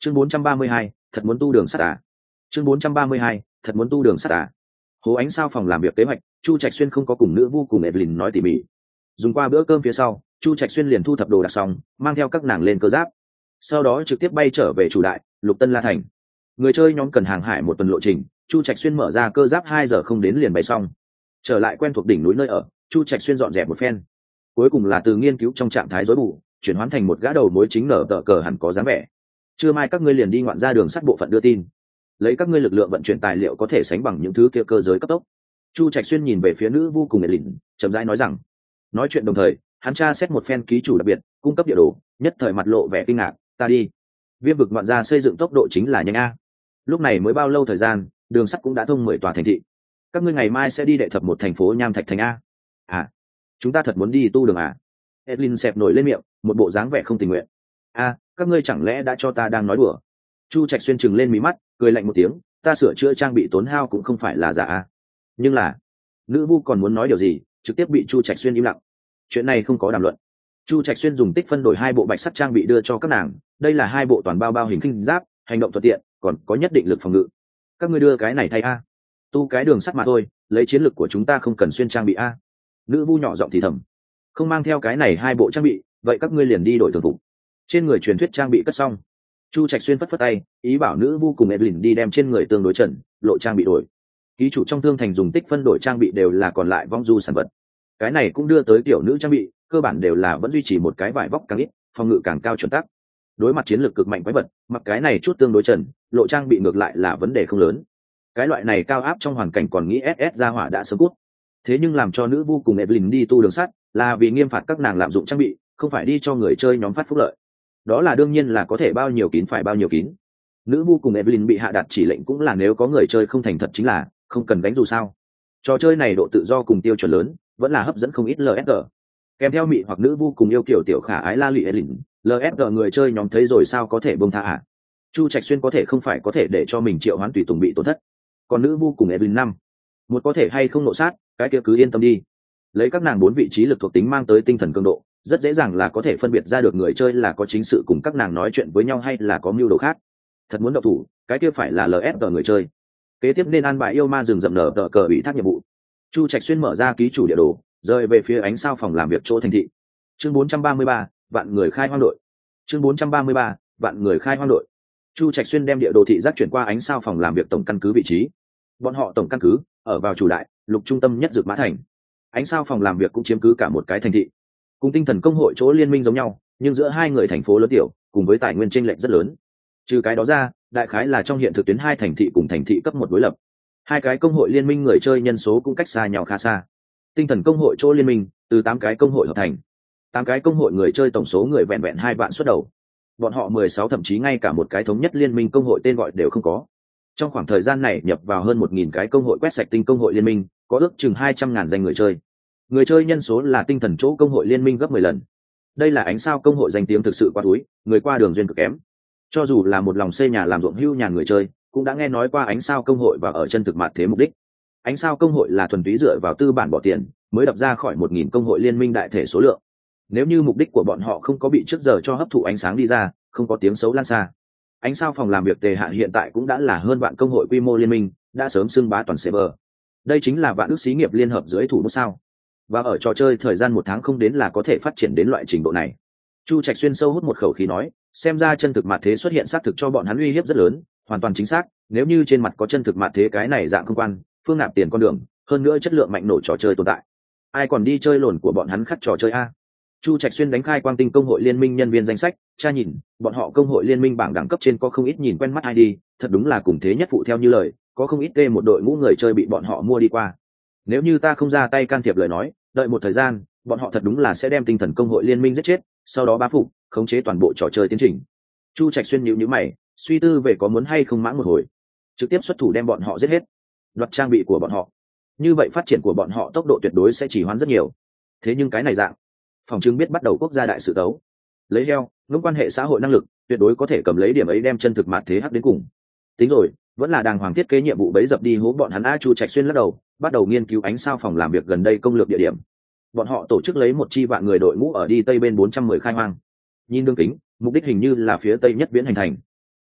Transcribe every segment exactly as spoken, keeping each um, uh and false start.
chương bốn trăm ba mươi hai, thật muốn tu đường sắt à. chương bốn trăm ba mươi hai, thật muốn tu đường sắt à. Hố ánh sao phòng làm việc kế hoạch, Chu Trạch Xuyên không có cùng nữ vu cùng Evelyn nói tỉ mỉ. Dùng qua bữa cơm phía sau, Chu Trạch Xuyên liền thu thập đồ đạc xong, mang theo các nàng lên cơ giáp, sau đó trực tiếp bay trở về chủ đại Lục Tân La Thành. Người chơi nhóm cần hàng hải một tuần lộ trình, Chu Trạch Xuyên mở ra cơ giáp hai giờ không đến liền bay xong. Trở lại quen thuộc đỉnh núi nơi ở, Chu Trạch Xuyên dọn dẹp một phen, cuối cùng là từ nghiên cứu trong trạng thái rối bù chuyển hóa thành một gã đầu mối chính nở tờ cờ hẳn có dáng vẻ. Trưa mai các ngươi liền đi ngoạn ra đường sắt bộ phận đưa tin, lấy các ngươi lực lượng vận chuyển tài liệu có thể sánh bằng những thứ kia cơ giới cấp tốc. Chu Trạch Xuyên nhìn về phía nữ vu cùng Evelyn, chậm rãi nói rằng. Nói chuyện đồng thời, hắn tra xét một phen ký chủ đặc biệt, cung cấp địa đồ, nhất thời mặt lộ vẻ kinh ngạc. Ta đi, viêm vực ngoạn ra xây dựng tốc độ chính là nhanh a. Lúc này mới bao lâu thời gian, đường sắt cũng đã thông mười tòa thành thị. Các ngươi ngày mai sẽ đi đệ thập một thành phố Nham Thạch thành a? À, chúng ta thật muốn đi tu đường à? Evelyn xẹp nổi lên miệng, một bộ dáng vẻ không tình nguyện. A, các ngươi chẳng lẽ đã cho ta đang nói đùa? Chu Trạch Xuyên trừng lên mí mắt, cười lạnh một tiếng. Ta sửa chữa trang bị tốn hao cũng không phải là giả a. Nhưng là, nữ vu còn muốn nói điều gì, trực tiếp bị Chu Trạch Xuyên im lặng. Chuyện này không có đàm luận. Chu Trạch Xuyên dùng tích phân đổi hai bộ bạch sắt trang bị đưa cho các nàng, đây là hai bộ toàn bao bao hình khinh giáp, hành động thuận tiện, còn có nhất định lực phòng ngự. Các ngươi đưa cái này thay a? Tu cái đường sắt mà thôi, lấy chiến lược của chúng ta không cần xuyên trang bị a. Nữ vu nhỏ giọng thì thầm. Không mang theo cái này hai bộ trang bị, vậy các ngươi liền đi đổi thường phục. Trên người truyền thuyết trang bị cất xong, Chu Trạch Xuyên phất phất tay, ý bảo nữ vu cùng Evelyn đi đem trên người tương đối trần lộ trang bị đổi. Ký chủ trong thương thành dùng tích phân đổi trang bị đều là còn lại vong du sản vật, cái này cũng đưa tới tiểu nữ trang bị, cơ bản đều là vẫn duy trì một cái vải vóc càng ít, phòng ngự càng cao chuẩn tắc. Đối mặt chiến lược cực mạnh quái vật, mặc cái này chút tương đối trần lộ trang bị ngược lại là vấn đề không lớn. Cái loại này cao áp trong hoàn cảnh còn nghĩ ét ét ra hỏa đã sớm cút. Thế nhưng làm cho nữ vu cùng Evelyn đi tu đường sắt là vì nghiêm phạt các nàng lạm dụng trang bị, không phải đi cho người chơi nhóm phát phúc lợi. Đó là đương nhiên là có thể bao nhiêu kín phải bao nhiêu kín. Nữ vu cùng Evelyn bị hạ đạt chỉ lệnh cũng là nếu có người chơi không thành thật chính là không cần gánh dù sao. Trò chơi này độ tự do cùng tiêu chuẩn lớn, vẫn là hấp dẫn không ít lờ ép giê. Kèm theo mị hoặc nữ vu cùng yêu kiểu tiểu khả ái la lụy Evelyn, lờ ép giê người chơi nhóm thấy rồi sao có thể bông tha à? Chu Trạch Xuyên có thể không phải có thể để cho mình triệu hoán tùy tùng bị tổn thất. Còn nữ vu cùng Evelyn năm, một có thể hay không nộ sát, cái kia cứ yên tâm đi. Lấy các nàng bốn vị trí lực thuộc tính mang tới tinh thần cường độ, rất dễ dàng là có thể phân biệt ra được người chơi là có chính sự cùng các nàng nói chuyện với nhau hay là có mưu đồ khác. Thật muốn động thủ, cái kia phải là lờ ép giê người chơi. Kế tiếp nên an bài yêu ma rừng rậm nở tờ cờ bị thác nhiệm vụ. Chu Trạch Xuyên mở ra ký chủ địa đồ, rời về phía ánh sao phòng làm việc chỗ thành thị. Chương bốn trăm ba mươi ba, vạn người khai hoang đội. Chương bốn trăm ba mươi ba, vạn người khai hoang đội. Chu Trạch Xuyên đem địa đồ thị giác chuyển qua ánh sao phòng làm việc tổng căn cứ vị trí. Bọn họ tổng căn cứ ở vào chủ đại lục trung tâm nhất Dược Mã Thành. Ánh sao phòng làm việc cũng chiếm cứ cả một cái thành thị. Cùng tinh thần công hội chỗ liên minh giống nhau, nhưng giữa hai người thành phố lớn tiểu, cùng với tài nguyên chênh lệch rất lớn. Trừ cái đó ra, đại khái là trong hiện thực tuyến hai thành thị cùng thành thị cấp một đối lập. Hai cái công hội liên minh người chơi nhân số cũng cách xa nhau khá xa. Tinh thần công hội chỗ liên minh từ tám cái công hội hợp thành, tám cái công hội người chơi tổng số người vẹn vẹn hai vạn xuất đầu. Bọn họ mười sáu thậm chí ngay cả một cái thống nhất liên minh công hội tên gọi đều không có. Trong khoảng thời gian này nhập vào hơn một nghìn cái công hội quét sạch tinh công hội liên minh, có ước chừng hai trăm ngàn danh người chơi. Người chơi nhân số là tinh thần chỗ công hội liên minh gấp mười lần. Đây là ánh sao công hội danh tiếng thực sự quá túi, người qua đường duyên cực kém. Cho dù là một lòng xây nhà làm ruộng hưu nhàn người chơi, cũng đã nghe nói qua ánh sao công hội và ở chân thực mặt thế mục đích. Ánh sao công hội là thuần túy dựa vào tư bản bỏ tiền, mới đập ra khỏi một nghìn công hội liên minh đại thể số lượng. Nếu như mục đích của bọn họ không có bị trước giờ cho hấp thụ ánh sáng đi ra, không có tiếng xấu lan xa. Ánh sao phòng làm việc tề hạn hiện tại cũng đã là hơn vạn công hội quy mô liên minh, đã sớm xưng bá toàn server. Đây chính là vạn ước xí nghiệp liên hợp dưới thủ bút sao. Và ở trò chơi thời gian một tháng không đến là có thể phát triển đến loại trình độ này. Chu Trạch Xuyên sâu hút một khẩu khí nói, xem ra chân thực mặt thế xuất hiện xác thực cho bọn hắn uy hiếp rất lớn, hoàn toàn chính xác. Nếu như trên mặt có chân thực mặt thế cái này dạng không quan, phương nạp tiền con đường, hơn nữa chất lượng mạnh nổ trò chơi tồn tại, ai còn đi chơi lồn của bọn hắn khắc trò chơi a? Chu Trạch Xuyên đánh khai quang tinh công hội liên minh nhân viên danh sách, tra nhìn, bọn họ công hội liên minh bảng đẳng cấp trên có không ít nhìn quen mắt i đê, thật đúng là cùng thế nhất phụ theo như lời, có không ít tê một đội ngũ người chơi bị bọn họ mua đi qua. Nếu như ta không ra tay can thiệp lời nói, đợi một thời gian, bọn họ thật đúng là sẽ đem tinh thần công hội liên minh giết chết, sau đó bá phục, khống chế toàn bộ trò chơi tiến trình. Chu Trạch Xuyên nhíu nhíu mày, suy tư về có muốn hay không mãng một hồi, trực tiếp xuất thủ đem bọn họ giết hết, đoạt trang bị của bọn họ. Như vậy phát triển của bọn họ tốc độ tuyệt đối sẽ chỉ hoãn rất nhiều. Thế nhưng cái này dạng, phòng chứng biết bắt đầu quốc gia đại sự tấu, lấy heo ngưỡng quan hệ xã hội năng lực, tuyệt đối có thể cầm lấy điểm ấy đem chân thực mặt thế hắc đến cùng. Tính rồi, vẫn là đàng hoàng thiết kế nhiệm vụ bấy dập đi hố bọn hắn. A Chu Trạch Xuyên lắc đầu, bắt đầu nghiên cứu ánh sao phòng làm việc gần đây công lược địa điểm. Bọn họ tổ chức lấy một chi vạn người đội ngũ ở đi tây bên bốn trăm mười khai hoang. Nhìn đường kính, mục đích hình như là phía tây nhất Viễn Hành thành.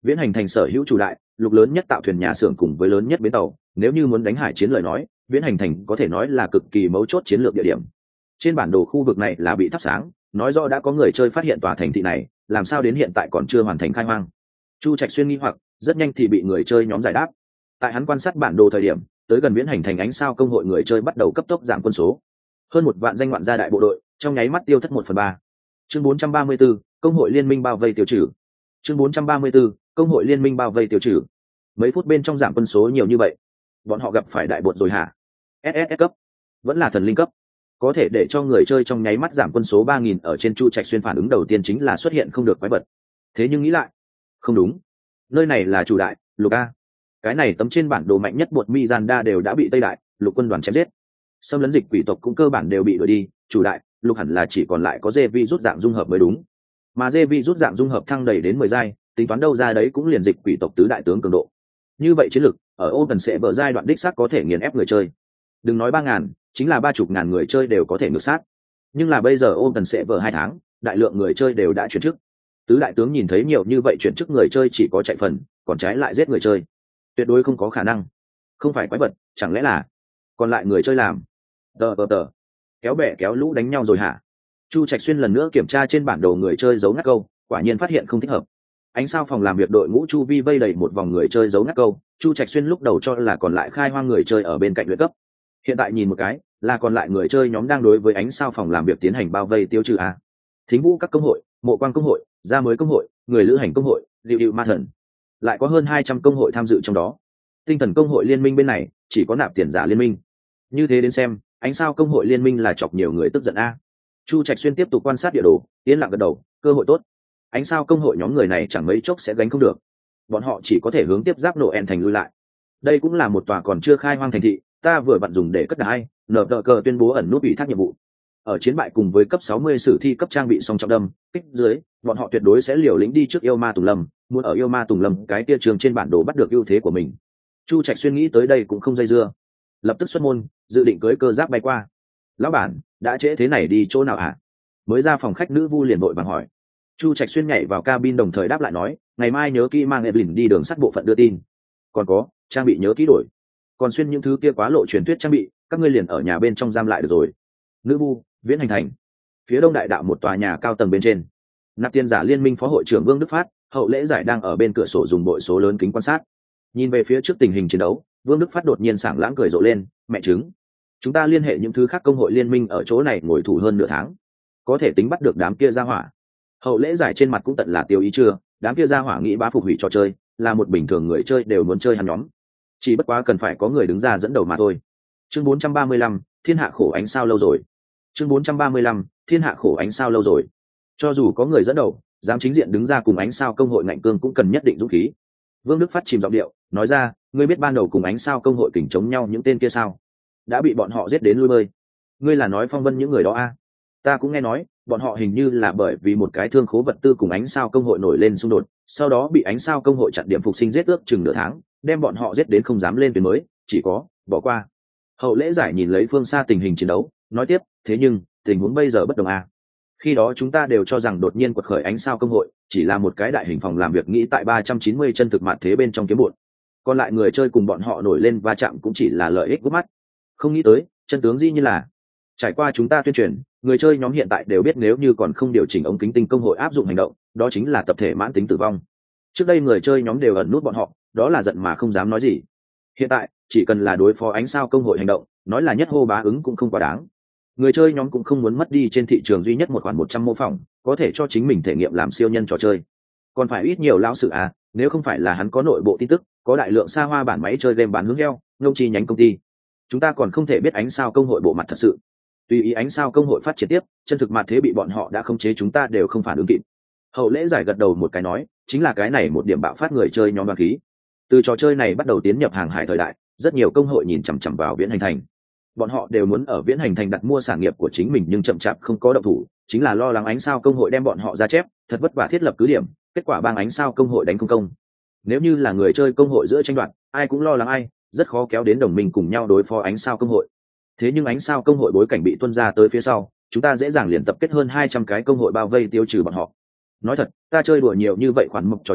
Viễn hành thành sở hữu chủ đại lục lớn nhất tạo thuyền nhà xưởng cùng với lớn nhất bến tàu, nếu như muốn đánh hải chiến lời nói, viễn hành thành có thể nói là cực kỳ mấu chốt chiến lược địa điểm. Trên bản đồ khu vực này là bị thắp sáng, nói rõ đã có người chơi phát hiện tòa thành thị này, làm sao đến hiện tại còn chưa hoàn thành khai hoang. Chu Trạch Xuyên nghi hoặc, rất nhanh thì bị người chơi nhóm giải đáp. Tại hắn quan sát bản đồ thời điểm, tới gần viễn hành thành ánh sao công hội người chơi bắt đầu cấp tốc giảm quân số, hơn một vạn danh ngoạn gia đại bộ đội trong nháy mắt tiêu thất một phần ba. Chương bốn trăm ba mươi 4, công hội liên minh bao vây tiêu trừ. Chương bốn trăm ba mươi 4, công hội liên minh bao vây tiêu trừ. Mấy phút bên trong giảm quân số nhiều như vậy, bọn họ gặp phải đại bột rồi hả? ét ét ét cấp, vẫn là thần linh cấp, có thể để cho người chơi trong nháy mắt giảm quân số ba nghìn. Ở trên Chu Trạch Xuyên phản ứng đầu tiên chính là xuất hiện không được quái vật. Thế nhưng nghĩ lại, không đúng, nơi này là chủ đại lục a, cái này tấm trên bản đồ mạnh nhất bột Mizanda đều đã bị Tây đại lục quân đoàn chém giết, xâm lấn dịch quỷ tộc cũng cơ bản đều bị đuổi đi, chủ đại lục hẳn là chỉ còn lại có Jevi rút dạng dung hợp mới đúng, mà Jevi rút dạng dung hợp thăng đầy đến mười giai, tính toán đâu ra đấy cũng liền dịch quỷ tộc tứ đại tướng cường độ. Như vậy chiến lược ở ô tần sẽ bờ giai đoạn đích xác có thể nghiền ép người chơi, đừng nói ba ngàn, chính là ba chục ngàn người chơi đều có thể ngược sát. Nhưng là bây giờ ô tần sẽ bờ hai tháng, đại lượng người chơi đều đã chuyển chức, tứ đại tướng nhìn thấy nhiều như vậy chuyển chức người chơi chỉ có chạy phần, còn trái lại giết người chơi, tuyệt đối không có khả năng. Không phải quái vật, chẳng lẽ là còn lại người chơi làm tờ tờ tờ kéo bè kéo lũ đánh nhau rồi hả? Chu Trạch Xuyên lần nữa kiểm tra trên bản đồ người chơi dấu ngắt câu, quả nhiên phát hiện không thích hợp. Ánh sao phòng làm việc đội ngũ chu vi vây đầy một vòng người chơi dấu ngắt câu, Chu Trạch Xuyên lúc đầu cho là còn lại khai hoang người chơi ở bên cạnh luyện cấp, hiện tại nhìn một cái là còn lại người chơi nhóm đang đối với ánh sao phòng làm việc tiến hành bao vây tiêu trừ a. Thính vũ các công hội, mộ quan công hội, gia mới công hội, người lữ hành công hội, diệu điệu ma thần, lại có hơn hai trăm công hội tham dự trong đó. Tinh thần công hội liên minh bên này chỉ có nạp tiền giả liên minh. Như thế đến xem, ánh sao công hội liên minh là chọc nhiều người tức giận a. Chu Trạch Xuyên tiếp tục quan sát địa đồ, tiến lặng gật đầu, cơ hội tốt. Ánh sao công hội nhóm người này chẳng mấy chốc sẽ gánh không được, bọn họ chỉ có thể hướng tiếp giáp nổ en thành lui lại. Đây cũng là một tòa còn chưa khai hoang thành thị, ta vừa vặn dùng để cất đái, nở tờ cờ tuyên bố ẩn nút ủy thác nhiệm vụ. Ở chiến bại cùng với cấp sáu mươi sử thi cấp trang bị song trọng đâm kích dưới, bọn họ tuyệt đối sẽ liều lĩnh đi trước yêu ma tùng lâm, muốn ở yêu ma tùng lâm cái tia trường trên bản đồ bắt được ưu thế của mình. Chu Trạch Xuyên nghĩ tới đây cũng không dây dưa, lập tức xuất môn, dự định cưới cơ giáp bay qua. Lão bản, đã trễ thế này đi chỗ nào hả? Mới ra phòng khách nữ vu liền vội vàng hỏi. Chu Trạch Xuyên nhảy vào cabin đồng thời đáp lại nói, ngày mai nhớ kỹ mang Evelyn đi đường sắt bộ phận đưa tin. Còn có, trang bị nhớ kỹ đổi. Còn xuyên những thứ kia quá lộ truyền thuyết trang bị, các ngươi liền ở nhà bên trong giam lại được rồi. Nữ vu, viễn hành thành. Phía đông đại đạo một tòa nhà cao tầng bên trên. Nạp tiền giả liên minh phó hội trưởng Vương Đức Phát, hậu lễ giải đang ở bên cửa sổ dùng bội số lớn kính quan sát. Nhìn về phía trước tình hình chiến đấu, Vương Đức Phát đột nhiên sảng lãng cười rộ lên, mẹ chứng. Chúng ta liên hệ những thứ khác công hội liên minh ở chỗ này ngồi thủ hơn nửa tháng, có thể tính bắt được đám kia ra hỏa. Hậu lễ giải trên mặt cũng tận là tiêu ý chưa, đám kia ra hỏa nghĩ bá phục hủy trò chơi, là một bình thường người chơi đều muốn chơi hắn nhóm, chỉ bất quá cần phải có người đứng ra dẫn đầu mà thôi. Chương bốn trăm ba mươi lăm, thiên hạ khổ ánh sao lâu rồi. Chương bốn trăm ba mươi lăm, thiên hạ khổ ánh sao lâu rồi. Cho dù có người dẫn đầu, dám chính diện đứng ra cùng ánh sao công hội ngạnh cương cũng cần nhất định dũng khí. Vương Đức Phát chìm giọng điệu, nói ra, ngươi biết ban đầu cùng ánh sao công hội kình chống nhau những tên kia sao? Đã bị bọn họ giết đến lui bơi. Ngươi là nói Phong Vân những người đó a? À? Ta cũng nghe nói, bọn họ hình như là bởi vì một cái thương khố vật tư cùng ánh sao công hội nổi lên xung đột, sau đó bị ánh sao công hội chặn điểm phục sinh giết ước chừng nửa tháng, đem bọn họ giết đến không dám lên tuyến mới, chỉ có bỏ qua. Hậu lễ giải nhìn lấy phương xa tình hình chiến đấu, nói tiếp, thế nhưng tình huống bây giờ bất đồng a. Khi đó chúng ta đều cho rằng đột nhiên quật khởi ánh sao công hội chỉ là một cái đại hình phòng làm việc nghĩ tại ba trăm chín mươi chân thực mặt thế bên trong kiếm bụn, còn lại người chơi cùng bọn họ nổi lên va chạm cũng chỉ là lợi ích gút mắt. Không nghĩ tới chân tướng dĩ như là trải qua chúng ta tuyên truyền, người chơi nhóm hiện tại đều biết nếu như còn không điều chỉnh ống kính tinh công hội áp dụng hành động, đó chính là tập thể mãn tính tử vong. Trước đây người chơi nhóm đều ẩn nút bọn họ, đó là giận mà không dám nói gì. Hiện tại chỉ cần là đối phó ánh sao công hội hành động, nói là nhất hô bá ứng cũng không quá đáng. Người chơi nhóm cũng không muốn mất đi trên thị trường duy nhất một khoản một trăm mô phỏng, có thể cho chính mình thể nghiệm làm siêu nhân trò chơi. Còn phải ít nhiều lão sự à, nếu không phải là hắn có nội bộ tin tức, có đại lượng xa hoa bản máy chơi game bán hướng heo, ngông chi nhánh công ty, chúng ta còn không thể biết ánh sao công hội bộ mặt thật sự. Tùy ý ánh sao công hội phát triển tiếp, chân thực mặt thế bị bọn họ đã khống chế, chúng ta đều không phản ứng kịp. Hậu lễ giải gật đầu một cái nói, chính là cái này một điểm bạo phát người chơi nhóm đoàn khí. Từ trò chơi này bắt đầu tiến nhập hàng hải thời đại, rất nhiều công hội nhìn chằm chằm vào viễn hành thành. Bọn họ đều muốn ở viễn hành thành đặt mua sản nghiệp của chính mình nhưng chậm chạp không có động thủ, chính là lo lắng ánh sao công hội đem bọn họ ra chép, thật vất vả thiết lập cứ điểm, kết quả bang ánh sao công hội đánh không công. Nếu như là người chơi công hội giữa tranh đoạt, ai cũng lo lắng ai, rất khó kéo đến đồng minh cùng nhau đối phó ánh sao công hội. Thế nhưng ánh sao công hội bối cảnh bị tuân ra tới phía sau, chúng ta dễ dàng liền tập kết hơn hai trăm cái công hội bao vây tiêu trừ bọn họ. Nói thật, ta chơi đùa nhiều như vậy khoản mục trò chơi,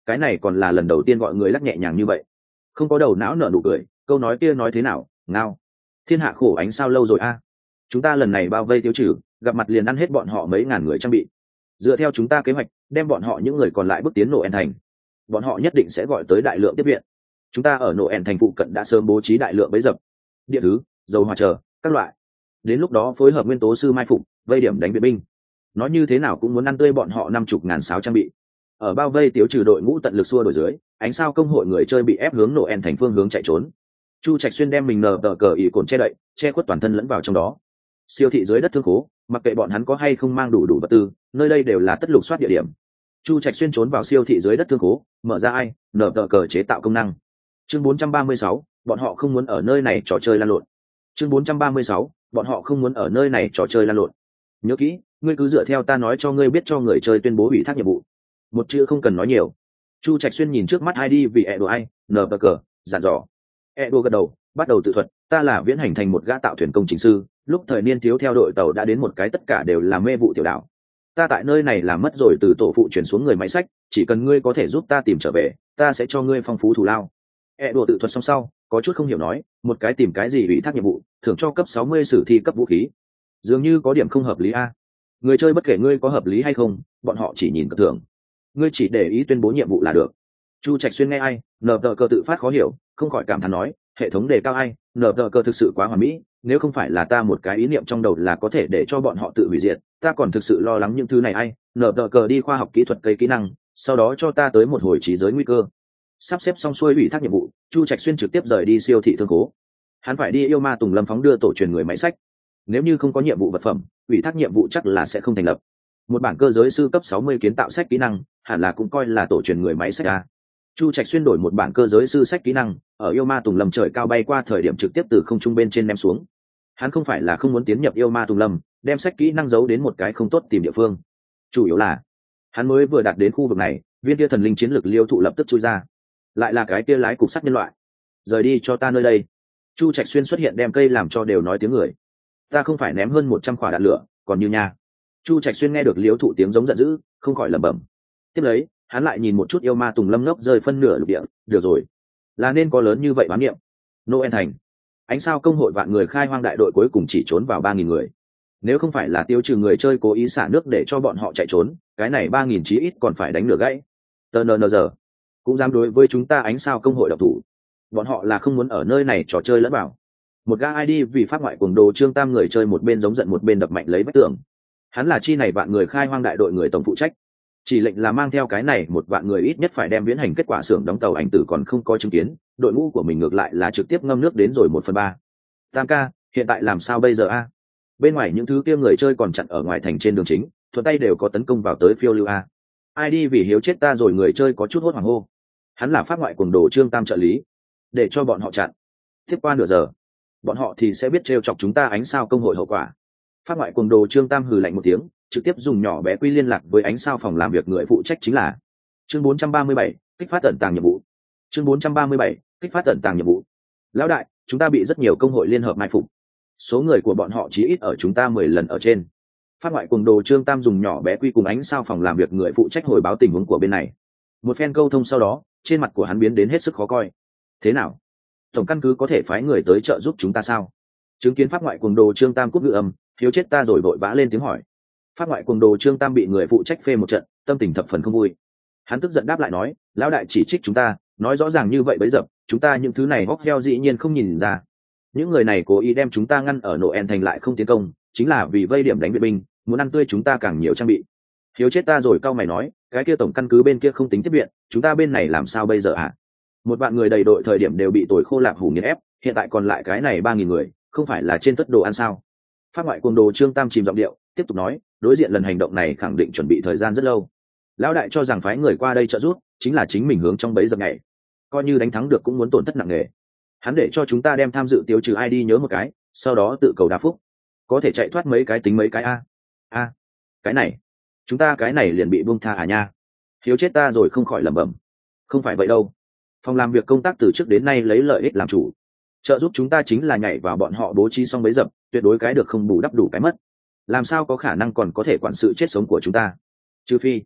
cái này còn là lần đầu tiên gọi người lắc nhẹ nhàng như vậy. Không có đầu não nở nụ cười, câu nói kia nói thế nào, ngao. Thiên hạ khổ ánh sao lâu rồi a. Chúng ta lần này bao vây tiêu trừ, gặp mặt liền ăn hết bọn họ mấy ngàn người trang bị. Dựa theo chúng ta kế hoạch, đem bọn họ những người còn lại bước tiến nổ en thành. Bọn họ nhất định sẽ gọi tới đại lượng tiếp viện. Chúng ta ở nổ en thành phụ cận đã sớm bố trí đại lượng bẫy dập, địa thứ, dầu hỏa chờ các loại. Đến lúc đó phối hợp nguyên tố sư mai phục, vây điểm đánh viện binh. Nói như thế nào cũng muốn ăn tươi bọn họ năm chục ngàn sáo trang bị. Ở bao vây tiêu trừ đội ngũ tận lực xua đổi dưới, ánh sao công hội người chơi bị ép hướng nổ en thành phương hướng chạy trốn. Chu Trạch Xuyên đem mình nở tờ cờ ỉ cồn che đậy, che khuất toàn thân lẫn vào trong đó. Siêu thị dưới đất thương khố, mặc kệ bọn hắn có hay không mang đủ đủ vật tư, nơi đây đều là tất lục soát địa điểm. Chu Trạch Xuyên trốn vào siêu thị dưới đất thương khố, mở ra ai nở tờ cờ chế tạo công năng. Chương bốn trăm ba mươi sáu, bọn họ không muốn ở nơi này trò chơi lan lộn. Chương bốn trăm ba mươi sáu, bọn họ không muốn ở nơi này trò chơi lan lộn. Nhớ kỹ, ngươi cứ dựa theo ta nói cho ngươi biết cho người chơi tuyên bố ủy thác nhiệm vụ. Một chữ không cần nói nhiều. Chu Trạch Xuyên nhìn trước mắt i đê vì Edo ai, nở tờ cờ, dặn dò. Edo gật đầu, bắt đầu tự thuật, ta là viễn hành thành một gã tạo thuyền công trình sư, lúc thời niên thiếu theo đội tàu đã đến một cái tất cả đều là mê vụ tiểu đảo. Ta tại nơi này làm mất rồi từ tổ phụ chuyển xuống người máy sách, chỉ cần ngươi có thể giúp ta tìm trở về, ta sẽ cho ngươi phong phú thù lao. Edo tự thuật xong sau, có chút không hiểu nói, một cái tìm cái gì ủy thác nhiệm vụ, thưởng cho cấp sáu mươi sử thi cấp vũ khí. Dường như có điểm không hợp lý a. Người chơi bất kể ngươi có hợp lý hay không, bọn họ chỉ nhìn cất thưởng. Ngươi chỉ để ý tuyên bố nhiệm vụ là được. Chu Trạch Xuyên nghe ai, nở tờ cờ tự phát khó hiểu, không khỏi cảm thán nói, hệ thống đề cao ai, nở tờ cờ thực sự quá hoàn mỹ, nếu không phải là ta một cái ý niệm trong đầu là có thể để cho bọn họ tự hủy diệt, ta còn thực sự lo lắng những thứ này ai, nở tờ cờ đi khoa học kỹ thuật cây kỹ năng, sau đó cho ta tới một hồi trí giới nguy cơ. Sắp xếp xong xuôi ủy thác nhiệm vụ, Chu Trạch Xuyên trực tiếp rời đi siêu thị thương cố. Hắn phải đi yêu ma Tùng Lâm phóng đưa tổ truyền người máy sách. Nếu như không có nhiệm vụ vật phẩm, ủy thác nhiệm vụ chắc là sẽ không thành lập. Một bản cơ giới sư cấp sáu mươi kiến tạo sách kỹ năng, hẳn là cũng coi là tổ truyền người máy sách a. Chu Trạch Xuyên đổi một bản cơ giới sư sách kỹ năng, ở yêu ma Tùng Lâm trời cao bay qua thời điểm trực tiếp từ không trung bên trên ném xuống. Hắn không phải là không muốn tiến nhập yêu ma Tùng Lâm, đem sách kỹ năng giấu đến một cái không tốt tìm địa phương. Chủ yếu là, hắn mới vừa đạt đến khu vực này, viên kia thần linh chiến lược liêu thụ lập tức chui ra. Lại là cái kia lái cục sắt nhân loại. Rời đi cho ta nơi đây. Chu Trạch Xuyên xuất hiện đem cây làm cho đều nói tiếng người. Ta không phải ném hơn một trăm quả đạn lửa, còn như nha. Chu Trạch Xuyên nghe được liêu thụ tiếng giống giận dữ, không khỏi lẩm bẩm. Tiếp lấy, hắn lại nhìn một chút yêu ma Tùng Lâm ngốc rơi phân nửa lục địa, được rồi, là nên có lớn như vậy bán niệm. Noel thành, ánh sao công hội vạn người khai hoang đại đội cuối cùng chỉ trốn vào ba nghìn người. Nếu không phải là tiêu trừ người chơi cố ý xả nước để cho bọn họ chạy trốn, cái này ba nghìn chí ít còn phải đánh nửa gãy. Tờ nờ giờ cũng dám đối với chúng ta ánh sao công hội độc thủ. Bọn họ là không muốn ở nơi này trò chơi lẫn vào. Một gã i đê vì phát ngoại cuồng đồ Trương Tam người chơi một bên giống giận một bên đập mạnh lấy vách tường. Hắn là chi này vạn người khai hoang đại đội người tổng phụ trách. Chỉ lệnh là mang theo cái này một vạn người ít nhất phải đem viễn hành kết quả xưởng đóng tàu ảnh tử còn không có chứng kiến, đội ngũ của mình ngược lại là trực tiếp ngâm nước đến rồi một phần ba. Tam ca, hiện tại làm sao bây giờ a? Bên ngoài những thứ kia người chơi còn chặn ở ngoài thành trên đường chính, thuận tay đều có tấn công vào tới phiêu lưu a. Ai đi vì hiếu chết ta rồi người chơi có chút hốt hoảng hô. Hắn là phát ngoại cuồng đồ Trương Tam trợ lý, để cho bọn họ chặn. Tiếp qua nửa giờ, bọn họ thì sẽ biết trêu chọc chúng ta ánh sao công hội hậu quả. Phát ngoại cuồng đồ Trương Tam hừ lạnh một tiếng, trực tiếp dùng nhỏ bé quy liên lạc với ánh sao phòng làm việc người phụ trách chính là chương bốn trăm ba mươi bảy, kích phát tận tàng nhiệm vụ. Chương bốn trăm ba mươi bảy, kích phát tận tàng nhiệm vụ. Lão đại, chúng ta bị rất nhiều công hội liên hợp mai phục. Số người của bọn họ chí ít ở chúng ta mười lần ở trên. Phát ngoại cuồng đồ Trương Tam dùng nhỏ bé quy cùng ánh sao phòng làm việc người phụ trách hồi báo tình huống của bên này. Một phen câu thông sau đó, trên mặt của hắn biến đến hết sức khó coi. Thế nào? Tổng căn cứ có thể phái người tới trợ giúp chúng ta sao? Chứng kiến phát ngoại cuồng đồ Trương Tam cúp ngữ âm, thiếu chết ta rồi vội vã lên tiếng hỏi. Phát ngoại cuồng đồ Trương Tam bị người phụ trách phê một trận, tâm tình thập phần không vui. Hắn tức giận đáp lại nói, lão đại chỉ trích chúng ta, nói rõ ràng như vậy bấy dập, chúng ta những thứ này hóc heo dĩ nhiên không nhìn ra. Những người này cố ý đem chúng ta ngăn ở Noel thành lại không tiến công, chính là vì vây điểm đánh viện binh, muốn ăn tươi chúng ta càng nhiều trang bị. Thiếu chết ta rồi, cao mày nói, cái kia tổng căn cứ bên kia không tính tiếp viện, chúng ta bên này làm sao bây giờ hả? Một vạn người đầy đội thời điểm đều bị tồi khô lạc hủ nghiền ép, hiện tại còn lại cái này ba nghìn người, không phải là trên tất đồ ăn sao? Phát ngoại cuồng đồ Trương Tam chìm giọng điệu, tiếp tục nói, đối diện lần hành động này khẳng định chuẩn bị thời gian rất lâu. Lão đại cho rằng phái người qua đây trợ giúp chính là chính mình hướng trong bẫy dập này, coi như đánh thắng được cũng muốn tổn thất nặng nề. Hắn để cho chúng ta đem tham dự tiêu trừ i đê nhớ một cái, sau đó tự cầu đa phúc, có thể chạy thoát mấy cái tính mấy cái a. A, cái này, chúng ta cái này liền bị buông tha à nha? Hiếu chết ta rồi, không khỏi lẩm bẩm. Không phải vậy đâu. Phòng làm việc công tác từ trước đến nay lấy lợi ích làm chủ, trợ giúp chúng ta chính là nhảy vào bọn họ bố trí xong bẫy dập, tuyệt đối cái được không bù đắp đủ cái mất. Làm sao có khả năng còn có thể quản sự chết sống của chúng ta? Trừ phi,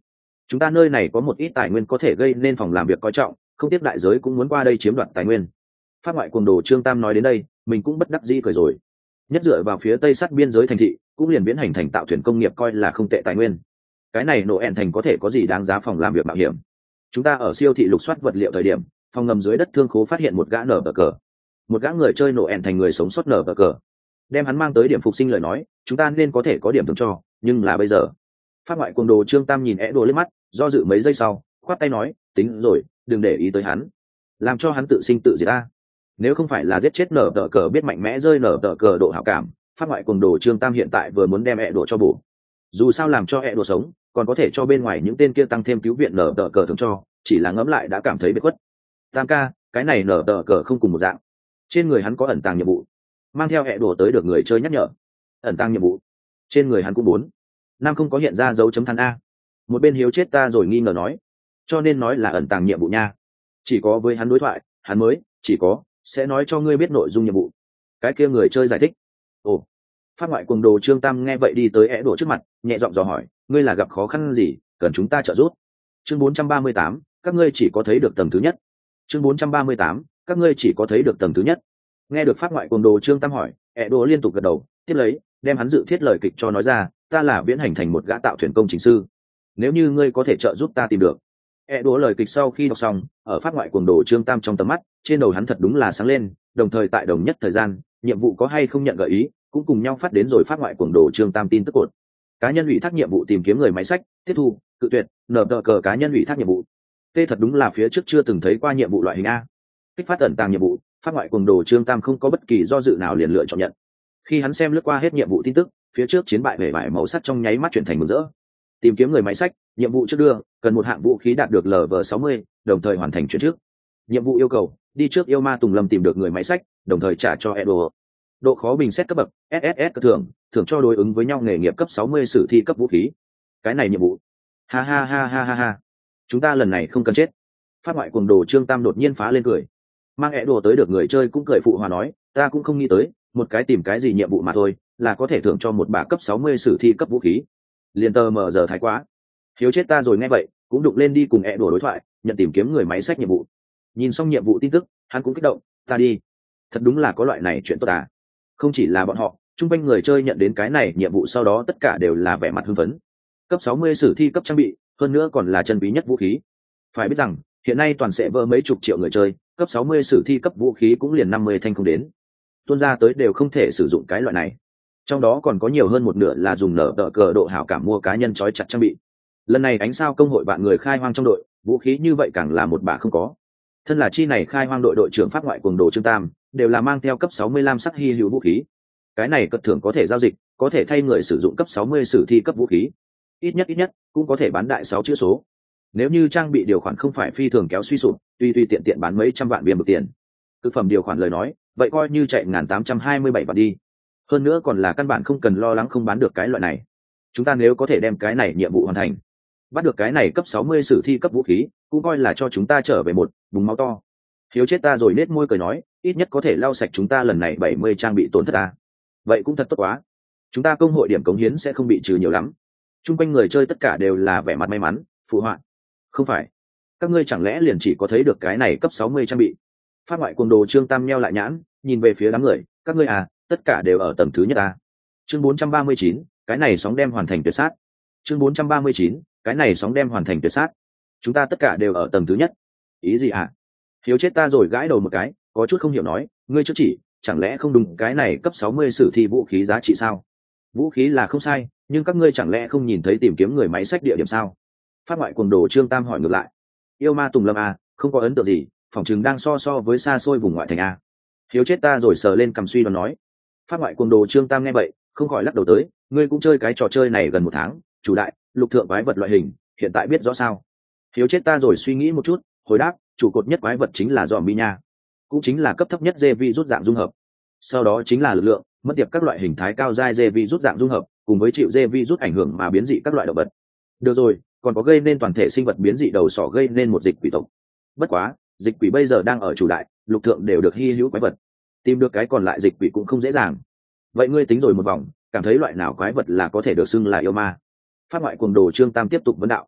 chúng ta nơi này có một ít tài nguyên có thể gây nên phòng làm việc coi trọng, không tiếc đại giới cũng muốn qua đây chiếm đoạt tài nguyên. Phát ngoại cuồng đồ Trương Tam nói đến đây, mình cũng bất đắc dĩ cười rồi. Nhất dựa vào phía tây sát biên giới thành thị, cũng liền biến hành thành tạo thuyền công nghiệp coi là không tệ tài nguyên. Cái này nổ ẹn thành có thể có gì đáng giá phòng làm việc mạo hiểm. Chúng ta ở siêu thị lục soát vật liệu thời điểm, phòng ngầm dưới đất thương khố phát hiện một gã nở bờ cờ, một gã người chơi nổ ẹn thành người sống sót nở bờ cờ, đem hắn mang tới điểm phục sinh lời nói, chúng ta nên có thể có điểm thưởng cho, nhưng là bây giờ. Phát ngoại cuồng đồ Trương Tam nhìn é đồ lên mắt, do dự mấy giây sau, khoát tay nói, tính rồi, đừng để ý tới hắn, làm cho hắn tự sinh tự diệt ta. Nếu không phải là giết chết nở tờ cờ biết mạnh mẽ rơi nở tờ cờ độ hảo cảm, Phát ngoại cuồng đồ Trương Tam hiện tại vừa muốn đem é đồ cho bổ. Dù sao làm cho é đồ sống, còn có thể cho bên ngoài những tên kia tăng thêm cứu viện nở tờ cờ thường cho, chỉ là ngẫm lại đã cảm thấy bế khuất. Tam ca, cái này nở tờ cờ không cùng một dạng. Trên người hắn có ẩn tàng nhiệm vụ, mang theo é đồ tới được người chơi nhắc nhở. Ẩn tàng nhiệm vụ, trên người hắn cũng muốn. Nam không có hiện ra dấu chấm than a. Một bên hiếu chết ta rồi nghi ngờ nói, cho nên nói là ẩn tàng nhiệm vụ nha. Chỉ có với hắn đối thoại, hắn mới chỉ có sẽ nói cho ngươi biết nội dung nhiệm vụ. Cái kia người chơi giải thích. Ồ. Phát ngoại cuồng đồ Trương Tam nghe vậy đi tới é đổ trước mặt, nhẹ giọng dò hỏi, ngươi là gặp khó khăn gì, cần chúng ta trợ giúp? Chương bốn trăm ba mươi tám, các ngươi chỉ có thấy được tầng thứ nhất. Chương bốn trăm ba mươi tám, các ngươi chỉ có thấy được tầng thứ nhất. Nghe được phát ngoại cuồng đồ Trương Tam hỏi, é đổ liên tục gật đầu, tiếp lấy, đem hắn dự thiết lời kịch cho nói ra, ta là viễn hành thành một gã tạo thuyền công trình sư. Nếu như ngươi có thể trợ giúp ta tìm được. É đổ lời kịch sau khi đọc xong, ở phát ngoại cuồng đồ Trương Tam trong tầm mắt, trên đầu hắn thật đúng là sáng lên, đồng thời tại đồng nhất thời gian, nhiệm vụ có hay không nhận gợi ý, cũng cùng nhau phát đến rồi phát ngoại cuồng đồ Trương Tam tin tức cột. Cá nhân ủy thác nhiệm vụ tìm kiếm người máy sách, tiếp thu, cự tuyệt, nở tờ cờ cá nhân ủy thác nhiệm vụ. Tê thật đúng là phía trước chưa từng thấy qua nhiệm vụ loại hình a. Kích phát ẩn tàng nhiệm vụ, phát ngoại cuồng đồ Trương Tam không có bất kỳ do dự nào liền lựa chọn nhận. Khi hắn xem lướt qua hết nhiệm vụ tin tức, phía trước chiến bại vẻ vải màu sắc trong nháy mắt chuyển thành mừng rỡ. Tìm kiếm người máy sách, nhiệm vụ trước đưa, cần một hạng vũ khí đạt được L V sáu mươi, đồng thời hoàn thành chuyển trước. Nhiệm vụ yêu cầu, đi trước yêu ma Tùng Lâm tìm được người máy sách, đồng thời trả cho Edo. Độ khó bình xét cấp bậc S S S thưởng, thưởng cho đối ứng với nhau nghề nghiệp cấp sáu mươi sử thi cấp vũ khí. Cái này nhiệm vụ. Ha ha ha ha ha ha. Chúng ta lần này không cần chết. Phát ngoại cuồng đồ Trương Tam đột nhiên phá lên cười. Mang Edo tới được người chơi cũng cười phụ hòa nói, ta cũng không nghĩ tới, một cái tìm cái gì nhiệm vụ mà thôi, là có thể thưởng cho một bả cấp sáu mươi sử thi cấp vũ khí. Liên tờ mở giờ thái quá. Hiếu chết ta rồi nghe vậy, cũng đụng lên đi cùng Edo đối thoại, nhận tìm kiếm người máy sách nhiệm vụ. Nhìn xong nhiệm vụ tin tức, hắn cũng kích động, ta đi. Thật đúng là có loại này chuyện tốt à. Không chỉ là bọn họ, chung quanh người chơi nhận đến cái này nhiệm vụ sau đó tất cả đều là vẻ mặt hưng phấn. Cấp sáu mươi sử thi cấp trang bị, hơn nữa còn là chân quý nhất vũ khí. Phải biết rằng, hiện nay toàn sẽ vỡ mấy chục triệu người chơi, cấp sáu mươi sử thi cấp vũ khí cũng liền năm mươi thanh không đến. Tuôn ra tới đều không thể sử dụng cái loại này. Trong đó còn có nhiều hơn một nửa là dùng nở tờ cờ độ hảo cảm mua cá nhân trói chặt trang bị. Lần này ánh sao công hội bạn người khai hoang trong đội, vũ khí như vậy càng là một bả không có. Thân là chi này khai hoang đội đội trưởng pháp ngoại cuồng đồ Trương Tam, đều là mang theo cấp sáu mươi lăm sắc hy hữu vũ khí. Cái này cật thưởng có thể giao dịch, có thể thay người sử dụng cấp sáu mươi sử thi cấp vũ khí. Ít nhất ít nhất cũng có thể bán đại sáu chữ số. Nếu như trang bị điều khoản không phải phi thường kéo suy sụp, tuy tuy tiện tiện bán mấy trăm vạn viên một tiền. Thực phẩm điều khoản lời nói, vậy coi như chạy một nghìn tám trăm hai mươi bảy vạn đi. Hơn nữa còn là căn bản không cần lo lắng không bán được cái loại này. Chúng ta nếu có thể đem cái này nhiệm vụ hoàn thành, bắt được cái này cấp sáu mươi sử thi cấp vũ khí, cũng coi là cho chúng ta trở về một vùng máu to. Hiếu chết ta rồi nết môi cười nói, ít nhất có thể lau sạch chúng ta lần này bảy mươi trang bị tổn thất ta. Vậy cũng thật tốt quá. Chúng ta công hội điểm cống hiến sẽ không bị trừ nhiều lắm. Trung quanh người chơi tất cả đều là vẻ mặt may mắn, phụ họa. Không phải, các ngươi chẳng lẽ liền chỉ có thấy được cái này cấp sáu mươi trang bị? Phát ngoại cuồng đồ Trương Tam nheo lại nhãn, nhìn về phía đám người, các ngươi à, tất cả đều ở tầng thứ nhất à. Chương bốn trăm ba mươi chín, cái này sóng đem hoàn thành tuyệt sát. Chương bốn trăm ba mươi chín, cái này sóng đem hoàn thành tuyệt sát. Chúng ta tất cả đều ở tầng thứ nhất. Ý gì à? Hiếu chết ta rồi gãi đầu một cái, có chút không hiểu nói, ngươi trước chỉ, chẳng lẽ không đúng cái này cấp sáu mươi sử thi vũ khí giá trị sao? Vũ khí là không sai, nhưng các ngươi chẳng lẽ không nhìn thấy tìm kiếm người máy sách địa điểm sao? Phát ngoại cuồng đồ Trương Tam hỏi ngược lại. Yêu ma Tùng Lâm à, không có ấn tượng gì, phỏng chừng đang so so với xa xôi vùng ngoại thành a. Hiếu chết ta rồi sờ lên cầm suy đoán nói. Phát ngoại cuồng đồ Trương Tam nghe vậy, không khỏi lắc đầu tới, ngươi cũng chơi cái trò chơi này gần một tháng, chủ đại, lục thượng quái vật loại hình, hiện tại biết rõ sao? Hiếu chết ta rồi suy nghĩ một chút, hồi đáp, chủ cột nhất quái vật chính là zombie nha, cũng chính là cấp thấp nhất dê vi rút dạng dung hợp. Sau đó chính là lực lượng, mất tiệp các loại hình thái cao giai dê vi rút dạng dung hợp, cùng với chịu dê vi rút ảnh hưởng mà biến dị các loại động vật. Được rồi, còn có gây nên toàn thể sinh vật biến dị đầu sỏ gây nên một dịch quỷ tộc. Bất quá, dịch quỷ bây giờ đang ở chủ đại, lục thượng đều được hy hữu quái vật, tìm được cái còn lại dịch quỷ cũng không dễ dàng. Vậy ngươi tính rồi một vòng, cảm thấy loại nào quái vật là có thể được xưng là yêu ma? Phát ngoại cuồng đồ Trương Tam tiếp tục vấn đạo.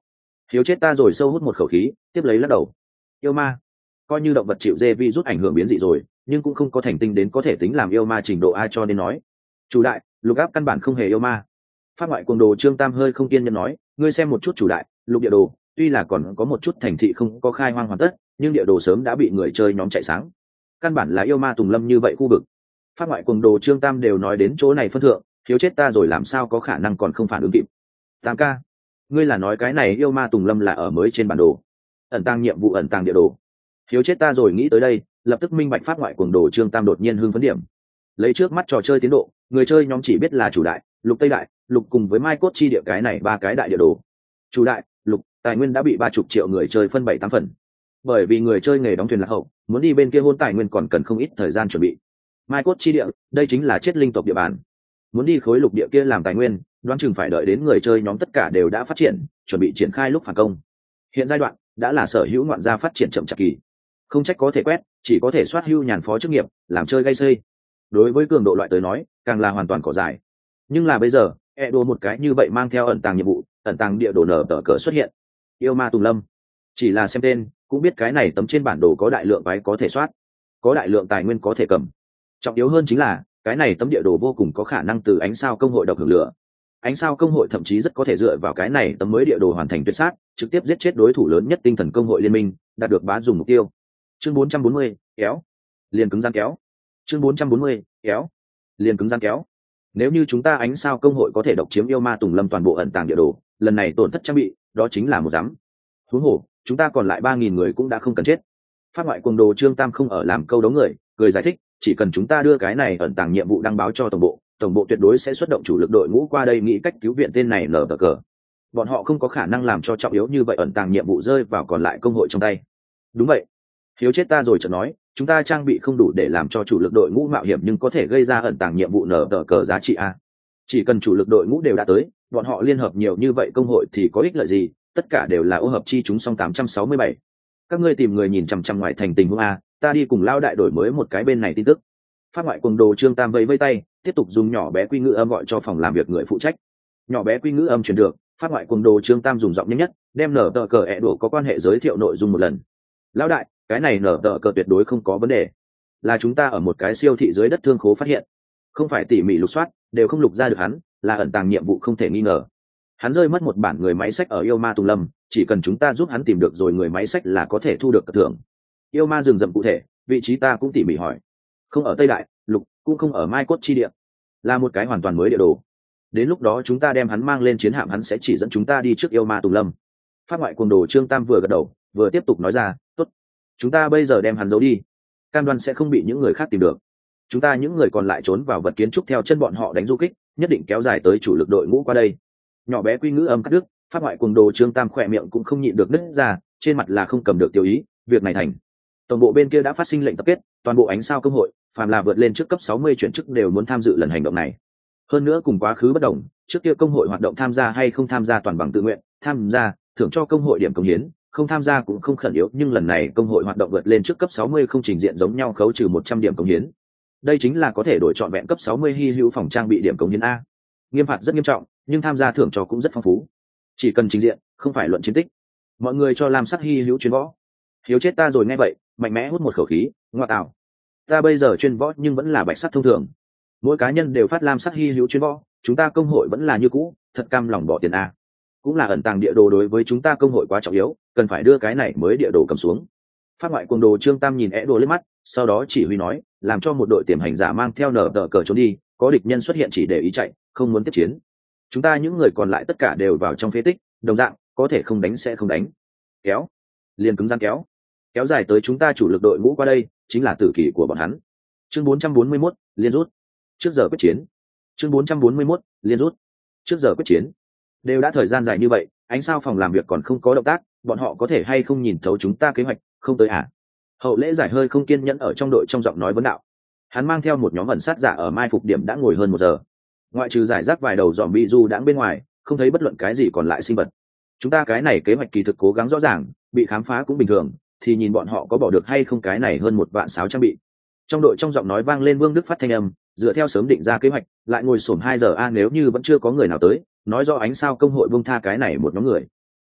Hiếu chết ta rồi sâu hút một khẩu khí, tiếp lấy lắc đầu. Yêu ma, coi như động vật chịu dê vi rút ảnh hưởng biến dị rồi, nhưng cũng không có thành tinh đến có thể tính làm yêu ma trình độ ai cho nên nói. Chủ đại, lục áp căn bản không hề yêu ma. Phát ngoại cuồng đồ Trương Tam hơi không kiên nhẫn nói, ngươi xem một chút chủ đại, lục địa đồ, tuy là còn có một chút thành thị không có khai hoang hoàn tất, nhưng địa đồ sớm đã bị người chơi nhóm chạy sáng. Căn bản là yêu ma tùng lâm như vậy khu vực. Phát ngoại cuồng đồ Trương Tam đều nói đến chỗ này phân thượng, thiếu chết ta rồi làm sao có khả năng còn không phản ứng kịp. Tam ca, ngươi là nói cái này yêu ma tùng lâm là ở mới trên bản đồ, ẩn tàng nhiệm vụ ẩn tàng địa đồ. Thiếu chết ta rồi nghĩ tới đây, lập tức minh bạch phát ngoại cuồng đồ Trương Tam đột nhiên hưng phấn điểm. Lấy trước mắt trò chơi tiến độ, người chơi nhóm chỉ biết là chủ đại, lục tây đại, lục cùng với mai cốt chi địa cái này ba cái đại địa đồ. Chủ đại, lục, tài nguyên đã bị ba chục triệu người chơi phân bảy tám phần. Bởi vì người chơi nghề đóng thuyền lạc hậu, muốn đi bên kia hôn tài nguyên còn cần không ít thời gian chuẩn bị. Mai cốt chi địa, đây chính là chết linh tộc địa bàn. Muốn đi khối lục địa kia làm tài nguyên, đoán chừng phải đợi đến người chơi nhóm tất cả đều đã phát triển, chuẩn bị triển khai lúc phản công. Hiện giai đoạn đã là sở hữu ngoạn gia phát triển chậm chạp kỳ, không trách có thể quét, chỉ có thể soát hưu nhàn phó chức nghiệp, làm chơi gây xây. Đối với cường độ loại tới nói, càng là hoàn toàn cỏ dài. Nhưng là bây giờ, e đồ một cái như vậy mang theo ẩn tàng nhiệm vụ, ẩn tàng địa đồ nở tờ cờ xuất hiện. Yêu ma tùng lâm, chỉ là xem tên cũng biết cái này tấm trên bản đồ có đại lượng váy có thể soát, có đại lượng tài nguyên có thể cầm. Trọng yếu hơn chính là cái này tấm địa đồ vô cùng có khả năng từ ánh sao công hội độc hưởng lửa. Ánh sao công hội thậm chí rất có thể dựa vào cái này tấm mới địa đồ hoàn thành tuyệt sát, trực tiếp giết chết đối thủ lớn nhất tinh thần công hội liên minh, đạt được bá dùng mục tiêu. Chương bốn trăm bốn mươi, kéo, liền cứng rắn kéo. Chương bốn trăm bốn mươi, kéo, liền cứng rắn kéo. Nếu như chúng ta ánh sao công hội có thể độc chiếm yêu ma tùng lâm toàn bộ ẩn tàng địa đồ, lần này tổn thất trang bị, đó chính là một dám. Huống hồ, chúng ta còn lại ba nghìn người cũng đã không cần chết. Phát ngoại cuồng đồ Trương Tam không ở làm câu đấu người, cười giải thích, chỉ cần chúng ta đưa cái này ẩn tàng nhiệm vụ đăng báo cho tổng bộ, tổng bộ tuyệt đối sẽ xuất động chủ lực đội ngũ qua đây nghĩ cách cứu viện tên này nở bờ cờ. Bọn họ không có khả năng làm cho trọng yếu như vậy ẩn tàng nhiệm vụ rơi vào còn lại công hội trong tay. Đúng vậy. Hiếu chết ta rồi chợt nói, chúng ta trang bị không đủ để làm cho chủ lực đội ngũ mạo hiểm nhưng có thể gây ra ẩn tàng nhiệm vụ nở tờ cờ giá trị a. Chỉ cần chủ lực đội ngũ đều đã tới, bọn họ liên hợp nhiều như vậy công hội thì có ích lợi gì, tất cả đều là ô hợp chi chúng song tám trăm sáu mươi bảy. Các ngươi tìm người nhìn chằm chằm ngoài thành tình huống a, ta đi cùng lao đại đổi mới một cái bên này tin tức. Phát ngoại cuồng đồ Trương Tam vẫy vẫy tay, tiếp tục dùng nhỏ bé quy ngữ âm gọi cho phòng làm việc người phụ trách. Nhỏ bé quy ngữ âm truyền được, phát ngoại cuồng đồ Trương Tam dùng giọng nhanh nhất, đem nở tờ cờ ẹ đổ có quan hệ giới thiệu nội dung một lần. Lão đại, cái này nở tờ cờ tuyệt đối không có vấn đề, là chúng ta ở một cái siêu thị dưới đất thương khố phát hiện, không phải tỉ mỉ lục soát đều không lục ra được hắn, là ẩn tàng nhiệm vụ không thể nghi ngờ. Hắn rơi mất một bản người máy sách ở yêu ma tùng lâm, chỉ cần chúng ta giúp hắn tìm được rồi người máy sách là có thể thu được cất thưởng. Yêu ma rừng rậm cụ thể vị trí ta cũng tỉ mỉ hỏi, không ở tây đại lục, cũng không ở mai cốt chi địa, là một cái hoàn toàn mới địa đồ. Đến lúc đó chúng ta đem hắn mang lên chiến hạm, hắn sẽ chỉ dẫn chúng ta đi trước yêu ma tùng lâm. Phát ngoại cuồng đồ Trương Tam vừa gật đầu vừa tiếp tục nói ra, tốt, chúng ta bây giờ đem hắn giấu đi, cam đoan sẽ không bị những người khác tìm được. Chúng ta những người còn lại trốn vào vật kiến trúc theo chân bọn họ đánh du kích, nhất định kéo dài tới chủ lực đội ngũ qua đây. Nhỏ bé quy ngữ âm cắt đứt, phát ngoại cuồng đồ Trương Tam khỏe miệng cũng không nhịn được nứt ra, trên mặt là không cầm được tiêu ý. Việc này thành, tổng bộ bên kia đã phát sinh lệnh tập kết, toàn bộ ánh sao công hội phàm là vượt lên trước cấp sáu mươi chuyển chức đều muốn tham dự lần hành động này. Hơn nữa cùng quá khứ bất đồng, trước kia công hội hoạt động tham gia hay không tham gia toàn bằng tự nguyện, tham gia thưởng cho công hội điểm cống hiến, không tham gia cũng không khẩn yếu, nhưng lần này công hội hoạt động vượt lên trước cấp sáu mươi không trình diện giống nhau khấu trừ một trăm điểm cống hiến. Đây chính là có thể đổi trọn vẹn cấp sáu mươi hy hữu phòng trang bị điểm cống hiến a. Nghiêm phạt rất nghiêm trọng, nhưng tham gia thưởng cho cũng rất phong phú. Chỉ cần trình diện, không phải luận chiến tích. Mọi người cho làm sắc hy hữu chuyên võ. Hiếu chết ta rồi nghe vậy, mạnh mẽ hút một khẩu khí, ngoa tạo. Ta bây giờ chuyên võ nhưng vẫn là bạch sắt thông thường. Mỗi cá nhân đều phát lam sắc hy hữu chuyên võ, chúng ta công hội vẫn là như cũ, thật cam lòng bỏ tiền a. Cũng là ẩn tàng địa đồ đối với chúng ta công hội quá trọng yếu, cần phải đưa cái này mới địa đồ cầm xuống. Phát ngoại cuồng đồ Trương Tam nhìn é đồ lên mắt, sau đó chỉ huy nói, làm cho một đội tiềm hành giả mang theo nở tờ cờ trốn đi, có địch nhân xuất hiện chỉ để ý chạy, không muốn tiếp chiến. Chúng ta những người còn lại tất cả đều vào trong phế tích, đồng dạng có thể không đánh sẽ không đánh. Kéo, liền cứng rắn kéo, kéo dài tới chúng ta chủ lực đội ngũ qua đây, chính là tử kỳ của bọn hắn. Chương bốn trăm bốn mươi mốt, liên rút. Trước giờ quyết chiến. Chương bốn trăm bốn mươi mốt, liên rút. Trước giờ quyết chiến. Đều đã thời gian dài như vậy, ánh sao phòng làm việc còn không có động tác, bọn họ có thể hay không nhìn thấu chúng ta kế hoạch, không tới à? Hậu lễ giải hơi không kiên nhẫn ở trong đội trong giọng nói vấn đạo. Hắn mang theo một nhóm ẩn sát giả ở mai phục điểm đã ngồi hơn một giờ. Ngoại trừ giải rác vài đầu dòm bị du đãng bên ngoài, không thấy bất luận cái gì còn lại sinh vật. Chúng ta cái này kế hoạch kỳ thực cố gắng rõ ràng, bị khám phá cũng bình thường, thì nhìn bọn họ có bỏ được hay không cái này hơn một vạn sáu trang bị. Trong đội trong giọng nói vang lên Vương Đức Phát thanh âm, dựa theo sớm định ra kế hoạch, lại ngồi xổm hai giờ a, nếu như vẫn chưa có người nào tới, nói rõ ánh sao công hội buông tha cái này một nhóm người.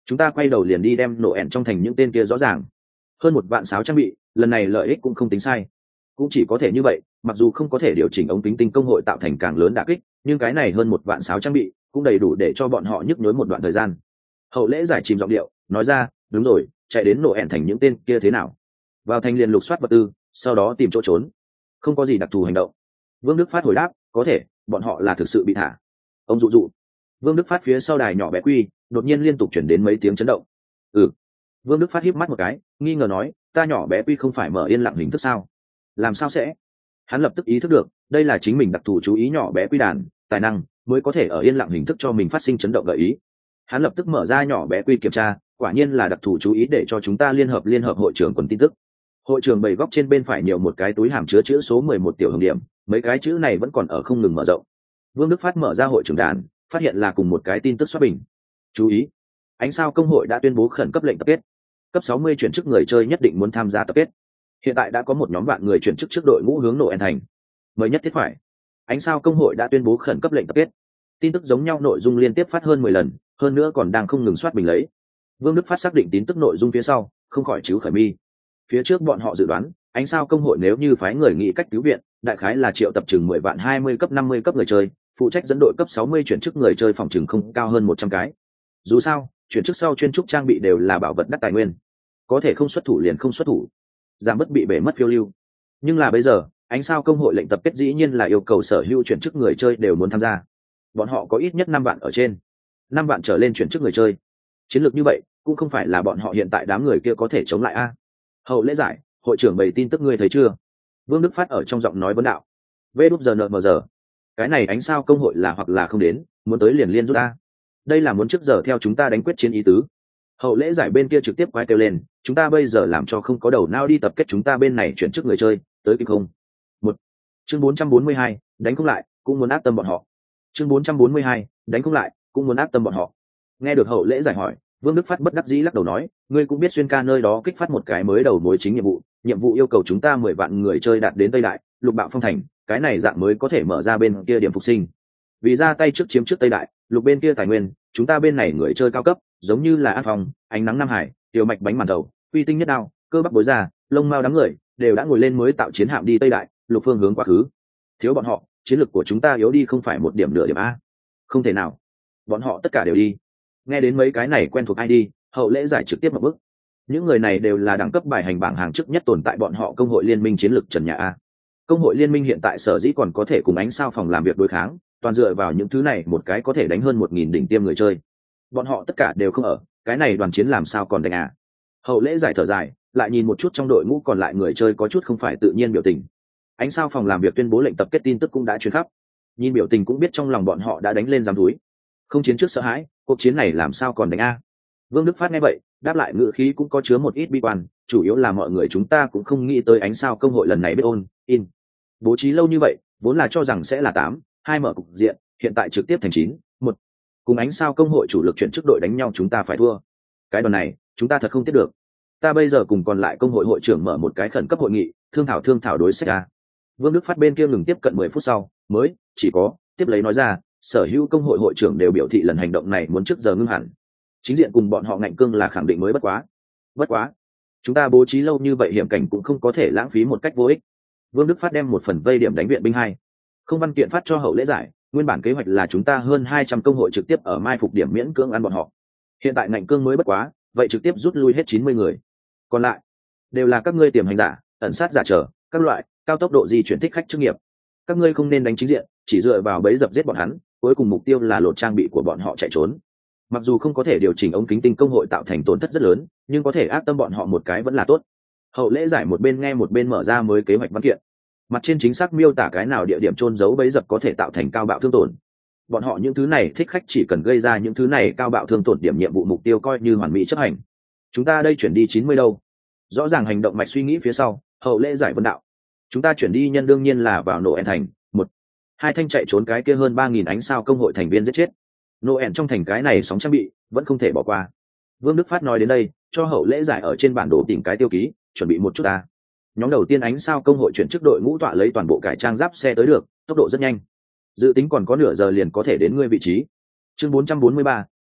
chúng ta quay đầu liền đi đem nổ ẻn trong thành những tên kia rõ ràng. Hơn một vạn sáo trang bị, lần này lợi ích cũng không tính sai. Cũng chỉ có thể như vậy, mặc dù không có thể điều chỉnh ống kính tinh công hội tạo thành càng lớn đả kích, nhưng cái này hơn một vạn sáo trang bị cũng đầy đủ để cho bọn họ nhức nhối một đoạn thời gian. Hậu lễ giải chìm giọng điệu nói ra, đúng rồi, chạy đến nổ ẻn thành những tên kia thế nào? Vào thành liền lục soát vật tư, sau đó tìm chỗ trốn. Không có gì đặc thù hành động. Vương Đức Phát hồi đáp, có thể, bọn họ là thực sự bị thả. Ông dụ dụ. Vương Đức Phát phía sau đài nhỏ bé quy đột nhiên liên tục chuyển đến mấy tiếng chấn động. Ừ. Vương Đức Phát híp mắt một cái, nghi ngờ nói, ta nhỏ bé quy không phải mở yên lặng hình thức sao? Làm sao sẽ? Hắn lập tức ý thức được, đây là chính mình đặc thù chú ý nhỏ bé quy đàn tài năng mới có thể ở yên lặng hình thức cho mình phát sinh chấn động gợi ý. Hắn lập tức mở ra nhỏ bé quy kiểm tra, quả nhiên là đặc thù chú ý để cho chúng ta liên hợp liên hợp hội trưởng quần tin tức. Hội trưởng bảy góc trên bên phải nhiều một cái túi hàm chứa chữ số mười một tiểu hồng điểm, mấy cái chữ này vẫn còn ở không ngừng mở rộng. Vương Đức Phát mở ra hội trưởng đàn, phát hiện là cùng một cái tin tức xoát bình. Chú ý, ánh sao công hội đã tuyên bố khẩn cấp lệnh tập kết. Cấp sáu mươi chuyển chức người chơi nhất định muốn tham gia tập kết. Hiện tại đã có một nhóm bạn người chuyển chức trước đội ngũ hướng nổ ẻn thành. Mới nhất thiết phải. Ánh sao công hội đã tuyên bố khẩn cấp lệnh tập kết. Tin tức giống nhau nội dung liên tiếp phát hơn mười lần, hơn nữa còn đang không ngừng soát bình lấy. Vương Đức Phát xác định tin tức nội dung phía sau, không khỏi chíu khởi mi. Phía trước bọn họ dự đoán, ánh sao công hội nếu như phái người nghĩ cách cứu viện, đại khái là triệu tập chừng mười vạn hai mươi cấp năm mươi cấp người chơi, phụ trách dẫn đội cấp sáu mươi chuyển chức người chơi phòng chừng không cao hơn một trăm cái. Dù sao, chuyển chức sau chuyên trúc trang bị đều là bảo vật đắt tài nguyên, có thể không xuất thủ liền không xuất thủ, giảm bất bị bể mất phiêu lưu. Nhưng là bây giờ, ánh sao công hội lệnh tập kết dĩ nhiên là yêu cầu sở hữu chuyển chức người chơi đều muốn tham gia. Bọn họ có ít nhất năm vạn ở trên, năm vạn trở lên chuyển chức người chơi. Chiến lược như vậy, cũng không phải là bọn họ hiện tại đám người kia có thể chống lại a. Hậu lễ giải, hội trưởng bày tin tức ngươi thấy chưa? Vương Đức Phát ở trong giọng nói vấn đạo. Vê đúp giờ nợ mờ giờ. Cái này ánh sao công hội là hoặc là không đến, muốn tới liền liên rút a. Đây là muốn trước giờ theo chúng ta đánh quyết chiến ý tứ. Hậu lễ giải bên kia trực tiếp quay kêu lên, chúng ta bây giờ làm cho không có đầu não đi tập kết chúng ta bên này chuyển chức người chơi, tới kịp không? Một. Chương bốn trăm bốn mươi hai, đánh không lại, cũng muốn ác tâm bọn họ. Chương bốn trăm bốn mươi hai, đánh không lại, cũng muốn ác tâm bọn họ. Nghe được hậu lễ giải hỏi, Vương Đức Phát bất đắc dĩ lắc đầu nói, ngươi cũng biết xuyên ca nơi đó kích phát một cái mới đầu mối chính nhiệm vụ, nhiệm vụ yêu cầu chúng ta mười vạn người chơi đạt đến Tây Đại, lục bạo phong thành, cái này dạng mới có thể mở ra bên kia điểm phục sinh. Vì ra tay trước chiếm trước Tây Đại, lục bên kia tài nguyên, chúng ta bên này người chơi cao cấp, giống như là An Phong, Ánh Nắng Nam Hải, Tiểu Mạch bánh màn đầu, Uy Tinh Nhất Đao, Cơ Bắp Bối Ra, Lông Mao đám người, đều đã ngồi lên mới tạo chiến hạm đi Tây Đại, lục phương hướng quá khứ. Thiếu bọn họ, chiến lược của chúng ta yếu đi không phải một điểm nửa điểm a. Không thể nào. Bọn họ tất cả đều đi. Nghe đến mấy cái này quen thuộc ai đi, hậu lễ giải trực tiếp một bước. Những người này đều là đẳng cấp bài hành bảng hàng trước nhất tồn tại bọn họ công hội liên minh chiến lược trần nhà a. Công hội liên minh hiện tại sở dĩ còn có thể cùng ánh sao phòng làm việc đối kháng, toàn dựa vào những thứ này một cái có thể đánh hơn một nghìn đỉnh tiêm người chơi. Bọn họ tất cả đều không ở, cái này đoàn chiến làm sao còn đánh à? Hậu lễ giải thở dài, lại nhìn một chút trong đội ngũ còn lại người chơi có chút không phải tự nhiên biểu tình. Ánh sao phòng làm việc tuyên bố lệnh tập kết tin tức cũng đã truyền khắp. Nhìn biểu tình cũng biết trong lòng bọn họ đã đánh lên giám túi. Không chiến trước sợ hãi, cuộc chiến này làm sao còn đánh a? Vương Đức Phát nghe vậy, đáp lại ngữ khí cũng có chứa một ít bi quan, chủ yếu là mọi người chúng ta cũng không nghĩ tới ánh sao công hội lần này biết ôn, in. Bố trí lâu như vậy, vốn là cho rằng sẽ là tám, hai mở cục diện, hiện tại trực tiếp thành chín, một. Cùng ánh sao công hội chủ lực chuyển chức đội đánh nhau chúng ta phải thua. Cái đoàn này, chúng ta thật không tiếp được. Ta bây giờ cùng còn lại công hội hội trưởng mở một cái khẩn cấp hội nghị, thương thảo thương thảo đối sách a. Vương Đức Phát bên kia ngừng tiếp cận mười phút sau, mới chỉ có tiếp lấy nói ra, sở hữu công hội hội trưởng đều biểu thị lần hành động này muốn trước giờ ngưng hẳn. Chính diện cùng bọn họ ngạnh cương là khẳng định mới bất quá. Bất quá, chúng ta bố trí lâu như vậy hiểm cảnh cũng không có thể lãng phí một cách vô ích. Vương Đức Phát đem một phần vây điểm đánh viện binh hai không văn kiện phát cho hậu lễ giải, nguyên bản kế hoạch là chúng ta hơn hai trăm công hội trực tiếp ở mai phục điểm miễn cưỡng ăn bọn họ. Hiện tại ngạnh cương mới bất quá, vậy trực tiếp rút lui hết chín mươi người. Còn lại đều là các ngươi tiềm hành giả, ẩn sát giả trở, các loại cao tốc độ di chuyển thích khách chức nghiệp. Các ngươi không nên đánh chính diện, chỉ dựa vào bẫy dập giết bọn hắn, cuối cùng mục tiêu là lột trang bị của bọn họ chạy trốn. Mặc dù không có thể điều chỉnh ống kính tinh công hội tạo thành tổn thất rất lớn, nhưng có thể ác tâm bọn họ một cái vẫn là tốt. Hậu lễ giải một bên nghe một bên mở ra mới kế hoạch văn kiện. Mặt trên chính xác miêu tả cái nào địa điểm chôn giấu bẫy dập có thể tạo thành cao bạo thương tổn. Bọn họ những thứ này thích khách chỉ cần gây ra những thứ này cao bạo thương tổn điểm nhiệm vụ mục tiêu coi như hoàn mỹ chấp hành. Chúng ta đây chuyển đi chín mươi đâu? Rõ ràng hành động mạch suy nghĩ phía sau, hậu lễ giải vấn đạo. Chúng ta chuyển đi nhân đương nhiên là vào nổ en thành, một, hai thanh chạy trốn cái kia hơn ba nghìn ánh sao công hội thành viên giết chết. Nổ en trong thành cái này sóng trang bị, vẫn không thể bỏ qua. Vương Đức Phát nói đến đây, cho hậu lễ giải ở trên bản đồ tìm cái tiêu ký, chuẩn bị một chút ta. Nhóm đầu tiên ánh sao công hội chuyển chức đội ngũ tọa lấy toàn bộ cải trang giáp xe tới được, tốc độ rất nhanh. Dự tính còn có nửa giờ liền có thể đến ngươi vị trí. Chương bốn trăm bốn mươi ba,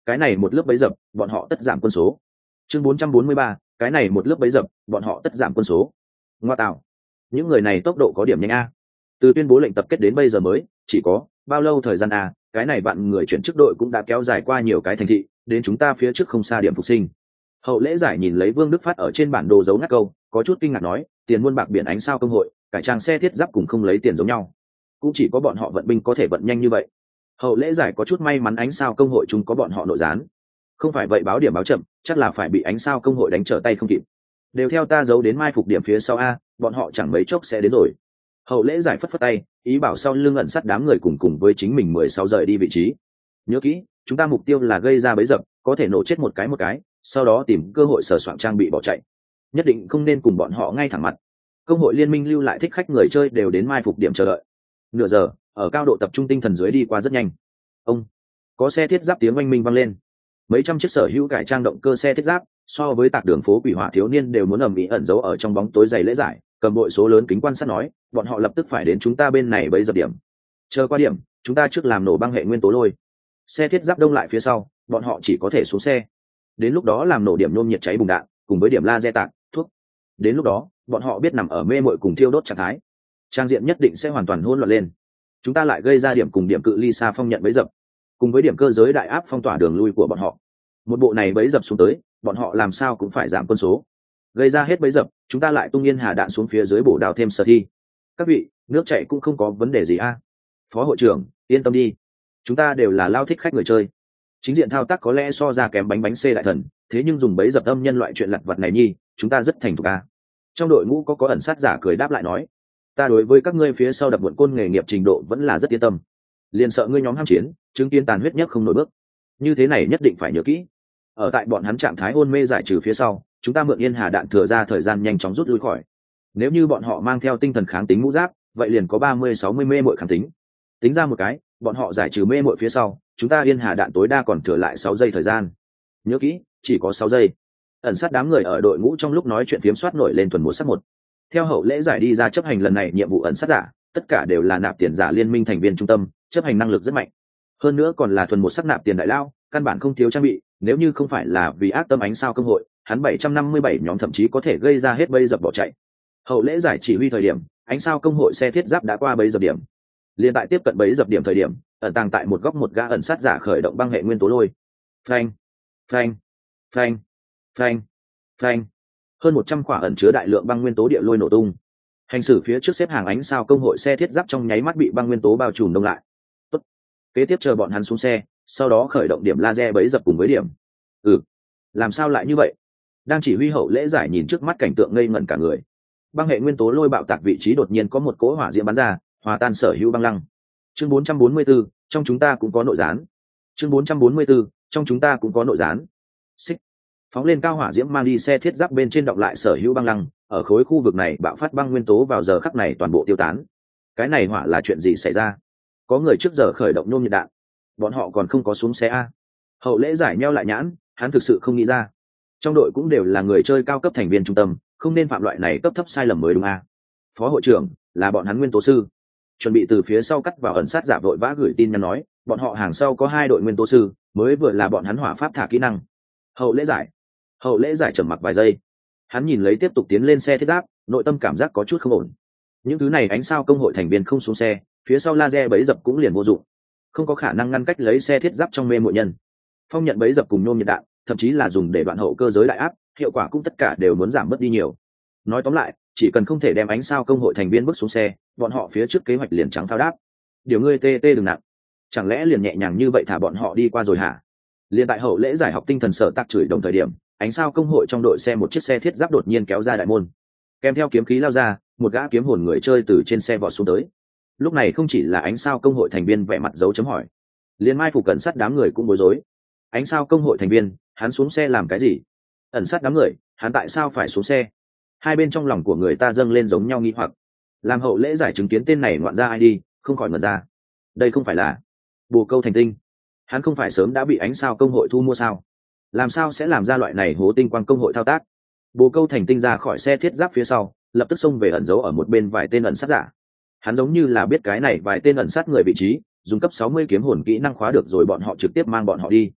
cái này một lớp bấy dập bọn họ tất giảm quân số. Chương bốn trăm bốn mươi ba, cái này một lớp bấy dập bọn họ tất giảm quân số. Ngoa tạo, những người này tốc độ có điểm nhanh a. Từ tuyên bố lệnh tập kết đến bây giờ mới chỉ có bao lâu thời gian a? Cái này bạn người chuyển chức đội cũng đã kéo dài qua nhiều cái thành thị, đến chúng ta phía trước không xa điểm phục sinh. Hậu lễ giải nhìn lấy Vương Đức Phát ở trên bản đồ dấu ngắt câu, có chút kinh ngạc nói, tiền muôn bạc biển ánh sao công hội, cải trang xe thiết giáp cùng không lấy tiền giống nhau, cũng chỉ có bọn họ vận binh có thể vận nhanh như vậy. Hậu lễ giải có chút may mắn ánh sao công hội chúng có bọn họ nội gián, không phải vậy báo điểm báo chậm chắc là phải bị ánh sao công hội đánh trở tay không kịp. Đều theo ta giấu đến mai phục điểm phía sau a, bọn họ chẳng mấy chốc sẽ đến rồi. Hậu lễ giải phất phất tay, ý bảo sau lưng ẩn sát đám người cùng cùng với chính mình mười sáu rời đi vị trí. Nhớ kỹ, chúng ta mục tiêu là gây ra bẫy dập, có thể nổ chết một cái một cái, sau đó tìm cơ hội sờ soạn trang bị bỏ chạy, nhất định không nên cùng bọn họ ngay thẳng mặt. Công hội liên minh lưu lại thích khách người chơi đều đến mai phục điểm chờ đợi. Nửa giờ, ở cao độ tập trung tinh thần dưới đi qua rất nhanh. Ông, có xe thiết giáp tiếng oanh minh vang lên. Mấy trăm chiếc sở hữu cải trang động cơ xe thiết giáp, so với tạc đường phố quỷ hỏa thiếu niên đều muốn ầm ĩ ẩn giấu ở trong bóng tối dày lễ giải, cầm bội số lớn kính quan sát nói, bọn họ lập tức phải đến chúng ta bên này bấy dập điểm. Chờ qua điểm, chúng ta trước làm nổ băng hệ nguyên tố lôi. Xe thiết giáp đông lại phía sau, bọn họ chỉ có thể xuống xe. Đến lúc đó làm nổ điểm nhôm nhiệt cháy bùng đạn, cùng với điểm laser tạc, thuốc. Đến lúc đó, bọn họ biết nằm ở mê muội cùng thiêu đốt trạng thái, trang diện nhất định sẽ hoàn toàn hỗn loạn lên. Chúng ta lại gây ra điểm cùng điểm cự ly xa phong nhận bấy dập, cùng với điểm cơ giới đại áp phong tỏa đường lui của bọn họ. Một bộ này bấy dập xuống tới, bọn họ làm sao cũng phải giảm quân số. Gây ra hết bấy dập, chúng ta lại tung yên hà đạn xuống phía dưới bổ đào thêm sở thi. Các vị, nước chảy cũng không có vấn đề gì a. Phó hội trưởng, yên tâm đi, chúng ta đều là lao thích khách người chơi. Chính diện thao tác có lẽ so ra kém bánh bánh C đại thần, thế nhưng dùng bấy dập âm nhân loại chuyện lặt vặt này nhi, chúng ta rất thành thục a. Trong đội ngũ có có ẩn sát giả cười đáp lại nói, ta đối với các ngươi phía sau đập muộn côn nghề nghiệp trình độ vẫn là rất yên tâm, liền sợ ngươi nhóm ham chiến chứng kiến tàn huyết nhất không nổi bước. Như thế này nhất định phải nhớ kỹ. Ở tại bọn hắn trạng thái hôn mê giải trừ phía sau, chúng ta mượn yên hà đạn thừa ra thời gian nhanh chóng rút lui khỏi. Nếu như bọn họ mang theo tinh thần kháng tính mũ giáp, vậy liền có ba mươi sáu mươi mê muội kháng tính. Tính ra một cái, bọn họ giải trừ mê muội phía sau, chúng ta yên hà đạn tối đa còn thừa lại sáu giây thời gian. Nhớ kỹ, chỉ có sáu giây. Ẩn sát đám người ở đội ngũ trong lúc nói chuyện phiếm soát nổi lên tuần một sát một. Theo hậu lễ giải đi ra chấp hành lần này nhiệm vụ ẩn sát giả, tất cả đều là nạp tiền giả liên minh thành viên trung tâm, chấp hành năng lực rất mạnh. Hơn nữa còn là thuần một sắc nạp tiền đại lao, căn bản không thiếu trang bị, nếu như không phải là vì ác tâm ánh sao công hội, hắn bảy trăm năm mươi bảy nhóm thậm chí có thể gây ra hết bấy dập bỏ chạy. Hậu lễ giải chỉ huy thời điểm, ánh sao công hội xe thiết giáp đã qua bấy dập điểm. Liên tại tiếp cận bấy dập điểm thời điểm, ẩn tàng tại một góc một gã ẩn sát giả khởi động băng hệ nguyên tố lôi. Phanh, phanh, phanh, phanh, phanh. Hơn một trăm quả ẩn chứa đại lượng băng nguyên tố địa lôi nổ tung. Hành xử phía trước xếp hàng ánh sao công hội xe thiết giáp trong nháy mắt bị băng nguyên tố bao trùm đông lại. Tốt. Kế tiếp chờ bọn hắn xuống xe, sau đó khởi động điểm laser bấy dập cùng với điểm. Ừ, làm sao lại như vậy? Đang chỉ huy hậu lễ giải nhìn trước mắt cảnh tượng ngây ngẩn cả người. Băng hệ nguyên tố lôi bạo tạc vị trí đột nhiên có một cỗ hỏa diễm bắn ra, hòa tan sở hữu băng lăng. Chương bốn trăm bốn mươi tư, trong chúng ta cũng có nội gián. Chương bốn trăm bốn mươi tư, trong chúng ta cũng có nội gián. Xích. Phóng lên cao hỏa diễm mang đi xe thiết giáp bên trên động lại sở hữu băng lăng, ở khối khu vực này bạo phát băng nguyên tố vào giờ khắc này toàn bộ tiêu tán. Cái này hỏa là chuyện gì xảy ra? Có người trước giờ khởi động nhôm nhiệt đạn, bọn họ còn không có xuống xe a. Hậu lễ giải nheo lại nhãn, hắn thực sự không nghĩ ra. Trong đội cũng đều là người chơi cao cấp thành viên trung tâm, không nên phạm loại này cấp thấp sai lầm mới đúng a. Phó hội trưởng là bọn hắn nguyên tố sư, chuẩn bị từ phía sau cắt vào ẩn sát giả vội vã gửi tin nhắn nói, bọn họ hàng sau có hai đội nguyên tố sư, mới vừa là bọn hắn hỏa pháp thả kỹ năng. Hậu lễ giải, hậu lễ giải trầm mặc vài giây, hắn nhìn lấy tiếp tục tiến lên xe thiết giáp, nội tâm cảm giác có chút không ổn. Những thứ này ánh sao công hội thành viên không xuống xe, phía sau laser bấy dập cũng liền vô dụng, không có khả năng ngăn cách lấy xe thiết giáp trong mê muội nhân. Phong nhận bấy dập cùng nhôm nhiệt đạn, thậm chí là dùng để đoạn hậu cơ giới đại áp, hiệu quả cũng tất cả đều muốn giảm bớt đi nhiều. Nói tóm lại, chỉ cần không thể đem ánh sao công hội thành viên bước xuống xe, bọn họ phía trước kế hoạch liền trắng thao đáp. Điều ngươi tê tê đừng nặng, chẳng lẽ liền nhẹ nhàng như vậy thả bọn họ đi qua rồi hả? Liên tại hậu lễ giải học tinh thần sở tạc chửi đồng thời điểm, ánh sao công hội trong đội xe một chiếc xe thiết giáp đột nhiên kéo ra đại môn, kèm theo kiếm khí lao ra, một gã kiếm hồn người chơi từ trên xe vọt xuống tới. Lúc này không chỉ là ánh sao công hội thành viên vẻ mặt dấu chấm hỏi, liên mai phục cẩn sát đám người cũng bối rối. Ánh sao công hội thành viên, hắn xuống xe làm cái gì? Ẩn sát đám người, hắn tại sao phải xuống xe? Hai bên trong lòng của người ta dâng lên giống nhau nghi hoặc. Làm hậu lễ giải chứng kiến tên này ngoạn ra ai đi, không khỏi ngẩn ra. Đây không phải là Bồ Câu thành tinh? Hắn không phải sớm đã bị ánh sao công hội thu mua sao? Làm sao sẽ làm ra loại này hố tinh quang công hội thao tác? Bồ Câu thành tinh ra khỏi xe thiết giáp phía sau, lập tức xông về ẩn giấu ở một bên vài tên ẩn sát giả. Hắn giống như là biết cái này vài tên ẩn sát người vị trí, dùng cấp sáu mươi kiếm hồn kỹ năng khóa được rồi bọn họ trực tiếp mang bọn họ đi.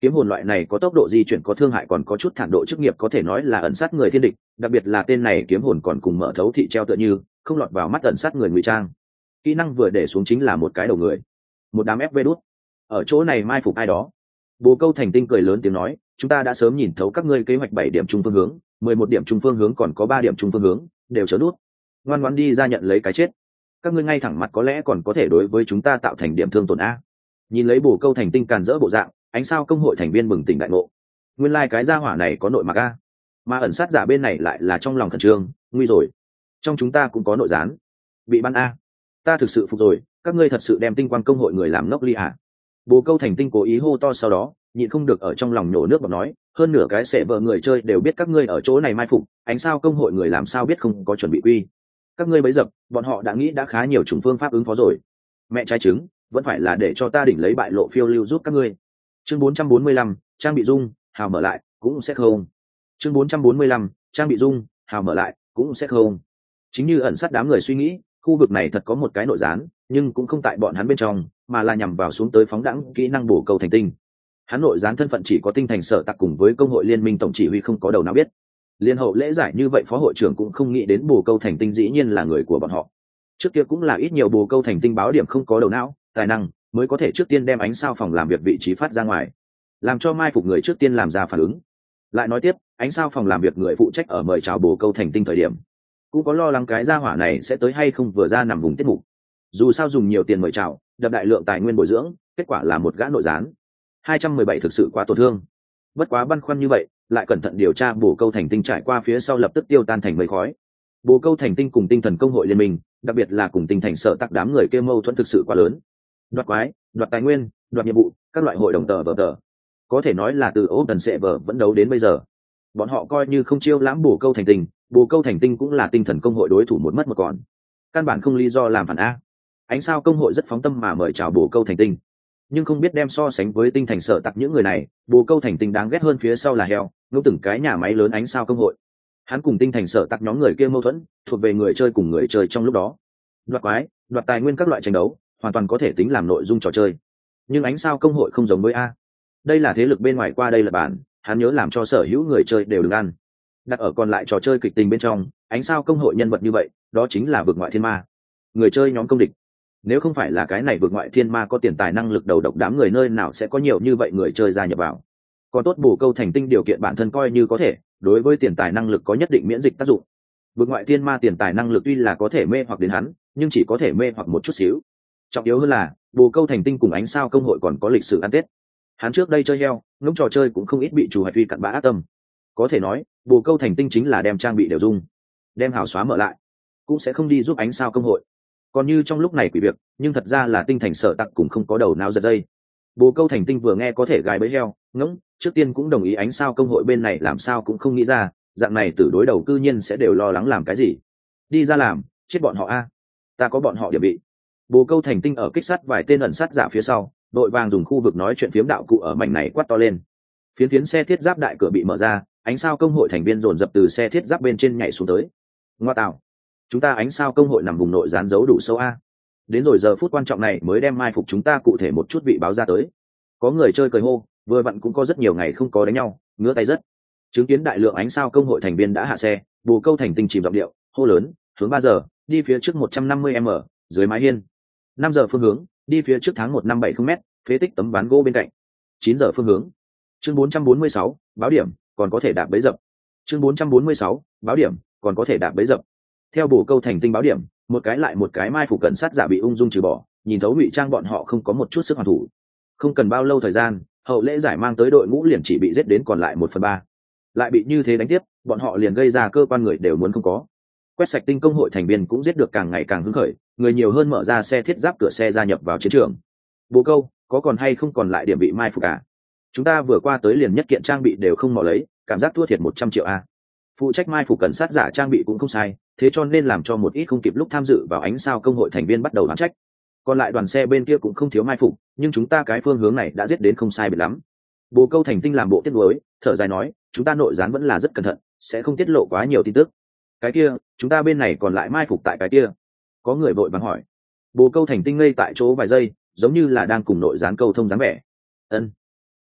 Kiếm hồn loại này có tốc độ di chuyển, có thương hại, còn có chút thản độ chức nghiệp, có thể nói là ẩn sát người thiên địch. Đặc biệt là tên này kiếm hồn còn cùng mở thấu thị treo tựa như không lọt vào mắt ẩn sát người ngụy trang. Kỹ năng vừa để xuống chính là một cái đầu người, một đám ép vê đút ở chỗ này mai phục ai đó. Bồ Câu Thành Tinh cười lớn tiếng nói, chúng ta đã sớm nhìn thấu các ngươi kế hoạch bảy điểm trung phương hướng, mười một điểm trung phương hướng, còn có ba điểm trung phương hướng, đều chớ nút, ngoan ngoãn đi ra nhận lấy cái chết. Các ngươi ngay thẳng mặt có lẽ còn có thể đối với chúng ta tạo thành điểm thương tổn a. Nhìn lấy Bồ Câu Thành Tinh càn rỡ bộ dạng, ánh sao công hội thành viên bừng tỉnh đại ngộ. Nguyên lai like cái gia hỏa này có nội mặc a, mà ẩn sát giả bên này lại là trong lòng khẩn trương, nguy rồi, trong chúng ta cũng có nội gián, bị bắn a. Ta thực sự phục rồi, các ngươi thật sự đem tinh quang công hội người làm ngốc ly à? Bồ Câu Thành Tinh cố ý hô to, sau đó nhịn không được ở trong lòng nhổ nước bọt nói, hơn nửa cái sẽ vợ người chơi đều biết các ngươi ở chỗ này mai phục, ánh sao công hội người làm sao biết không có chuẩn bị quy. Các ngươi bấy dập, bọn họ đã nghĩ đã khá nhiều chủng phương pháp ứng phó rồi. Mẹ trái trứng, vẫn phải là để cho ta đỉnh lấy bại lộ phiêu lưu giúp các ngươi. Chương bốn trăm bốn mươi lăm, trang bị dung, hào mở lại, cũng sẽ không. Chương bốn trăm bốn mươi lăm, trang bị dung, hào mở lại, cũng sẽ không. Chính như ẩn sát đám người suy nghĩ, khu vực này thật có một cái nội gián, nhưng cũng không tại bọn hắn bên trong, mà là nhằm vào xuống tới phóng đẳng kỹ năng Bổ Câu Thành Tinh. Hắn nội gián thân phận chỉ có Tinh Thành Sở Tặc cùng với công hội liên minh tổng chỉ huy không có đầu nào biết. Liên hậu lễ giải như vậy phó hội trưởng cũng không nghĩ đến Bổ Câu Thành Tinh dĩ nhiên là người của bọn họ. Trước kia cũng là ít nhiều Bổ Câu Thành Tinh báo điểm không có đầu não, tài năng mới có thể trước tiên đem ánh sao phòng làm việc vị trí phát ra ngoài, làm cho mai phục người trước tiên làm ra phản ứng. Lại nói tiếp, ánh sao phòng làm việc người phụ trách ở mời chào Bổ Câu Thành Tinh thời điểm, cũng có lo lắng cái gia hỏa này sẽ tới hay không vừa ra nằm vùng tiết mục. Dù sao dùng nhiều tiền mời chào, đập đại lượng tài nguyên bồi dưỡng, kết quả là một gã nội gián. hai trăm mười bảy thực sự quá tổn thương. Bất quá băn khoăn như vậy, lại cẩn thận điều tra Bồ Câu Thành Tinh trải qua phía sau lập tức tiêu tan thành mây khói. Bồ Câu Thành Tinh cùng Tinh Thần công hội liên minh, đặc biệt là cùng Tinh Thành Sở Tặc đám người kia mâu thuẫn thực sự quá lớn. Đoạt quái, đoạt tài nguyên, đoạt nhiệm vụ, các loại hội đồng tờ vờ tờ. Có thể nói là từ ốp tần sệ vờ vẫn đấu đến bây giờ. Bọn họ coi như không chiêu lãm Bồ Câu Thành Tinh, Bồ Câu Thành Tinh cũng là Tinh Thần công hội đối thủ một mất một còn. Căn bản không lý do làm phản a. Ánh sao công hội rất phóng tâm mà mời chào Bồ Câu Thành Tinh, nhưng không biết đem so sánh với Tinh Thành Sở Tặc những người này, Bồ Câu Thành Tinh đáng ghét hơn phía sau là heo, ngẫu từng cái nhà máy lớn ánh sao công hội. Hắn cùng Tinh Thành Sở Tặc nhóm người kia mâu thuẫn, thuộc về người chơi cùng người chơi trong lúc đó. Đoạt quái, đoạt tài nguyên các loại tranh đấu, hoàn toàn có thể tính làm nội dung trò chơi. Nhưng ánh sao công hội không giống với a. Đây là thế lực bên ngoài qua đây là bản, hắn nhớ làm cho sở hữu người chơi đều đừng ăn. Đặt ở còn lại trò chơi kịch tình bên trong, ánh sao công hội nhân vật như vậy, đó chính là vực ngoại thiên ma. Người chơi nhóm công địch. Nếu không phải là cái này vượt ngoại thiên ma có tiền tài năng lực đầu độc đám người, nơi nào sẽ có nhiều như vậy người chơi gia nhập vào. Còn tốt Bồ Câu Thành Tinh điều kiện bản thân coi như có thể, đối với tiền tài năng lực có nhất định miễn dịch tác dụng. Vượt ngoại thiên ma tiền tài năng lực tuy là có thể mê hoặc đến hắn, nhưng chỉ có thể mê hoặc một chút xíu. Trọng yếu hơn là Bồ Câu Thành Tinh cùng ánh sao công hội còn có lịch sử ăn tết. Hắn trước đây chơi heo, ngỗng trò chơi cũng không ít bị chủ hoạch uy cặn bã ác tâm. Có thể nói Bồ Câu Thành Tinh chính là đem trang bị đều dung, đem hào xóa mở lại, cũng sẽ không đi giúp ánh sao công hội. Còn như trong lúc này quỷ việc, nhưng thật ra là Tinh Thành Sở Tặc cũng không có đầu nào giật dây. Bồ Câu Thành Tinh vừa nghe có thể gài bẫy heo ngỗng, trước tiên cũng đồng ý ánh sao công hội bên này làm sao cũng không nghĩ ra, dạng này từ đối đầu cư nhiên sẽ đều lo lắng làm cái gì. Đi ra làm, chết bọn họ a, ta có bọn họ địa vị. Bồ Câu Thành Tinh ở kích sát vài tên ẩn sát giả phía sau, đội vàng dùng khu vực nói chuyện phiếm đạo cụ ở mảnh này quát to lên. Phiến phiến xe thiết giáp đại cửa bị mở ra, ánh sao công hội thành viên dồn dập từ xe thiết giáp bên trên nhảy xuống tới. Ngoa tạo, chúng ta ánh sao công hội nằm vùng nội gián giấu đủ sâu a. Đến rồi giờ phút quan trọng này mới đem mai phục chúng ta cụ thể một chút vị báo ra tới. Có người chơi cười hô, vừa vặn cũng có rất nhiều ngày không có đánh nhau, ngứa tay rất. Chứng kiến đại lượng ánh sao công hội thành viên đã hạ xe, Bồ Câu Thành Tinh chìm giọng điệu hô lớn, hướng ba giờ đi phía trước một trăm năm mươi m, dưới mái hiên. Năm giờ phương hướng đi phía trước tháng một năm bảy không m, phế tích tấm ván gỗ bên cạnh. Chín giờ phương hướng. Chương bốn trăm bốn mươi sáu, báo điểm, còn có thể đạp bẫy dập. Chương bốn trăm bốn mươi sáu, báo điểm, còn có thể đạp bẫy dập. Theo Bồ Câu Thành Tinh báo điểm, một cái lại một cái mai phục cận sát giả bị ung dung trừ bỏ, nhìn thấu ngụy trang bọn họ không có một chút sức hoàn thủ. Không cần bao lâu thời gian, hậu lễ giải mang tới đội ngũ liền chỉ bị giết đến còn lại một phần ba. Lại bị như thế đánh tiếp, bọn họ liền gây ra cơ quan người đều muốn không có. Quét sạch tinh công hội thành viên cũng giết được càng ngày càng hứng khởi, người nhiều hơn mở ra xe thiết giáp cửa xe gia nhập vào chiến trường. Bồ Câu, có còn hay không còn lại điểm bị mai phục cả? Chúng ta vừa qua tới liền nhất kiện trang bị đều không mò lấy, cảm giác thua thiệt một trăm triệu a. Phụ trách mai phục cận sát giả trang bị cũng không sai, thế cho nên làm cho một ít không kịp lúc tham dự vào ánh sao công hội thành viên bắt đầu đoán trách. Còn lại đoàn xe bên kia cũng không thiếu mai phục, nhưng chúng ta cái phương hướng này đã giết đến không sai biệt lắm. Bồ Câu Thành Tinh làm bộ tiếc nuối, thở dài nói, chúng ta nội gián vẫn là rất cẩn thận, sẽ không tiết lộ quá nhiều tin tức. Cái kia, chúng ta bên này còn lại mai phục tại cái kia. Có người vội vàng hỏi. Bồ Câu Thành Tinh ngây tại chỗ vài giây, giống như là đang cùng nội gián câu thông dáng vẻ. Ân,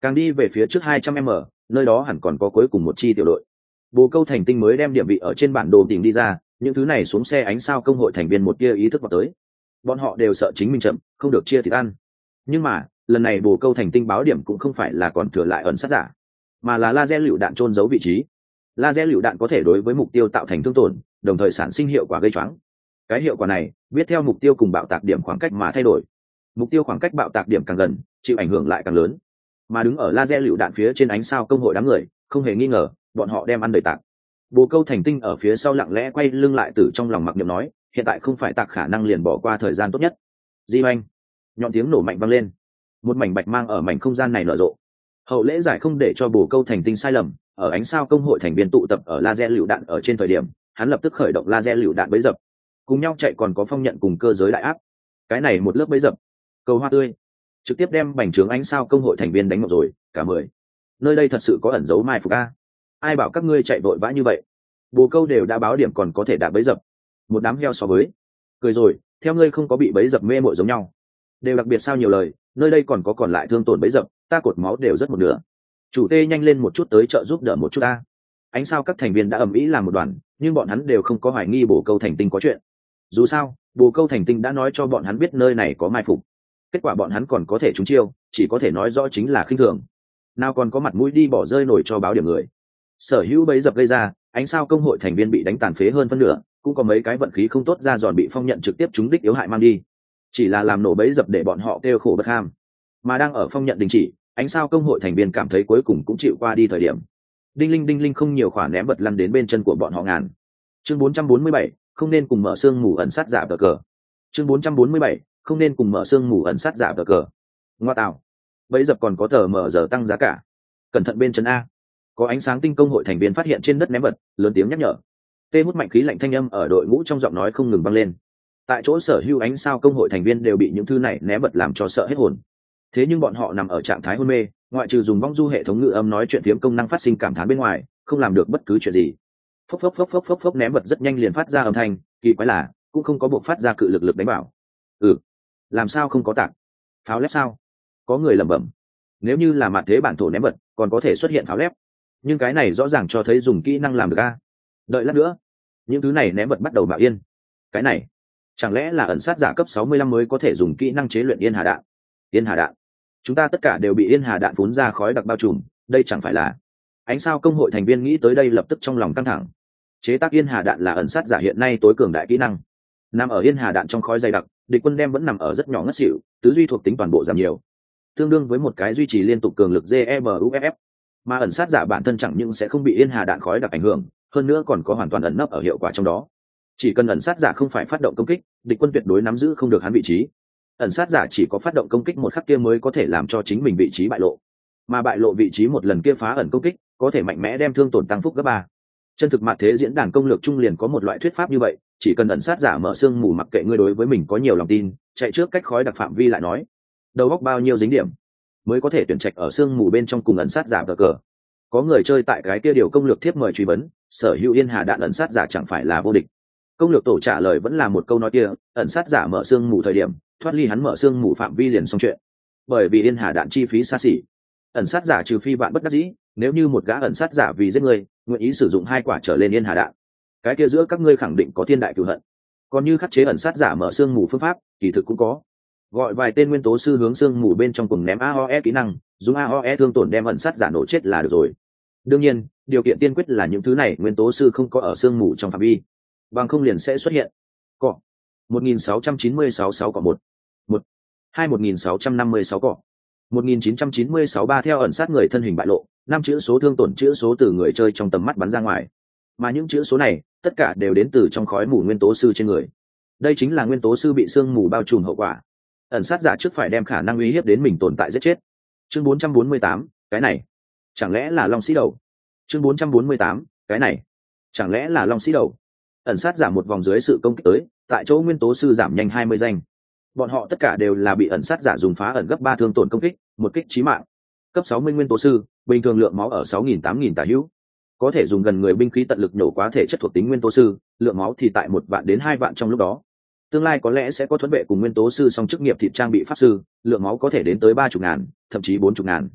Càng đi về phía trước hai trăm m, nơi đó hẳn còn có cuối cùng một chi tiểu đội. Bồ Câu thành tinh mới đem điểm vị ở trên bản đồ tìm đi ra, những thứ này xuống xe ánh sao công hội thành viên một tia ý thức vào tới. Bọn họ đều sợ chính mình chậm, không được chia thịt ăn. Nhưng mà, lần này Bồ Câu thành tinh báo điểm cũng không phải là còn thừa lại ẩn sát giả, mà là laser lựu đạn trôn giấu vị trí. Laser lựu đạn có thể đối với mục tiêu tạo thành thương tổn, đồng thời sản sinh hiệu quả gây choáng. Cái hiệu quả này, biết theo mục tiêu cùng bạo tạc điểm khoảng cách mà thay đổi. Mục tiêu khoảng cách bạo tạc điểm càng gần, chịu ảnh hưởng lại càng lớn. Mà đứng ở laser lựu đạn phía trên ánh sao công hội đám người, không hề nghi ngờ, bọn họ đem ăn đầy tạc. Bồ Câu thành tinh ở phía sau lặng lẽ quay lưng lại từ trong lòng mặc niệm nói, hiện tại không phải tạc khả năng liền bỏ qua thời gian tốt nhất. Di oanh, nhọn tiếng nổ mạnh vang lên, một mảnh bạch mang ở mảnh không gian này nở rộ. Hậu lễ giải không để cho Bồ Câu thành tinh sai lầm, ở ánh sao công hội thành viên tụ tập ở laser lựu đạn ở trên thời điểm, hắn lập tức khởi động laser lựu đạn bấy dập. Cùng nhau chạy còn có phong nhận cùng cơ giới đại áp. Cái này một lớp bấy dập, cầu hoa tươi, trực tiếp đem bành trướng ánh sao công hội thành viên đánh ngược rồi, cả mười. Nơi đây thật sự có ẩn dấu mai phục a. Ai bảo các ngươi chạy vội vã như vậy? Bồ Câu đều đã báo điểm còn có thể đạp bấy dập. Một đám heo so với. Cười rồi, theo ngươi không có bị bấy dập mê mội giống nhau. Đều đặc biệt sao nhiều lời, nơi đây còn có còn lại thương tổn bấy dập, ta cột máu đều rất một nửa. Chủ tê nhanh lên một chút tới trợ giúp đỡ một chút a. Ánh sao các thành viên đã ầm ĩ làm một đoàn, nhưng bọn hắn đều không có hoài nghi Bồ Câu thành tinh có chuyện. Dù sao, Bồ Câu thành tinh đã nói cho bọn hắn biết nơi này có mai phục. Kết quả bọn hắn còn có thể trúng chiêu, chỉ có thể nói rõ chính là khinh thường. Nào còn có mặt mũi đi bỏ rơi nổi cho báo điểm người. Sở hữu bấy dập gây ra, ánh sao công hội thành viên bị đánh tàn phế hơn phân nửa, cũng có mấy cái vận khí không tốt ra giòn bị phong nhận trực tiếp trúng đích yếu hại mang đi. Chỉ là làm nổ bấy dập để bọn họ kêu khổ bất ham. Mà đang ở phong nhận đình chỉ, ánh sao công hội thành viên cảm thấy cuối cùng cũng chịu qua đi thời điểm. Đinh linh đinh linh không nhiều khỏa ném vật lăn đến bên chân của bọn họ ngàn. Chương bốn trăm bốn mươi bảy, không nên cùng mở xương mù ẩn sát giả cờ cờ. Chương bốn trăm bốn mươi bảy, không nên cùng mở xương mù ẩn sát giả cờ cờ. Ngoa tạo, bấy dập còn có tờ mở giờ tăng giá cả. Cẩn thận bên chân a. Có ánh sáng tinh công hội thành viên phát hiện trên đất ném vật, lớn tiếng nhắc nhở. Tê hút mạnh khí lạnh thanh âm ở đội ngũ trong giọng nói không ngừng vang lên. Tại chỗ sở hữu ánh sao công hội thành viên đều bị những thứ này ném vật làm cho sợ hết hồn. Thế nhưng bọn họ nằm ở trạng thái hôn mê, ngoại trừ dùng vong du hệ thống ngữ âm nói chuyện phiếm công năng phát sinh cảm thán bên ngoài, không làm được bất cứ chuyện gì. Phốc phốc phốc phốc phốc phốc ném vật rất nhanh liền phát ra âm thanh, kỳ quái là cũng không có buộc phát ra cự lực lực đánh bảo. Ừ, làm sao không có tạc? Pháo lép sao? Có người lẩm bẩm. Nếu như là mạn thế bản thổ ném vật, còn có thể xuất hiện pháo lép. Nhưng cái này rõ ràng cho thấy dùng kỹ năng làm được a. Đợi lát nữa, những thứ này ném vật bắt đầu mạo yên. Cái này, chẳng lẽ là ẩn sát giả cấp sáu mươi lăm mới có thể dùng kỹ năng chế luyện yên hà đạn? Yên hà đạn? Chúng ta tất cả đều bị yên hà đạn phun ra khói đặc bao trùm, đây chẳng phải là? Ánh sao công hội thành viên nghĩ tới đây lập tức trong lòng căng thẳng. Chế tác yên hà đạn là ẩn sát giả hiện nay tối cường đại kỹ năng. Nằm ở yên hà đạn trong khói dày đặc, địch quân đem vẫn nằm ở rất nhỏ ngất xỉu, tứ duy thuộc tính toàn bộ giảm nhiều, tương đương với một cái duy trì liên tục cường lực giê e bê u ép ép. Mà ẩn sát giả bản thân chẳng những sẽ không bị yên hà đạn khói đặc ảnh hưởng, hơn nữa còn có hoàn toàn ẩn nấp ở hiệu quả trong đó. Chỉ cần ẩn sát giả không phải phát động công kích, địch quân tuyệt đối nắm giữ không được hắn vị trí. Ẩn sát giả chỉ có phát động công kích một khắc kia mới có thể làm cho chính mình vị trí bại lộ, mà bại lộ vị trí một lần kia phá ẩn công kích có thể mạnh mẽ đem thương tổn tăng phúc gấp ba. Chân thực mặt thế diễn đàn công lược trung liền có một loại thuyết pháp như vậy, chỉ cần ẩn sát giả mở xương mù mặc kệ ngươi đối với mình có nhiều lòng tin, chạy trước cách khói đặc phạm vi lại nói, đầu góc bao nhiêu dính điểm mới có thể tuyển trạch ở xương mù bên trong cùng ẩn sát giả cờ cờ. Có người chơi tại cái kia điều công lược thiếp mời truy vấn, sở hữu yên hà đạn ẩn sát giả chẳng phải là vô địch. Công lược tổ trả lời vẫn là một câu nói kia, ẩn sát giả mở xương mù thời điểm thoát ly hắn mở xương mù phạm vi liền xong chuyện, bởi vì yên hà đạn chi phí xa xỉ. Ẩn sát giả trừ phi bạn bất đắc dĩ, nếu như một gã ẩn sát giả vì giết người nguyện ý sử dụng hai quả trở lên yên hà đạn, cái kia giữa các ngươi khẳng định có thiên đại cửu hận. Còn như khắc chế ẩn sát giả mở xương mù phương pháp kỳ thực cũng có, gọi vài tên nguyên tố sư hướng xương mù bên trong cùng ném a o e kỹ năng, dùng a o e thương tổn đem ẩn sát giả nổ chết là được rồi. Đương nhiên điều kiện tiên quyết là những thứ này nguyên tố sư không có ở xương mù trong phạm vi, bằng không liền sẽ xuất hiện cọ một nghìn sáu trăm chín mươi sáu sáu cọ một một hai một nghìn sáu trăm năm mươi sáu cọ một nghìn chín trăm chín mươi sáu ba theo ẩn sát người thân hình bại lộ, năm chữ số thương tổn chữ số từ người chơi trong tầm mắt bắn ra ngoài, mà những chữ số này tất cả đều đến từ trong khói mù nguyên tố sư trên người. Đây chính là nguyên tố sư bị sương mù bao trùm hậu quả. Ẩn sát giả trước phải đem khả năng uy hiếp đến mình tồn tại giết chết. Chương bốn trăm bốn mươi tám, cái này chẳng lẽ là long sĩ đầu? Chương bốn trăm bốn mươi tám, cái này chẳng lẽ là long sĩ đầu? Ẩn sát giả một vòng dưới sự công kích tới, tại chỗ nguyên tố sư giảm nhanh hai mươi danh. Bọn họ tất cả đều là bị ẩn sát giả dùng phá ẩn gấp ba thương tổn công kích, một kích chí mạng. Cấp sáu mươi nguyên tố sư, bình thường lượng máu ở sáu nghìn tám nghìn tả hữu. Có thể dùng gần người binh khí tận lực nổ quá thể chất thuộc tính nguyên tố sư, lượng máu thì tại một vạn đến hai vạn trong lúc đó. Tương lai có lẽ sẽ có thuẫn vệ cùng nguyên tố sư song chức nghiệp thịt trang bị pháp sư, lượng máu có thể đến tới ba chục ngàn, thậm chí bốn chục ngàn.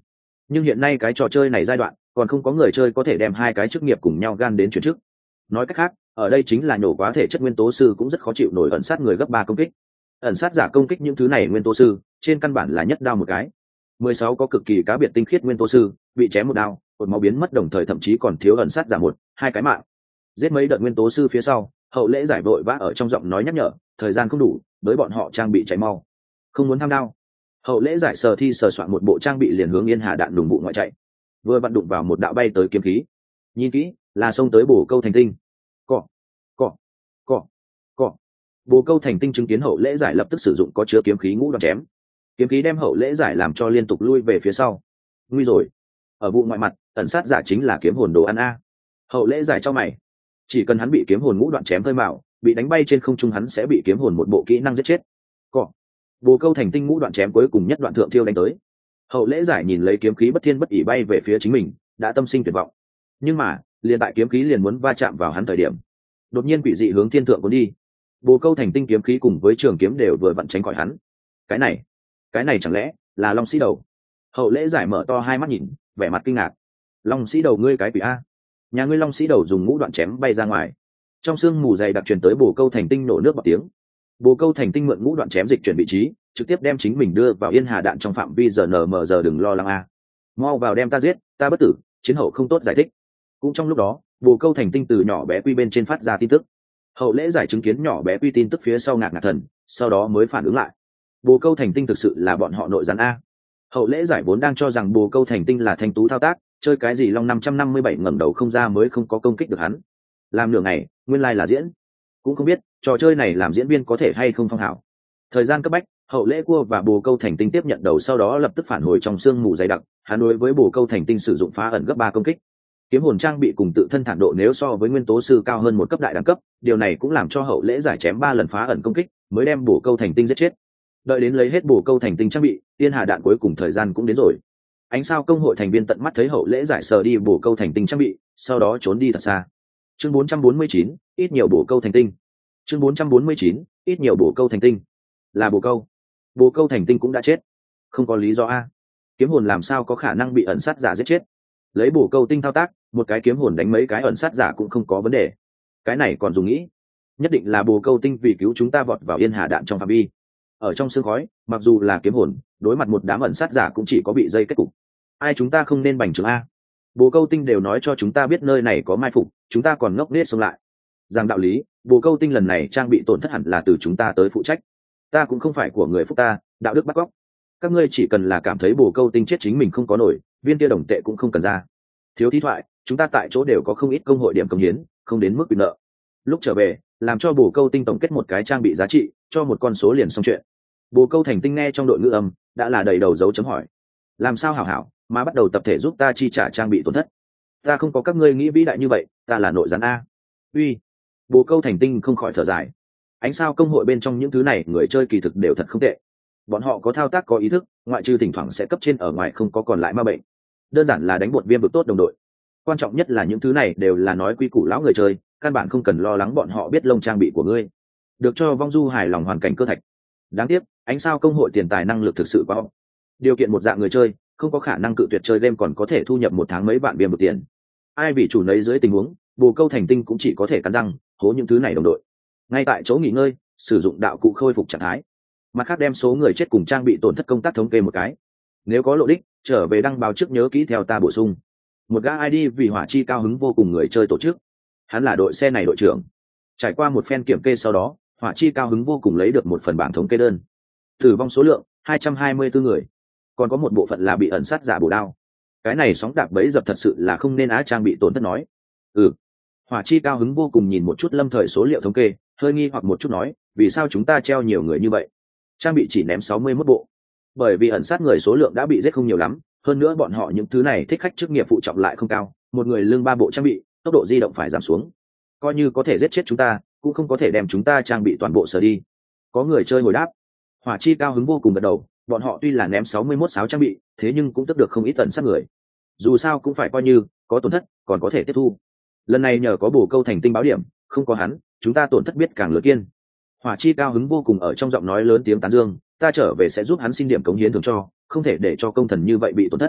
nhưng hiện nay cái trò chơi này giai đoạn còn không có người chơi có thể đem hai cái chức nghiệp cùng nhau gan đến chuyển chức. Nói cách khác, ở đây chính là nhổ quá thể chất nguyên tố sư cũng rất khó chịu nổi ẩn sát người gấp ba công kích. Ẩn sát giả công kích những thứ này nguyên tố sư trên căn bản là nhất đao một cái. Mười sáu có cực kỳ cá biệt tinh khiết nguyên tố sư bị chém một đao cột máu biến mất, đồng thời thậm chí còn thiếu ẩn sát giả một hai cái mạng. Giết mấy đợt nguyên tố sư phía sau, Hậu Lễ giải vội vã ở trong giọng nói nhắc nhở thời gian không đủ, với bọn họ trang bị cháy mau, không muốn tham đao. Hậu Lễ giải sờ thi sờ soạn một bộ trang bị liền hướng Yên Hà đạn đùng bụng ngoại chạy, vừa vặn đụng vào một đạo bay tới kiếm khí. Nhìn kỹ là xông tới Bồ Câu Thành Tinh. Cọ cọ cọ cọ. Bồ Câu Thành Tinh chứng kiến Hậu Lễ giải lập tức sử dụng có chứa kiếm khí ngũ đoạn chém, kiếm khí đem Hậu Lễ giải làm cho liên tục lui về phía sau. Nguy rồi, ở vụ ngoại mặt ẩn sát giả chính là kiếm hồn đồ ăn a. Hậu Lễ giải cho mày, chỉ cần hắn bị kiếm hồn ngũ đoạn chém hơi mạo, bị đánh bay trên không trung hắn sẽ bị kiếm hồn một bộ kỹ năng giết chết. Cọ. Bồ Câu Thành Tinh ngũ đoạn chém cuối cùng nhất đoạn thượng thiêu đánh tới. Hậu Lễ giải nhìn lấy kiếm khí bất thiên bất ỷ bay về phía chính mình, đã tâm sinh tuyệt vọng. Nhưng mà liền tại kiếm khí liền muốn va chạm vào hắn thời điểm, đột nhiên quỷ dị hướng thiên thượng cuốn đi. Bồ Câu Thành Tinh kiếm khí cùng với trường kiếm đều vừa vặn tránh khỏi hắn. Cái này, cái này chẳng lẽ là Long Sĩ Đầu? Hậu Lễ giải mở to hai mắt nhìn, vẻ mặt kinh ngạc. Long Sĩ Đầu ngươi cái quỷ a? Nhà ngươi Long Sĩ Đầu dùng ngũ đoạn chém bay ra ngoài. Trong sương mù dày đặc truyền tới Bồ Câu Thành Tinh nổ nước bọt tiếng. Bồ Câu Thành Tinh mượn ngũ đoạn chém dịch chuyển vị trí, trực tiếp đem chính mình đưa vào Yên Hà đạn trong phạm vi giờ nở mờ giờ đừng lo lắng a. Mau vào đem ta giết, ta bất tử, chiến hậu không tốt giải thích. Cũng trong lúc đó, Bồ Câu Thành Tinh từ nhỏ bé quy bên trên phát ra tin tức. Hậu Lễ giải chứng kiến nhỏ bé quy tin tức phía sau ngạc ngạc thần, sau đó mới phản ứng lại. Bồ Câu Thành Tinh thực sự là bọn họ nội gián a. Hậu Lễ giải vốn đang cho rằng Bồ Câu Thành Tinh là thanh tú thao tác, chơi cái gì Long năm trăm năm mươi bảy ngẩng đầu không ra mới không có công kích được hắn. Làm nửa ngày, nguyên lai là diễn. Cũng không biết trò chơi này làm diễn viên có thể hay không phong hảo. Thời gian cấp bách, Hậu Lễ cua và Bồ Câu Thành Tinh tiếp nhận đầu sau đó lập tức phản hồi trong sương mù dày đặc, hắn đối với Bồ Câu Thành Tinh sử dụng phá ẩn gấp ba công kích. Kiếm hồn trang bị cùng tự thân thản độ nếu so với nguyên tố sư cao hơn một cấp đại đẳng cấp, điều này cũng làm cho Hậu Lễ giải chém ba lần phá ẩn công kích mới đem Bồ Câu Thành Tinh giết chết. Đợi đến lấy hết Bồ Câu Thành Tinh trang bị, Yên Hà đạn cuối cùng thời gian cũng đến rồi. Ánh sao công hội thành viên tận mắt thấy Hậu Lễ giải sờ đi Bồ Câu Thành Tinh trang bị, sau đó trốn đi thật xa. Chương bốn trăm bốn mươi chín, ít nhiều Bồ Câu Thành Tinh. Chương bốn trăm bốn mươi chín, ít nhiều Bồ Câu Thành Tinh. Là Bồ Câu. Bồ Câu Thành Tinh cũng đã chết. Không có lý do a. Kiếm hồn làm sao có khả năng bị ẩn sát giả giết chết? Lấy Bồ Câu Tinh thao tác, một cái kiếm hồn đánh mấy cái ẩn sát giả cũng không có vấn đề. Cái này còn dùng nghĩ? Nhất định là Bồ Câu Tinh vì cứu chúng ta vọt vào Yên Hà đạn trong phạm vi. Ở trong sương khói, mặc dù là kiếm hồn, đối mặt một đám ẩn sát giả cũng chỉ có bị dây kết cục. Ai chúng ta không nên bành trướng a? Bồ Câu Tinh đều nói cho chúng ta biết nơi này có mai phục, chúng ta còn ngốc nghếch xông lại. Rằng đạo lý, Bồ Câu Tinh lần này trang bị tổn thất hẳn là từ chúng ta tới phụ trách. Ta cũng không phải của người phúc ta, đạo đức bắt cóc. Các ngươi chỉ cần là cảm thấy Bồ Câu Tinh chết chính mình không có nổi, viên kia đồng tệ cũng không cần ra. Thiếu thí thoại, chúng ta tại chỗ đều có không ít công hội điểm công hiến, không đến mức bị nợ. Lúc trở về, làm cho Bồ Câu Tinh tổng kết một cái trang bị giá trị, cho một con số liền xong chuyện. Bồ Câu Thành Tinh nghe trong đội ngữ âm, đã là đầy đầu dấu chấm hỏi. Làm sao hảo hảo, mà bắt đầu tập thể giúp ta chi trả trang bị tổn thất? Ta không có các ngươi nghĩ vĩ đại như vậy, ta là nội gián a. Uy. Bồ Câu Thành Tinh không khỏi thở dài. Ánh sao công hội bên trong những thứ này người chơi kỳ thực đều thật không tệ. Bọn họ có thao tác có ý thức, ngoại trừ thỉnh thoảng sẽ cấp trên ở ngoài không có còn lại ma bệnh. Đơn giản là đánh bột viêm vực tốt đồng đội. Quan trọng nhất là những thứ này đều là nói quy củ lão người chơi, căn bản không cần lo lắng bọn họ biết lông trang bị của ngươi. Được cho vong du hài lòng hoàn cảnh cơ thạch. Đáng tiếc, ánh sao công hội tiền tài năng lực thực sự quá. Điều kiện một dạng người chơi, không có khả năng cự tuyệt chơi game còn có thể thu nhập một tháng mấy vạn viêm vực tiền. Ai vì chủ nấy dưới tình huống, Bồ Câu Thành Tinh cũng chỉ có thể cắn răng hố những thứ này đồng đội. Ngay tại chỗ nghỉ ngơi, sử dụng đạo cụ khôi phục trạng thái. Mặt khác đem số người chết cùng trang bị tổn thất công tác thống kê một cái. Nếu có lộ đích, trở về đăng báo trước nhớ kỹ theo ta bổ sung. Một gã i đê vì hỏa chi cao hứng vô cùng người chơi tổ chức. Hắn là đội xe này đội trưởng. Trải qua một phen kiểm kê sau đó, hỏa chi cao hứng vô cùng lấy được một phần bảng thống kê đơn. Tử vong số lượng hai trăm hai mươi bốn người, còn có một bộ phận là bị ẩn sát giả bổ đao. Cái này sóng đạp bẫy dập thật sự là không nên á trang bị tổn thất nói. Ừ. Hỏa chi cao hứng vô cùng nhìn một chút lâm thời số liệu thống kê, hơi nghi hoặc một chút nói, vì sao chúng ta treo nhiều người như vậy? Trang bị chỉ ném sáu mươi mốt bộ. Bởi vì ẩn sát người số lượng đã bị giết không nhiều lắm, hơn nữa bọn họ những thứ này thích khách chức nghiệp phụ trọng lại không cao, một người lương ba bộ trang bị, tốc độ di động phải giảm xuống. Coi như có thể giết chết chúng ta, cũng không có thể đem chúng ta trang bị toàn bộ sở đi. Có người chơi hồi đáp. Hỏa chi cao hứng vô cùng gật đầu, bọn họ tuy là ném sáu mươi mốt sáo trang bị, thế nhưng cũng tức được không ít ẩn sát người. Dù sao cũng phải coi như có tổn thất, còn có thể tiếp thu. Lần này nhờ có Bồ Câu Thành Tinh báo điểm, không có hắn, chúng ta tổn thất biết càng lớn kiên. Hỏa chi cao hứng vô cùng ở trong giọng nói lớn tiếng tán dương, ta trở về sẽ giúp hắn xin điểm cống hiến thường cho, không thể để cho công thần như vậy bị tổn thất.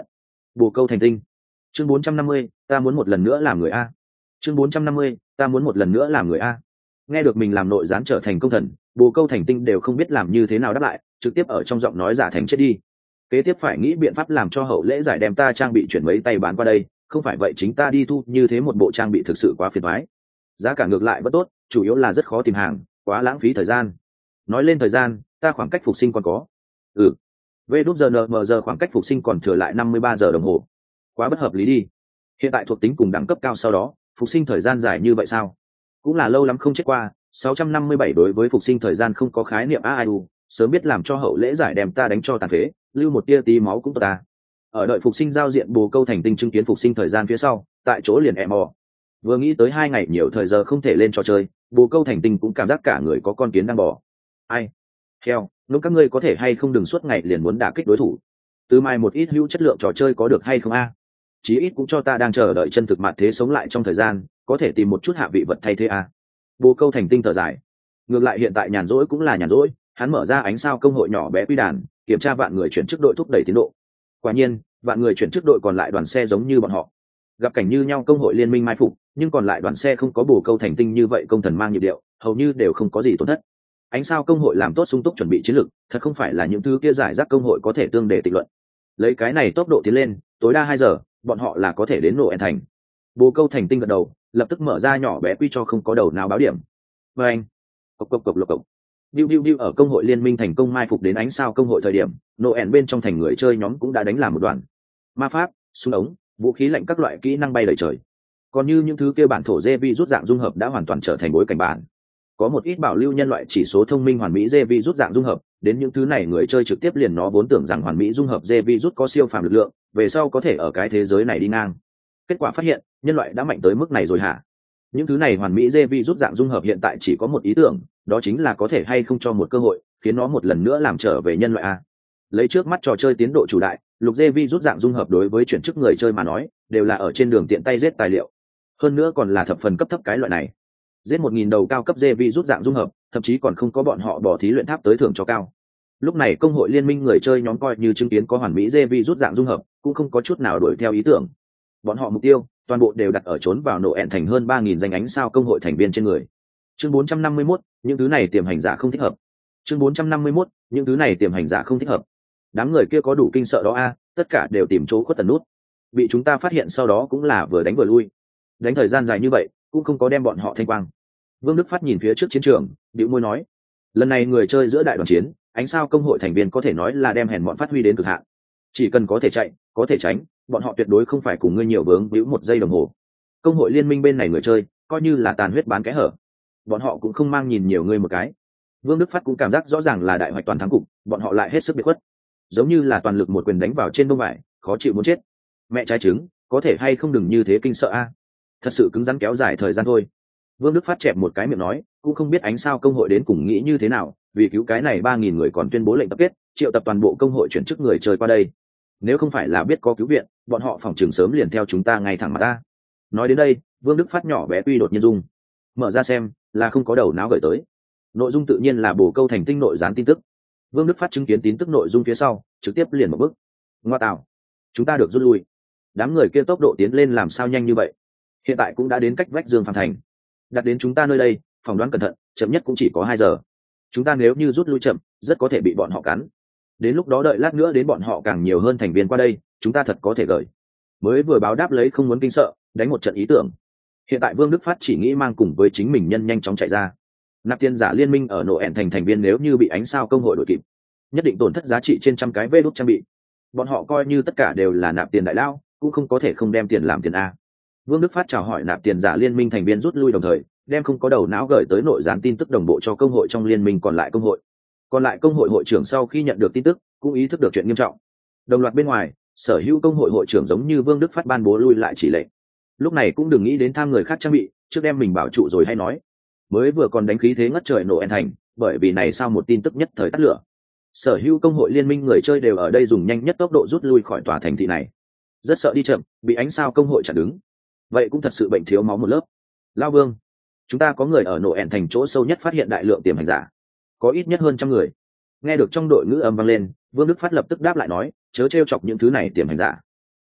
bồ câu thành tinh. Chương bốn trăm năm mươi, ta muốn một lần nữa làm người a. Chương bốn trăm năm mươi, ta muốn một lần nữa làm người a. Nghe được mình làm nội gián trở thành công thần, bồ câu thành tinh đều không biết làm như thế nào đáp lại, trực tiếp ở trong giọng nói giả thành chết đi. Kế tiếp phải nghĩ biện pháp làm cho hậu lễ giải đem ta trang bị chuyển mấy tay bán qua đây, không phải vậy chính ta đi thu như thế một bộ trang bị thực sự quá phiền toái. Giá cả ngược lại vẫn tốt, chủ yếu là rất khó tìm hàng, quá lãng phí thời gian. Nói lên thời gian, ta khoảng cách phục sinh còn có. Ừ. Vê đúp giờ nờ giờ khoảng cách phục sinh còn thừa lại năm mươi ba giờ đồng hồ. Quá bất hợp lý đi. Hiện tại thuộc tính cùng đẳng cấp cao sau đó, phục sinh thời gian dài như vậy sao? Cũng là lâu lắm không chết qua, sáu trăm năm mươi bảy đối với phục sinh thời gian không có khái niệm a i u, sớm biết làm cho hậu lễ giải đem ta đánh cho tàn phế, lưu một tia tí máu cũng tốt ta. Ở đợi phục sinh giao diện bồ câu thành tinh chứng kiến phục sinh thời gian phía sau, tại chỗ liền em mò. Vừa nghĩ tới hai ngày nhiều thời giờ không thể lên trò chơi, bồ câu thành tinh cũng cảm giác cả người có con kiến đang bò. Ai? Heo, lúc các ngươi có thể hay không đừng suốt ngày liền muốn đả kích đối thủ. Từ mai một ít hữu chất lượng trò chơi có được hay không a? Chí ít cũng cho ta đang chờ đợi chân thực mặt thế sống lại trong thời gian, có thể tìm một chút hạ vị vật thay thế a. Bồ câu thành tinh thở dài. Ngược lại hiện tại nhàn rỗi cũng là nhàn rỗi, hắn mở ra ánh sao công hội nhỏ bé quy đàn, kiểm tra vạn người chuyển chức đội thúc đẩy tiến độ. Quả nhiên, vạn người chuyển chức đội còn lại đoàn xe giống như bọn họ. Gặp cảnh như nhau công hội liên minh mai phục, nhưng còn lại đoàn xe không có bồ câu thành tinh như vậy công thần mang nhịp điệu, hầu như đều không có gì tổn thất. Ánh sao công hội làm tốt sung túc chuẩn bị chiến lược, thật không phải là những thứ kia giải rác công hội có thể tương đề tịch luận. Lấy cái này tốc độ tiến lên, tối đa hai giờ, bọn họ là có thể đến nổ en thành. Bồ câu thành tinh gật đầu, lập tức mở ra nhỏ bé quy cho không có đầu nào báo điểm. Và anh, cộc cộc cộc lộc cộc. Biu biu biu ở công hội liên minh thành công mai phục đến ánh sao công hội thời điểm, Noel bên trong thành người chơi nhóm cũng đã đánh làm một đoàn. Ma pháp, súng ống, vũ khí lạnh các loại kỹ năng bay đầy trời. Còn như những thứ kia bản thổ Zevi rút dạng dung hợp đã hoàn toàn trở thành bối cảnh bản. Có một ít bảo lưu nhân loại chỉ số thông minh hoàn mỹ Zevi rút dạng dung hợp, đến những thứ này người chơi trực tiếp liền nó vốn tưởng rằng hoàn mỹ dung hợp Zevi rút có siêu phàm lực lượng, về sau có thể ở cái thế giới này đi ngang. Kết quả phát hiện, nhân loại đã mạnh tới mức này rồi hả? Những thứ này hoàn mỹ Zevi rút dạng dung hợp hiện tại chỉ có một ý tưởng, đó chính là có thể hay không cho một cơ hội, khiến nó một lần nữa làm trở về nhân loại a. Lấy trước mắt trò chơi tiến độ chủ đại, lục Zevi rút dạng dung hợp đối với chuyển chức người chơi mà nói, đều là ở trên đường tiện tay giết tài liệu. Hơn nữa còn là thập phần cấp thấp cái loại này. Giết một nghìn đầu cao cấp Zevi rút dạng dung hợp, thậm chí còn không có bọn họ bỏ thí luyện tháp tới thưởng cho cao. Lúc này công hội liên minh người chơi nhóm coi như chứng kiến có hoàn mỹ Zevi rút dạng dung hợp, cũng không có chút nào đuổi theo ý tưởng. Bọn họ mục tiêu toàn bộ đều đặt ở trốn vào nổ ẹn thành hơn ba nghìn danh ánh sao công hội thành viên trên người. Chương bốn trăm năm mươi mốt, những thứ này tiềm hành giả không thích hợp. Chương bốn trăm năm mươi mốt, những thứ này tiềm hành giả không thích hợp. Đám người kia có đủ kinh sợ đó a, tất cả đều tìm chỗ khuất tần nút. Bị chúng ta phát hiện sau đó cũng là vừa đánh vừa lui. Đánh thời gian dài như vậy, cũng không có đem bọn họ thanh quang. Vương Đức Phát nhìn phía trước chiến trường, bĩu môi nói: "Lần này người chơi giữa đại đoàn chiến, ánh sao công hội thành viên có thể nói là đem hèn bọn phát huy đến cực hạn. Chỉ cần có thể chạy, có thể tránh, bọn họ tuyệt đối không phải cùng ngươi nhiều vướng víu một giây đồng hồ. Công hội liên minh bên này người chơi, coi như là tàn huyết bán cái hở, bọn họ cũng không mang nhìn nhiều ngươi một cái." Vương Đức Phát cũng cảm giác rõ ràng là đại hoạch toàn thắng cục, bọn họ lại hết sức biệt khuất, giống như là toàn lực một quyền đánh vào trên đông vải, khó chịu muốn chết. Mẹ trái trứng, có thể hay không đừng như thế kinh sợ a. Thật sự cứng rắn kéo dài thời gian thôi. Vương Đức Phát chẹp một cái miệng nói, cũng không biết ánh sao công hội đến cùng nghĩ như thế nào, vì cứu cái này ba nghìn người còn tuyên bố lệnh tập kết, triệu tập toàn bộ công hội chuyển chức người chơi qua đây. Nếu không phải là biết có cứu viện, bọn họ phòng trường sớm liền theo chúng ta ngay thẳng mặt ta. Nói đến đây, Vương Đức Phát nhỏ bé quy đột nhiên dung, mở ra xem, là không có đầu não gửi tới. Nội dung tự nhiên là bổ câu thành tinh nội gián tin tức. Vương Đức Phát chứng kiến tin tức nội dung phía sau, trực tiếp liền một bước. Ngoa tạo, chúng ta được rút lui. Đám người kia tốc độ tiến lên làm sao nhanh như vậy? Hiện tại cũng đã đến cách vách Dương Phàm thành. Đặt đến chúng ta nơi đây, phỏng đoán cẩn thận, chậm nhất cũng chỉ có hai giờ. Chúng ta nếu như rút lui chậm, rất có thể bị bọn họ cắn. Đến lúc đó đợi lát nữa đến bọn họ càng nhiều hơn thành viên qua đây, chúng ta thật có thể gửi. Mới vừa báo đáp lấy không muốn kinh sợ, đánh một trận ý tưởng. Hiện tại Vương Đức Phát chỉ nghĩ mang cùng với chính mình nhân nhanh chóng chạy ra. Nạp tiền giả liên minh ở nổ ẹn thành thành viên nếu như bị ánh sao công hội đội kịp, nhất định tổn thất giá trị trên trăm cái vê đúc trang bị. Bọn họ coi như tất cả đều là nạp tiền đại lao, cũng không có thể không đem tiền làm tiền a. Vương Đức Phát chào hỏi nạp tiền giả liên minh thành viên rút lui đồng thời, đem không có đầu não gửi tới nội gián tin tức đồng bộ cho công hội trong liên minh còn lại công hội. Còn lại công hội hội trưởng sau khi nhận được tin tức, cũng ý thức được chuyện nghiêm trọng. Đồng loạt bên ngoài, sở hữu công hội hội trưởng giống như Vương Đức Phát ban bố lui lại chỉ lệnh. Lúc này cũng đừng nghĩ đến tham người khác trang bị, trước đem mình bảo trụ rồi hay nói. Mới vừa còn đánh khí thế ngất trời nổ en thành, bởi vì này sao một tin tức nhất thời tắt lửa. Sở hữu công hội liên minh người chơi đều ở đây dùng nhanh nhất tốc độ rút lui khỏi tòa thành thị này. Rất sợ đi chậm, bị ánh sao công hội chặn đứng. Vậy cũng thật sự bệnh thiếu máu một lớp. Lao Vương, chúng ta có người ở nổ ẹn thành chỗ sâu nhất phát hiện đại lượng tiềm hành giả, có ít nhất hơn trăm người. Nghe được trong đội ngữ âm vang lên, Vương Đức Phát lập tức đáp lại nói, chớ trêu chọc những thứ này tiềm hành giả.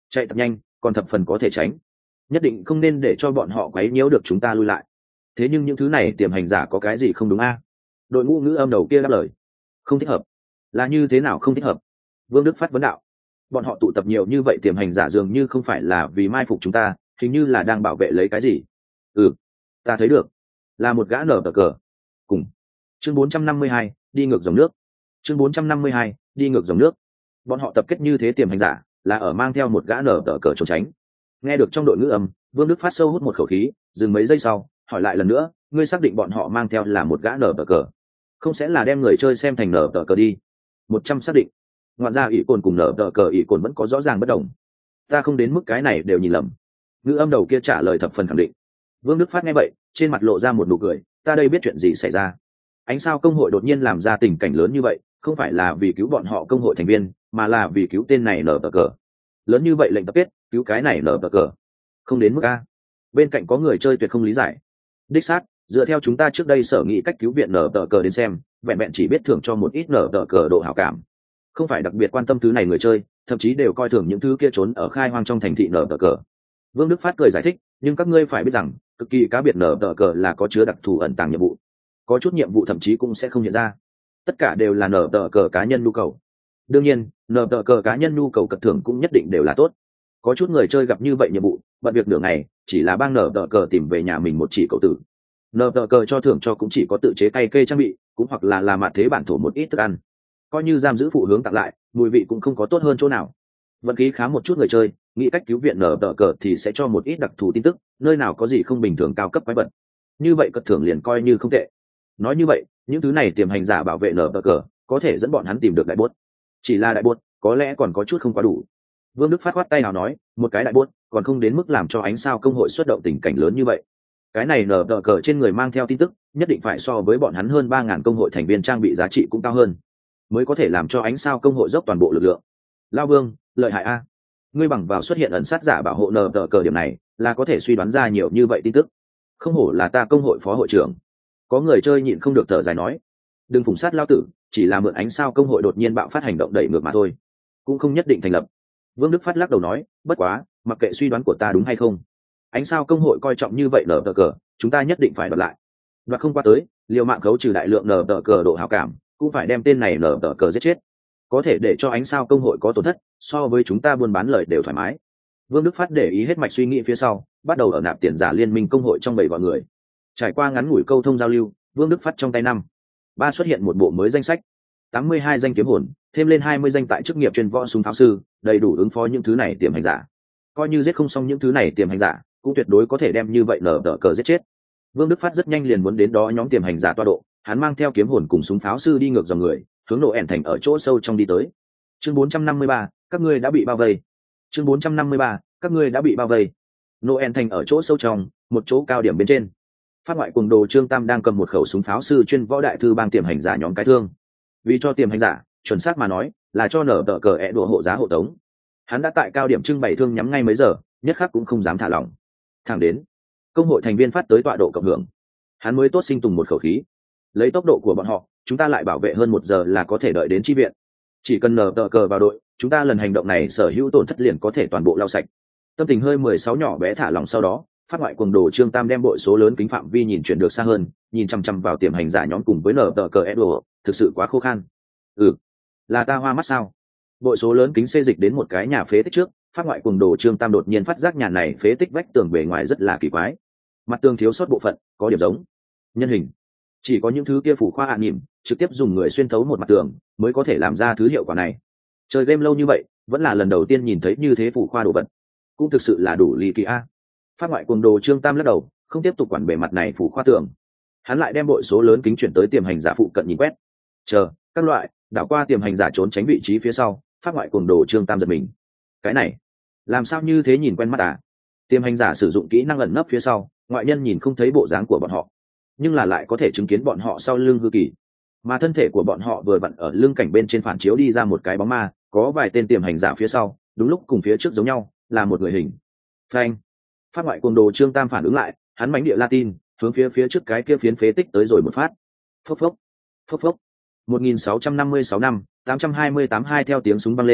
chạy thật nhanh còn thập phần có thể tránh, nhất định không nên để cho bọn họ quấy nhiễu được chúng ta lui lại. Thế nhưng những thứ này tiềm hành giả có cái gì không đúng a? Đội ngũ ngữ âm đầu kia đáp lời. Không thích hợp. Là như thế nào không thích hợp? Vương Đức Phát vấn đạo. Bọn họ tụ tập nhiều như vậy tiềm hành giả dường như không phải là vì mai phục chúng ta, hình như là đang bảo vệ lấy cái gì. Ừ, ta thấy được, là một gã nở cờ. Cùng. Chương bốn trăm năm mươi hai, đi ngược dòng nước. Chương bốn trăm năm mươi hai, đi ngược dòng nước. Bọn họ tập kết như thế tiềm hành giả, là ở mang theo một gã nở cờ trốn tránh. Nghe được trong đội ngữ âm, Vương Đức Phát sâu hút một khẩu khí, dừng mấy giây sau, hỏi lại lần nữa, ngươi xác định bọn họ mang theo là một gã nở cờ, không sẽ là đem người chơi xem thành nở cờ đi? Một trăm xác định. Ngoạn ra ỷ cồn cùng nở cờ ỷ cồn vẫn có rõ ràng bất đồng. Ta không đến mức cái này đều nhìn lầm. Ngữ âm đầu kia trả lời thập phần khẳng định. Vương Đức Phát nghe vậy, trên mặt lộ ra một nụ cười, ta đây biết chuyện gì xảy ra. Ánh sao công hội đột nhiên làm ra tình cảnh lớn như vậy, không phải là vì cứu bọn họ công hội thành viên, mà là vì cứu tên này nở cờ. Lớn như vậy lệnh tập kết, cứu cái này nở cờ. Không đến mức a. Bên cạnh có người chơi tuyệt không lý giải. Đích xác, dựa theo chúng ta trước đây sở nghĩ cách cứu viện nở cờ đến xem, vẹn vẹn chỉ biết thưởng cho một ít nở cờ độ hảo cảm, không phải đặc biệt quan tâm thứ này người chơi, thậm chí đều coi thường những thứ kia trốn ở khai hoang trong thành thị nở cờ. Vương Đức Phát cười giải thích, nhưng các ngươi phải biết rằng cực kỳ cá biệt nở cờ là có chứa đặc thù ẩn tàng nhiệm vụ, có chút nhiệm vụ thậm chí cũng sẽ không hiện ra, tất cả đều là nở cờ cá nhân nhu cầu. Đương nhiên nở cờ cá nhân nhu cầu cật thưởng cũng nhất định đều là tốt. Có chút người chơi gặp như vậy nhiệm vụ, bận việc nửa ngày chỉ là bang nở cờ tìm về nhà mình một chỉ cậu tử, nở cờ cho thưởng cho cũng chỉ có tự chế cây kê trang bị, cũng hoặc là làm mạt thế bản thổ một ít thức ăn, coi như giam giữ phụ hướng tặng lại, mùi vị cũng không có tốt hơn chỗ nào. Vận khí khá một chút người chơi nghĩ cách cứu viện nở cờ thì sẽ cho một ít đặc thù tin tức, nơi nào có gì không bình thường cao cấp quái vật, như vậy cật thưởng liền coi như không tệ. Nói như vậy những thứ này tiềm hành giả bảo vệ nở cờ có thể dẫn bọn hắn tìm được đại bốt, chỉ là đại bốt có lẽ còn có chút không quá đủ. Vương Đức Phát khoát tay nào nói, một cái đại bốt còn không đến mức làm cho ánh sao công hội xuất động tình cảnh lớn như vậy. Cái này nở cờ trên người mang theo tin tức nhất định phải so với bọn hắn hơn ba ngàn công hội thành viên trang bị giá trị cũng cao hơn, mới có thể làm cho ánh sao công hội dốc toàn bộ lực lượng. Lao Vương, lợi hại a. Ngươi bằng vào xuất hiện ẩn sát giả bảo hộ nở cờ điểm này là có thể suy đoán ra nhiều như vậy tin tức, không hổ là ta công hội phó hội trưởng. Có người chơi nhịn không được thở dài nói, đừng phủng sát lao tử, chỉ là mượn ánh sao công hội đột nhiên bạo phát hành động đẩy ngược mà thôi, cũng không nhất định thành lập. Vương Đức Phát lắc đầu nói, bất quá mặc kệ suy đoán của ta đúng hay không, ánh sao công hội coi trọng như vậy nở cờ, chúng ta nhất định phải đoạt lại. Và không qua tới liều mạng khấu trừ đại lượng nở cờ độ hảo cảm, cũng phải đem tên này nở cờ giết chết, có thể để cho ánh sao công hội có tổn thất, so với chúng ta buôn bán lời đều thoải mái. Vương Đức Phát để ý hết mạch suy nghĩ phía sau, bắt đầu ở nạp tiền giả liên minh công hội trong bảy gọi người. Trải qua ngắn ngủi câu thông giao lưu, Vương Đức Phát trong tay năm ba xuất hiện một bộ mới danh sách, tám mươi hai danh kiếm hồn, thêm lên hai mươi danh tại chức nghiệp chuyên võ súng tháo sư, đầy đủ ứng phó những thứ này tiềm hành giả. Coi như giết không xong những thứ này tiềm hành giả, cũng tuyệt đối có thể đem như vậy nở cờ giết chết. Vương Đức Phát rất nhanh liền muốn đến đó nhóm tiềm hành giả toa độ, hắn mang theo kiếm hồn cùng súng pháo sư đi ngược dòng người, hướng nổ ẻn thành ở chỗ sâu trong đi tới. Chương bốn trăm năm mươi ba, các ngươi đã bị bao vây. Chương bốn trăm năm mươi ba, các ngươi đã bị bao vây. Nổ ẻn thành ở chỗ sâu trong, một chỗ cao điểm bên trên. Phát ngoại cuồng đồ Trương Tam đang cầm một khẩu súng pháo sư chuyên võ đại thư bang tiềm hành giả nhóm cái thương. Vì cho tiềm hành giả, chuẩn xác mà nói, là cho nở tờ cờ ẹ đùa hộ giá hộ tống. Hắn đã tại cao điểm trưng bày thương nhắm ngay mấy giờ, nhất khắc cũng không dám thả lỏng. Thẳng đến công hội thành viên phát tới tọa độ cộng hưởng, hắn mới tốt sinh tùng một khẩu khí. Lấy tốc độ của bọn họ, chúng ta lại bảo vệ hơn một giờ là có thể đợi đến chi viện. Chỉ cần nở tờ cờ vào đội, chúng ta lần hành động này sở hữu tổn thất liền có thể toàn bộ lau sạch. Tâm tình hơi mười sáu nhỏ bé thả lỏng sau đó, phát ngoại cuồng đồ Trương Tam đem bội số lớn kính phạm vi nhìn chuyển được xa hơn, nhìn chăm chăm vào tiềm hành giả nhóm cùng với nở tờ cờ Edo, thực sự quá khô khan. Ừ, là ta hoa mắt sao? Bội số lớn kính xê dịch đến một cái nhà phế tích trước, phát ngoại cuồng đồ Trương Tam đột nhiên phát giác nhà này phế tích vách tường bề ngoài rất là kỳ quái, mặt tường thiếu sót bộ phận, có điểm giống nhân hình. Chỉ có những thứ kia phủ khoa hạ nhỉm, trực tiếp dùng người xuyên thấu một mặt tường mới có thể làm ra thứ hiệu quả này. Chơi game lâu như vậy, vẫn là lần đầu tiên nhìn thấy như thế phủ khoa đồ vật, cũng thực sự là đủ ly kỳ a. Phát ngoại cuồng đồ Trương Tam lắc đầu, không tiếp tục quản bề mặt này phủ khoa tường. Hắn lại đem bội số lớn kính chuyển tới tiềm hành giả phụ cận nhìn quét. Chờ, các loại, đảo qua tiềm hành giả trốn tránh vị trí phía sau, phát ngoại cuồng đồ Trương Tam giật mình. Cái này, làm sao như thế nhìn quen mắt à? Tiềm hành giả sử dụng kỹ năng ẩn nấp phía sau, ngoại nhân nhìn không thấy bộ dáng của bọn họ, nhưng là lại có thể chứng kiến bọn họ sau lưng hư kỳ. Mà thân thể của bọn họ vừa vặn ở lưng cảnh bên trên phản chiếu đi ra một cái bóng ma, có vài tên tiềm hành giả phía sau, đúng lúc cùng phía trước giống nhau, là một người hình. Phanh. Phát ngoại cuồng đồ Trương Tam phản ứng lại, hắn mánh địa Latin, hướng phía phía trước cái kia phiến phế tích tới rồi một phát. Phốc phốc, phốc phốc. một nghìn sáu trăm năm mươi sáu năm, tám trăm hai mươi tám hai theo tiếng súng vang lên,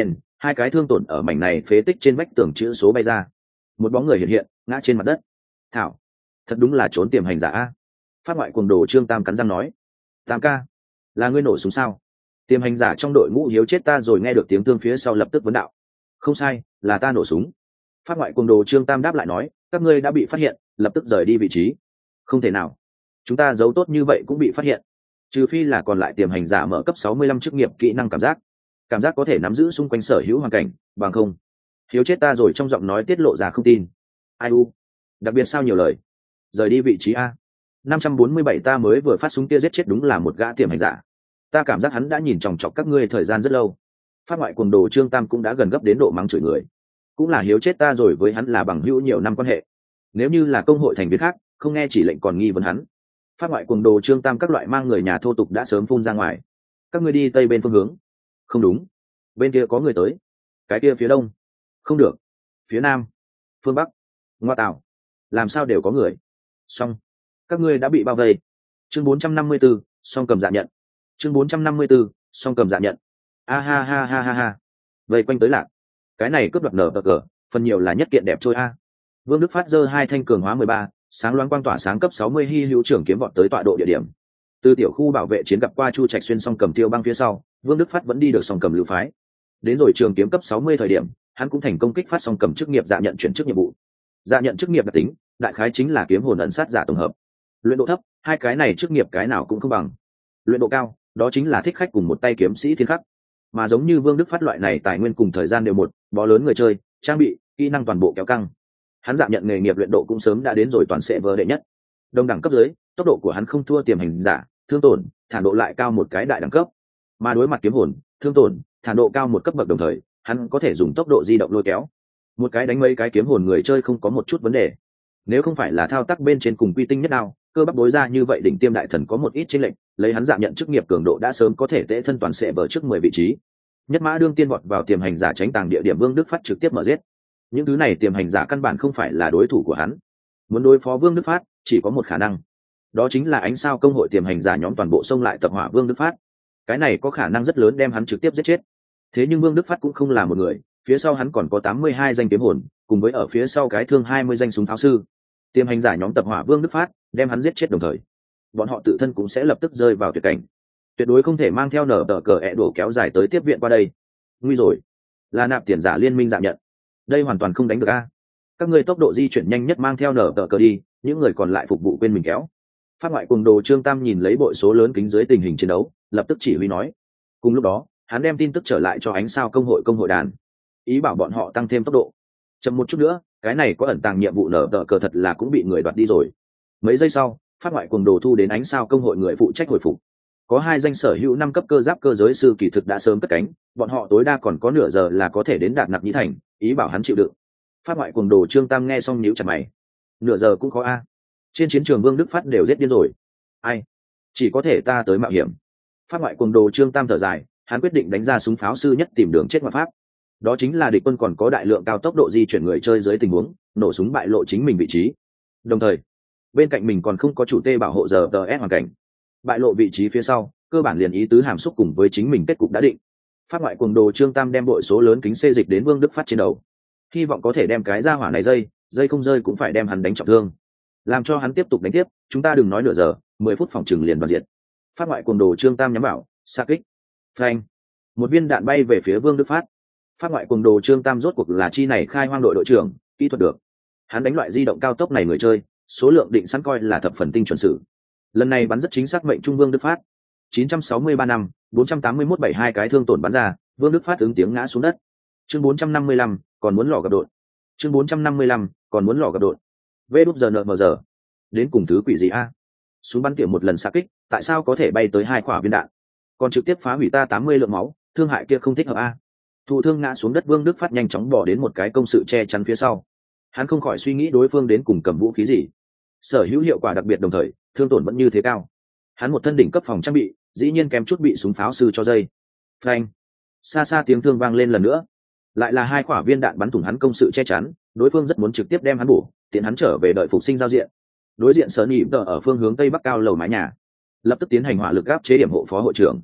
hai cái thương tổn ở mảnh này phế tích trên vách tường chữ số bay ra, một bóng người hiện hiện ngã trên mặt đất. Thảo, thật đúng là trốn tiềm hành giả a. Phát ngoại cuồng đồ Trương Tam cắn răng nói. Tam ca, là ngươi nổ súng sao? Tiềm hành giả trong đội ngũ hiếu chết ta rồi nghe được tiếng tương phía sau lập tức vấn đạo. Không sai, là ta nổ súng. Phát ngoại cuồng đồ Trương Tam đáp lại nói, các ngươi đã bị phát hiện, lập tức rời đi vị trí. Không thể nào, chúng ta giấu tốt như vậy cũng bị phát hiện, trừ phi là còn lại tiềm hành giả mở cấp sáu mươi lăm chức nghiệp kỹ năng cảm giác cảm giác có thể nắm giữ xung quanh sở hữu hoàn cảnh, bằng không hiếu chết ta rồi trong giọng nói tiết lộ ra không tin. Ai u, đặc biệt sao nhiều lời. Rời đi vị trí a. Năm trăm bốn mươi bảy ta mới vừa phát súng kia giết chết đúng là một gã tiềm hành giả, ta cảm giác hắn đã nhìn chòng chọc các ngươi thời gian rất lâu. Phát ngoại cuồng đồ Trương Tam cũng đã gần gấp đến độ mắng chửi người, cũng là hiếu chết ta rồi với hắn là bằng hữu nhiều năm quan hệ, nếu như là công hội thành viên khác không nghe chỉ lệnh còn nghi vấn hắn. Phát ngoại cuồng đồ Trương Tam các loại mang người nhà thô tục đã sớm phun ra ngoài. Các ngươi đi tây bên phương hướng. Không đúng, bên kia có người tới. Cái kia phía đông. Không được, phía nam, phương bắc. Ngoa tạo, làm sao đều có người. Xong, các ngươi đã bị bao vây. Chương bốn trăm năm mươi 4, song cầm dạ nhận. Chương bốn trăm năm mươi 4, song cầm dạ nhận. A ha ha ha ha ha. Vây quanh tới lạc. Cái này cướp đoạt nở bờ cờ, phần nhiều là nhất kiện đẹp trôi a. Vương Đức Phát giơ hai thanh cường hóa mười ba, sáng loáng quang tỏa sáng cấp sáu mươi hy hữu trưởng kiếm vọt tới tọa độ địa điểm. Từ tiểu khu bảo vệ chiến gặp qua Chu Trạch Xuyên song cầm tiêu băng phía sau, Vương Đức Phát vẫn đi được song cầm lưu phái. Đến rồi trường kiếm cấp sáu mươi thời điểm, hắn cũng thành công kích phát song cầm chức nghiệp dạ nhận chuyển chức nhiệm vụ. Dạ nhận chức nghiệp đặc tính, đại khái chính là kiếm hồn ẩn sát giả tổng hợp. Luyện độ thấp, hai cái này chức nghiệp cái nào cũng không bằng. Luyện độ cao, đó chính là thích khách cùng một tay kiếm sĩ thiên khắc. Mà giống như Vương Đức Phát loại này tài nguyên cùng thời gian đều một, bó lớn người chơi, trang bị, kỹ năng toàn bộ kéo căng. Hắn dạ nhận nghề nghiệp luyện độ cũng sớm đã đến rồi toàn sẽ vơ đệ nhất. Đồng đẳng cấp dưới, tốc độ của hắn không thua tiềm hành giả, thương tổn, thản độ lại cao một cái đại đẳng cấp. Mà đối mặt kiếm hồn, thương tổn, thản độ cao một cấp bậc đồng thời, hắn có thể dùng tốc độ di động lôi kéo. Một cái đánh mấy cái kiếm hồn người chơi không có một chút vấn đề. Nếu không phải là thao tác bên trên cùng quy tinh nhất nào, cơ bắp đối ra như vậy đỉnh tiêm đại thần có một ít chênh lệch, lấy hắn dạ nhận chức nghiệp cường độ đã sớm có thể tễ thân toàn sẽ vở trước mười vị trí. Nhất mã đương tiên vọt vào tiềm hành giả tránh tàng địa điểm Vương Đức Phát trực tiếp mở giết. Những thứ này tiềm hành giả căn bản không phải là đối thủ của hắn. Muốn đối phó Vương Đức Phát chỉ có một khả năng, đó chính là ánh sao công hội tiềm hành giả nhóm toàn bộ xông lại tập hỏa Vương Đức Phát. Cái này có khả năng rất lớn đem hắn trực tiếp giết chết. Thế nhưng Vương Đức Phát cũng không là một người, phía sau hắn còn có tám mươi hai danh kiếm hồn, cùng với ở phía sau cái thương hai mươi danh súng pháo sư. Tiềm hành giả nhóm tập hỏa Vương Đức Phát, đem hắn giết chết đồng thời, bọn họ tự thân cũng sẽ lập tức rơi vào tuyệt cảnh. Tuyệt đối không thể mang theo nở tờ cờ ẹ đổ kéo dài tới tiếp viện qua đây. Nguy rồi, là nạp tiền giả liên minh dạ nhận. Đây hoàn toàn không đánh được a. Các ngươi tốc độ di chuyển nhanh nhất mang theo nở tờ cờ đi, những người còn lại phục vụ quên mình kéo. Phát ngoại cùng đồ Trương Tam nhìn lấy bội số lớn kính dưới tình hình chiến đấu, lập tức chỉ huy nói. Cùng lúc đó, hắn đem tin tức trở lại cho ánh sao công hội công hội đàn, ý bảo bọn họ tăng thêm tốc độ. Chậm một chút nữa, cái này có ẩn tàng nhiệm vụ nở tờ cờ thật là cũng bị người đoạt đi rồi. Mấy giây sau, phát ngoại cùng đồ thu đến ánh sao công hội người phụ trách hồi phục. Có hai danh sở hữu năm cấp cơ giáp cơ giới sư kỳ thực đã sớm cất cánh, bọn họ tối đa còn có nửa giờ là có thể đến đạt Nặc Nhĩ Thành, ý bảo hắn chịu đựng. Phát ngoại cuồng đồ Trương Tam nghe xong nhíu chặt mày. Nửa giờ cũng có a. Trên chiến trường Vương Đức Phát đều giết điên rồi. Ai? Chỉ có thể ta tới mạo hiểm. Phát ngoại cuồng đồ Trương Tam thở dài, hắn quyết định đánh ra súng pháo sư nhất tìm đường chết ngoại pháp. Đó chính là địch quân còn có đại lượng cao tốc độ di chuyển người chơi dưới tình huống, nổ súng bại lộ chính mình vị trí. Đồng thời, bên cạnh mình còn không có chủ tê bảo hộ giờ tờ ép hoàn cảnh. Bại lộ vị trí phía sau, cơ bản liền ý tứ hàm xúc cùng với chính mình kết cục đã định. Phát ngoại cuồng đồ Trương Tam đem bội số lớn kính xê dịch đến Vương Đức Phát trên đầu, hy vọng có thể đem cái ra hỏa này dây dây không rơi cũng phải đem hắn đánh trọng thương, làm cho hắn tiếp tục đánh tiếp. Chúng ta đừng nói nửa giờ, mười phút phòng trừng liền đoàn diệt. Phát ngoại cuồng đồ Trương Tam nhắm vào, xa kích, phanh, một viên đạn bay về phía Vương Đức Phát. Phát ngoại cuồng đồ Trương Tam rốt cuộc là chi này khai hoang đội đội trưởng, kỹ thuật được. Hắn đánh loại di động cao tốc này người chơi, số lượng định sẵn coi là thập phần tinh chuẩn sử. Lần này bắn rất chính xác mệnh trung Vương Đức Phát. chín trăm sáu mươi ba năm, bốn trăm tám mươi mốt bảy hai cái thương tổn bắn ra, Vương Đức Phát ứng tiếng ngã xuống đất. Chương bốn trăm năm mươi lăm, còn muốn lò gặp đột. Chương bốn trăm năm mươi lăm, còn muốn lò gặp đột. Vê đúp giờ nợ mờ giờ. Đến cùng thứ quỷ gì a? Súng bắn tiểu một lần xạ kích, tại sao có thể bay tới hai quả viên đạn? Còn trực tiếp phá hủy ta tám mươi lượng máu, thương hại kia không thích hợp a. Thụ thương ngã xuống đất Vương Đức Phát nhanh chóng bỏ đến một cái công sự che chắn phía sau. Hắn không khỏi suy nghĩ đối phương đến cùng cầm vũ khí gì. Sở hữu hiệu quả đặc biệt đồng thời, thương tổn vẫn như thế cao. Hắn một thân đỉnh cấp phòng trang bị, dĩ nhiên kém chút bị súng pháo sư cho dây. Phanh! Xa xa tiếng thương vang lên lần nữa. Lại là hai quả viên đạn bắn thủng hắn công sự che chắn, đối phương rất muốn trực tiếp đem hắn bổ, tiện hắn trở về đợi phục sinh giao diện. Đối diện Sở Nhị Tờ ở phương hướng tây bắc cao lầu mái nhà, lập tức tiến hành hỏa lực áp chế điểm hộ phó hội trưởng.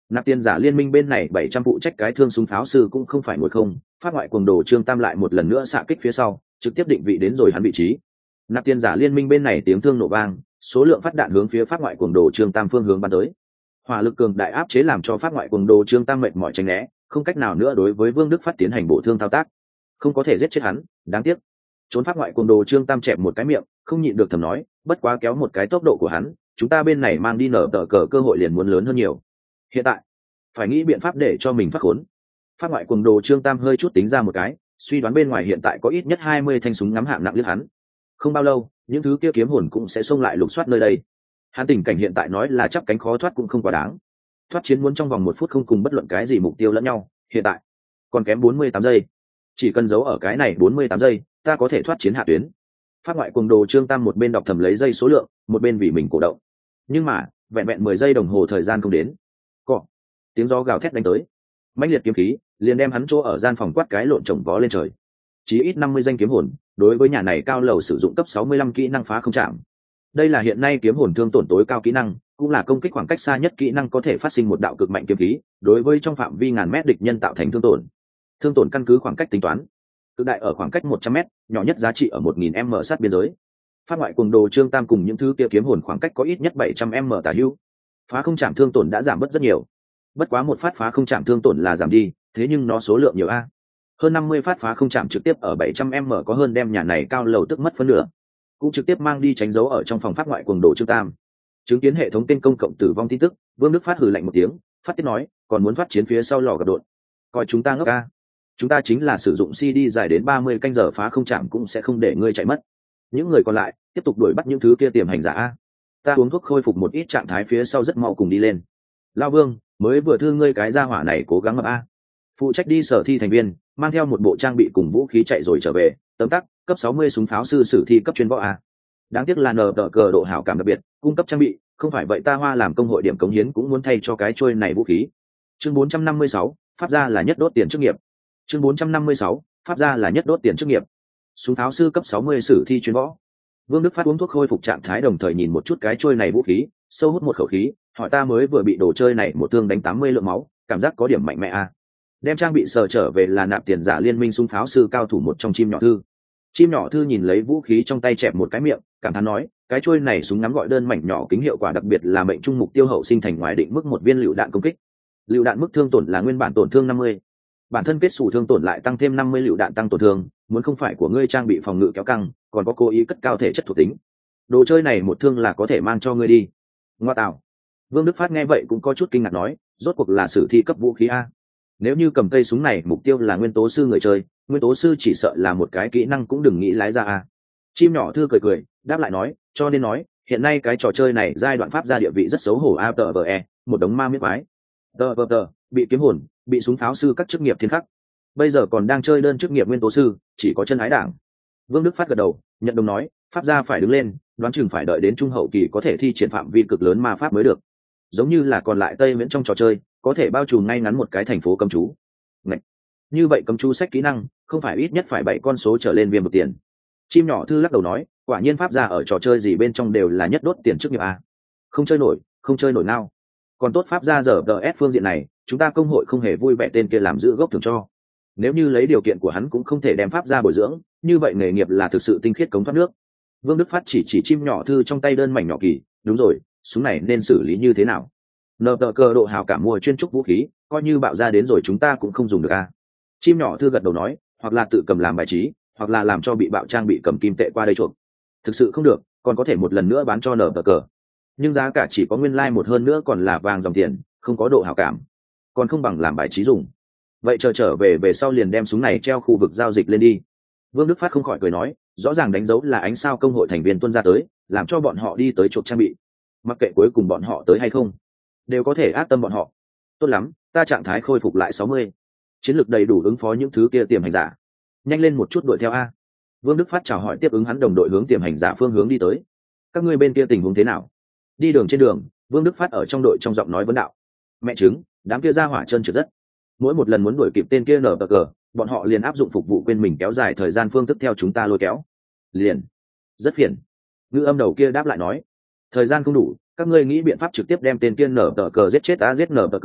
Nạp Tiền Giả Liên minh bên này bảy trăm phụ trách cái thương súng pháo sư cũng không phải ngồi không, phát ngoại cuồng đồ Trương Tam lại một lần nữa xạ kích phía sau, trực tiếp định vị đến rồi hắn vị trí. Nạp Tiền Giả Liên minh bên này tiếng thương nổ vang, số lượng phát đạn hướng phía phát ngoại cuồng đồ Trương Tam phương hướng bắn tới. Hỏa lực cường đại áp chế làm cho phát ngoại cuồng đồ Trương Tam mệt mỏi tránh né, không cách nào nữa đối với Vương Đức Phát tiến hành bổ thương thao tác. Không có thể giết chết hắn, đáng tiếc. Trốn phát ngoại cuồng đồ Trương Tam chẹp một cái miệng, không nhịn được thầm nói, bất quá kéo một cái tốc độ của hắn, chúng ta bên này mang đi nở tờ cờ cơ hội liền muốn lớn hơn nhiều. Hiện tại, phải nghĩ biện pháp để cho mình thoát khốn. Phát ngoại cuồng đồ Trương Tam hơi chút tính ra một cái, suy đoán bên ngoài hiện tại có ít nhất hai mươi thanh súng ngắm hạng nặng liếc hắn. Không bao lâu, những thứ kia kiếm hồn cũng sẽ xông lại lục soát nơi đây. Hắn tình cảnh hiện tại nói là chắp cánh khó thoát cũng không quá đáng. Thoát chiến muốn trong vòng một phút không cùng bất luận cái gì mục tiêu lẫn nhau, hiện tại còn kém bốn mươi tám giây. Chỉ cần giấu ở cái này bốn mươi tám giây, ta có thể thoát chiến hạ tuyến. Phát ngoại cuồng đồ Trương Tam một bên đọc thầm lấy giây số lượng, một bên vì mình cổ động. Nhưng mà, vẹn vẹn mười giây đồng hồ thời gian không đến. Cọ, tiếng gió gào thét đánh tới. Mãnh liệt kiếm khí, liền đem hắn chỗ ở gian phòng quát cái lộn trồng vó lên trời. Chí ít năm mươi danh kiếm hồn, đối với nhà này cao lầu sử dụng cấp sáu mươi lăm kỹ năng phá không chạm. Đây là hiện nay kiếm hồn thương tổn tối cao kỹ năng, cũng là công kích khoảng cách xa nhất kỹ năng có thể phát sinh một đạo cực mạnh kiếm khí, đối với trong phạm vi ngàn mét địch nhân tạo thành thương tổn. Thương tổn căn cứ khoảng cách tính toán. Cực đại ở khoảng cách một trăm mét, nhỏ nhất giá trị ở một nghìn m sát biên giới. Phát ngoại cuồng đồ Trương Tam cùng những thứ kia kiếm hồn khoảng cách có ít nhất bảy trăm m tả hữu. Phá không chạm thương tổn đã giảm bớt rất nhiều. Bất quá một phát phá không chạm thương tổn là giảm đi, thế nhưng nó số lượng nhiều a. Hơn năm mươi phát phá không chạm trực tiếp ở bảy trăm m có hơn đem nhà này cao lầu tức mất phân nửa. Cũng trực tiếp mang đi tránh dấu ở trong phòng phát ngoại cuồng đồ Trương Tam. Chứng kiến hệ thống tên công cộng tử vong tin tức, Vương Đức Phát hừ lạnh một tiếng, phát tiết nói, còn muốn thoát chiến phía sau lò gặp đột. Coi chúng ta ngốc a. Chúng ta chính là sử dụng xê đê dài đến ba mươi canh giờ phá không chạm cũng sẽ không để ngươi chạy mất. Những người còn lại tiếp tục đuổi bắt những thứ kia tiềm hành giả a. Ta uống thuốc khôi phục một ít trạng thái phía sau rất mau cùng đi lên. Lao Vương, mới vừa thư ngươi cái gia hỏa này cố gắng ngập a. Phụ trách đi sở thi thành viên, mang theo một bộ trang bị cùng vũ khí chạy rồi trở về, tấm tắc, cấp sáu mươi súng pháo sư sử thi cấp chuyên võ a. Đáng tiếc là nờ đỡ cờ độ hảo cảm đặc biệt, cung cấp trang bị, không phải vậy ta hoa làm công hội điểm cống hiến cũng muốn thay cho cái trôi này vũ khí. Chương bốn trăm năm mươi sáu, pháp gia là nhất đốt tiền chức nghiệp. Chương bốn trăm năm mươi sáu, pháp gia là nhất đốt tiền chức nghiệp. Súng pháo sư cấp sáu mươi sử thi chuyên võ. Vương Đức Phát uống thuốc khôi phục trạng thái đồng thời nhìn một chút cái trôi này vũ khí, sâu hút một khẩu khí, hỏi ta mới vừa bị đồ chơi này một thương đánh tám mươi lượng máu, cảm giác có điểm mạnh mẽ a. Đem trang bị sờ trở về là Nạp Tiền Giả Liên minh súng pháo sư cao thủ một trong Chim Nhỏ Thư. Chim Nhỏ Thư nhìn lấy vũ khí trong tay chẹp một cái miệng, cảm thán nói, cái trôi này súng ngắm gọi đơn mảnh nhỏ kính hiệu quả đặc biệt là mệnh trung mục tiêu hậu sinh thành ngoài định mức một viên lựu đạn công kích. Lựu đạn mức thương tổn là nguyên bản tổn thương năm mươi. Bản thân kết xù thương tổn lại tăng thêm năm mươi lựu đạn tăng tổn thương, muốn không phải của ngươi trang bị phòng ngự kéo căng, còn có cố ý cất cao thể chất thuộc tính. Đồ chơi này một thương là có thể mang cho ngươi đi. Ngoa tạo. Vương Đức Phát nghe vậy cũng có chút kinh ngạc nói, rốt cuộc là sử thi cấp vũ khí a. Nếu như cầm cây súng này mục tiêu là nguyên tố sư người chơi, nguyên tố sư chỉ sợ là một cái kỹ năng cũng đừng nghĩ lái ra a. Chim Nhỏ Thư cười cười, đáp lại nói, cho nên nói, hiện nay cái trò chơi này giai đoạn pháp gia địa vị rất xấu hổ a tờ vờ e, một đống ma miết quái. Tờ vờ tờ, bị kiếm hồn, bị súng pháo sư các chức nghiệp thiên khắc. Bây giờ còn đang chơi đơn chức nghiệp nguyên tố sư, chỉ có chân ái đảng. Vương Đức Phát gật đầu, nhận đồng nói, pháp gia phải đứng lên, đoán chừng phải đợi đến trung hậu kỳ có thể thi triển phạm vi cực lớn ma pháp mới được. Giống như là còn lại Tây Viễn trong trò chơi, có thể bao trùm ngay ngắn một cái thành phố cấm chú. Ngậy. Như vậy cấm chú sách kỹ năng, không phải ít nhất phải bảy con số trở lên viêm một tiền. Chim Nhỏ Thư lắc đầu nói, quả nhiên pháp gia ở trò chơi gì bên trong đều là nhất đốt tiền chức nghiệp a. Không chơi nổi, không chơi nổi nào. Còn tốt pháp gia giờ đờ ét phương diện này, chúng ta công hội không hề vui vẻ tên kia làm giữ gốc thường cho. Nếu như lấy điều kiện của hắn cũng không thể đem pháp gia bồi dưỡng, như vậy nghề nghiệp là thực sự tinh khiết cống thoát nước. Vương Đức Phát chỉ chỉ Chim Nhỏ Thư trong tay đơn mảnh nhỏ kỳ, đúng rồi, súng này nên xử lý như thế nào? Nợ tờ cờ độ hào cảm mua chuyên trúc vũ khí, coi như bạo ra đến rồi chúng ta cũng không dùng được a. Chim Nhỏ Thư gật đầu nói, hoặc là tự cầm làm bài trí, hoặc là làm cho bị bạo trang bị cầm kim tệ qua đây chuộc. Thực sự không được, còn có thể một lần nữa bán cho nợ tờ cờ. Nhưng giá cả chỉ có nguyên lai like một hơn nữa còn là vàng dòng tiền, không có độ hảo cảm, còn không bằng làm bài trí dùng. Vậy chờ trở về về sau liền đem súng này treo khu vực giao dịch lên đi. Vương Đức Phát không khỏi cười nói, rõ ràng đánh dấu là ánh sao công hội thành viên tuân ra tới, làm cho bọn họ đi tới chuộc trang bị. Mặc kệ cuối cùng bọn họ tới hay không, đều có thể ác tâm bọn họ. Tốt lắm, ta trạng thái khôi phục lại sáu mươi, chiến lược đầy đủ ứng phó những thứ kia tiềm hành giả. Nhanh lên một chút đuổi theo a. Vương Đức Phát chào hỏi tiếp ứng hắn đồng đội hướng tiềm hành giả phương hướng đi tới. Các ngươi bên kia tình huống thế nào? Đi đường trên đường, Vương Đức Phát ở trong đội trong giọng nói vấn đạo. Mẹ chứng, đám kia ra hỏa chân trượt rất. Mỗi một lần muốn đuổi kịp tên kia nở bờ cờ, bọn họ liền áp dụng phục vụ quên mình kéo dài thời gian phương thức theo chúng ta lôi kéo. Liền. Rất phiền. Ngữ âm đầu kia đáp lại nói. Thời gian không đủ, các ngươi nghĩ biện pháp trực tiếp đem tên kia nở bờ cờ giết chết, ta giết nở bờ cờ,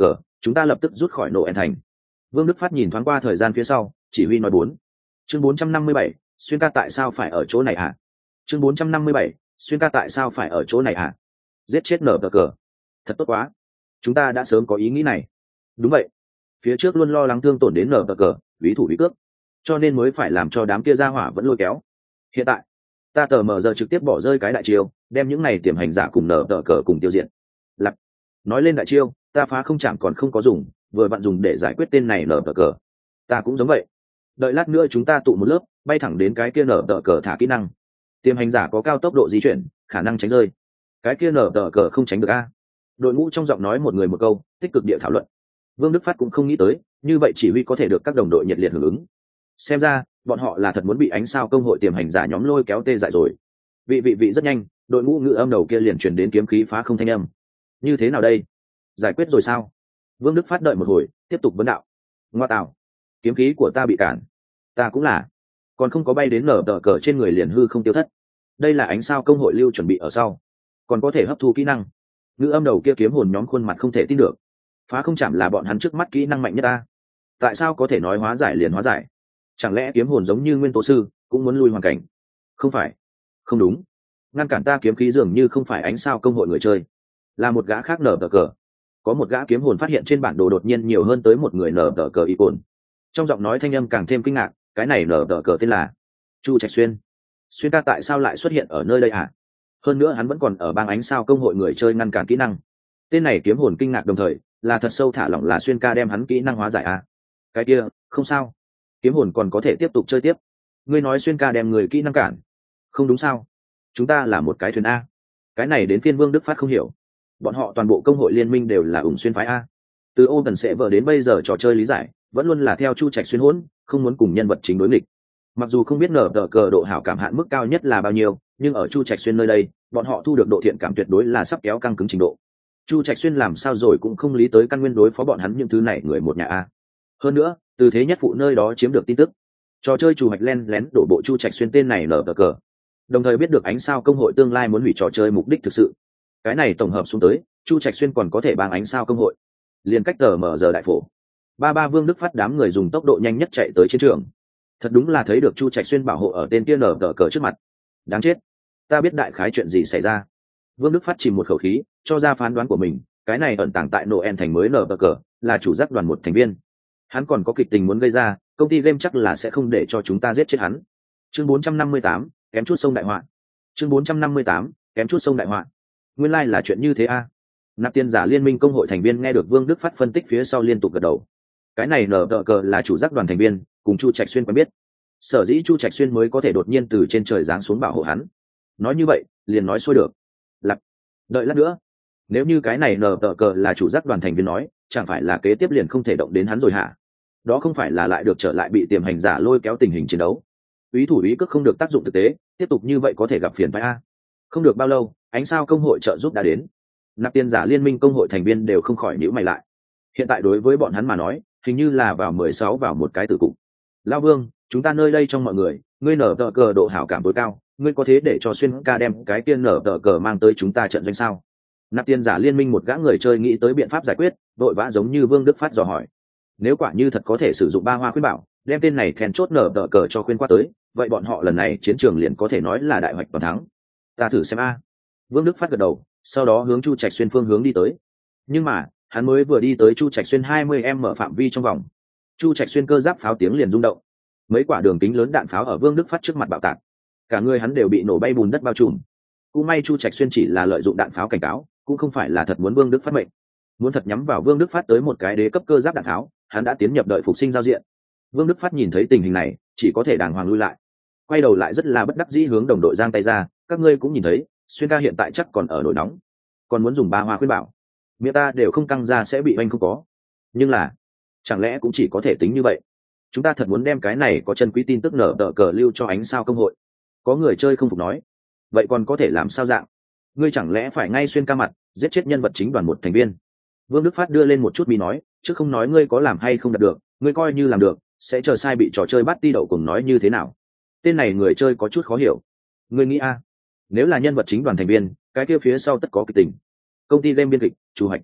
chúng ta lập tức rút khỏi Noel thành. Vương Đức Phát nhìn thoáng qua thời gian phía sau, chỉ huy nói bốn. Chương bốn trăm năm mươi bảy, xuyên ca tại sao phải ở chỗ này hả? Chương bốn trăm năm mươi bảy, xuyên ca tại sao phải ở chỗ này hả? Giết chết nở cờ. Thật tốt quá. Chúng ta đã sớm có ý nghĩ này. Đúng vậy. Phía trước luôn lo lắng thương tổn đến nở cờ, ví thủ ví cước. Cho nên mới phải làm cho đám kia ra hỏa vẫn lôi kéo. Hiện tại, ta tờ mờ giờ trực tiếp bỏ rơi cái đại chiêu, đem những này tiềm hành giả cùng nở cờ cùng tiêu diệt. Lặc. Nói lên đại chiêu, ta phá không chạm còn không có dùng, vừa vặn dùng để giải quyết tên này nở cờ. Ta cũng giống vậy. Đợi lát nữa chúng ta tụ một lớp, bay thẳng đến cái kia nở cờ thả kỹ năng. Tiềm hành giả có cao tốc độ di chuyển, khả năng tránh rơi. Cái kia nở cờ không tránh được a. Đội ngũ trong giọng nói một người một câu, tích cực địa thảo luận. Vương Đức Phát cũng không nghĩ tới, như vậy chỉ huy có thể được các đồng đội nhiệt liệt hưởng ứng. Xem ra, bọn họ là thật muốn bị ánh sao công hội tiềm hành giả nhóm lôi kéo tê dại rồi. Vị vị vị rất nhanh, đội ngũ ngữ âm đầu kia liền truyền đến kiếm khí phá không thanh âm. Như thế nào đây? Giải quyết rồi sao? Vương Đức Phát đợi một hồi, tiếp tục vấn đạo. Ngoa tạo, kiếm khí của ta bị cản. Ta cũng là. Còn không có bay đến nở tờ cờ trên người liền hư không tiêu thất. Đây là ánh sao công hội lưu chuẩn bị ở sau. Còn có thể hấp thu kỹ năng. Ngữ âm đầu kia kiếm hồn nhóm khuôn mặt không thể tin được. Phá không chạm là bọn hắn trước mắt kỹ năng mạnh nhất ta. Tại sao có thể nói hóa giải liền hóa giải? Chẳng lẽ kiếm hồn giống như nguyên tố sư cũng muốn lui hoàn cảnh? Không phải. Không đúng. Ngăn cản ta kiếm khí dường như không phải ánh sao công hội người chơi, là một gã khác nở tờ cờ. Có một gã kiếm hồn phát hiện trên bản đồ đột nhiên nhiều hơn tới một người nở tờ cờ y cồn. Trong giọng nói thanh âm càng thêm kinh ngạc, cái này nở tờ cờ tên là Chu Trạch Xuyên. Xuyên ca tại sao lại xuất hiện ở nơi đây hả? Hơn nữa hắn vẫn còn ở bang ánh sao công hội người chơi ngăn cản kỹ năng. Tên này kiếm hồn kinh ngạc đồng thời là thật sâu thả lỏng là Xuyên ca đem hắn kỹ năng hóa giải à? Cái kia không sao, kiếm hồn còn có thể tiếp tục chơi tiếp. Ngươi nói Xuyên ca đem người kỹ năng cản, không đúng sao? Chúng ta là một cái thuyền a. Cái này đến phiên Vương Đức Phát không hiểu. Bọn họ toàn bộ công hội liên minh đều là ủng xuyên phái a. Từ ô tần sẽ vợ đến bây giờ trò chơi lý giải vẫn luôn là theo Chu Trạch Xuyên hỗn, không muốn cùng nhân vật chính đối nghịch. Mặc dù không biết nở tờ cờ độ hảo cảm hạn mức cao nhất là bao nhiêu, nhưng ở Chu Trạch Xuyên nơi đây, bọn họ thu được độ thiện cảm tuyệt đối là sắp kéo căng cứng trình độ. Chu Trạch Xuyên làm sao rồi cũng không lý tới căn nguyên đối phó bọn hắn những thứ này người một nhà a. Hơn nữa, từ thế nhất phụ nơi đó chiếm được tin tức, trò chơi chủ hoạch len lén đổ bộ Chu Trạch Xuyên tên này nở tờ cờ, đồng thời biết được ánh sao công hội tương lai muốn hủy trò chơi mục đích thực sự. Cái này tổng hợp xuống tới, Chu Trạch Xuyên còn có thể bang ánh sao công hội. Liền cách tờ mở giờ đại phổ, ba ba Vương Đức Phát đám người dùng tốc độ nhanh nhất chạy tới chiến trường. Thật đúng là thấy được Chu Trạch Xuyên bảo hộ ở tên kia nở tờ cờ trước mặt. Đáng chết, ta biết đại khái chuyện gì xảy ra. Vương Đức Phát chìm một khẩu khí, cho ra phán đoán của mình. Cái này ẩn tàng tại Noel thành mới nở tờ cờ là chủ giác đoàn một thành viên. Hắn còn có kịch tình muốn gây ra, công ty game chắc là sẽ không để cho chúng ta giết chết hắn. Chương bốn trăm năm mươi tám, kém chút sông đại họa. Chương bốn trăm năm mươi tám, kém chút sông đại họa. Nguyên lai like là chuyện như thế a. À. Nạp tiền giả liên minh công hội thành viên nghe được Vương Đức Phát phân tích phía sau liên tục gật đầu. Cái này nở tờ cờ là chủ giác đoàn thành viên, cùng Chu Trạch Xuyên quen biết. Sở dĩ Chu Trạch Xuyên mới có thể đột nhiên từ trên trời giáng xuống bảo hộ hắn. Nói như vậy, liền nói xuôi được. Lặc. Đợi lát nữa. Nếu như cái này nở tờ cờ là chủ giác đoàn thành viên nói, chẳng phải là kế tiếp liền không thể động đến hắn rồi hả? Đó không phải là lại được trở lại bị tiềm hành giả lôi kéo tình hình chiến đấu. Úy thủ úy cước không được tác dụng thực tế, tiếp tục như vậy có thể gặp phiền phái a. Không được bao lâu, ánh sao công hội trợ giúp đã đến. Nạp tiền giả liên minh công hội thành viên đều không khỏi nhíu mày lại. Hiện tại đối với bọn hắn mà nói, hình như là vào mười sáu vào một cái tử cục. Lão Vương, chúng ta nơi đây trong mọi người, ngươi nở tờ cờ độ hảo cảm tối cao, ngươi có thế để cho Xuyên ca đem cái tiên nở tờ cờ mang tới chúng ta trận doanh sao? Nạp tiền giả liên minh một gã người chơi nghĩ tới biện pháp giải quyết, đội vã giống như Vương Đức Phát dò hỏi. Nếu quả như thật có thể sử dụng ba hoa khuyên bảo, đem tên này thèn chốt nở tờ cờ cho khuyên qua tới, vậy bọn họ lần này chiến trường liền có thể nói là đại hoạch toàn thắng. Ta thử xem a. Vương Đức Phát gật đầu, sau đó hướng Chu Trạch Xuyên phương hướng đi tới. Nhưng mà, hắn mới vừa đi tới Chu Trạch Xuyên hai mươi em mở phạm vi trong vòng. Chu Trạch Xuyên cơ giáp pháo tiếng liền rung động. Mấy quả đường kính lớn đạn pháo ở Vương Đức Phát trước mặt bạo tạc. Cả người hắn đều bị nổ bay bùn đất bao trùm. Cũng may Chu Trạch Xuyên chỉ là lợi dụng đạn pháo cảnh cáo, cũng không phải là thật muốn Vương Đức Phát mệnh. Muốn thật nhắm vào Vương Đức Phát tới một cái đế cấp cơ giáp đạn pháo, hắn đã tiến nhập đợi phục sinh giao diện. Vương Đức Phát nhìn thấy tình hình này, chỉ có thể đàng hoàng lui lại. Quay đầu lại rất là bất đắc dĩ hướng đồng đội giang tay ra, các ngươi cũng nhìn thấy, Xuyên ca hiện tại chắc còn ở nổi nóng, còn muốn dùng ba hoa khuyên bảo, miệng ta đều không căng ra sẽ bị oanh không có. Nhưng là, chẳng lẽ cũng chỉ có thể tính như vậy? Chúng ta thật muốn đem cái này có chân quý tin tức nở tờ cờ lưu cho ánh sao công hội? Có người chơi không phục nói, vậy còn có thể làm sao dạng? Ngươi chẳng lẽ phải ngay Xuyên ca mặt giết chết nhân vật chính đoàn một thành viên? Vương Đức Phát đưa lên một chút bí nói, chứ không nói ngươi có làm hay không đạt được, ngươi coi như làm được, sẽ chờ sai bị trò chơi bắt ti đậu cùng nói như thế nào? Tên này người chơi có chút khó hiểu. Ngươi nghĩ a, nếu là nhân vật chính đoàn thành viên, cái kia phía sau tất có kịch tình. Công ty game biên kịch, chủ hoạch.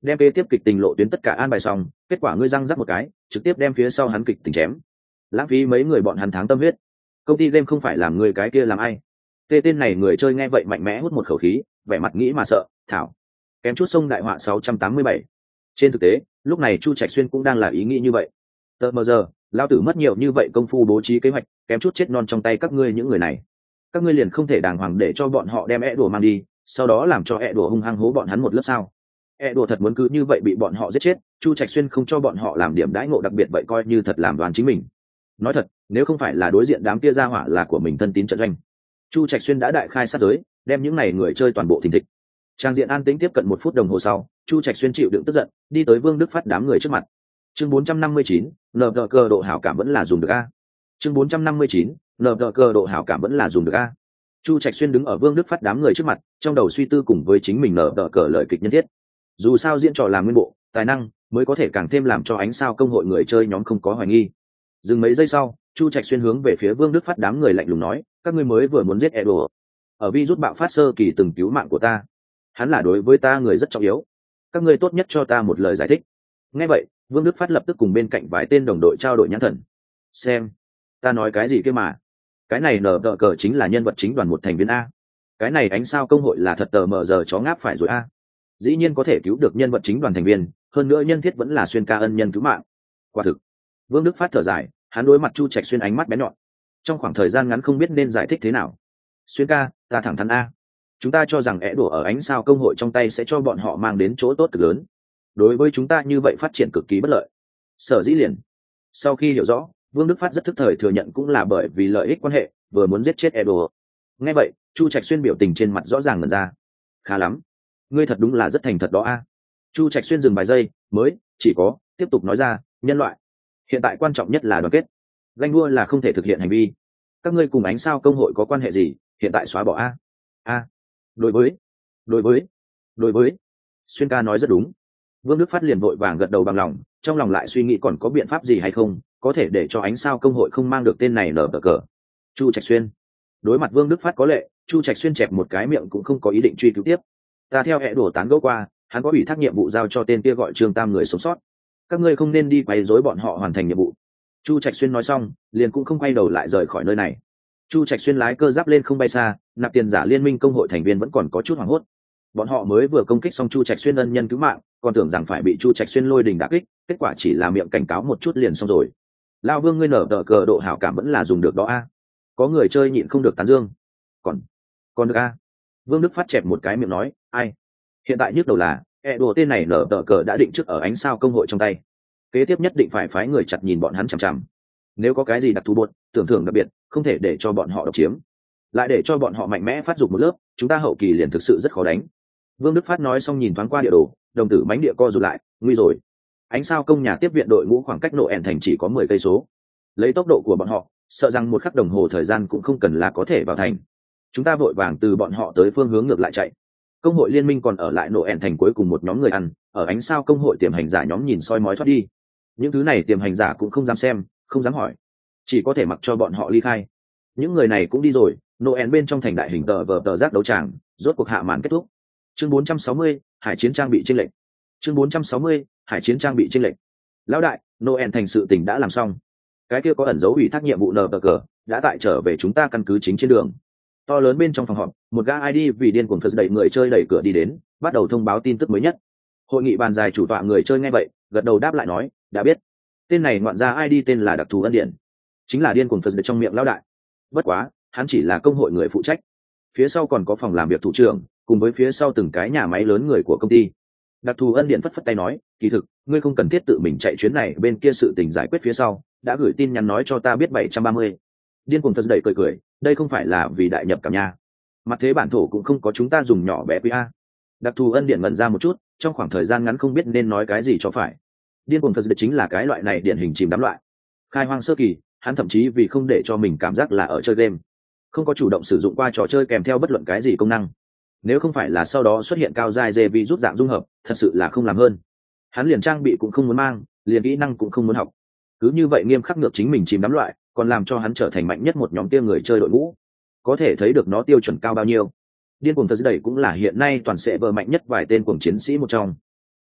đem kế tiếp kịch tình lộ tuyến tất cả an bài xong, kết quả ngươi răng rắc một cái trực tiếp đem phía sau hắn kịch tình chém, lãng phí mấy người bọn hắn tháng tâm huyết. Công ty game không phải làm người cái kia làm ai. Tê tên này người chơi nghe vậy mạnh mẽ hút một khẩu khí, vẻ mặt nghĩ mà sợ, thảo kém chút sông đại họa sáu trăm tám mươi bảy. Trên thực tế lúc này Chu Trạch Xuyên cũng đang là ý nghĩ như vậy. Tờ mờ giờ lao tử mất nhiều như vậy công phu bố trí kế hoạch, kém chút chết non trong tay các ngươi những người này. Các ngươi liền không thể đàng hoàng để cho bọn họ đem e đùa mang đi, sau đó làm cho e đùa hung hăng hố bọn hắn một lớp sao? E đùa thật muốn cứ như vậy bị bọn họ giết chết, Chu Trạch Xuyên không cho bọn họ làm điểm đãi ngộ đặc biệt vậy coi như thật làm đoàn chính mình. Nói thật, nếu không phải là đối diện đám kia ra hỏa là của mình thân tín trận doanh, Chu Trạch Xuyên đã đại khai sát giới, đem những này người chơi toàn bộ thình thịch. Trang diện an tĩnh tiếp cận một phút đồng hồ sau, Chu Trạch Xuyên chịu đựng tức giận, đi tới Vương Đức Phát đám người trước mặt. Chương bốn trăm năm mươi chín, nờ đờ cờ độ hảo cảm vẫn là dùng được a. Chương bốn trăm năm mươi chín, nờ đờ cờ độ hảo cảm vẫn là dùng được a. Chu Trạch Xuyên đứng ở Vương Đức Phát đám người trước mặt, trong đầu suy tư cùng với chính mình nở đỡ cờ lời kịch nhân thiết. Dù sao diễn trò làm nguyên bộ, tài năng mới có thể càng thêm làm cho ánh sao công hội người chơi nhóm không có hoài nghi. Dừng mấy giây sau, Chu Trạch Xuyên hướng về phía Vương Đức Phát đám người lạnh lùng nói, các ngươi mới vừa muốn giết Edo. Ở virus bạo phát sơ kỳ từng cứu mạng của ta, hắn là đối với ta người rất trọng yếu. Các ngươi tốt nhất cho ta một lời giải thích. Nghe vậy, Vương Đức Phát lập tức cùng bên cạnh vài tên đồng đội trao đổi nhãn thần. Xem, ta nói cái gì kia mà? Cái này nở đỡ cờ chính là nhân vật chính đoàn một thành viên a. Cái này ánh sao công hội là thật tờ mờ giờ chó ngáp phải rồi a. Dĩ nhiên có thể cứu được nhân vật chính đoàn thành viên, hơn nữa nhân thiết vẫn là Xuyên ca ân nhân cứu mạng. Quả thực. Vương Đức Phát thở dài, hắn đối mặt Chu Trạch Xuyên ánh mắt bén nhọn. Trong khoảng thời gian ngắn không biết nên giải thích thế nào. Xuyên ca, ta thẳng thắn a. Chúng ta cho rằng é đổ ở ánh sao công hội trong tay sẽ cho bọn họ mang đến chỗ tốt cực lớn. Đối với chúng ta như vậy phát triển cực kỳ bất lợi. Sở dĩ liền. Sau khi hiểu rõ, Vương Đức Phát rất thức thời thừa nhận cũng là bởi vì lợi ích quan hệ, vừa muốn giết chết Edo. Nghe vậy, Chu Trạch Xuyên biểu tình trên mặt rõ ràng ngần ra. Khá lắm, ngươi thật đúng là rất thành thật đó a. Chu Trạch Xuyên dừng vài giây, mới chỉ có tiếp tục nói ra, nhân loại, hiện tại quan trọng nhất là đoàn kết. Ganh đua là không thể thực hiện hành vi. Các ngươi cùng ánh sao công hội có quan hệ gì, hiện tại xóa bỏ a. A. Đối với, đối với, đối với. Xuyên ca nói rất đúng. Vương Đức Phát liền vội vàng gật đầu bằng lòng, trong lòng lại suy nghĩ còn có biện pháp gì hay không, có thể để cho ánh sao công hội không mang được tên này nở bờ cờ. Chu Trạch Xuyên đối mặt Vương Đức Phát có lệ, Chu Trạch Xuyên chẹp một cái miệng cũng không có ý định truy cứu tiếp. Ta theo hệ đổ tán gẫu qua, hắn có ủy thác nhiệm vụ giao cho tên kia gọi Trương Tam người sống sót. Các ngươi không nên đi quấy rối bọn họ hoàn thành nhiệm vụ. Chu Trạch Xuyên nói xong, liền cũng không quay đầu lại rời khỏi nơi này. Chu Trạch Xuyên lái cơ giáp lên không bay xa, nạp tiền giả liên minh công hội thành viên vẫn còn có chút hoảng hốt. Bọn họ mới vừa công kích xong Chu Trạch Xuyên ân nhân cứu mạng, còn tưởng rằng phải bị Chu Trạch Xuyên lôi đình đả kích, kết quả chỉ là miệng cảnh cáo một chút liền xong rồi. Lao Vương ngươi nở đỡ cờ độ hảo cảm vẫn là dùng được đó a. Có người chơi nhịn không được tán dương. Còn, còn được a. Vương Đức Phát chẹp một cái miệng nói, ai? Hiện tại nhức đầu là, e đồ tên này nở đỡ cờ đã định trước ở ánh sao công hội trong tay. Kế tiếp nhất định phải phái người chặt nhìn bọn hắn chằm chằm. Nếu có cái gì đặc thù bột, tưởng thưởng đặc biệt, không thể để cho bọn họ độc chiếm. Lại để cho bọn họ mạnh mẽ phát dục một lớp, chúng ta hậu kỳ liền thực sự rất khó đánh. Vương Đức Phát nói xong nhìn thoáng qua địa đồ, đồng tử mánh địa co rụt lại, nguy rồi. Ánh sao công nhà tiếp viện đội ngũ khoảng cách nộ ẻn thành chỉ có mười cây số. Lấy tốc độ của bọn họ, sợ rằng một khắc đồng hồ thời gian cũng không cần là có thể vào thành. Chúng ta vội vàng từ bọn họ tới phương hướng ngược lại chạy. Công hội liên minh còn ở lại nộ ẻn thành cuối cùng một nhóm người ăn, ở ánh sao công hội tiềm hành giả nhóm nhìn soi mói thoát đi. Những thứ này tiềm hành giả cũng không dám xem, không dám hỏi, chỉ có thể mặc cho bọn họ ly khai. Những người này cũng đi rồi, nộ ẻn bên trong thành đại hình tờ vờ tờ giác đấu tràng, rốt cuộc hạ màn kết thúc. Chương bốn trăm sáu mươi, hải chiến trang bị chênh lệch. Chương bốn trăm sáu mươi, hải chiến trang bị chênh lệch. Lão đại, Noel thành sự tình đã làm xong. Cái kia có ẩn dấu ủy thác nhiệm vụ nờ cờ đã tại trở về chúng ta căn cứ chính trên đường. To lớn bên trong phòng họp, một gã i đê vì điên cuồng phật đẩy người chơi đẩy cửa đi đến, bắt đầu thông báo tin tức mới nhất. Hội nghị bàn dài chủ tọa người chơi nghe vậy, gật đầu đáp lại nói, đã biết. Tên này ngoạn ra i đê tên là đặc thù ân điển, chính là điên cuồng phật đẩy trong miệng lão đại. Bất quá, hắn chỉ là công hội người phụ trách. Phía sau còn có phòng làm việc thủ trưởng, cùng với phía sau từng cái nhà máy lớn người của công ty. Đặc thù ân điện phất phất tay nói, kỳ thực ngươi không cần thiết tự mình chạy chuyến này, bên kia sự tình giải quyết phía sau đã gửi tin nhắn nói cho ta biết. Bảy trăm ba mươi. Điên cuồng phật đẩy cười cười, đây không phải là vì đại nhập cảm nha, mặt thế bản thổ cũng không có chúng ta dùng nhỏ bé quý a. Đặc thù ân điện ngẩn ra một chút, trong khoảng thời gian ngắn không biết nên nói cái gì cho phải. Điên cuồng phật đẩy chính là cái loại này điển hình chìm đắm loại. Khai hoang sơ kỳ, hắn thậm chí vì không để cho mình cảm giác là ở chơi game, không có chủ động sử dụng qua trò chơi kèm theo bất luận cái gì công năng. Nếu không phải là sau đó xuất hiện cao giai dê vi rút dạng dung hợp, thật sự là không làm hơn. Hắn liền trang bị cũng không muốn mang, liền kỹ năng cũng không muốn học, cứ như vậy nghiêm khắc ngược chính mình chìm đắm loại, còn làm cho hắn trở thành mạnh nhất một nhóm kia người chơi đội ngũ. Có thể thấy được nó tiêu chuẩn cao bao nhiêu. Điên cuồng phật đẩy cũng là hiện nay toàn sẽ vờ mạnh nhất vài tên cuồng chiến sĩ một trong.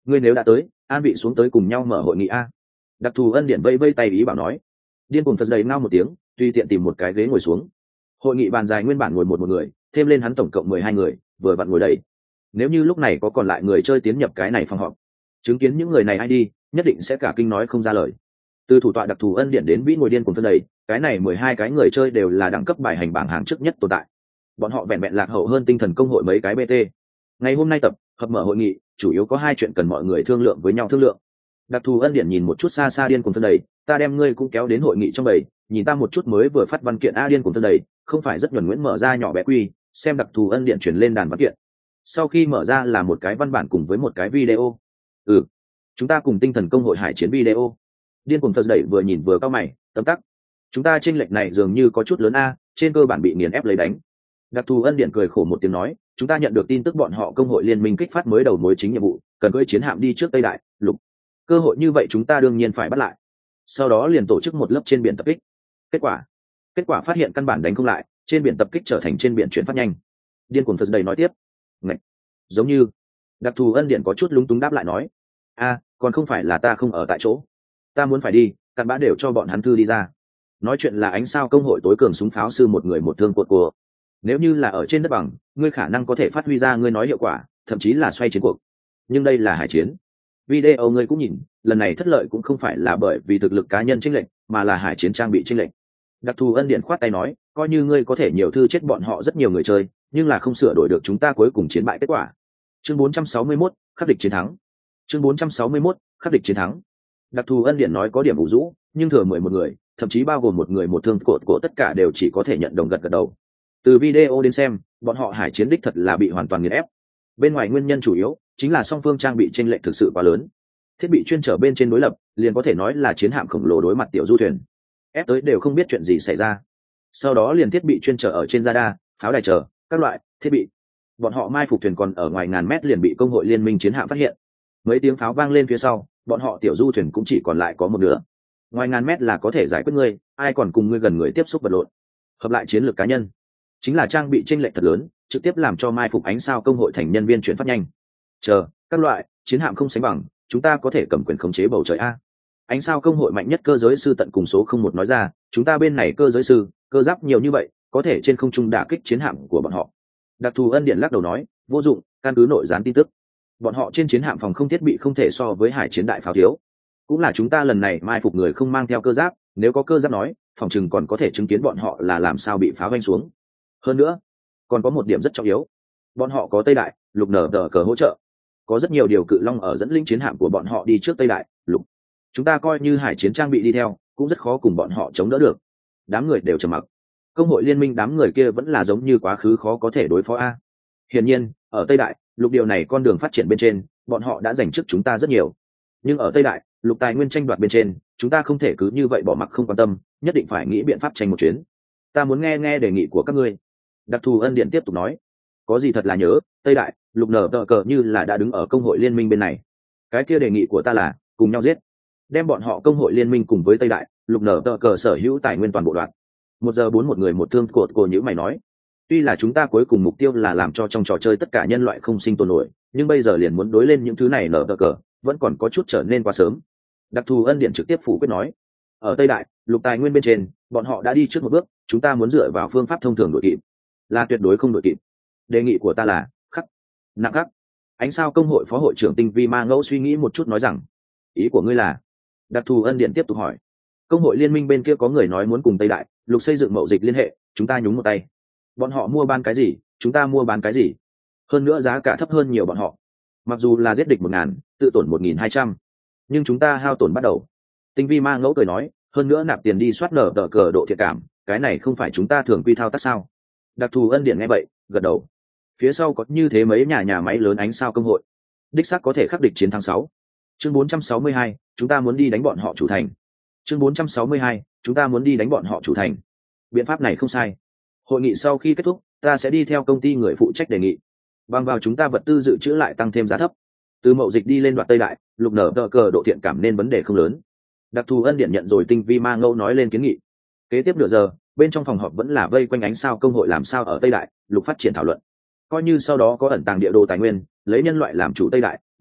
ngươi nếu đã tới, an vị xuống tới cùng nhau mở hội nghị a. Đặc thù ân điển vây vây tay ý bảo nói. Điên cuồng phật đầy ngao một tiếng, tùy tiện tìm một cái ghế ngồi xuống. Hội nghị bàn dài nguyên bản ngồi một một người, thêm lên hắn tổng cộng mười hai người, vừa vặn ngồi đầy. Nếu như lúc này có còn lại người chơi tiến nhập cái này phòng họp, chứng kiến những người này ai đi, nhất định sẽ cả kinh nói không ra lời. Từ thủ tọa đặc thù ân điển đến vĩ ngồi điên cuồng phật đầy, cái này mười hai cái người chơi đều là đẳng cấp bài hành bảng hàng trước nhất tồn tại. Bọn họ vẹn vẹn lạc hậu hơn tinh thần công hội mấy cái bê tê. Ngày hôm nay tập hợp mở hội nghị, chủ yếu có hai chuyện cần mọi người thương lượng với nhau thương lượng. Đặc thù ân điển nhìn một chút xa xa điên cuồng phật đầy, ta đem ngươi cũng kéo đến hội nghị trong bầy, nhìn ta một chút mới vừa phát văn kiện a. Điên cuồng phật đầy không phải rất nhuần nhuyễn mở ra nhỏ bé quy, xem đặc thù ân điển chuyển lên đàn văn kiện. Sau khi mở ra là một cái văn bản cùng với một cái video. Ừ, chúng ta cùng tinh thần công hội hải chiến video. Điên cuồng phật đầy vừa nhìn vừa cao mày, tấm tắc. Chúng ta chênh lệch này dường như có chút lớn a, trên cơ bản bị nghiền ép lấy đánh. Đặc thù ân điển cười khổ một tiếng nói, chúng ta nhận được tin tức bọn họ công hội liên minh kích phát mới đầu mối chính nhiệm vụ, cần cưỡi chiến hạm đi trước Tây Đại Lục. Cơ hội như vậy chúng ta đương nhiên phải bắt lại. Sau đó liền tổ chức một lớp trên biển tập kích. Kết quả, kết quả phát hiện căn bản đánh không lại, trên biển tập kích trở thành trên biển chuyển phát nhanh. Điên cuồng phật đầy nói tiếp. Ngạch, giống như. Đặc thù ân điển có chút lúng túng đáp lại nói, a, còn không phải là ta không ở tại chỗ, ta muốn phải đi, cặn bã đều cho bọn hắn thư đi ra. Nói chuyện là ánh sao công hội tối cường súng pháo sư một người một thương cuộn của. Nếu như là ở trên đất bằng, ngươi khả năng có thể phát huy ra ngươi nói hiệu quả, thậm chí là xoay chiến cuộc. Nhưng đây là hải chiến. Video ngươi cũng nhìn, lần này thất lợi cũng không phải là bởi vì thực lực cá nhân chênh lệch, mà là hải chiến trang bị chênh lệch. Đặc thù ân điển khoát tay nói, coi như ngươi có thể nhiều thư chết bọn họ rất nhiều người chơi, nhưng là không sửa đổi được chúng ta cuối cùng chiến bại kết quả. Chương bốn trăm sáu mươi mốt, khắc địch chiến thắng. Chương bốn trăm sáu mươi mốt, khắc địch chiến thắng. Đặc thù ân điển nói có điểm ủ rũ, nhưng thừa mười một người, thậm chí bao gồm một người một thương cột của tất cả đều chỉ có thể nhận đồng gật gật đầu. Từ video đến xem, bọn họ hải chiến đích thật là bị hoàn toàn nghiền ép. Bên ngoài nguyên nhân chủ yếu chính là song phương trang bị chênh lệch thực sự quá lớn. Thiết bị chuyên trở bên trên đối lập, liền có thể nói là chiến hạm khổng lồ đối mặt tiểu du thuyền, ép tới đều không biết chuyện gì xảy ra. Sau đó liền thiết bị chuyên trở ở trên radar, pháo đài chờ các loại thiết bị. Bọn họ mai phục thuyền còn ở ngoài ngàn mét liền bị công hội liên minh chiến hạm phát hiện. Mấy tiếng pháo vang lên phía sau, bọn họ tiểu du thuyền cũng chỉ còn lại có một nửa. Ngoài ngàn mét là có thể giải quyết ngươi, ai còn cùng ngươi gần người tiếp xúc vật lộn. Hợp lại chiến lược cá nhân, chính là trang bị chênh lệch thật lớn, trực tiếp làm cho mai phục ánh sao công hội thành nhân viên chuyển phát nhanh. Chờ các loại chiến hạm không sánh bằng, chúng ta có thể cầm quyền khống chế bầu trời a. Ánh sao công hội mạnh nhất cơ giới sư tận cùng số không một nói ra, chúng ta bên này cơ giới sư cơ giáp nhiều như vậy, có thể trên không trung đả kích chiến hạm của bọn họ. Đặc thù ân điển lắc đầu nói, vô dụng, căn cứ nội gián tin tức, bọn họ trên chiến hạm phòng không thiết bị không thể so với hải chiến đại pháo thiếu. Cũng là chúng ta lần này mai phục người không mang theo cơ giáp, nếu có cơ giáp nói, phòng chừng còn có thể chứng kiến bọn họ là làm sao bị pháo vanh xuống. Hơn nữa, còn có một điểm rất trọng yếu, bọn họ có Tây Đại Lục nở tờ cờ hỗ trợ, có rất nhiều điều cự long ở dẫn linh chiến hạm của bọn họ đi trước Tây Đại Lục. Chúng ta coi như hải chiến trang bị đi theo, cũng rất khó cùng bọn họ chống đỡ được. Đám người đều trầm mặc. Công hội liên minh đám người kia vẫn là giống như quá khứ khó có thể đối phó a. Hiển nhiên, ở Tây Đại Lục điều này con đường phát triển bên trên, bọn họ đã giành trước chúng ta rất nhiều. Nhưng ở Tây Đại Lục tài nguyên tranh đoạt bên trên, chúng ta không thể cứ như vậy bỏ mặc không quan tâm, nhất định phải nghĩ biện pháp tranh một chuyến. Ta muốn nghe nghe đề nghị của các ngươi. Đặc thù ân điện tiếp tục nói, có gì thật là nhớ, Tây Đại Lục nở tờ cờ như là đã đứng ở công hội liên minh bên này. Cái kia đề nghị của ta là cùng nhau giết, đem bọn họ công hội liên minh cùng với Tây Đại Lục nở tờ cờ sở hữu tài nguyên toàn bộ đoạn. Một giờ bốn một người một thương cột cổ nhữ mày nói, tuy là chúng ta cuối cùng mục tiêu là làm cho trong trò chơi tất cả nhân loại không sinh tồn nổi, nhưng bây giờ liền muốn đối lên những thứ này nở tờ cờ, vẫn còn có chút trở nên quá sớm. Đặc thù ân điện trực tiếp phủ quyết nói, ở Tây Đại Lục tài nguyên bên trên, bọn họ đã đi trước một bước, chúng ta muốn dựa vào phương pháp thông thường đội kịp, là tuyệt đối không đội kịp. Đề nghị của ta là khắc nặng khắc. Ánh sao công hội phó hội trưởng tinh vi ma ngẫu suy nghĩ một chút nói rằng, ý của ngươi là? Đặc thù ân điện tiếp tục hỏi, công hội liên minh bên kia có người nói muốn cùng Tây Đại Lục xây dựng mậu dịch liên hệ, chúng ta nhúng một tay. Bọn họ mua bán cái gì, chúng ta mua bán cái gì, hơn nữa giá cả thấp hơn nhiều bọn họ. Mặc dù là giết địch một ngàn, tự tổn một nghìn hai trăm, nhưng chúng ta hao tổn bắt đầu. Tinh vi ma ngẫu cười nói, hơn nữa nạp tiền đi soát nở tờ cờ độ thiện cảm, cái này không phải chúng ta thường quy thao tác sao? Đặc thù ân điện nghe vậy gật đầu. Phía sau có như thế mấy nhà nhà máy lớn ánh sao công hội, đích xác có thể khắc địch chiến thắng sáu. Chương bốn trăm sáu mươi hai, chúng ta muốn đi đánh bọn họ chủ thành. Chương bốn trăm sáu mươi hai, chúng ta muốn đi đánh bọn họ chủ thành. Biện pháp này không sai. Hội nghị sau khi kết thúc, ta sẽ đi theo công ty người phụ trách đề nghị, bằng vào chúng ta vật tư dự trữ lại tăng thêm giá thấp, từ mậu dịch đi lên đoạt Tây Đại Lục nở tờ cờ độ thiện cảm nên vấn đề không lớn. Đặc thù ân điện nhận rồi tinh vi ma ngâu nói lên kiến nghị. Kế tiếp nửa giờ, bên trong phòng họp vẫn là vây quanh ánh sao công hội làm sao ở Tây Đại Lục phát triển thảo luận. Coi như sau đó có ẩn tàng địa đồ tài nguyên, lấy nhân loại làm chủ Tây Đại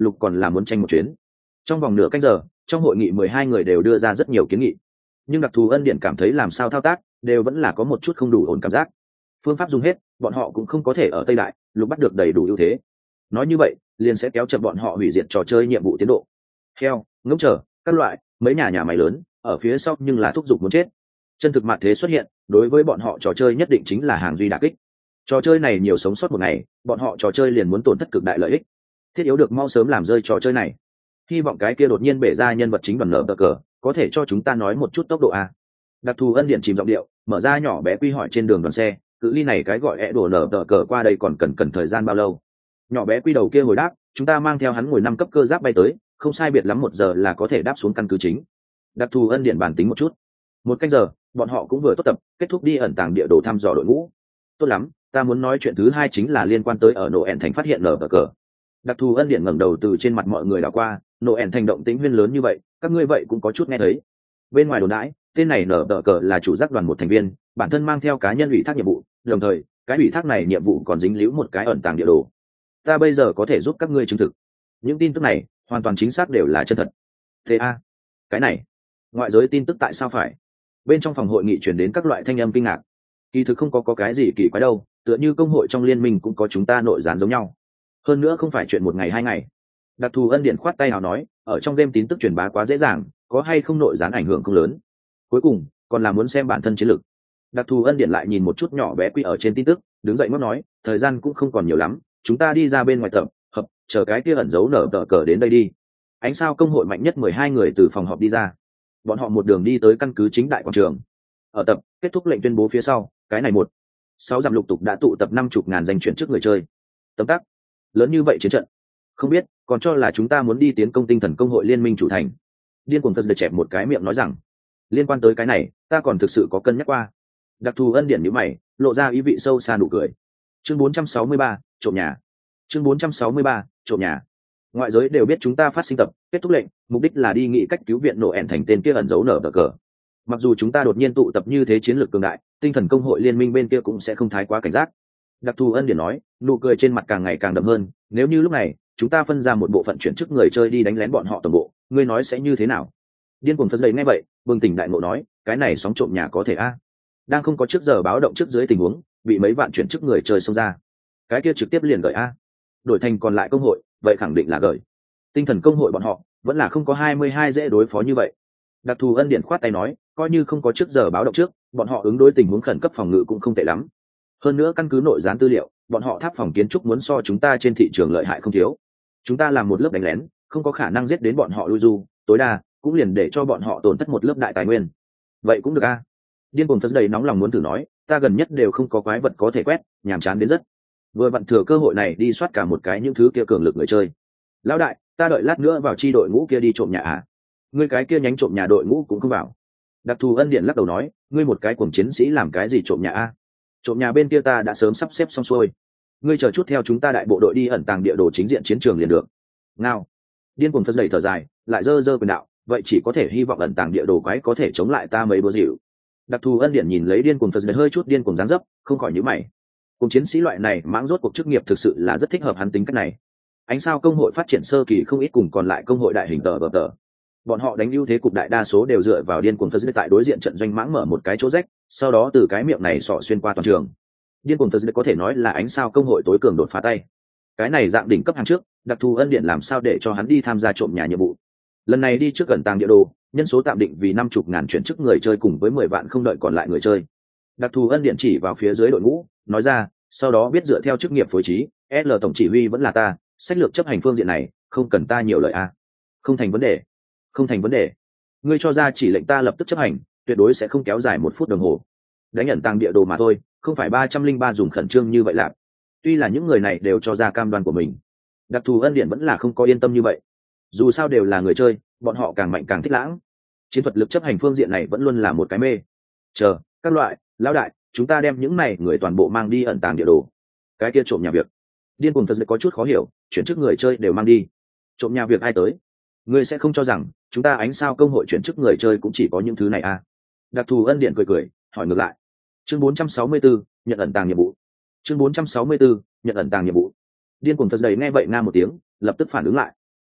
lục còn là muốn tranh một chuyến. Trong vòng nửa canh giờ, trong hội nghị mười hai người đều đưa ra rất nhiều kiến nghị, nhưng đặc thù ân điển cảm thấy làm sao thao tác đều vẫn là có một chút không đủ ổn cảm giác. Phương pháp dùng hết, bọn họ cũng không có thể ở Tây Đại lục bắt được đầy đủ ưu thế. Nói như vậy, liền sẽ kéo chậm bọn họ hủy diệt trò chơi nhiệm vụ tiến độ. Heo, ngỗng trở, các loại, mấy nhà nhà máy lớn ở phía sau nhưng là thúc giục muốn chết. Chân thực mặt thế xuất hiện, đối với bọn họ trò chơi nhất định chính là hàng duy đả kích. Trò chơi này nhiều sống sót một ngày, bọn họ trò chơi liền muốn tổn thất cực đại lợi ích. Thiết yếu được mau sớm làm rơi trò chơi này. Hy vọng cái kia đột nhiên bể ra nhân vật chính đoàn nở bờ cờ có thể cho chúng ta nói một chút tốc độ a. Đặc thù ân điện chìm giọng điệu, mở ra nhỏ bé quy hỏi trên đường đoàn xe, cự ly này cái gọi ẹ đổ nở bờ cờ qua đây còn cần cần thời gian bao lâu? Nhỏ bé quy đầu kia hồi đáp, chúng ta mang theo hắn ngồi năm cấp cơ giáp bay tới, không sai biệt lắm một giờ là có thể đáp xuống căn cứ chính. Đặc thù ân điện bản tính một chút, một canh giờ bọn họ cũng vừa tốt tập kết thúc đi ẩn tàng địa đồ thăm dò đội ngũ. Tốt lắm, ta muốn nói chuyện thứ hai chính là liên quan tới ở nổ ẻn thành phát hiện nở bờ cờ. Đặc thù ân điện ngẩng đầu từ trên mặt mọi người đảo qua, nổ ẻn thành động tĩnh huyên lớn như vậy, các ngươi vậy cũng có chút nghe thấy. Bên ngoài đồn đãi, tên này nở bờ cờ là chủ giác đoàn một thành viên, bản thân mang theo cá nhân ủy thác nhiệm vụ, đồng thời cái ủy thác này nhiệm vụ còn dính líu một cái ẩn tàng địa đồ. Ta bây giờ có thể giúp các ngươi chứng thực những tin tức này hoàn toàn chính xác đều là chân thật. Thế a, cái này ngoại giới tin tức tại sao phải? Bên trong phòng hội nghị truyền đến các loại thanh âm kinh ngạc. Kỳ thực không có, có cái gì kỳ quái đâu, tựa như công hội trong liên minh cũng có chúng ta nội gián giống nhau. Hơn nữa không phải chuyện một ngày hai ngày. Đặc thù ân điện khoát tay nào nói, ở trong game tin tức truyền bá quá dễ dàng, có hay không nội gián ảnh hưởng không lớn. Cuối cùng còn là muốn xem bản thân chiến lược. Đặc thù ân điện lại nhìn một chút nhỏ bé quy ở trên tin tức, đứng dậy ngóc nói, thời gian cũng không còn nhiều lắm, chúng ta đi ra bên ngoài tập hợp, chờ cái kia ẩn giấu nở tờ cờ đến đây đi. Ánh sao công hội mạnh nhất mười hai người từ phòng họp đi ra, bọn họ một đường đi tới căn cứ chính đại quảng trường. Ở tập kết thúc lệnh tuyên bố phía sau, cái này một sáu dặm lục tục đã tụ tập năm chục ngàn danh chuyển trước người chơi. Tấm tắc lớn như vậy chiến trận, không biết còn cho là chúng ta muốn đi tiến công tinh thần công hội liên minh chủ thành. Điên cuồng thật được chẹp một cái miệng nói rằng, liên quan tới cái này ta còn thực sự có cân nhắc qua. Đặc thù ân điển nhíu mày, lộ ra ý vị sâu xa nụ cười. Chương bốn trăm sáu mươi ba, trộm nhà. Chương bốn trăm sáu mươi ba, trộm nhà. Ngoại giới đều biết chúng ta phát sinh tập kết thúc lệnh, mục đích là đi nghị cách cứu viện nổ ẻn thành tên kia ẩn giấu nở bờ cờ. Mặc dù chúng ta đột nhiên tụ tập như thế chiến lược cường đại, tinh thần công hội liên minh bên kia cũng sẽ không thái quá cảnh giác. Đặc thù ân điển nói, nụ cười trên mặt càng ngày càng đậm hơn. Nếu như lúc này chúng ta phân ra một bộ phận chuyển chức người chơi đi đánh lén bọn họ toàn bộ, ngươi nói sẽ như thế nào? Điên cuồng phấn đầy ngay vậy, bừng tỉnh đại ngộ nói, cái này sóng trộm nhà có thể a. Đang không có trước giờ báo động trước dưới tình huống, bị mấy vạn chuyển chức người chơi xông ra, cái kia trực tiếp liền gửi a. Đổi thành còn lại công hội, vậy khẳng định là gửi. Tinh thần công hội bọn họ vẫn là không có hai mươi hai dễ đối phó như vậy. Đặc thù ân điển khoát tay nói, coi như không có trước giờ báo động trước, bọn họ ứng đối tình huống khẩn cấp phòng ngự cũng không tệ lắm. Hơn nữa căn cứ nội gián tư liệu, bọn họ tháp phòng kiến trúc muốn so chúng ta trên thị trường lợi hại không thiếu. Chúng ta làm một lớp đánh lén, không có khả năng giết đến bọn họ lui du, tối đa cũng liền để cho bọn họ tổn thất một lớp đại tài nguyên. Vậy cũng được a. Điên cuồng phấn đầy nóng lòng muốn thử nói, ta gần nhất đều không có quái vật có thể quét, nhàm chán đến rất. Vừa vặn thừa cơ hội này đi soát cả một cái những thứ kia cường lực người chơi. Lão đại, ta đợi lát nữa vào chi đội ngũ kia đi trộm nhà à? Ngươi cái kia nhánh trộm nhà đội ngũ cũng không vào. Đặc thù ân điện lắc đầu nói, ngươi một cái cuồng chiến sĩ làm cái gì trộm nhà a? Trộm nhà bên kia ta đã sớm sắp xếp xong xuôi. Ngươi chờ chút theo chúng ta đại bộ đội đi ẩn tàng địa đồ chính diện chiến trường liền được. Ngao. Điên cuồng phấn đầy thở dài, lại dơ dơ quyền đạo, vậy chỉ có thể hy vọng ẩn tàng địa đồ quái có thể chống lại ta mấy bữa dịu. Đặc thù ân điện nhìn lấy điên cuồng phấn đầy hơi chút điên cuồng dáng dấp, không khỏi nhíu mày. Cùng chiến sĩ loại này mãng rốt cuộc chức nghiệp thực sự là rất thích hợp hắn tính cách này. Ánh sao công hội phát triển sơ kỳ không ít cùng còn lại công hội đại hình tờ bờ tờ. Bọn họ đánh ưu thế cục đại đa số đều dựa vào điên cuồng phấn tại đối diện trận doanh mãng mở một cái chỗ rách, sau đó từ cái miệng này xỏ xuyên qua toàn trường. Điên cuồng phấn có thể nói là ánh sao công hội tối cường đột phá tay. Cái này dạng đỉnh cấp hàng trước, đặc thù ân điện làm sao để cho hắn đi tham gia trộm nhà nhiệm vụ. Lần này đi trước gần tàng địa đồ, nhân số tạm định vì năm chục ngàn chuyển chức người chơi cùng với mười vạn không đợi còn lại người chơi. Đặc thù ân điện chỉ vào phía dưới đội ngũ, nói ra, sau đó biết dựa theo chức nghiệp phối trí, L tổng chỉ huy vẫn là ta, sách lược chấp hành phương diện này, không cần ta nhiều lời a. Không thành vấn đề, không thành vấn đề. Ngươi cho ra chỉ lệnh ta lập tức chấp hành, tuyệt đối sẽ không kéo dài một phút đồng hồ. Đánh nhận tàng địa đồ mà thôi, không phải ba trăm linh ba dùng khẩn trương như vậy lạc. Tuy là những người này đều cho ra cam đoan của mình, đặc thù ân điện vẫn là không có yên tâm như vậy. Dù sao đều là người chơi, bọn họ càng mạnh càng thích lãng. Chiến thuật lực chấp hành phương diện này vẫn luôn là một cái mê. Chờ, các loại, lão đại, chúng ta đem những này người toàn bộ mang đi ẩn tàng địa đồ. Cái kia trộm nhà việc. Điên cuồng thật sự có chút khó hiểu, chuyển chức người chơi đều mang đi. Trộm nhà việc ai tới? Ngươi sẽ không cho rằng chúng ta ánh sao công hội chuyển chức người chơi cũng chỉ có những thứ này à? Đặc thù ân điện cười cười, hỏi ngược lại. Chương bốn trăm sáu mươi tư, nhận ẩn tàng nhiệm vụ. Chương bốn trăm sáu mươi tư, nhận ẩn tàng nhiệm vụ. Điên cuồng thật đầy nghe vậy nga một tiếng, lập tức phản ứng lại.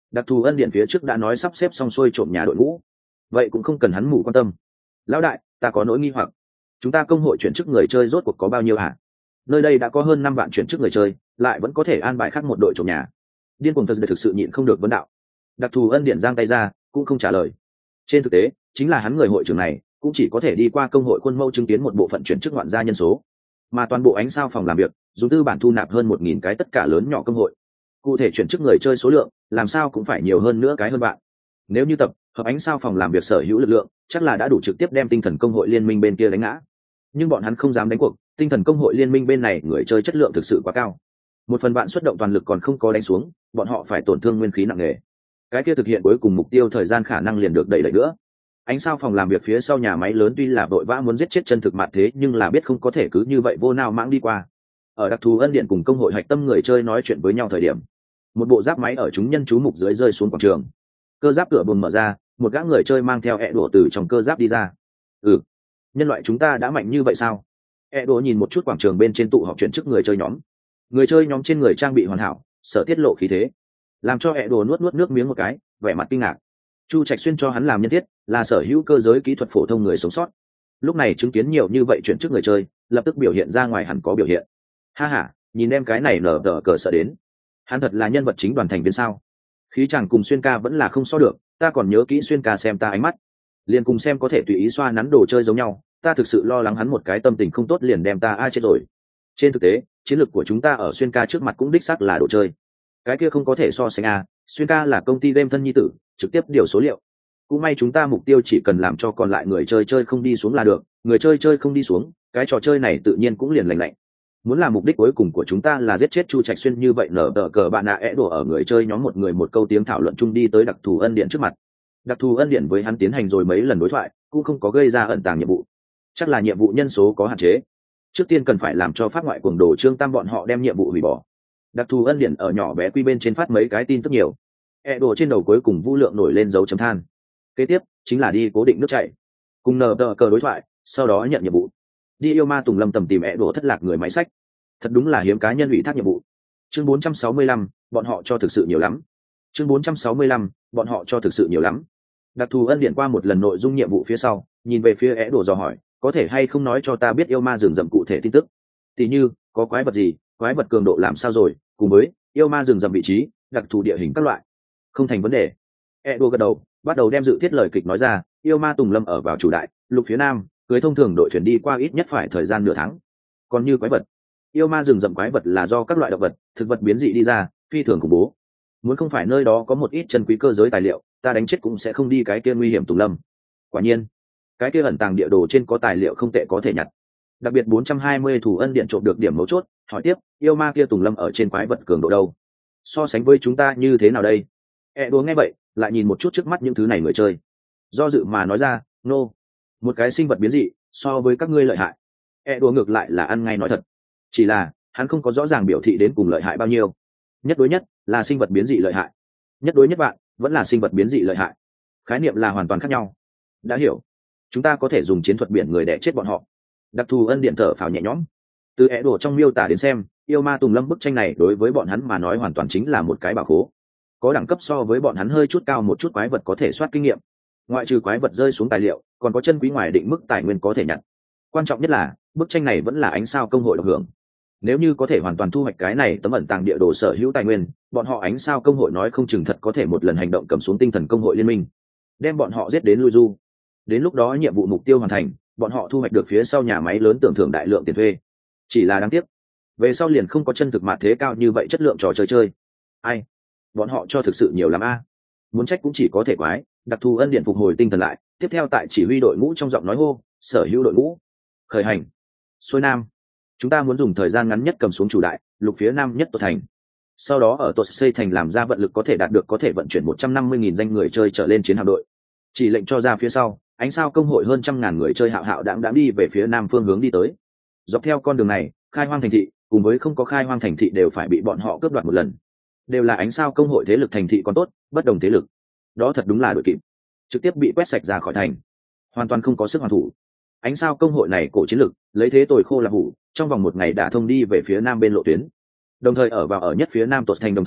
Đặc thù ân điện phía trước đã nói sắp xếp xong xuôi trộm nhà đội ngũ, vậy cũng không cần hắn mù quan tâm. Lão đại, ta có nỗi nghi hoặc, chúng ta công hội chuyển chức người chơi rốt cuộc có bao nhiêu hả? Nơi đây đã có hơn năm vạn chuyển chức người chơi, lại vẫn có thể an bài khác một đội trộm nhà. Điên cuồng thật thực sự nhịn không được vấn đạo. Đặc thù ân điện giang tay ra, cũng không trả lời. Trên thực tế, chính là hắn người hội trưởng này cũng chỉ có thể đi qua công hội khuôn mẫu chứng kiến một bộ phận chuyển chức ngoạn gia nhân số, mà toàn bộ ánh sao phòng làm việc dùng tư bản thu nạp hơn một nghìn cái tất cả lớn nhỏ công hội, cụ thể chuyển chức người chơi số lượng làm sao cũng phải nhiều hơn nữa cái hơn bạn. Nếu như tập hợp ánh sao phòng làm việc sở hữu lực lượng, chắc là đã đủ trực tiếp đem tinh thần công hội liên minh bên kia đánh ngã. Nhưng bọn hắn không dám đánh cuộc, tinh thần công hội liên minh bên này người chơi chất lượng thực sự quá cao, một phần bạn xuất động toàn lực còn không có đánh xuống, bọn họ phải tổn thương nguyên khí nặng nề. Cái kia thực hiện cuối cùng mục tiêu thời gian khả năng liền được đẩy đẩy nữa. Ánh sao phòng làm việc phía sau nhà máy lớn tuy là vội vã muốn giết chết chân thực mặt thế, nhưng là biết không có thể cứ như vậy vô nao mãng đi qua. Ở đặc thù ân điện cùng công hội hạch tâm người chơi nói chuyện với nhau thời điểm, một bộ giáp máy ở chúng nhân chú mục dưới rơi xuống quảng trường. Cơ giáp cửa buồng mở ra, một gã người chơi mang theo ẹ đổ từ trong cơ giáp đi ra. Ừ, nhân loại chúng ta đã mạnh như vậy sao? ẹ đổ nhìn một chút quảng trường bên trên tụ họp chuyển chức người chơi nhóm. Người chơi nhóm trên người trang bị hoàn hảo, sợ tiết lộ khí thế, làm cho ẹ đổ nuốt nuốt nước miếng một cái, vẻ mặt kinh ngạc. Chu Trạch Xuyên cho hắn làm nhân thiết là sở hữu cơ giới kỹ thuật phổ thông người sống sót, lúc này chứng kiến nhiều như vậy chuyển chức người chơi, lập tức biểu hiện ra ngoài hẳn có biểu hiện. Ha ha, nhìn em cái này nở đỡ cờ sợ đến, hắn thật là nhân vật chính đoàn thành viên sao? Khí chàng cùng Xuyên ca vẫn là không so được, ta còn nhớ kỹ Xuyên ca xem ta ánh mắt, liền cùng xem có thể tùy ý xoa nắn đồ chơi giống nhau, ta thực sự lo lắng hắn một cái tâm tình không tốt liền đem ta ai chết rồi. Trên thực tế, chiến lược của chúng ta ở Xuyên ca trước mặt cũng đích xác là đồ chơi, cái kia không có thể so sánh à. Xuyên ca là công ty game thân nhi tử, trực tiếp điều số liệu. Cũng may chúng ta mục tiêu chỉ cần làm cho còn lại người chơi chơi không đi xuống là được, người chơi chơi không đi xuống, cái trò chơi này tự nhiên cũng liền lành lạnh. Muốn làm mục đích cuối cùng của chúng ta là giết chết Chu Trạch Xuyên như vậy, nở tờ cờ bạn nạ ẽ đổ ở người chơi nhóm một người một câu tiếng thảo luận chung đi tới đặc thù ân điện trước mặt. Đặc thù ân điện với hắn tiến hành rồi mấy lần đối thoại, cũng không có gây ra ẩn tàng nhiệm vụ, chắc là nhiệm vụ nhân số có hạn chế. Trước tiên cần phải làm cho pháp ngoại cuồng đồ Trương Tam bọn họ đem nhiệm vụ hủy bỏ. Đặc thù ân điện ở nhỏ bé quy bên trên phát mấy cái tin tức nhiều, ẹ đổ trên đầu cuối cùng vũ lượng nổi lên dấu chấm than. Kế tiếp chính là đi cố định nước chảy, cùng nờ tờ cờ đối thoại, sau đó nhận nhiệm vụ đi yêu ma Tùng Lâm tầm tìm ẹ đổ thất lạc người máy sách. Thật đúng là hiếm cá nhân ủy thác nhiệm vụ. Chương bốn trăm sáu mươi lăm, bọn họ cho thực sự nhiều lắm. Chương bốn trăm sáu mươi lăm, bọn họ cho thực sự nhiều lắm. Đặc thù ân điện qua một lần nội dung nhiệm vụ phía sau, nhìn về phía ẹ đổ dò hỏi, có thể hay không nói cho ta biết yêu ma rừng rậm cụ thể tin tức, tỷ như có quái vật gì, quái vật cường độ làm sao rồi, cùng với yêu ma rừng rậm vị trí, đặc thù địa hình các loại. Không thành vấn đề. E đua gật đầu, bắt đầu đem dự thiết lời kịch nói ra. Yêu ma Tùng Lâm ở vào chủ đại lục phía nam, cưới thông thường đội thuyền đi qua ít nhất phải thời gian nửa tháng. Còn như quái vật, yêu ma rừng rậm quái vật là do các loại động vật, thực vật biến dị đi ra, phi thường khủng bố. Muốn không phải nơi đó có một ít chân quý cơ giới tài liệu, ta đánh chết cũng sẽ không đi cái kia nguy hiểm Tùng Lâm. Quả nhiên, cái kia ẩn tàng địa đồ trên có tài liệu không tệ có thể nhặt. Đặc biệt bốn trăm hai mươi thủ ân điện trộm được điểm mấu chốt. Hỏi tiếp, yêu ma kia Tùng Lâm ở trên quái vật cường độ đâu? So sánh với chúng ta như thế nào đây? E đùa nghe vậy, lại nhìn một chút trước mắt những thứ này người chơi, do dự mà nói ra, nô, no. Một cái sinh vật biến dị, so với các ngươi lợi hại. E đùa ngược lại là ăn ngay nói thật, chỉ là hắn không có rõ ràng biểu thị đến cùng lợi hại bao nhiêu. Nhất đối nhất là sinh vật biến dị lợi hại, nhất đối nhất bạn vẫn là sinh vật biến dị lợi hại, khái niệm là hoàn toàn khác nhau. Đã hiểu, chúng ta có thể dùng chiến thuật biển người đẻ chết bọn họ. Đặc thù ân điện thở phào nhẹ nhõm. Từ E đùa trong miêu tả đến xem, yêu ma Tùng Lâm bức tranh này đối với bọn hắn mà nói hoàn toàn chính là một cái bảo khố, có đẳng cấp so với bọn hắn hơi chút cao một chút quái vật có thể soát kinh nghiệm, ngoại trừ quái vật rơi xuống tài liệu, còn có chân quý ngoài định mức tài nguyên có thể nhận. Quan trọng nhất là bức tranh này vẫn là ánh sao công hội độc hưởng, nếu như có thể hoàn toàn thu hoạch cái này tấm ẩn tàng địa đồ sở hữu tài nguyên, bọn họ ánh sao công hội nói không chừng thật có thể một lần hành động cầm xuống tinh thần công hội liên minh, đem bọn họ giết đến lui du. Đến lúc đó nhiệm vụ mục tiêu hoàn thành, bọn họ thu hoạch được phía sau nhà máy lớn tưởng thưởng đại lượng tiền thuê. Chỉ là đáng tiếc, về sau liền không có chân thực mặt thế cao như vậy chất lượng trò chơi chơi. Ai, bọn họ cho thực sự nhiều lắm a. Muốn trách cũng chỉ có thể quái. Đặc thù ân điện phục hồi tinh thần lại, tiếp theo tại chỉ huy đội ngũ trong giọng nói hô, sở hữu đội ngũ khởi hành, xuôi nam. Chúng ta muốn dùng thời gian ngắn nhất cầm xuống chủ đại lục phía nam nhất tuột thành, sau đó ở tuột xây thành làm ra vận lực có thể đạt được có thể vận chuyển một trăm năm mươi nghìn danh người chơi trở lên chiến hạm đội. Chỉ lệnh cho ra phía sau, ánh sao công hội hơn trăm ngàn người chơi hạo hạo đãng đãng đi về phía nam phương hướng đi tới. Dọc theo con đường này, khai hoang thành thị cùng với không có khai hoang thành thị đều phải bị bọn họ cướp đoạt một lần. Đều là ánh sao công hội thế lực thành thị còn tốt, bất đồng thế lực, đó thật đúng là đội kịp, trực tiếp bị quét sạch ra khỏi thành, hoàn toàn không có sức hoàn thủ. Ánh sao công hội này cổ chiến lực, lấy thế tồi khô là hủ, trong vòng một ngày đã thông đi về phía nam bên lộ tuyến, đồng thời ở vào ở nhất phía nam tuột thành, đồng thời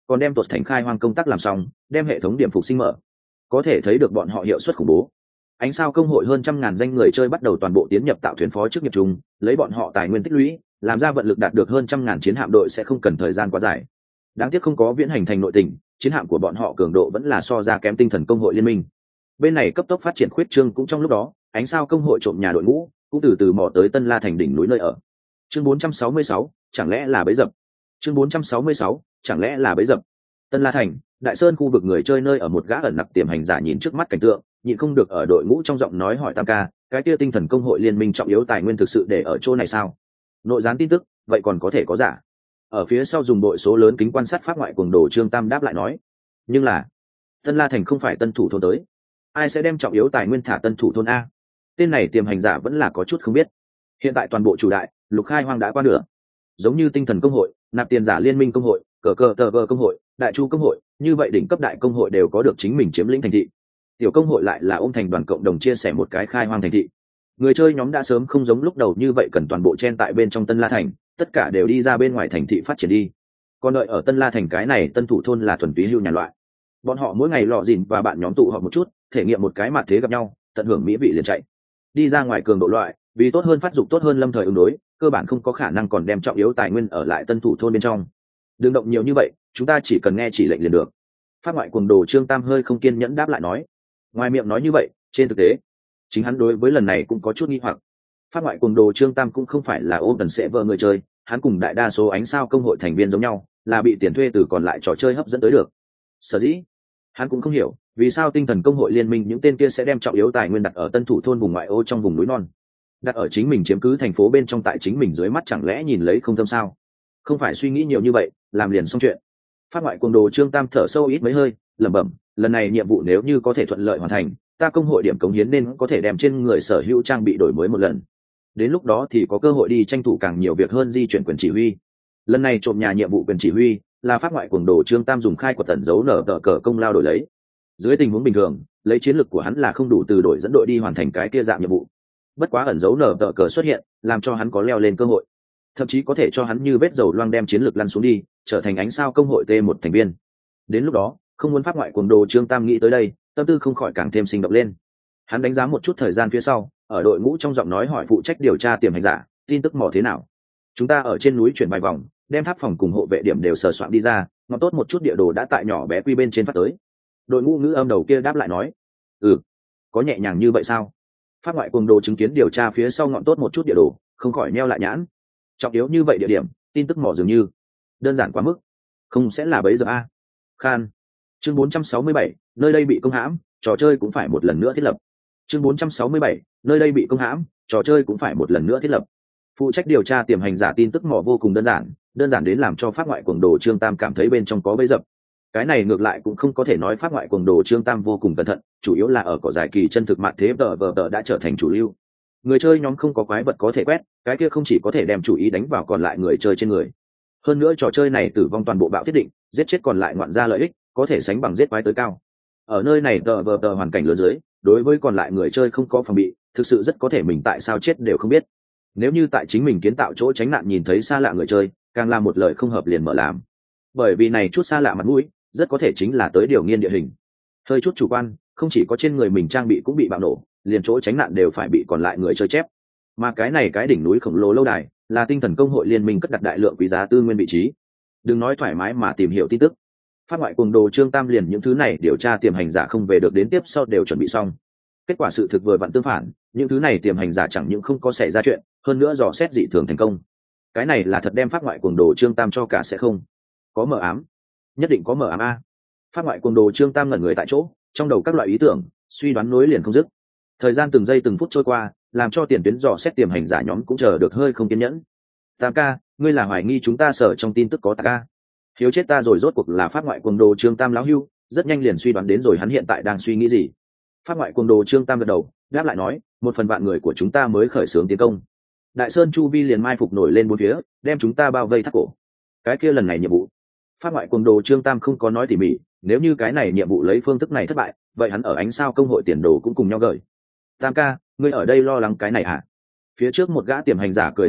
còn đem tuột thành khai hoang công tác làm xong, đem hệ thống điểm phục sinh mở. Có thể thấy được bọn họ hiệu suất khủng bố. Ánh sao công hội hơn trăm ngàn danh người chơi bắt đầu toàn bộ tiến nhập tạo thuyền phó trước nghiệp chung, lấy bọn họ tài nguyên tích lũy, làm ra vận lực đạt được hơn trăm ngàn chiến hạm đội sẽ không cần thời gian quá dài. Đáng tiếc không có viễn hành thành nội tình, chiến hạm của bọn họ cường độ vẫn là so ra kém tinh thần công hội liên minh. Bên này cấp tốc phát triển khuyết trương cũng trong lúc đó, ánh sao công hội trộm nhà đội ngũ cũng từ từ mò tới Tân La thành đỉnh núi nơi ở. Chương bốn trăm sáu mươi sáu, chẳng lẽ là bẫy dập. Chương bốn trăm sáu mươi sáu, chẳng lẽ là bẫy dập. Tân La thành, Đại Sơn khu vực người chơi nơi ở một gã ẩn nặc tiềm hành giả nhìn trước mắt cảnh tượng, nhịn không được ở đội ngũ trong giọng nói hỏi Tam ca, cái kia tinh thần công hội liên minh trọng yếu tài nguyên thực sự để ở chỗ này sao? Nội gián tin tức, vậy còn có thể có giả? Ở phía sau dùng đội số lớn kính quan sát pháp ngoại cuồng đồ Trương Tam đáp lại nói, nhưng là Tân La thành không phải Tân Thủ thôn tới, ai sẽ đem trọng yếu tài nguyên thả Tân Thủ thôn a? Tên này tiềm hành giả vẫn là có chút không biết. Hiện tại toàn bộ chủ đại lục khai hoang đã qua nửa, giống như tinh thần công hội, nạp tiền giả liên minh công hội, cờ cờ tờ vờ công hội, đại chu công hội, như vậy đỉnh cấp đại công hội đều có được chính mình chiếm lĩnh thành thị. Tiểu công hội lại là ôm thành đoàn cộng đồng chia sẻ một cái khai hoang thành thị. Người chơi nhóm đã sớm không giống lúc đầu như vậy cần toàn bộ chen tại bên trong Tân La thành, tất cả đều đi ra bên ngoài thành thị phát triển đi. Còn đợi ở Tân La thành cái này Tân Thủ thôn là thuần túy hưu nhàn loại. Bọn họ mỗi ngày lọ dìn và bạn nhóm tụ họp một chút, thể nghiệm một cái mặt thế gặp nhau, tận hưởng mỹ vị liền chạy. Đi ra ngoài cường độ loại, vì tốt hơn phát dục tốt hơn lâm thời ứng đối, cơ bản không có khả năng còn đem trọng yếu tài nguyên ở lại Tân Thủ thôn bên trong. Đừng động nhiều như vậy, chúng ta chỉ cần nghe chỉ lệnh liền được. Phát ngoại cuồng đồ Trương Tam hơi không kiên nhẫn đáp lại nói. Ngoài miệng nói như vậy, trên thực tế, chính hắn đối với lần này cũng có chút nghi hoặc. Phát ngoại cuồng đồ Trương Tam cũng không phải là ôm tần sẽ vợ người chơi, hắn cùng đại đa số ánh sao công hội thành viên giống nhau, là bị tiền thuê từ còn lại trò chơi hấp dẫn tới được. Sở dĩ, hắn cũng không hiểu vì sao tinh thần công hội liên minh những tên kia sẽ đem trọng yếu tài nguyên đặt ở Tân Thủ thôn vùng ngoại ô trong vùng núi non, đặt ở chính mình chiếm cứ thành phố bên trong tại chính mình dưới mắt, chẳng lẽ nhìn lấy không thâm sao? Không phải suy nghĩ nhiều như vậy, làm liền xong chuyện. Phát ngoại cuồng đồ Trương Tam thở sâu ít mấy hơi, lẩm bẩm, lần này nhiệm vụ nếu như có thể thuận lợi hoàn thành, ta công hội điểm cống hiến nên có thể đem trên người sở hữu trang bị đổi mới một lần. Đến lúc đó thì có cơ hội đi tranh thủ càng nhiều việc hơn di chuyển quyền chỉ huy. Lần này trộm nhà nhiệm vụ quyền chỉ huy là phát ngoại cuồng đồ Trương Tam dùng khai quật tẩn dấu nở tờ cờ công lao đổi lấy. Dưới tình huống bình thường, lấy chiến lược của hắn là không đủ từ đổi dẫn đội đi hoàn thành cái kia dạng nhiệm vụ. Bất quá ẩn dấu nở tờ cờ xuất hiện, làm cho hắn có leo lên cơ hội, thậm chí có thể cho hắn như vết dầu loang đem chiến lược lăn xuống đi, trở thành ánh sao công hội T một thành viên. Đến lúc đó, không muốn phát ngoại cuồng đồ Trương Tam nghĩ tới đây, tâm tư không khỏi càng thêm sinh động lên. Hắn đánh giá một chút thời gian phía sau, ở đội ngũ trong giọng nói hỏi phụ trách điều tra tiềm hành giả, tin tức mò thế nào? Chúng ta ở trên núi chuyển vài vòng, đem tháp phòng cùng hộ vệ điểm đều sờ soạn đi ra, ngọn tốt một chút địa đồ đã tại nhỏ bé quy bên trên phát tới. Đội ngũ ngữ âm đầu kia đáp lại nói, ừ, có nhẹ nhàng như vậy sao? Phát ngoại cuồng đồ chứng kiến điều tra phía sau ngọn tốt một chút địa đồ, không khỏi neo lại nhãn. Trọng yếu như vậy địa điểm, tin tức mò dường như đơn giản quá mức, không sẽ là bấy giờ a? Khan. Chương bốn trăm sáu mươi bảy, nơi đây bị công hãm, trò chơi cũng phải một lần nữa thiết lập. Chương bốn trăm sáu mươi bảy, nơi đây bị công hãm, trò chơi cũng phải một lần nữa thiết lập. Phụ trách điều tra tiềm hành giả tin tức mò vô cùng đơn giản, đơn giản đến làm cho phát ngoại cuồng đồ Trương Tam cảm thấy bên trong có bẫy dập. Cái này ngược lại cũng không có thể nói phát ngoại cuồng đồ Trương Tam vô cùng cẩn thận, chủ yếu là ở cỏ dài kỳ chân thực mặt thế vờ vờ vờ đã trở thành chủ lưu. Người chơi nhóm không có quái vật có thể quét, cái kia không chỉ có thể đem chủ ý đánh vào còn lại người chơi trên người. Hơn nữa trò chơi này tử vong toàn bộ bạo thiết định, giết chết còn lại ngoạn ra lợi ích, có thể sánh bằng giết quái tới cao. Ở nơi này tờ vờ tờ hoàn cảnh lớn dưới, đối với còn lại người chơi không có phòng bị, thực sự rất có thể mình tại sao chết đều không biết. Nếu như tại chính mình kiến tạo chỗ tránh nạn nhìn thấy xa lạ người chơi, càng làm một lời không hợp liền mở làm. Bởi vì này chút xa lạ mặt mũi, rất có thể chính là tới điều nghiên địa hình. Hơi chút chủ quan, không chỉ có trên người mình trang bị cũng bị bạo nổ, liền chỗ tránh nạn đều phải bị còn lại người chơi chép. Mà cái này cái đỉnh núi khổng lồ lâu đài, là tinh thần công hội liên minh cất đặt đại lượng quý giá tư nguyên vị trí. Đừng nói thoải mái mà tìm hiểu tin tức. Phát ngoại cuồng đồ Trương Tam liền những thứ này điều tra tiềm hành giả không về được đến tiếp sau đều chuẩn bị xong. Kết quả sự thực vừa vặn tương phản, những thứ này tiềm hành giả chẳng những không có xảy ra chuyện, hơn nữa dò xét dị thường thành công. Cái này là thật đem phát ngoại cuồng đồ Trương Tam cho cả sẽ không. Có mờ ám, nhất định có mờ ám a. Phát ngoại cuồng đồ Trương Tam ngẩn người tại chỗ, trong đầu các loại ý tưởng, suy đoán nối liền không dứt. Thời gian từng giây từng phút trôi qua, làm cho tiền tuyến dò xét tiềm hành giả nhóm cũng chờ được hơi không kiên nhẫn. Tam ca, ngươi là hoài nghi chúng ta sở trong tin tức có ta ca? Hiếu chết ta rồi, rốt cuộc là phát ngoại cuồng đồ Trương Tam lão hưu, rất nhanh liền suy đoán đến rồi hắn hiện tại đang suy nghĩ gì. Phát ngoại cuồng đồ Trương Tam gật đầu, đáp lại nói, một phần vạn người của chúng ta mới khởi xướng tiến công. Đại Sơn chu vi liền mai phục nổi lên bốn phía, đem chúng ta bao vây thắt cổ. Cái kia lần này nhiệm vụ, phát ngoại cuồng đồ Trương Tam không có nói tỉ mỉ, nếu như cái này nhiệm vụ lấy phương thức này thất bại, vậy hắn ở ánh sao công hội tiền đồ cũng cùng nhau gửi. Tam ca, ngươi ở đây lo lắng cái này hả? Phía trước một gã tiềm hành giả cười giải thích,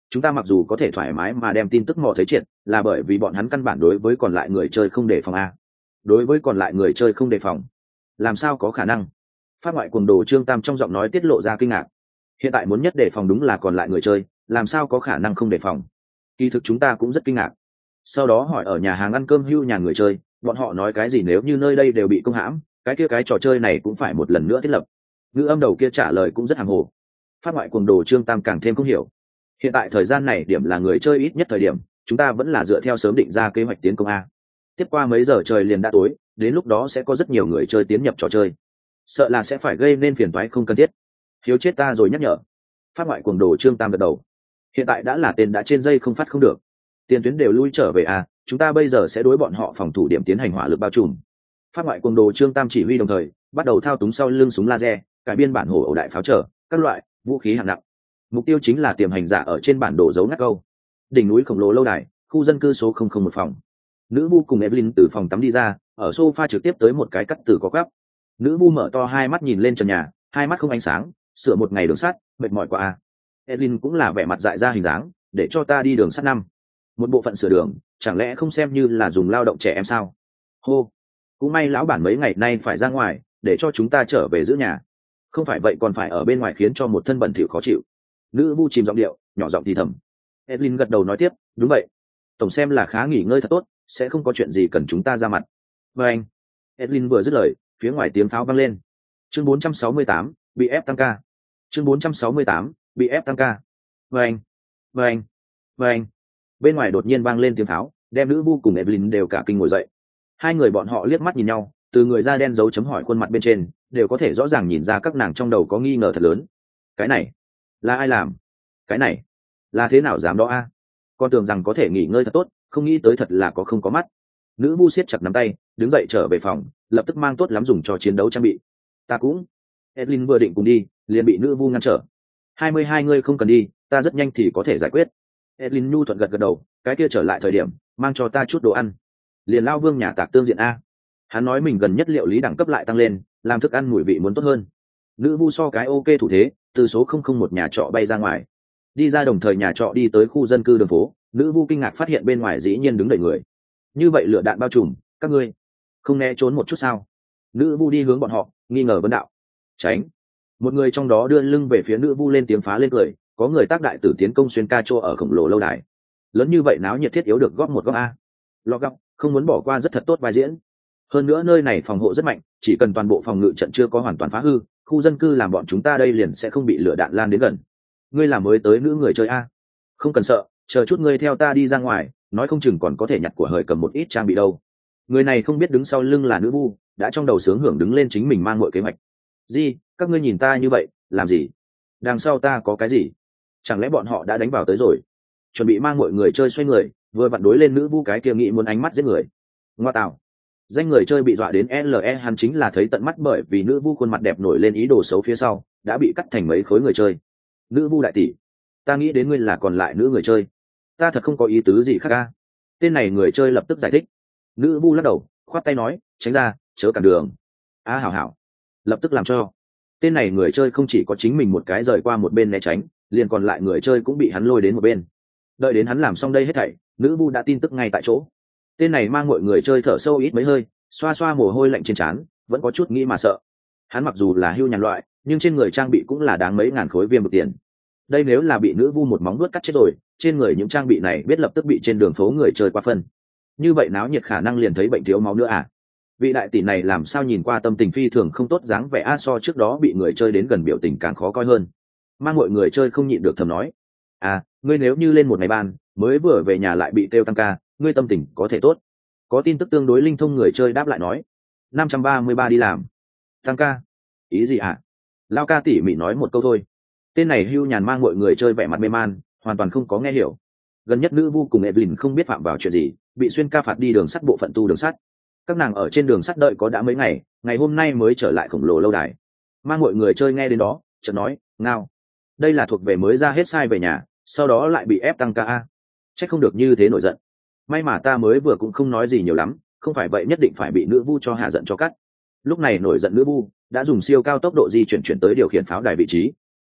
chúng ta mặc dù có thể thoải mái mà đem tin tức mò thấy triệt, là bởi vì bọn hắn căn bản đối với còn lại người chơi không đề phòng a. Đối với còn lại người chơi không đề phòng, làm sao có khả năng? Phát ngoại cuồng đồ Trương Tam trong giọng nói tiết lộ ra kinh ngạc. Hiện tại muốn nhất đề phòng đúng là còn lại người chơi, làm sao có khả năng không đề phòng? Kỳ thực chúng ta cũng rất kinh ngạc. Sau đó hỏi ở nhà hàng ăn cơm hưu nhà người chơi, bọn họ nói cái gì nếu như nơi đây đều bị công hãm, cái kia cái trò chơi này cũng phải một lần nữa thiết lập. Ngữ âm đầu kia trả lời cũng rất hàng hồ. Phát ngoại cuồng đồ Trương Tam càng thêm không hiểu. Hiện tại thời gian này điểm là người chơi ít nhất thời điểm, chúng ta vẫn là dựa theo sớm định ra kế hoạch tiến công a. Tiếp qua mấy giờ trời liền đã tối, đến lúc đó sẽ có rất nhiều người chơi tiến nhập trò chơi, sợ là sẽ phải gây nên phiền toái không cần thiết. Hiếu chết ta rồi nhắc nhở. Phát ngoại cuồng đồ Trương Tam gật đầu. Hiện tại đã là tên đã trên dây không phát không được, tiền tuyến đều lui trở về à, chúng ta bây giờ sẽ đối bọn họ phòng thủ điểm tiến hành hỏa lực bao trùm. Phát ngoại cuồng đồ Trương Tam chỉ huy đồng thời bắt đầu thao túng sau lưng súng laser, cải biên bản hồ ẩu đại pháo trở các loại vũ khí hạng nặng. Mục tiêu chính là tiềm hành giả ở trên bản đồ dấu ngắt câu. Đỉnh núi khổng lồ lâu đài, khu dân cư số không không một phòng. Nữ vu cùng Evelyn từ phòng tắm đi ra, ở sofa trực tiếp tới một cái cắt từ có gấp. Nữ vu mở to hai mắt nhìn lên trần nhà, hai mắt không ánh sáng, sửa một ngày đường sắt, mệt mỏi quá à. Evelyn cũng là vẻ mặt dại ra hình dáng, để cho ta đi đường sắt năm. Một bộ phận sửa đường, chẳng lẽ không xem như là dùng lao động trẻ em sao? Hô, cũng may lão bản mấy ngày nay phải ra ngoài, để cho chúng ta trở về giữ nhà. Không phải vậy còn phải ở bên ngoài khiến cho một thân bẩn thỉu khó chịu. Nữ vu chìm giọng điệu, nhỏ giọng thì thầm. Evelyn gật đầu nói tiếp, đúng vậy. Tổng xem là khá nghỉ ngơi thật tốt, sẽ không có chuyện gì cần chúng ta ra mặt. Và anh. Evelyn vừa dứt lời, phía ngoài tiếng pháo vang lên. Chương bốn trăm sáu mươi tám, bị ép tăng ca. Chương bốn trăm sáu mươi tám, bị ép tăng ca. Và anh. Và anh. Và anh. Bên ngoài đột nhiên vang lên tiếng pháo, đem nữ vu cùng Evelyn đều cả kinh ngồi dậy. Hai người bọn họ liếc mắt nhìn nhau, từ người da đen dấu chấm hỏi khuôn mặt bên trên, đều có thể rõ ràng nhìn ra các nàng trong đầu có nghi ngờ thật lớn. Cái này, là ai làm? Cái này, là thế nào dám đó a? Con tưởng rằng có thể nghỉ ngơi thật tốt, không nghĩ tới thật là có không có mắt. Nữ vu siết chặt nắm tay, đứng dậy trở về phòng, lập tức mang tốt lắm dùng cho chiến đấu trang bị. Ta cũng. Evelyn vừa định cùng đi, liền bị nữ vu ngăn trở. Hai mươi hai ngươi không cần đi, ta rất nhanh thì có thể giải quyết. Evelyn nhu thuận gật gật đầu, cái kia trở lại thời điểm, mang cho ta chút đồ ăn. Liền lao vương nhà tạc tương diện a. Hắn nói mình gần nhất liệu lý đẳng cấp lại tăng lên, làm thức ăn mùi vị muốn tốt hơn. Nữ vu so cái ok thủ thế, từ số không không một nhà trọ bay ra ngoài, đi ra đồng thời nhà trọ đi tới khu dân cư đường phố. Nữ vu kinh ngạc phát hiện bên ngoài dĩ nhiên đứng đầy người. Như vậy lửa đạn bao trùm, các ngươi không né trốn một chút sao? Nữ vu đi hướng bọn họ, nghi ngờ vấn đạo. Tránh. Một người trong đó đưa lưng về phía nữ vu lên tiếng phá lên cười. Có người tác đại tử tiến công xuyên ca chô ở khổng lồ lâu đài. Lớn như vậy náo nhiệt thiết yếu được góp một góp a. Lọ góc, không muốn bỏ qua rất thật tốt vai diễn. Hơn nữa nơi này phòng hộ rất mạnh, chỉ cần toàn bộ phòng ngự trận chưa có hoàn toàn phá hư, khu dân cư làm bọn chúng ta đây liền sẽ không bị lửa đạn lan đến gần. Ngươi là mới tới nữ người chơi a? Không cần sợ, chờ chút ngươi theo ta đi ra ngoài, nói không chừng còn có thể nhặt của hời cầm một ít trang bị đâu. Người này không biết đứng sau lưng là nữ vu, đã trong đầu sướng hưởng đứng lên chính mình mang mọi kế hoạch. Gì, các ngươi nhìn ta như vậy, làm gì? Đằng sau ta có cái gì? Chẳng lẽ bọn họ đã đánh vào tới rồi? Chuẩn bị mang mọi người chơi xoay người, vừa vặn đối lên nữ vu cái kia nghĩ muốn ánh mắt giết người. Ngoa tạo. Danh người chơi bị dọa đến le hắn chính là thấy tận mắt, bởi vì nữ vu khuôn mặt đẹp nổi lên ý đồ xấu phía sau, đã bị cắt thành mấy khối người chơi. Nữ vu đại tỷ, ta nghĩ đến ngươi là còn lại nữ người chơi. Ta thật không có ý tứ gì khác ca. Tên này người chơi lập tức giải thích. Nữ vu lắc đầu, khoát tay nói, tránh ra, chớ cản đường. A à, hảo hảo. Lập tức làm cho. Tên này người chơi không chỉ có chính mình một cái rời qua một bên né tránh, liền còn lại người chơi cũng bị hắn lôi đến một bên. Đợi đến hắn làm xong đây hết thảy, nữ vu đã tin tức ngay tại chỗ. Tên này mang mọi người chơi thở sâu ít mấy hơi, xoa xoa mồ hôi lạnh trên trán, vẫn có chút nghĩ mà sợ. Hắn mặc dù là hưu nhàn loại, nhưng trên người trang bị cũng là đáng mấy ngàn khối viêm bực tiền. Đây nếu là bị nữ vu một móng vuốt cắt chết rồi, trên người những trang bị này biết lập tức bị trên đường phố người chơi qua phân. Như vậy náo nhiệt khả năng liền thấy bệnh thiếu máu nữa à? Vị đại tỷ này làm sao nhìn qua tâm tình phi thường không tốt, dáng vẻ a so trước đó bị người chơi đến gần biểu tình càng khó coi hơn. Mang mọi người chơi không nhịn được thầm nói, à, ngươi nếu như lên một ngày ban, mới vừa về nhà lại bị kêu tăng ca, ngươi tâm tình có thể tốt. Có tin tức tương đối linh thông người chơi đáp lại nói, năm trăm ba mươi ba đi làm tăng ca, ý gì ạ? À? Lao ca tỉ mỉ nói một câu thôi. Tên này hưu nhàn mang mọi người chơi vẻ mặt mê man, hoàn toàn không có nghe hiểu. Gần nhất nữ vu cùng Evelyn không biết phạm vào chuyện gì, bị xuyên ca phạt đi đường sắt bộ phận tu đường sắt. Các nàng ở trên đường sắt đợi có đã mấy ngày, ngày hôm nay mới trở lại khổng lồ lâu đài. Mang mọi người chơi nghe đến đó, chợt nói, ngao, đây là thuộc về mới ra hết sai về nhà, sau đó lại bị ép tăng ca a. Chắc không được như thế nổi giận. May mà ta mới vừa cũng không nói gì nhiều lắm, không phải vậy nhất định phải bị nữ vu cho hạ giận cho cắt. Lúc này nổi giận nữ vu đã dùng siêu cao tốc độ di chuyển chuyển tới điều khiển pháo đài vị trí.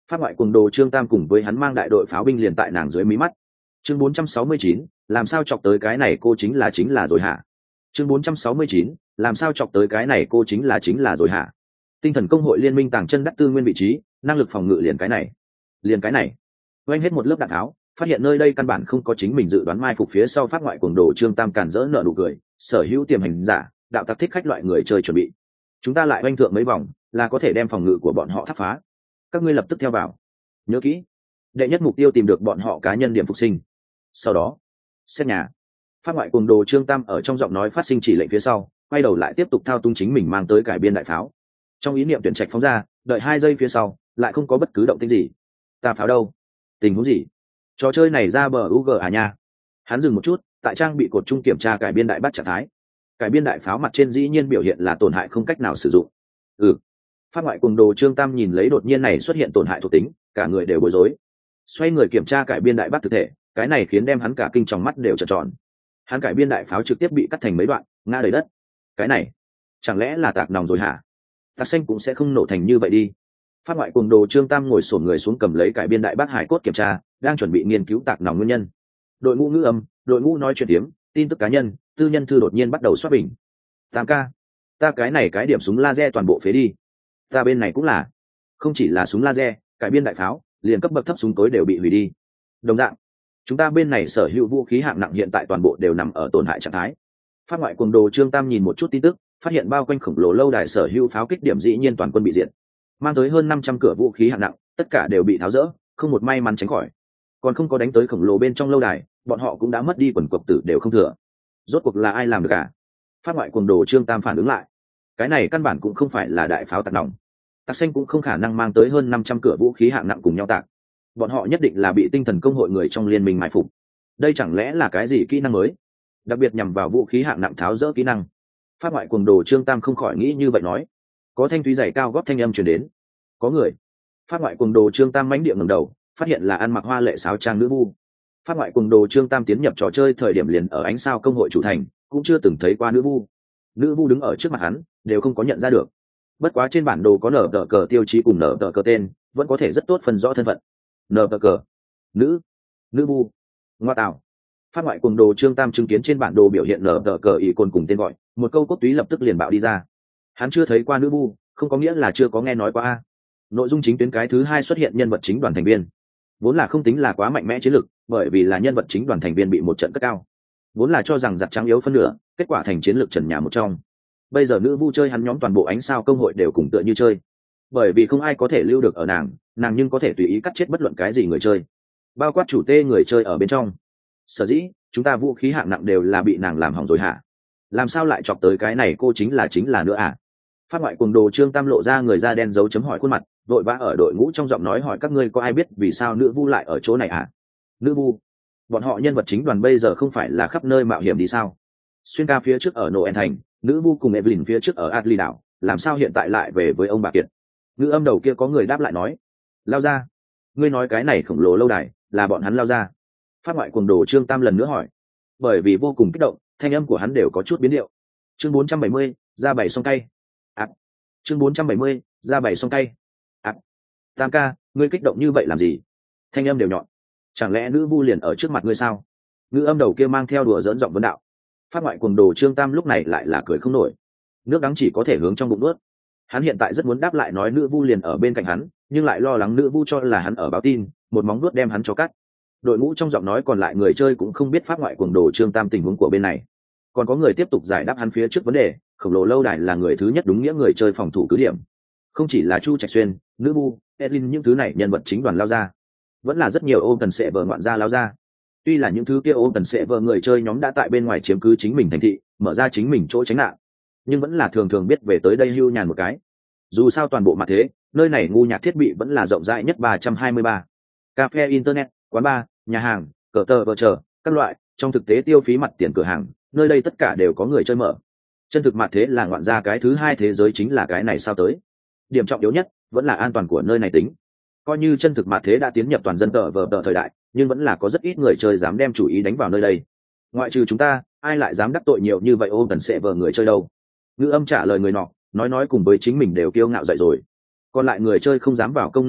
Phát ngoại cuồng đồ Trương Tam cùng với hắn mang đại đội pháo binh liền tại nàng dưới mí mắt. Chương bốn trăm sáu mươi chín, làm sao chọc tới cái này cô chính là chính là rồi hả? Chương bốn trăm sáu mươi chín, làm sao chọc tới cái này cô chính là chính là rồi hả? Tinh thần công hội liên minh tàng chân đắc tư nguyên vị trí, năng lực phòng ngự liền cái này. Liền cái này. Oanh hết một lớp đạn tháo, phát hiện nơi đây căn bản không có chính mình dự đoán mai phục phía sau phát ngoại cuồng đồ Trương Tam càn rỡ nợ nụ cười, sở hữu tiềm hành giả, đạo tặc thích khách loại người chơi chuẩn bị. Chúng ta lại oanh thượng mấy vòng, là có thể đem phòng ngự của bọn họ thắp phá. Các ngươi lập tức theo vào. Nhớ kỹ, đệ nhất mục tiêu tìm được bọn họ cá nhân điểm phục sinh. Sau đó, xét nhà. Phát ngoại cuồng đồ Trương Tam ở trong giọng nói phát sinh chỉ lệnh phía sau, quay đầu lại tiếp tục thao túng chính mình mang tới cải biên đại pháo. Trong ý niệm tuyển trạch phóng ra, đợi hai giây phía sau, lại không có bất cứ động tĩnh gì. Ta pháo đâu? Tình huống gì? Trò chơi này ra bờ u giê à nha. Hắn dừng một chút, tại trang bị cột trung kiểm tra cải biên đại bắt trạng thái. Cải biên đại pháo mặt trên dĩ nhiên biểu hiện là tổn hại không cách nào sử dụng. Ừ. Phát ngoại cuồng đồ Trương Tam nhìn lấy đột nhiên này xuất hiện tổn hại thuộc tính, cả người đều bối rối. Xoay người kiểm tra cải biên đại bắt thực thể, cái này khiến đem hắn cả kinh trong mắt đều trợn tròn. Hắn cải biên đại pháo trực tiếp bị cắt thành mấy đoạn, ngã đầy đất. Cái này, chẳng lẽ là tạc nòng rồi hả? Tạc xanh cũng sẽ không nổ thành như vậy đi. Phát ngoại cuồng đồ Trương Tam ngồi xổm người xuống cầm lấy cải biên đại bác hải cốt kiểm tra, đang chuẩn bị nghiên cứu tạc nòng nguyên nhân. Đội ngũ ngữ âm, đội ngũ nói chuyện tiếng, tin tức cá nhân, tư nhân thư đột nhiên bắt đầu xoát bình. Tam ca, ta cái này cái điểm súng laser toàn bộ phế đi. Ta bên này cũng là, không chỉ là súng laser, cải biên đại pháo, liền cấp bậc thấp súng tối đều bị hủy đi. Đồng dạng, chúng ta bên này sở hữu vũ khí hạng nặng hiện tại toàn bộ đều nằm ở tổn hại trạng thái. Phát ngoại cuồng đồ Trương Tam nhìn một chút tin tức, phát hiện bao quanh khổng lồ lâu đài sở hữu pháo kích điểm dĩ nhiên toàn quân bị diệt, mang tới hơn năm trăm cửa vũ khí hạng nặng, tất cả đều bị tháo rỡ, không một may mắn tránh khỏi. Còn không có đánh tới khổng lồ bên trong lâu đài, bọn họ cũng đã mất đi quần cộc tử đều không thừa. Rốt cuộc là ai làm được cả? Phát ngoại cuồng đồ Trương Tam phản ứng lại, cái này căn bản cũng không phải là đại pháo tạc nòng, tạc xanh cũng không khả năng mang tới hơn năm trăm cửa vũ khí hạng nặng cùng nhau tạc. Bọn họ nhất định là bị tinh thần công hội người trong liên minh mai phục. Đây chẳng lẽ là cái gì kỹ năng mới, đặc biệt nhằm vào vũ khí hạng nặng tháo rỡ kỹ năng? Phát ngoại cuồng đồ Trương Tam không khỏi nghĩ như vậy nói. Có thanh thúy giày cao gót thanh âm truyền đến. Có người. Phát ngoại cuồng đồ Trương Tam mãnh địa ngẩng đầu, phát hiện là ăn mặc hoa lệ sáo trang nữ vu. Phát ngoại cuồng đồ Trương Tam tiến nhập trò chơi thời điểm liền ở ánh sao công hội chủ thành, cũng chưa từng thấy qua nữ vu. Nữ vu đứng ở trước mặt hắn, đều không có nhận ra được. Bất quá trên bản đồ có nở tờ cờ tiêu chí cùng nở tờ cờ tên, vẫn có thể rất tốt phân rõ thân phận. Nở tờ cờ, nữ, nữ vu, ngoa tạo. Phát ngoại cuồng đồ Trương Tam chứng kiến trên bản đồ biểu hiện nở tờ cờ ỷ cồn cùng tên gọi, một câu cốt túy lập tức liền bạo đi ra. Hắn chưa thấy qua nữ vu, không có nghĩa là chưa có nghe nói qua a. Nội dung chính tuyến cái thứ hai xuất hiện nhân vật chính đoàn thành viên, vốn là không tính là quá mạnh mẽ chiến lực, bởi vì là nhân vật chính đoàn thành viên bị một trận cất cao, vốn là cho rằng giặc trắng yếu phân nửa, kết quả thành chiến lược trần nhà một trong. Bây giờ nữ vu chơi hắn nhóm toàn bộ ánh sao công hội đều cùng tựa như chơi, bởi vì không ai có thể lưu được ở nàng, nàng nhưng có thể tùy ý cắt chết bất luận cái gì người chơi, bao quát chủ tê người chơi ở bên trong. Sở dĩ chúng ta vũ khí hạng nặng đều là bị nàng làm hỏng rồi hả? Làm sao lại chọc tới cái này cô chính là chính là nữa à? Phát ngoại cuồng đồ Trương Tam lộ ra người da đen dấu chấm hỏi khuôn mặt, vội vã ở đội ngũ trong giọng nói hỏi các ngươi có ai biết vì sao nữ vu lại ở chỗ này à? Nữ vu? Bọn họ nhân vật chính đoàn bây giờ không phải là khắp nơi mạo hiểm đi sao? Xuyên ca phía trước ở Noel thành, nữ vu cùng Evelyn phía trước ở Adli đảo, làm sao hiện tại lại về với ông bà Kiệt? Ngữ âm đầu kia có người đáp lại nói, lao ra. Ngươi nói cái này khổng lồ lâu đài là bọn hắn lao ra? Phát ngoại cuồng đồ Trương Tam lần nữa hỏi, bởi vì vô cùng kích động, thanh âm của hắn đều có chút biến điệu. Chương bốn trăm bảy mươi, ra bảy sông cay. À. Chương bốn trăm bảy mươi, ra bảy sông cay. À. Tam ca, ngươi kích động như vậy làm gì? Thanh âm đều nhọn. Chẳng lẽ nữ vu liền ở trước mặt ngươi sao? Ngữ âm đầu kia mang theo đùa dỡn giọng vấn đạo. Phát ngoại cuồng đồ Trương Tam lúc này lại là cười không nổi. Nước đắng chỉ có thể hướng trong bụng nuốt. Hắn hiện tại rất muốn đáp lại nói nữ vu liền ở bên cạnh hắn, nhưng lại lo lắng nữ vu cho là hắn ở báo tin, một móng nuốt đem hắn cho cắt. Đội ngũ trong giọng nói còn lại người chơi cũng không biết phát ngoại cuồng đồ Trương Tam tình huống của bên này. Còn có người tiếp tục giải đáp hắn phía trước vấn đề, khổng lồ lâu đài là người thứ nhất đúng nghĩa người chơi phòng thủ cứ điểm. Không chỉ là Chu Trạch Xuyên, nữ vu, Edlin những thứ này nhân vật chính đoàn lao ra, vẫn là rất nhiều ôm tần sệ vợ ngoạn gia lao ra. Tuy là những thứ kia ôm tần sệ vợ người chơi nhóm đã tại bên ngoài chiếm cứ chính mình thành thị, mở ra chính mình chỗ tránh nạn, nhưng vẫn là thường thường biết về tới đây hưu nhàn một cái. Dù sao toàn bộ mặt thế, nơi này ngu nhạc thiết bị vẫn là rộng rãi nhất ba trăm hai mươi ba. Cafe internet, quán bar, nhà hàng, cờ tờ vờ chờ, các loại, trong thực tế tiêu phí mặt tiền cửa hàng, nơi đây tất cả đều có người chơi mở. Chân thực mặt thế là ngoạn ra cái thứ hai thế giới chính là cái này sao tới. Điểm trọng yếu nhất vẫn là an toàn của nơi này tính. Coi như chân thực mặt thế đã tiến nhập toàn dân tờ vờ tờ thời đại, nhưng vẫn là có rất ít người chơi dám đem chủ ý đánh vào nơi đây. Ngoại trừ chúng ta, ai lại dám đắc tội nhiều như vậy ôm tần sẽ vờ người chơi đâu? Ngữ âm trả lời người nọ, nói nói cùng với chính mình đều kiêu ngạo dậy rồi. Còn lại người chơi không dám vào công nơi đây,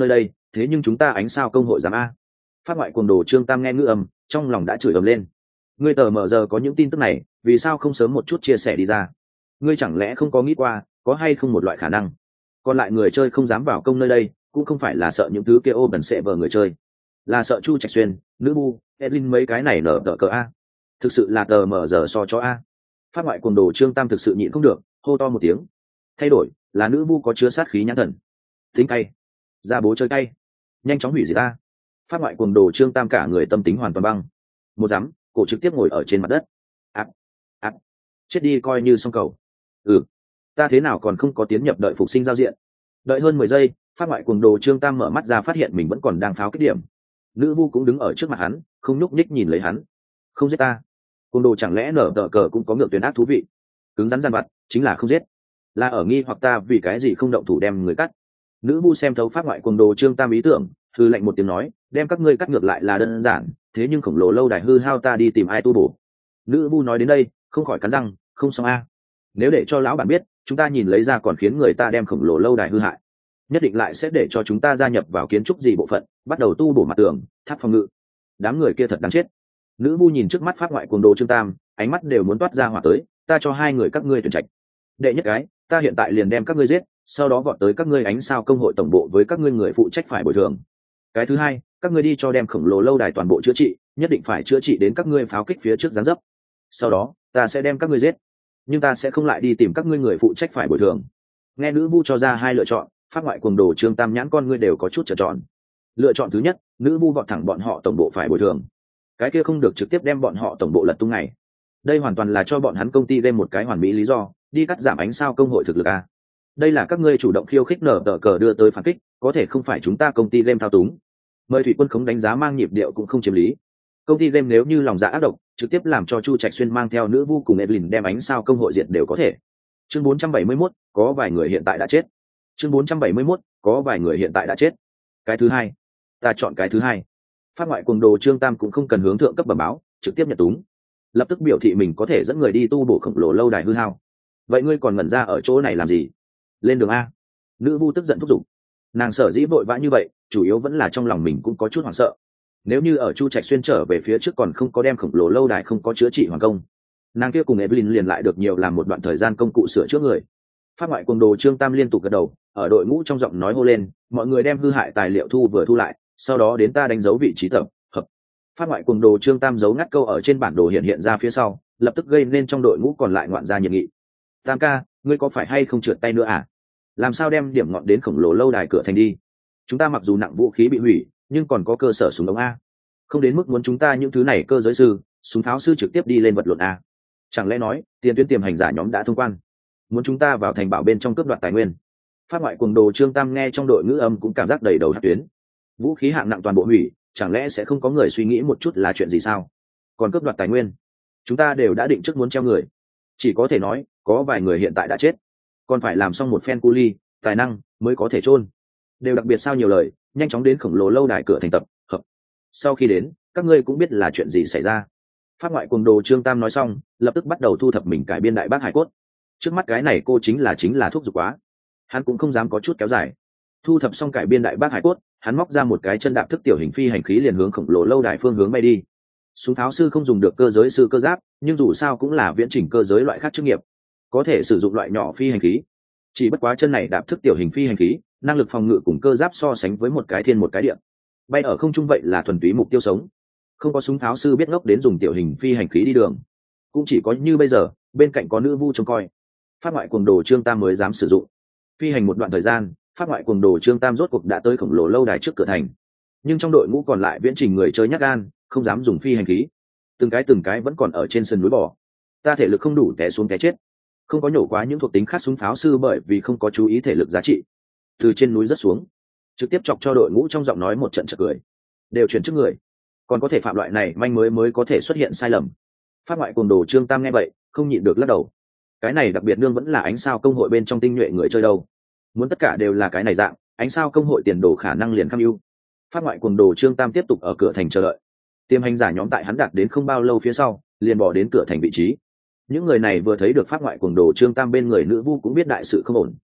thế nhưng chúng ta ánh sao công hội dám a. Phát ngoại cuồng đồ Trương Tam nghe ngữ âm, trong lòng đã chửi ầm lên. Ngươi tờ mở giờ có những tin tức này, vì sao không sớm một chút chia sẻ đi ra? Ngươi chẳng lẽ không có nghĩ qua, có hay không một loại khả năng? Còn lại người chơi không dám vào công nơi đây, cũng không phải là sợ những thứ kia ô bẩn sẽ vờ người chơi, là sợ Chu Trạch Xuyên, Nữ Bu, Edlin mấy cái này nở tờ cờ a. Thực sự là tờ mở giờ so cho a. Phát ngoại cuồng đồ Trương Tam thực sự nhịn không được, hô to một tiếng. Thay đổi, là Nữ Bu có chứa sát khí nhãn thần. Tính cay, ra bố chơi cay, nhanh chóng hủy diệt ta. Phát ngoại cuồng đồ Trương Tam cả người tâm tính hoàn toàn băng. Một dám, cổ trực tiếp ngồi ở trên mặt đất. Áp, áp, chết đi coi như xong cầu. Ừ, ta thế nào còn không có tiến nhập đợi phục sinh giao diện. Đợi hơn mười giây, phát ngoại cuồng đồ Trương Tam mở mắt ra phát hiện mình vẫn còn đang pháo kích điểm. Nữ vu cũng đứng ở trước mặt hắn, không nhúc nhích nhìn lấy hắn. Không giết ta. Cuồng đồ chẳng lẽ nở tờ cờ cũng có ngược tuyến ác thú vị. Cứng rắn gian vặt, chính là không giết. Là ở nghi hoặc ta vì cái gì không động thủ đem người cắt. Nữ vu xem thấu phát ngoại cuồng đồ Trương Tam ý tưởng, hư lệnh một tiếng nói, đem các ngươi cắt ngược lại là đơn giản, thế nhưng khổng lồ lâu đài hư hao ta đi tìm ai tu bổ. Nữ vu nói đến đây, không khỏi cắn răng, không xong a. Nếu để cho lão bản biết, chúng ta nhìn lấy ra còn khiến người ta đem khổng lồ lâu đài hư hại, nhất định lại sẽ để cho chúng ta gia nhập vào kiến trúc gì bộ phận, bắt đầu tu bổ mặt tường, tháp phòng ngự. Đám người kia thật đáng chết. Nữ vu nhìn trước mắt phát ngoại cuồng đồ Trương Tam, ánh mắt đều muốn toát ra hỏa tới, ta cho hai người các ngươi tuyển trạch. Đệ nhất cái, ta hiện tại liền đem các ngươi giết, sau đó vọt tới các ngươi ánh sao công hội tổng bộ với các ngươi người phụ trách phải bồi thường. Cái thứ hai, các ngươi đi cho đem khổng lồ lâu đài toàn bộ chữa trị, nhất định phải chữa trị đến các ngươi pháo kích phía trước giáng dấp. Sau đó, ta sẽ đem các ngươi giết, nhưng ta sẽ không lại đi tìm các ngươi người phụ trách phải bồi thường. Nghe nữ vu cho ra hai lựa chọn, phát ngoại cuồng đồ Trương Tam nhãn con ngươi đều có chút trở tròn. Lựa chọn thứ nhất, nữ vu vọt thẳng bọn họ tổng bộ phải bồi thường. Cái kia không được trực tiếp đem bọn họ tổng bộ lật tung ngày. Đây hoàn toàn là cho bọn hắn công ty game một cái hoàn mỹ lý do, đi cắt giảm ánh sao công hội thực lực a. Đây là các ngươi chủ động khiêu khích nở tờ cờ đưa tới phản kích, có thể không phải chúng ta công ty game thao túng. Mời thủy quân khống đánh giá mang nhịp điệu cũng không chiếm lý. Công ty game nếu như lòng dạ ác độc, trực tiếp làm cho Chu Trạch Xuyên mang theo nữ vu cùng Evelyn đem ánh sao công hội diệt đều có thể. Chương bốn trăm bảy mươi mốt, có vài người hiện tại đã chết. Chương bốn trăm bảy mươi mốt, có vài người hiện tại đã chết. Cái thứ hai, ta chọn cái thứ hai. Phát ngoại cuồng đồ Trương Tam cũng không cần hướng thượng cấp bẩm báo, trực tiếp nhận túng. Lập tức biểu thị mình có thể dẫn người đi tu bổ khổng lồ lâu đài hư hao. Vậy ngươi còn ngẩn ra ở chỗ này làm gì? Lên đường a. Nữ vu tức giận thúc giục. Nàng sở dĩ vội vã như vậy, chủ yếu vẫn là trong lòng mình cũng có chút hoảng sợ. Nếu như ở Chu Trạch Xuyên trở về phía trước còn không có đem khổng lồ lâu đài không có chữa trị hoàn công, nàng kia cùng Evelyn liền lại được nhiều làm một đoạn thời gian công cụ sửa chữa người. Phát ngoại cuồng đồ Trương Tam liên tục gật đầu, ở đội ngũ trong giọng nói hô lên, mọi người đem hư hại tài liệu thu vừa thu lại, sau đó đến ta đánh dấu vị trí tập hợp. Phát ngoại cuồng đồ Trương Tam giấu ngắt câu ở trên bản đồ hiện hiện ra phía sau, lập tức gây nên trong đội ngũ còn lại ngoạn gia nhiệt nghị. Tam ca, ngươi có phải hay không trượt tay nữa à? Làm sao đem điểm ngọn đến khổng lồ lâu đài cửa thành đi? Chúng ta mặc dù nặng vũ khí bị hủy, nhưng còn có cơ sở súng ống a. Không đến mức muốn chúng ta những thứ này cơ giới sư, súng pháo sư trực tiếp đi lên vật lộn a. Chẳng lẽ nói, tiền tuyến tiềm hành giả nhóm đã thông quan, muốn chúng ta vào thành bảo bên trong cướp đoạt tài nguyên? Phát ngoại cuồng đồ Trương Tam nghe trong đội ngữ âm cũng cảm giác đầy đầu hạt tuyến. Vũ khí hạng nặng toàn bộ hủy, chẳng lẽ sẽ không có người suy nghĩ một chút là chuyện gì sao? Còn cướp đoạt tài nguyên, chúng ta đều đã định trước muốn treo người. Chỉ có thể nói, có vài người hiện tại đã chết, còn phải làm xong một phen cu ly tài năng mới có thể chôn. Đều đặc biệt sao nhiều lời, nhanh chóng đến khổng lồ lâu đài cửa thành tập hợp. Sau khi đến, các ngươi cũng biết là chuyện gì xảy ra. Phát ngoại cuồng đồ Trương Tam nói xong, lập tức bắt đầu thu thập mình cải biên đại bác hải cốt. Trước mắt cái này cô chính là chính là thuốc giục quá, hắn cũng không dám có chút kéo dài. Thu thập xong cải biên đại bác hải cốt, hắn móc ra một cái chân đạp thức tiểu hình phi hành khí liền hướng khổng lồ lâu đài phương hướng bay đi. Súng tháo sư không dùng được cơ giới sư cơ giáp, nhưng dù sao cũng là viễn chỉnh cơ giới loại khác chức nghiệp, có thể sử dụng loại nhỏ phi hành khí. Chỉ bất quá chân này đạp thức tiểu hình phi hành khí, năng lực phòng ngự cùng cơ giáp so sánh với một cái thiên một cái điện, bay ở không trung vậy là thuần túy mục tiêu sống. Không có súng tháo sư biết ngốc đến dùng tiểu hình phi hành khí đi đường, cũng chỉ có như bây giờ bên cạnh có nữ vu trông coi. Phát ngoại cuồng đồ Trương Tam mới dám sử dụng. Phi hành một đoạn thời gian, phát ngoại cuồng đồ Trương Tam rốt cuộc đã tới khổng lồ lâu đài trước cửa thành. Nhưng trong đội ngũ còn lại viễn trình người chơi nhát gan, không dám dùng phi hành khí, từng cái từng cái vẫn còn ở trên sườn núi bò. Ta thể lực không đủ té xuống té chết. Không có nhổ quá những thuộc tính khác súng pháo sư bởi vì không có chú ý thể lực giá trị, từ trên núi rất xuống, trực tiếp chọc cho đội ngũ trong giọng nói một trận chợt cười. Đều chuyển trước người, còn có thể phạm loại này manh mới mới có thể xuất hiện sai lầm. Phát ngoại cuồng đồ Trương Tam nghe vậy, không nhịn được lắc đầu. Cái này đặc biệt nương vẫn là ánh sao công hội bên trong tinh nhuệ người chơi đâu. Muốn tất cả đều là cái này dạng, ánh sao công hội tiền đồ khả năng liền cam ưu. Phát ngoại cuồng đồ Trương Tam tiếp tục ở cửa thành chờ đợi. Tiêm hành giả nhóm tại hắn đạt đến không bao lâu phía sau, liền bỏ đến cửa thành vị trí. Những người này vừa thấy được phát ngoại cuồng đồ Trương Tam bên người nữ vu cũng biết đại sự không ổn,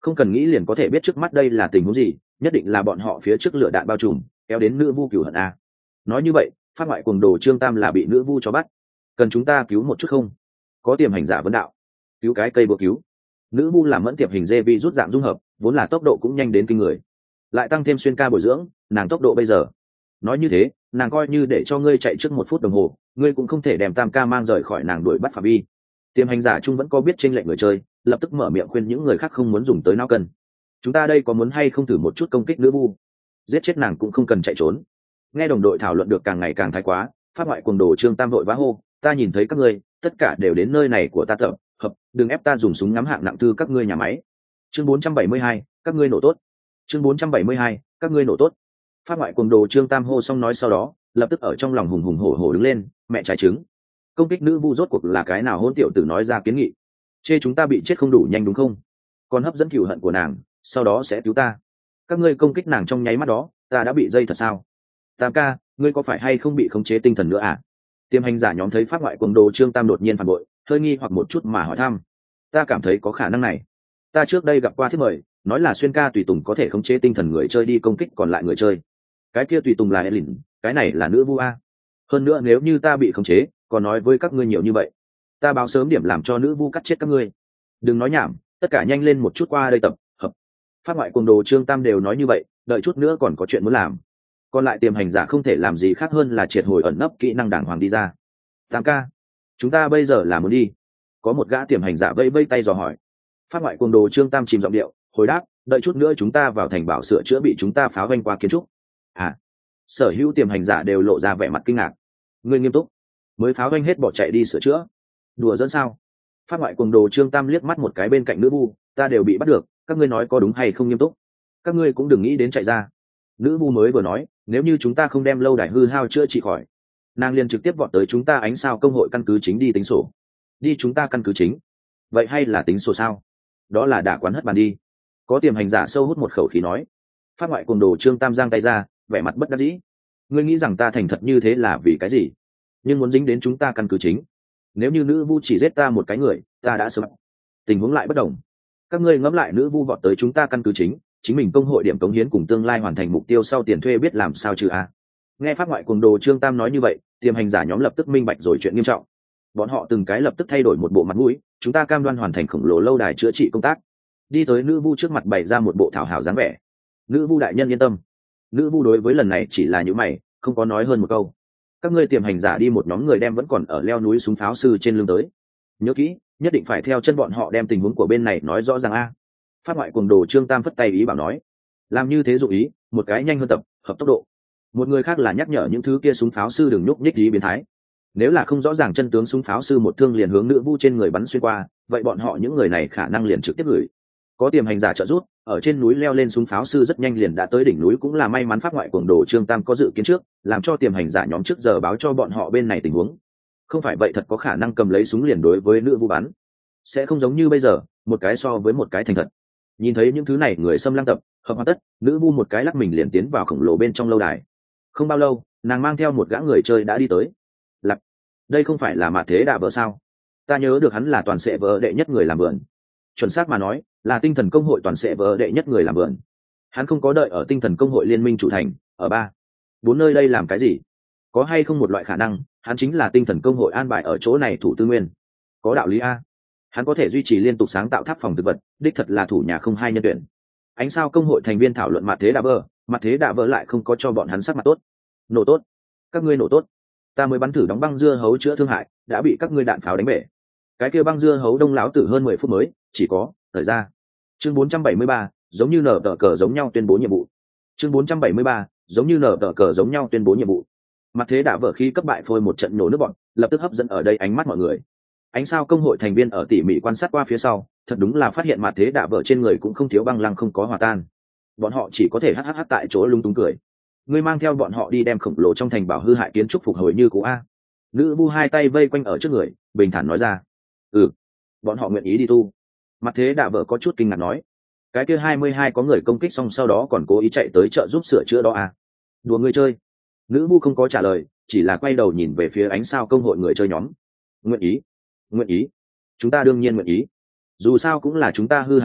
không cần nghĩ liền có thể biết trước mắt đây là tình huống gì, nhất định là bọn họ phía trước lửa đạn bao trùm kéo đến nữ vu cửu hận a. Nói như vậy phát ngoại cuồng đồ Trương Tam là bị nữ vu cho bắt, cần chúng ta cứu một chút không? Có tiềm hành giả vấn đạo. Cứu cái cây búa cứu. Nữ vu làm mẫn tiệp hình dê vi rút dạng dung hợp, vốn là tốc độ cũng nhanh đến kinh người, lại tăng thêm xuyên ca bồi dưỡng, nàng tốc độ bây giờ. Nói như thế, nàng coi như để cho ngươi chạy trước một phút đồng hồ, ngươi cũng không thể đem Tam ca mang rời khỏi nàng đuổi bắt phạm vi. Tiềm hành giả chung vẫn có biết chênh lệch người chơi, lập tức mở miệng khuyên những người khác không muốn dùng tới não cân. Chúng ta đây có muốn hay không thử một chút công kích nữ vu, giết chết nàng cũng không cần chạy trốn. Nghe đồng đội thảo luận được càng ngày càng thái quá, phát ngoại cuồng đồ Trương Tam vội vã hô, ta nhìn thấy các ngươi tất cả đều đến nơi này của ta tập hợp, đừng ép ta dùng súng ngắm hạng nặng thư các ngươi nhà máy. Chương bốn trăm bảy mươi hai, các ngươi nổ tốt. Chương bốn trăm bảy mươi hai, các ngươi nổ tốt. Phát ngoại cuồng đồ Trương Tam hô xong nói sau đó, lập tức ở trong lòng hùng hùng hổ hổ đứng lên, mẹ trái trứng. Công kích nữ vu rốt cuộc là cái nào hôn tiểu tử nói ra kiến nghị? Chê chúng ta bị chết không đủ nhanh đúng không? Còn hấp dẫn cừu hận của nàng, sau đó sẽ cứu ta. Các ngươi công kích nàng trong nháy mắt đó, ta đã bị dây thật sao? Tam ca, ngươi có phải hay không bị khống chế tinh thần nữa à? Tiềm hành giả nhóm thấy phát ngoại cuồng đồ Trương Tam đột nhiên phản bội, hơi nghi hoặc một chút mà hỏi thăm. Ta cảm thấy có khả năng này. Ta trước đây gặp qua thiết mời, nói là xuyên ca tùy tùng có thể khống chế tinh thần người chơi đi công kích còn lại người chơi. Cái kia tùy tùng là Elin, cái này là nữ vu a. Hơn nữa nếu như ta bị khống chế, còn nói với các ngươi nhiều như vậy, ta báo sớm điểm làm cho nữ vu cắt chết các ngươi. Đừng nói nhảm, tất cả nhanh lên một chút qua đây tập hợp. Phát ngoại cuồng đồ Trương Tam đều nói như vậy, đợi chút nữa còn có chuyện muốn làm. Còn lại tiềm hành giả không thể làm gì khác hơn là triệt hồi ẩn nấp kỹ năng đàng hoàng đi ra. Tam ca, chúng ta bây giờ là muốn đi. Có một gã tiềm hành giả vây vây tay dò hỏi. Phát ngoại cuồng đồ Trương Tam chìm giọng điệu hồi đáp, đợi chút nữa chúng ta vào thành bảo sửa chữa bị chúng ta phá vanh qua kiến trúc. À, sở hữu tiềm hành giả đều lộ ra vẻ mặt kinh ngạc. Ngươi nghiêm túc? Mới phá vanh hết bỏ chạy đi sửa chữa? Đùa dẫn sao? Phát ngoại cuồng đồ Trương Tam liếc mắt một cái bên cạnh nữ vu, ta đều bị bắt được, các ngươi nói có đúng hay không nghiêm túc? Các ngươi cũng đừng nghĩ đến chạy ra. Nữ vu mới vừa nói, nếu như chúng ta không đem lâu đài hư hao chữa trị khỏi, nàng liền trực tiếp vọt tới chúng ta ánh sao công hội căn cứ chính đi tính sổ. Đi chúng ta căn cứ chính? Vậy hay là tính sổ sao? Đó là đả quán hất bàn đi. Có tiềm hành giả sâu hút một khẩu khí nói. Phát ngoại cuồng đồ Trương Tam giang tay ra, vẻ mặt bất đắc dĩ. Ngươi nghĩ rằng ta thành thật như thế là vì cái gì? Nhưng muốn dính đến chúng ta căn cứ chính, nếu như nữ vu chỉ giết ta một cái người, ta đã sớm. Tình huống lại bất đồng. Các ngươi ngẫm lại, nữ vu vọt tới chúng ta căn cứ chính, chính mình công hội điểm cống hiến cùng tương lai hoàn thành mục tiêu sau tiền thuê biết làm sao chứ à? Nghe phát ngoại cuồng đồ Trương Tam nói như vậy, tiềm hành giả nhóm lập tức minh bạch rồi chuyện nghiêm trọng. Bọn họ từng cái lập tức thay đổi một bộ mặt mũi, chúng ta cam đoan hoàn thành khổng lồ lâu đài chữa trị công tác. Đi tới nữ vu trước mặt bày ra một bộ thảo hảo dáng vẻ. Nữ vu đại nhân yên tâm. Nữ vu đối với lần này chỉ là những mày, không có nói hơn một câu. Các ngươi tiềm hành giả đi một nhóm người đem vẫn còn ở leo núi súng pháo sư trên lưng tới. Nhớ kỹ, nhất định phải theo chân bọn họ đem tình huống của bên này nói rõ ràng a. Phát ngoại cuồng đồ Trương Tam phất tay ý bảo nói, làm như thế dụ ý, một cái nhanh hơn tập hợp tốc độ, một người khác là nhắc nhở những thứ kia súng pháo sư đừng nhúc nhích ý biến thái. Nếu là không rõ ràng chân tướng súng pháo sư một thương liền hướng nữ vu trên người bắn xuyên qua, vậy bọn họ những người này khả năng liền trực tiếp gửi. Có tiềm hành giả trợ giúp, ở trên núi leo lên súng pháo sư rất nhanh liền đã tới đỉnh núi, cũng là may mắn phát ngoại cuồng đồ Trương Tam có dự kiến trước, làm cho tiềm hành giả nhóm trước giờ báo cho bọn họ bên này tình huống. Không phải vậy thật có khả năng cầm lấy súng liền đối với nữ vu bắn, sẽ không giống như bây giờ, một cái so với một cái thành thật. Nhìn thấy những thứ này người xâm lăng tập hợp hoàn tất, nữ vu một cái lắc mình liền tiến vào khổng lồ bên trong lâu đài. Không bao lâu, nàng mang theo một gã người chơi đã đi tới. Lặc, đây không phải là Mạt Thế Đạ Vợ sao? Ta nhớ được hắn là toàn sệ vợ đệ nhất người làm vườn. Chuẩn xác mà nói, là tinh thần công hội toàn sệ vợ đệ nhất người làm vườn. Hắn không có đợi ở tinh thần công hội liên minh chủ thành, ở ba bốn nơi đây làm cái gì? Có hay không một loại khả năng, hắn chính là tinh thần công hội an bài ở chỗ này thủ tư nguyên? Có đạo lý a. Hắn có thể duy trì liên tục sáng tạo tháp phòng thực vật, đích thật là thủ nhà không hai nhân tuyển. Ánh sao công hội thành viên thảo luận Mạt Thế Đạ Vợ, Mạt Thế Đạ Vợ lại không có cho bọn hắn sắc mặt tốt. Nổ tốt, các ngươi nổ tốt. Ta mới bắn thử đóng băng dưa hấu chữa thương hại, đã bị các ngươi đạn pháo đánh bể. Cái kia băng dưa hấu đông láo tử hơn mười phút mới chỉ có thời ra. Chương bốn trăm bảy mươi ba, giống như nở tờ cờ giống nhau tuyên bố nhiệm vụ. Chương bốn trăm bảy mươi ba, giống như nở tờ cờ giống nhau tuyên bố nhiệm vụ. Mặt Thế Đạ Vợ khi cấp bại phôi một trận nổ nước bọn, lập tức hấp dẫn ở đây ánh mắt mọi người. Ánh sao công hội thành viên ở tỉ mỉ quan sát qua phía sau, thật đúng là phát hiện Mặt Thế Đạ Vợ trên người cũng không thiếu băng lăng không có hòa tan. Bọn họ chỉ có thể hắt hắt hắt tại chỗ lung tung cười. Ngươi mang theo bọn họ đi đem khổng lồ trong thành bảo hư hại kiến trúc phục hồi như cũ a. Nữ vu hai tay vây quanh ở trước người, bình thản nói ra. Ừ, bọn họ nguyện ý đi tu. Mặt Thế Đạ Vợ có chút kinh ngạc nói, cái kia hai mươi hai có người công kích xong sau đó còn cố ý chạy tới chợ giúp sửa chữa đó à? Đùa người chơi. Nữ vu không có trả lời, chỉ là quay đầu nhìn về phía ánh sao công hội người chơi nhóm. Nguyện ý, nguyện ý, chúng ta đương nhiên nguyện ý. Dù sao cũng là chúng ta hư hại nha,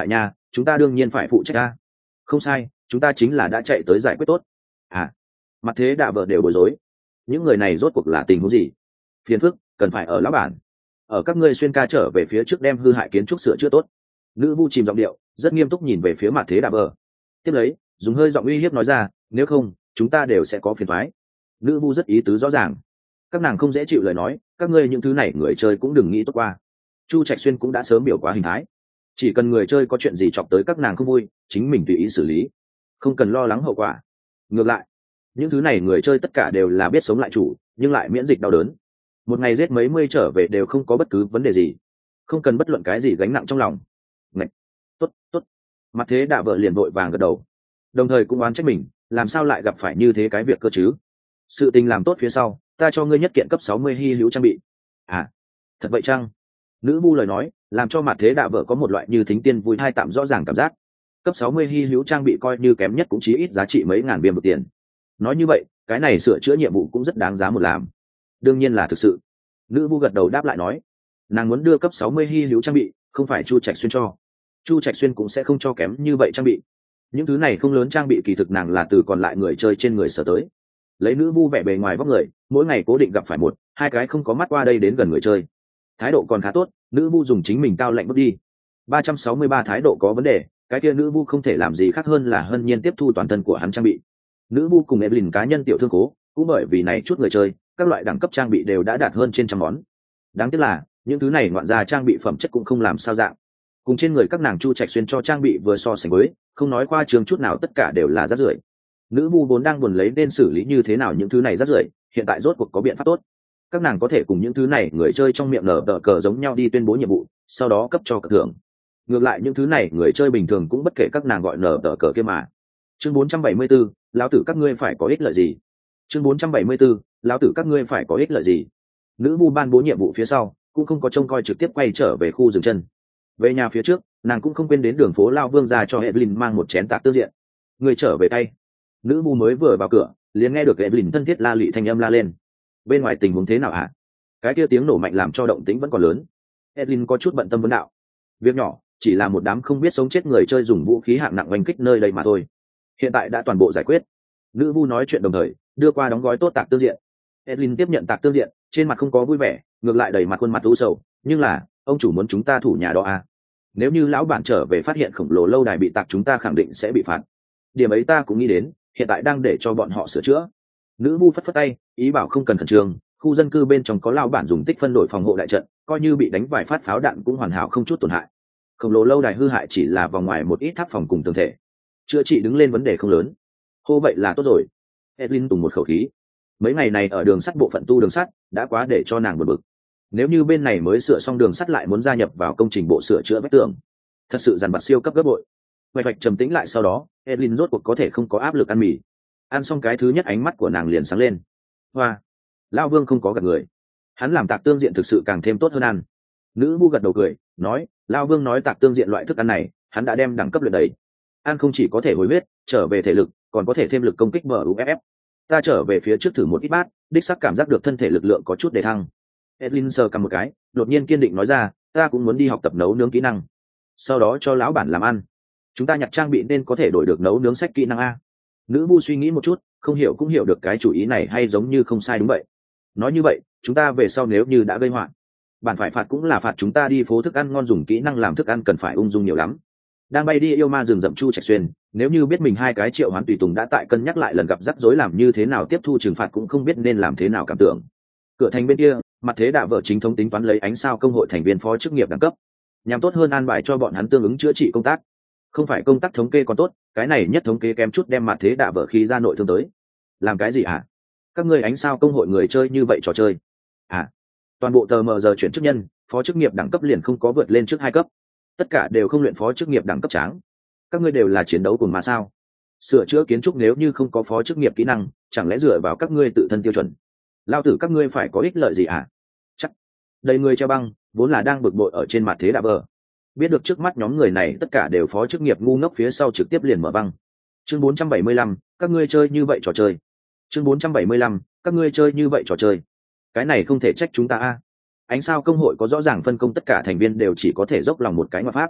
chúng ta đương nhiên phải phụ trách a. Không sai, chúng ta chính là đã chạy tới giải quyết tốt. À, mặt thế đạ vợ đều bối rối. Những người này rốt cuộc là tình huống gì? Phiền phức cần phải ở lão bản, ở các ngươi xuyên ca trở về phía trước đem hư hại kiến trúc sửa chữa tốt. Nữ vu chìm giọng điệu rất nghiêm túc nhìn về phía mặt thế đạ vợ, tiếp lấy dùng hơi giọng uy hiếp nói ra, nếu không chúng ta đều sẽ có phiền toái. Nữ vu rất ý tứ rõ ràng, các nàng không dễ chịu lời nói, các ngươi những thứ này người chơi cũng đừng nghĩ tốt qua. Chu Trạch Xuyên cũng đã sớm biểu quá hình thái, chỉ cần người chơi có chuyện gì chọc tới các nàng không vui, chính mình tùy ý xử lý, không cần lo lắng hậu quả. Ngược lại, những thứ này người chơi tất cả đều là biết sống lại chủ, nhưng lại miễn dịch đau đớn, một ngày giết mấy mươi trở về đều không có bất cứ vấn đề gì, không cần bất luận cái gì gánh nặng trong lòng. Ngạch, tốt tốt. Mặt thế đạ vợ liền vội vàng gật đầu, đồng thời cũng oán trách mình làm sao lại gặp phải như thế cái việc cơ chứ. Sự tình làm tốt phía sau, ta cho ngươi nhất kiện cấp sáu mươi hy hữu trang bị. À, thật vậy chăng? Nữ vu lời nói làm cho mặt thế đạ vợ có một loại như thính tiên vui hai tạm rõ ràng cảm giác. Cấp sáu mươi hy hữu trang bị coi như kém nhất cũng chí ít giá trị mấy ngàn viêm một tiền. Nói như vậy, cái này sửa chữa nhiệm vụ cũng rất đáng giá một làm. Đương nhiên là thực sự. Nữ vu gật đầu đáp lại nói, nàng muốn đưa cấp sáu mươi hy hữu trang bị, không phải Chu Trạch Xuyên cho. Chu Trạch Xuyên cũng sẽ không cho kém như vậy trang bị. Những thứ này không lớn trang bị kỳ thực nàng là từ còn lại người chơi trên người sở tới. Lấy nữ vu vẻ bề ngoài vóc người, mỗi ngày cố định gặp phải một hai cái không có mắt qua đây đến gần người chơi, thái độ còn khá tốt. Nữ vu dùng chính mình cao lạnh bước đi. Ba trăm sáu mươi ba thái độ có vấn đề, cái kia nữ vu không thể làm gì khác hơn là hân nhiên tiếp thu toàn thân của hắn trang bị. Nữ vu cùng Evelyn cá nhân tiểu thương cố, cũng bởi vì này chút người chơi, các loại đẳng cấp trang bị đều đã đạt hơn trên trăm món. Đáng tiếc là những thứ này ngoạn ra trang bị phẩm chất cũng không làm sao dạng, cùng trên người các nàng Chu Trạch Xuyên cho trang bị vừa so sánh với, không nói qua trường chút nào tất cả đều là rác rưởi. Nữ vu vốn đang buồn lấy nên xử lý như thế nào những thứ này rác rưởi, hiện tại rốt cuộc có biện pháp tốt. Các nàng có thể cùng những thứ này người chơi trong miệng nở tờ cờ giống nhau đi tuyên bố nhiệm vụ, sau đó cấp cho cờ thưởng. Ngược lại những thứ này người chơi bình thường cũng bất kể các nàng gọi nở tờ cờ kia mà. Chương bốn trăm bảy mươi 4, lão tử các ngươi phải có ích lợi gì? Chương bốn trăm bảy mươi 4, lão tử các ngươi phải có ích lợi gì? Nữ vu ban bố nhiệm vụ phía sau, cũng không có trông coi trực tiếp quay trở về khu dừng chân. Về nhà phía trước, nàng cũng không quên đến đường phố Lao Vương ra cho Evelyn mang một chén tạc tương diện. Người trở về tay. Nữ vu mới vừa vào cửa, liền nghe được Evelyn thân thiết la lị thanh âm la lên. Bên ngoài tình huống thế nào hả? Cái kia tiếng nổ mạnh làm cho động tĩnh vẫn còn lớn. Evelyn có chút bận tâm vấn đạo. Việc nhỏ, chỉ là một đám không biết sống chết người chơi dùng vũ khí hạng nặng oanh kích nơi đây mà thôi. Hiện tại đã toàn bộ giải quyết. Nữ vu nói chuyện đồng thời đưa qua đóng gói tốt tạc tương diện. Evelyn tiếp nhận tạc tương diện, trên mặt không có vui vẻ, ngược lại đầy mặt khuôn mặt u sầu. Nhưng là, ông chủ muốn chúng ta thủ nhà đó à? Nếu như lão bản trở về phát hiện khổng lồ lâu đài bị tạc, chúng ta khẳng định sẽ bị phạt. Điểm ấy ta cũng nghĩ đến, hiện tại đang để cho bọn họ sửa chữa. Nữ vu phất phất tay, ý bảo không cần khẩn trương. Khu dân cư bên trong có lão bản dùng tích phân đổi phòng hộ đại trận, coi như bị đánh vài phát pháo đạn cũng hoàn hảo không chút tổn hại. Khổng lồ lâu đài hư hại chỉ là vòng ngoài một ít tháp phòng cùng tường thể, chữa trị đứng lên vấn đề không lớn. Hô vậy là tốt rồi. Evelyn tùng một khẩu khí. Mấy ngày này ở đường sắt bộ phận tu đường sắt đã quá để cho nàng buồn bực. Nếu như bên này mới sửa xong đường sắt lại muốn gia nhập vào công trình bộ sửa chữa vách tường, thật sự dằn vặt siêu cấp gấp bội. Vạch vạch trầm tĩnh lại sau đó, Evelyn rốt cuộc có thể không có áp lực ăn mì. Ăn xong cái thứ nhất ánh mắt của nàng liền sáng lên. Hoa, Lão Vương không có gạt người, hắn làm tạc tương diện thực sự càng thêm tốt hơn ăn. Nữ vu gật đầu cười, nói, Lão Vương nói tạc tương diện loại thức ăn này, hắn đã đem đẳng cấp luyện đầy. Ăn không chỉ có thể hồi huyết, trở về thể lực, còn có thể thêm lực công kích bờ u ép ép. Ta trở về phía trước thử một ít bát, đích xác cảm giác được thân thể lực lượng có chút đề thăng. Evelyn sờ cầm một cái, đột nhiên kiên định nói ra, ta cũng muốn đi học tập nấu nướng kỹ năng, sau đó cho lão bản làm ăn. Chúng ta nhặt trang bị nên có thể đổi được nấu nướng sách kỹ năng a. Nữ vu suy nghĩ một chút, không hiểu cũng hiểu được cái chủ ý này hay giống như không sai đúng vậy. Nói như vậy, chúng ta về sau nếu như đã gây họa, bản phải phạt cũng là phạt chúng ta đi phố thức ăn ngon dùng kỹ năng làm thức ăn cần phải ung dung nhiều lắm. Đang bay đi yêu ma rừng rậm Chu Trạch Xuyên, nếu như biết mình hai cái triệu hoán tùy tùng đã tại cân nhắc lại lần gặp rắc rối làm như thế nào tiếp thu trừng phạt cũng không biết nên làm thế nào cảm tưởng. Cửa thành bên kia, mặt thế đạ vợ chính thống tính toán lấy ánh sao công hội thành viên phó chức nghiệp đẳng cấp, nhằm tốt hơn an bài cho bọn hắn tương ứng chữa trị công tác. Không phải công tác thống kê còn tốt, cái này nhất thống kê kém chút đem mặt thế đạ vợ khí ra nội thương tới. Làm cái gì hả? Các ngươi ánh sao công hội người chơi như vậy trò chơi à? Toàn bộ tờ mờ giờ chuyển chức nhân, phó chức nghiệp đẳng cấp liền không có vượt lên trước hai cấp, tất cả đều không luyện phó chức nghiệp đẳng cấp tráng. Các ngươi đều là chiến đấu cùng mà sao? Sửa chữa kiến trúc nếu như không có phó chức nghiệp kỹ năng, chẳng lẽ dựa vào các ngươi tự thân tiêu chuẩn? Lao tử các ngươi phải có ích lợi gì hả? Chắc đầy người treo băng, vốn là đang bực bội ở trên mặt thế đạ vợ, biết được trước mắt nhóm người này tất cả đều phó chức nghiệp ngu ngốc phía sau trực tiếp liền mở băng. Chương bốn trăm bảy mươi lăm, các ngươi chơi như vậy trò chơi. Chương bốn trăm bảy mươi lăm, các ngươi chơi như vậy trò chơi. Cái này không thể trách chúng ta a. Ánh sao công hội có rõ ràng phân công tất cả thành viên đều chỉ có thể dốc lòng một cái ngoại pháp.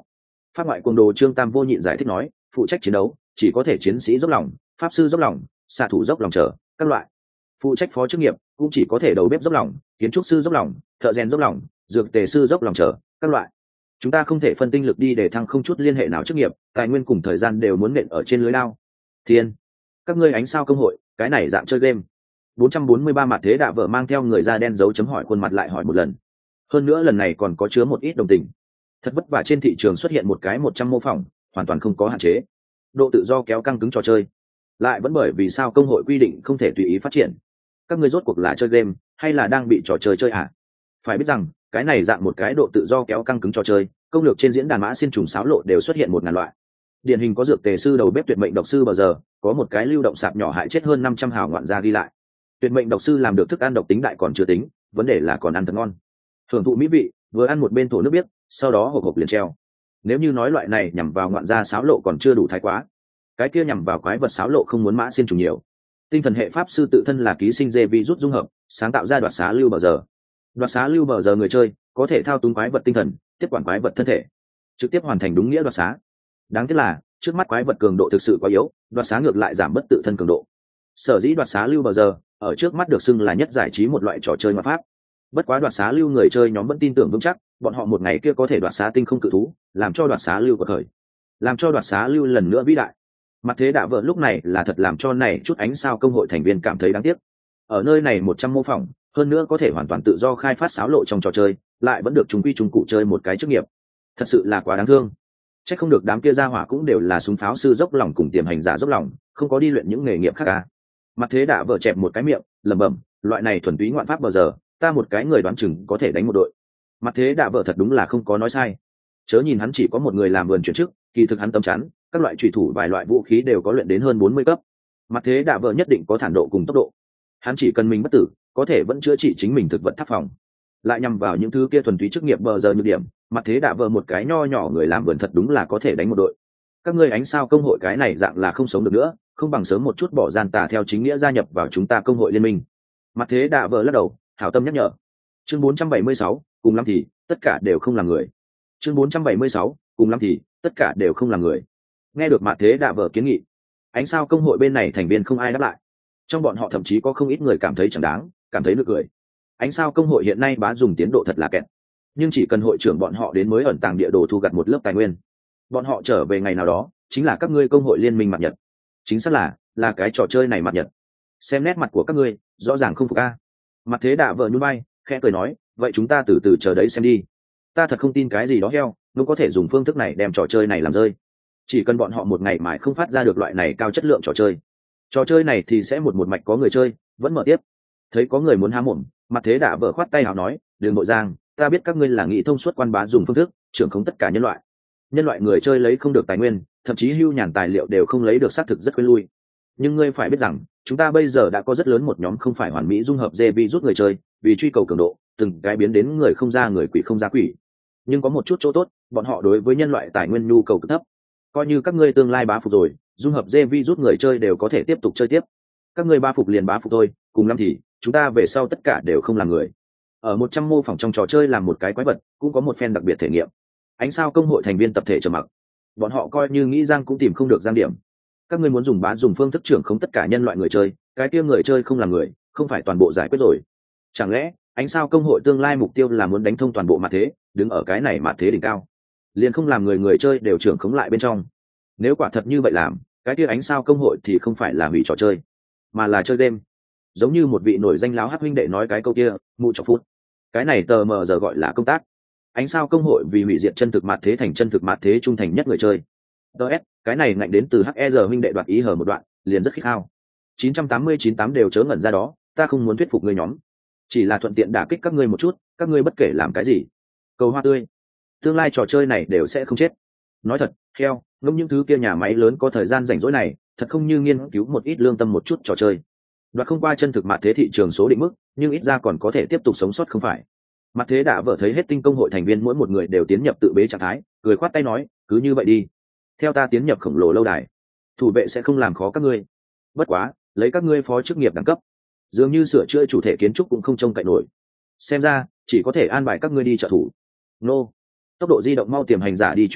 Pháp ngoại cuồng đồ Trương Tam vô nhịn giải thích nói, phụ trách chiến đấu chỉ có thể chiến sĩ dốc lòng, pháp sư dốc lòng, xạ thủ dốc lòng chờ các loại. Phụ trách phó chức nghiệp cũng chỉ có thể đầu bếp dốc lòng, kiến trúc sư dốc lòng, thợ rèn dốc lòng, dược tề sư dốc lòng chờ các loại. Chúng ta không thể phân tinh lực đi để thăng không chút liên hệ nào chức nghiệp, tài nguyên cùng thời gian đều muốn nện ở trên lưới lao. Thiên, các ngươi ánh sao công hội, cái này dạng chơi game. bốn trăm bốn mươi ba mặt thế đạ vợ mang theo người da đen dấu chấm hỏi khuôn mặt lại hỏi một lần. Hơn nữa lần này còn có chứa một ít đồng tình. Thật vất vả trên thị trường xuất hiện một cái một trăm mô phỏng, hoàn toàn không có hạn chế. Độ tự do kéo căng cứng trò chơi. Lại vẫn bởi vì sao công hội quy định không thể tùy ý phát triển. Các ngươi rốt cuộc là chơi game hay là đang bị trò chơi chơi à? Phải biết rằng, cái này dạng một cái độ tự do kéo căng cứng trò chơi, công lược trên diễn đàn mã xin trùng sáo lộ đều xuất hiện một ngàn loại. Điển hình có dược tề sư đầu bếp tuyệt mệnh độc sư bờ giờ, có một cái lưu động sạp nhỏ hại chết hơn năm trăm hào ngoạn gia ghi lại. Tuyệt mệnh độc sư làm được thức ăn độc tính đại còn chưa tính, vấn đề là còn ăn thật ngon. Hưởng thụ mỹ vị, vừa ăn một bên thổ nước biết, sau đó hộp hộp liền treo. Nếu như nói loại này nhằm vào ngoạn gia sáo lộ còn chưa đủ thái quá, cái kia nhằm vào quái vật sáo lộ không muốn mã xin trùng nhiều. Tinh thần hệ pháp sư tự thân là ký sinh dê vi rút dung hợp, sáng tạo ra đoạt xá lưu bờ giờ. Đoạt xá lưu bờ giờ người chơi có thể thao túng quái vật tinh thần, tiếp quản quái vật thân thể, trực tiếp hoàn thành đúng nghĩa đoạt xá. Đáng tiếc là trước mắt quái vật cường độ thực sự quá yếu, đoạt xá ngược lại giảm bất tự thân cường độ. Sở dĩ đoạt xá lưu bờ giờ ở trước mắt được xưng là nhất giải trí một loại trò chơi ma pháp. Bất quá đoạt xá lưu người chơi nhóm vẫn tin tưởng vững chắc, bọn họ một ngày kia có thể đoạt xá tinh không cự thú, làm cho đoạt xá lưu của thời, làm cho đoạt xá lưu lần nữa vĩ đại. Mặt thế đạ vợ lúc này là thật làm cho này chút ánh sao công hội thành viên cảm thấy đáng tiếc. Ở nơi này một trăm mô phỏng, hơn nữa có thể hoàn toàn tự do khai phát xáo lộ trong trò chơi, lại vẫn được chúng quy chúng cụ chơi một cái chức nghiệp, thật sự là quá đáng thương. Chắc không được đám kia ra hỏa cũng đều là súng pháo sư dốc lòng cùng tiềm hành giả dốc lòng, không có đi luyện những nghề nghiệp khác à. Mặt thế đạ vợ chẹp một cái miệng, lẩm bẩm, loại này thuần túy ngoạn pháp bờ giờ, ta một cái người đoán chừng có thể đánh một đội. Mặt thế đạ vợ thật đúng là không có nói sai. Chớ nhìn hắn chỉ có một người làm vườn chuyển chức, kỳ thực hắn tâm chắn, các loại chủy thủ vài loại vũ khí đều có luyện đến hơn bốn mươi cấp. Mặt thế đạ vợ nhất định có thản độ cùng tốc độ. Hắn chỉ cần mình bất tử, có thể vẫn chữa trị chính mình thực vật tháp phòng. Lại nhằm vào những thứ kia thuần túy chức nghiệp bờ giờ như điểm, mặt thế đạ vợ một cái nho nhỏ người làm vườn thật đúng là có thể đánh một đội. Các ngươi ánh sao công hội cái này dạng là không sống được nữa, không bằng sớm một chút bỏ gian tà theo chính nghĩa gia nhập vào chúng ta công hội liên minh. Mặt thế đạ vợ lắc đầu, hảo tâm nhắc nhở. Chương bốn trăm bảy mươi sáu, cùng lắm thì tất cả đều không là người. Chương bốn trăm bảy mươi sáu, cùng lắm thì tất cả đều không là người. Nghe được mặt thế đạ vợ kiến nghị, ánh sao công hội bên này thành viên không ai đáp lại. Trong bọn họ thậm chí có không ít người cảm thấy chẳng đáng, cảm thấy nực cười. Ánh sao công hội hiện nay bá dùng tiến độ thật là kẹt, nhưng chỉ cần hội trưởng bọn họ đến mới ẩn tàng địa đồ thu gặt một lớp tài nguyên, bọn họ trở về ngày nào đó chính là các ngươi công hội liên minh mặt nhật. Chính xác là là cái trò chơi này mặt nhật. Xem nét mặt của các ngươi rõ ràng không phục a. Mặt thế đạ vợ nhún vai khẽ cười nói, vậy chúng ta từ từ chờ đấy xem đi. Ta thật không tin cái gì đó heo nó có thể dùng phương thức này đem trò chơi này làm rơi. Chỉ cần bọn họ một ngày mãi không phát ra được loại này cao chất lượng trò chơi, trò chơi này thì sẽ một một mạch có người chơi vẫn mở tiếp. Thấy có người muốn há mồm, mặt thế đạ vợ khoát tay hào nói, đường nội giang, ta biết các ngươi là nghĩ thông suốt quan bá dùng phương thức trưởng khống tất cả nhân loại. Nhân loại người chơi lấy không được tài nguyên, thậm chí hưu nhàn tài liệu đều không lấy được, xác thực rất quên lui. Nhưng ngươi phải biết rằng chúng ta bây giờ đã có rất lớn một nhóm không phải hoàn mỹ dung hợp dê vi rút người chơi, vì truy cầu cường độ từng cái biến đến người không ra người, quỷ không ra quỷ. Nhưng có một chút chỗ tốt, bọn họ đối với nhân loại tài nguyên nhu cầu cực thấp. Coi như các ngươi tương lai bá phục rồi, dung hợp dê vi rút người chơi đều có thể tiếp tục chơi tiếp. Các ngươi bá phục liền bá phục thôi, cùng lắm thì chúng ta về sau tất cả đều không là người. Ở một trăm mô phỏng trong trò chơi làm một cái quái vật cũng có một phen đặc biệt thể nghiệm. Ánh sao công hội thành viên tập thể trầm mặc, bọn họ coi như nghĩ giang cũng tìm không được giang điểm. Các ngươi muốn dùng bán dùng phương thức trưởng không tất cả nhân loại người chơi, cái kia người chơi không là người, không phải toàn bộ giải quyết rồi. Chẳng lẽ ánh sao công hội tương lai mục tiêu là muốn đánh thông toàn bộ mặt thế, đứng ở cái này mặt thế đỉnh cao, liền không làm người người chơi đều trưởng khống lại bên trong? Nếu quả thật như vậy làm, cái kia ánh sao công hội thì không phải là hủy trò chơi, mà là chơi game. Giống như một vị nổi danh láo hát huynh đệ nói cái câu kia, mụ chọc phút, cái này tờ mờ giờ gọi là công tác. Ánh sao công hội vì hủy diệt chân thực mặt thế thành chân thực mặt thế trung thành nhất người chơi. ds cái này ngạnh đến từ hát e rờ huynh đệ đoạt ý hở một đoạn liền rất khích khao. chín trăm tám mươi chín tám đều chớ ngẩn ra đó, ta không muốn thuyết phục người nhóm, chỉ là thuận tiện đả kích các ngươi một chút, các ngươi bất kể làm cái gì cầu hoa tươi, tương lai trò chơi này đều sẽ không chết. Nói thật, heo ngông những thứ kia nhà máy lớn có thời gian rảnh rỗi này thật không như nghiên cứu một ít lương tâm một chút trò chơi. Đoạt không qua chân thực mặt thế thị trường số định mức, nhưng ít ra còn có thể tiếp tục sống sót không phải? Mặt thế đã vợ thấy hết tinh công hội thành viên mỗi một người đều tiến nhập tự bế trạng thái, cười khoát tay nói, cứ như vậy đi, theo ta tiến nhập khổng lồ lâu đài, thủ vệ sẽ không làm khó các ngươi. Bất quá lấy các ngươi phó chức nghiệp đẳng cấp, dường như sửa chữa chủ thể kiến trúc cũng không trông cậy nổi, xem ra chỉ có thể an bài các ngươi đi trợ thủ. Nô, tốc độ di động mau, tiềm hành giả đi chuyển gạch,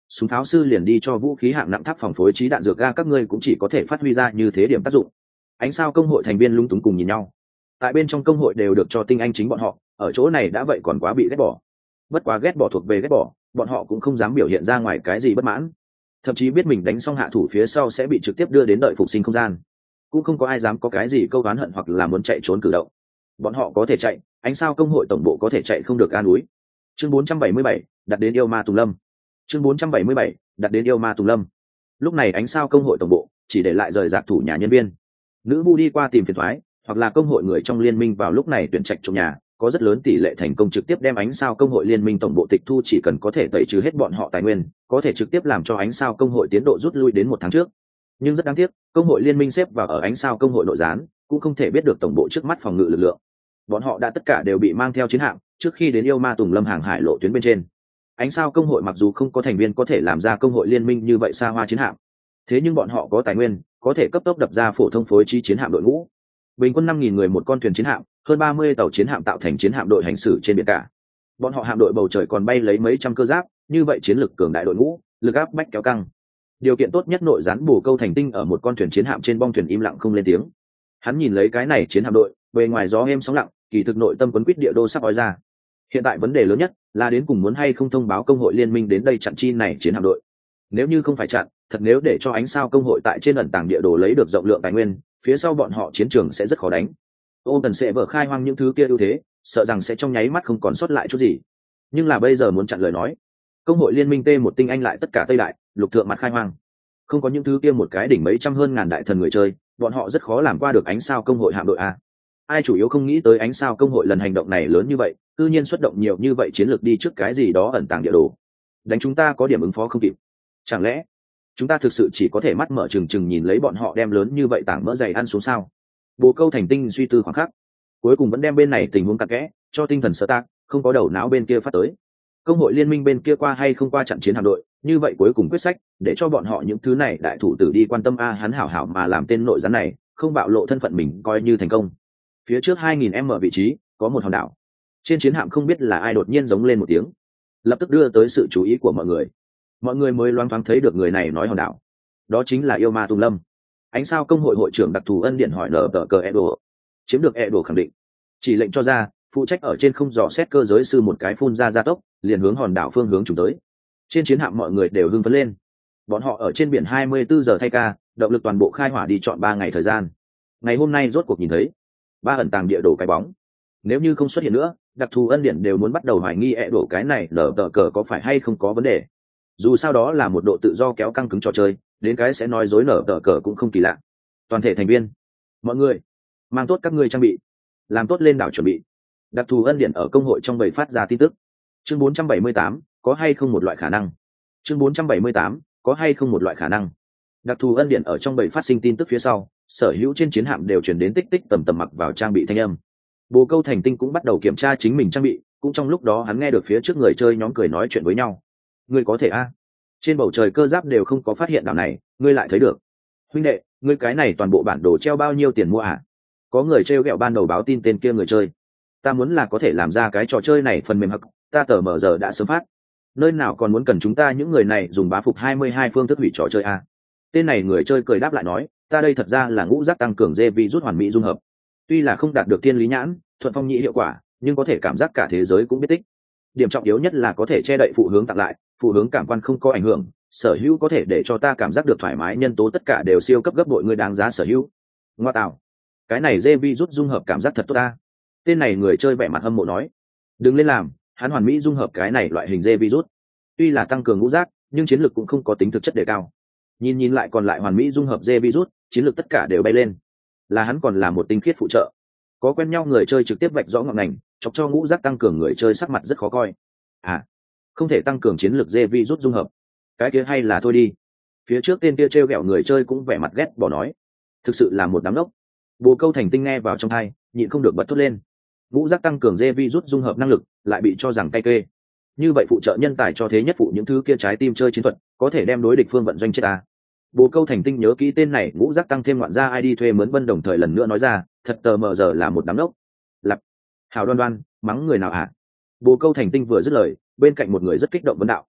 súng pháo sư liền đi cho vũ khí hạng nặng tháp phòng phối trí đạn dược ga, các ngươi cũng chỉ có thể phát huy ra như thế điểm tác dụng. Ánh sao công hội thành viên lung túng cùng nhìn nhau. Tại bên trong công hội đều được cho tinh anh chính bọn họ, ở chỗ này đã vậy còn quá bị ghét bỏ. Bất quá ghét bỏ thuộc về ghét bỏ, bọn họ cũng không dám biểu hiện ra ngoài cái gì bất mãn, thậm chí biết mình đánh xong hạ thủ phía sau sẽ bị trực tiếp đưa đến đợi phục sinh không gian, cũng không có ai dám có cái gì câu oán hận hoặc là muốn chạy trốn cử động. Bọn họ có thể chạy, ánh sao công hội tổng bộ có thể chạy không được an ủi. Chương bốn trăm bảy mươi bảy, đặt đến yêu ma tùng lâm. Chương bốn trăm bảy mươi bảy, đặt đến yêu ma tùng lâm. Lúc này ánh sao công hội tổng bộ chỉ để lại rời rạc thủ nhà nhân viên. Nữ vu đi qua tìm phiền toái, hoặc là công hội người trong liên minh vào lúc này tuyển trạch trong nhà, có rất lớn tỷ lệ thành công trực tiếp đem ánh sao công hội liên minh tổng bộ tịch thu, chỉ cần có thể tẩy trừ hết bọn họ tài nguyên, có thể trực tiếp làm cho ánh sao công hội tiến độ rút lui đến một tháng trước. Nhưng rất đáng tiếc, công hội liên minh xếp vào ở ánh sao công hội nội gián, cũng không thể biết được tổng bộ trước mắt phòng ngự lực lượng. Bọn họ đã tất cả đều bị mang theo chiến hạm, trước khi đến yêu ma tùng lâm hàng hải lộ tuyến bên trên. Ánh sao công hội mặc dù không có thành viên có thể làm ra công hội liên minh như vậy xa hoa chiến hạm, thế nhưng bọn họ có tài nguyên, có thể cấp tốc đập ra phổ thông phối trí chiến hạm đội ngũ. Bình quân năm nghìn người một con thuyền chiến hạm, hơn ba mươi tàu chiến hạm tạo thành chiến hạm đội hành xử trên biển cả. Bọn họ hạm đội bầu trời còn bay lấy mấy trăm cơ giáp, như vậy chiến lực cường đại đội ngũ, lực áp bách kéo căng. Điều kiện tốt nhất nội gián bổ câu thành tinh ở một con thuyền chiến hạm trên bong thuyền im lặng không lên tiếng. Hắn nhìn lấy cái này chiến hạm đội, bề ngoài gió êm sóng lặng, kỳ thực nội tâm quấn quýt địa đô sắp ói ra. Hiện tại vấn đề lớn nhất là đến cùng muốn hay không thông báo công hội liên minh đến đây chặn chi này chiến hạm đội. Nếu như không phải chặn, thật nếu để cho ánh sao công hội tại trên ẩn tàng địa đồ lấy được rộng lượng tài nguyên, phía sau bọn họ chiến trường sẽ rất khó đánh. Ôn Tần sẽ vỡ khai hoang những thứ kia ưu thế, sợ rằng sẽ trong nháy mắt không còn sót lại chút gì. Nhưng là bây giờ muốn chặn lời nói, công hội liên minh t một tinh anh lại tất cả tây đại lục thượng mặt khai hoang, không có những thứ kia một cái đỉnh mấy trăm hơn ngàn đại thần người chơi, bọn họ rất khó làm qua được ánh sao công hội hạm đội a. Ai chủ yếu không nghĩ tới ánh sao công hội lần hành động này lớn như vậy, tự nhiên xuất động nhiều như vậy chiến lược đi trước cái gì đó ẩn tàng địa đồ, đánh chúng ta có điểm ứng phó không kịp. Chẳng lẽ chúng ta thực sự chỉ có thể mắt mở trừng trừng nhìn lấy bọn họ đem lớn như vậy tảng mỡ dày ăn xuống sao? Bồ câu thành tinh suy tư khoảng khắc, cuối cùng vẫn đem bên này tình huống cặn kẽ cho tinh thần sơ tác, không có đầu não bên kia phát tới. Công hội liên minh bên kia qua hay không qua chặn chiến hạm đội, như vậy cuối cùng quyết sách để cho bọn họ những thứ này đại thủ tử đi quan tâm a. Hắn hảo hảo mà làm tên nội gián này, không bạo lộ thân phận mình coi như thành công. Phía trước hai nghìn m vị trí có một hòn đảo, trên chiến hạm không biết là ai đột nhiên giống lên một tiếng, lập tức đưa tới sự chú ý của mọi người. Mọi người mới loáng thoáng thấy được người này nói hòn đảo, đó chính là yêu ma tùng lâm. Ánh sao công hội hội trưởng đặc thù ân điện hỏi nở tờ cờ edo, chiếm được edo khẳng định, chỉ lệnh cho ra phụ trách ở trên không dò xét cơ giới sư một cái phun ra gia tốc, liền hướng hòn đảo phương hướng chúng tới. Trên chiến hạm mọi người đều hưng phấn lên, bọn họ ở trên biển hai mươi bốn giờ thay ca, động lực toàn bộ khai hỏa đi chọn ba ngày thời gian. Ngày hôm nay rốt cuộc nhìn thấy ba ẩn tàng địa đồ cái bóng. Nếu như không xuất hiện nữa, đặc thù ân điện đều muốn bắt đầu hoài nghi ẹ đổ cái này nở tờ cờ có phải hay không có vấn đề. Dù sao đó là một độ tự do kéo căng cứng trò chơi, đến cái sẽ nói dối nở tờ cờ cũng không kỳ lạ. Toàn thể thành viên, mọi người mang tốt các ngươi trang bị, làm tốt lên đảo chuẩn bị. Đặc thù ân điện ở công hội trong bầy phát ra tin tức. Chương bốn trăm bảy mươi tám, có hay không một loại khả năng. Chương bốn trăm bảy mươi tám, có hay không một loại khả năng. Đặc thù ân điện ở trong bầy phát sinh tin tức phía sau, sở hữu trên chiến hạm đều chuyển đến tích tích tầm tầm mặc vào trang bị thanh âm. Bồ câu thành tinh cũng bắt đầu kiểm tra chính mình trang bị, cũng trong lúc đó hắn nghe được phía trước người chơi nhóm cười nói chuyện với nhau. Ngươi có thể a? Trên bầu trời cơ giáp đều không có phát hiện đảo này, ngươi lại thấy được. Huynh đệ, ngươi cái này toàn bộ bản đồ treo bao nhiêu tiền mua à? Có người trêu ghẹo ban đầu báo tin tên kia người chơi. Ta muốn là có thể làm ra cái trò chơi này phần mềm hắc, ta tờ mở giờ đã sớm phát. Nơi nào còn muốn cần chúng ta những người này dùng bá phục hai mươi hai phương thức hủy trò chơi a? Tên này người chơi cười đáp lại nói, ta đây thật ra là ngũ giác tăng cường dê vi rút hoàn mỹ dung hợp. Tuy là không đạt được thiên lý nhãn, thuận phong nhĩ hiệu quả, nhưng có thể cảm giác cả thế giới cũng biết tích. Điểm trọng yếu nhất là có thể che đậy phụ hướng tặng lại, phụ hướng cảm quan không có ảnh hưởng, sở hữu có thể để cho ta cảm giác được thoải mái nhân tố tất cả đều siêu cấp gấp bội người đáng giá sở hữu. Ngoa tạo, cái này dê vi rút dung hợp cảm giác thật tốt ta. Tên này người chơi vẻ mặt hâm mộ nói, đừng lên làm, hắn hoàn mỹ dung hợp cái này loại hình dê vi rút. Tuy là tăng cường ngũ giác, nhưng chiến lược cũng không có tính thực chất đề cao. Nhìn nhìn lại còn lại hoàn mỹ dung hợp dê virus, chiến lược tất cả đều bay lên. Là hắn còn là một tinh khiết phụ trợ. Có quen nhau người chơi trực tiếp vạch rõ ngọn ngành, chọc cho ngũ giác tăng cường người chơi sắc mặt rất khó coi. À, không thể tăng cường chiến lược dê virus dung hợp. Cái kia hay là thôi đi. Phía trước tên kia trêu ghẹo người chơi cũng vẻ mặt ghét bỏ nói. Thực sự là một đám lốc. Bồ câu thành tinh nghe vào trong tai, nhịn không được bật thốt lên. Ngũ giác tăng cường dê virus dung hợp năng lực, lại bị cho rằng cay kê. Như vậy phụ trợ nhân tài cho thế nhất phụ những thứ kia trái tim chơi chiến thuật, có thể đem đối địch phương vận doanh chết ta. Bồ câu thành tinh nhớ kỹ tên này, ngũ giác tăng thêm ngoạn gia i đi thuê mướn vân, đồng thời lần nữa nói ra, thật tờ mờ giờ là một đám lốc. Lặp, hào đoan đoan, mắng người nào hả? Bồ câu thành tinh vừa dứt lời, bên cạnh một người rất kích động vấn đạo.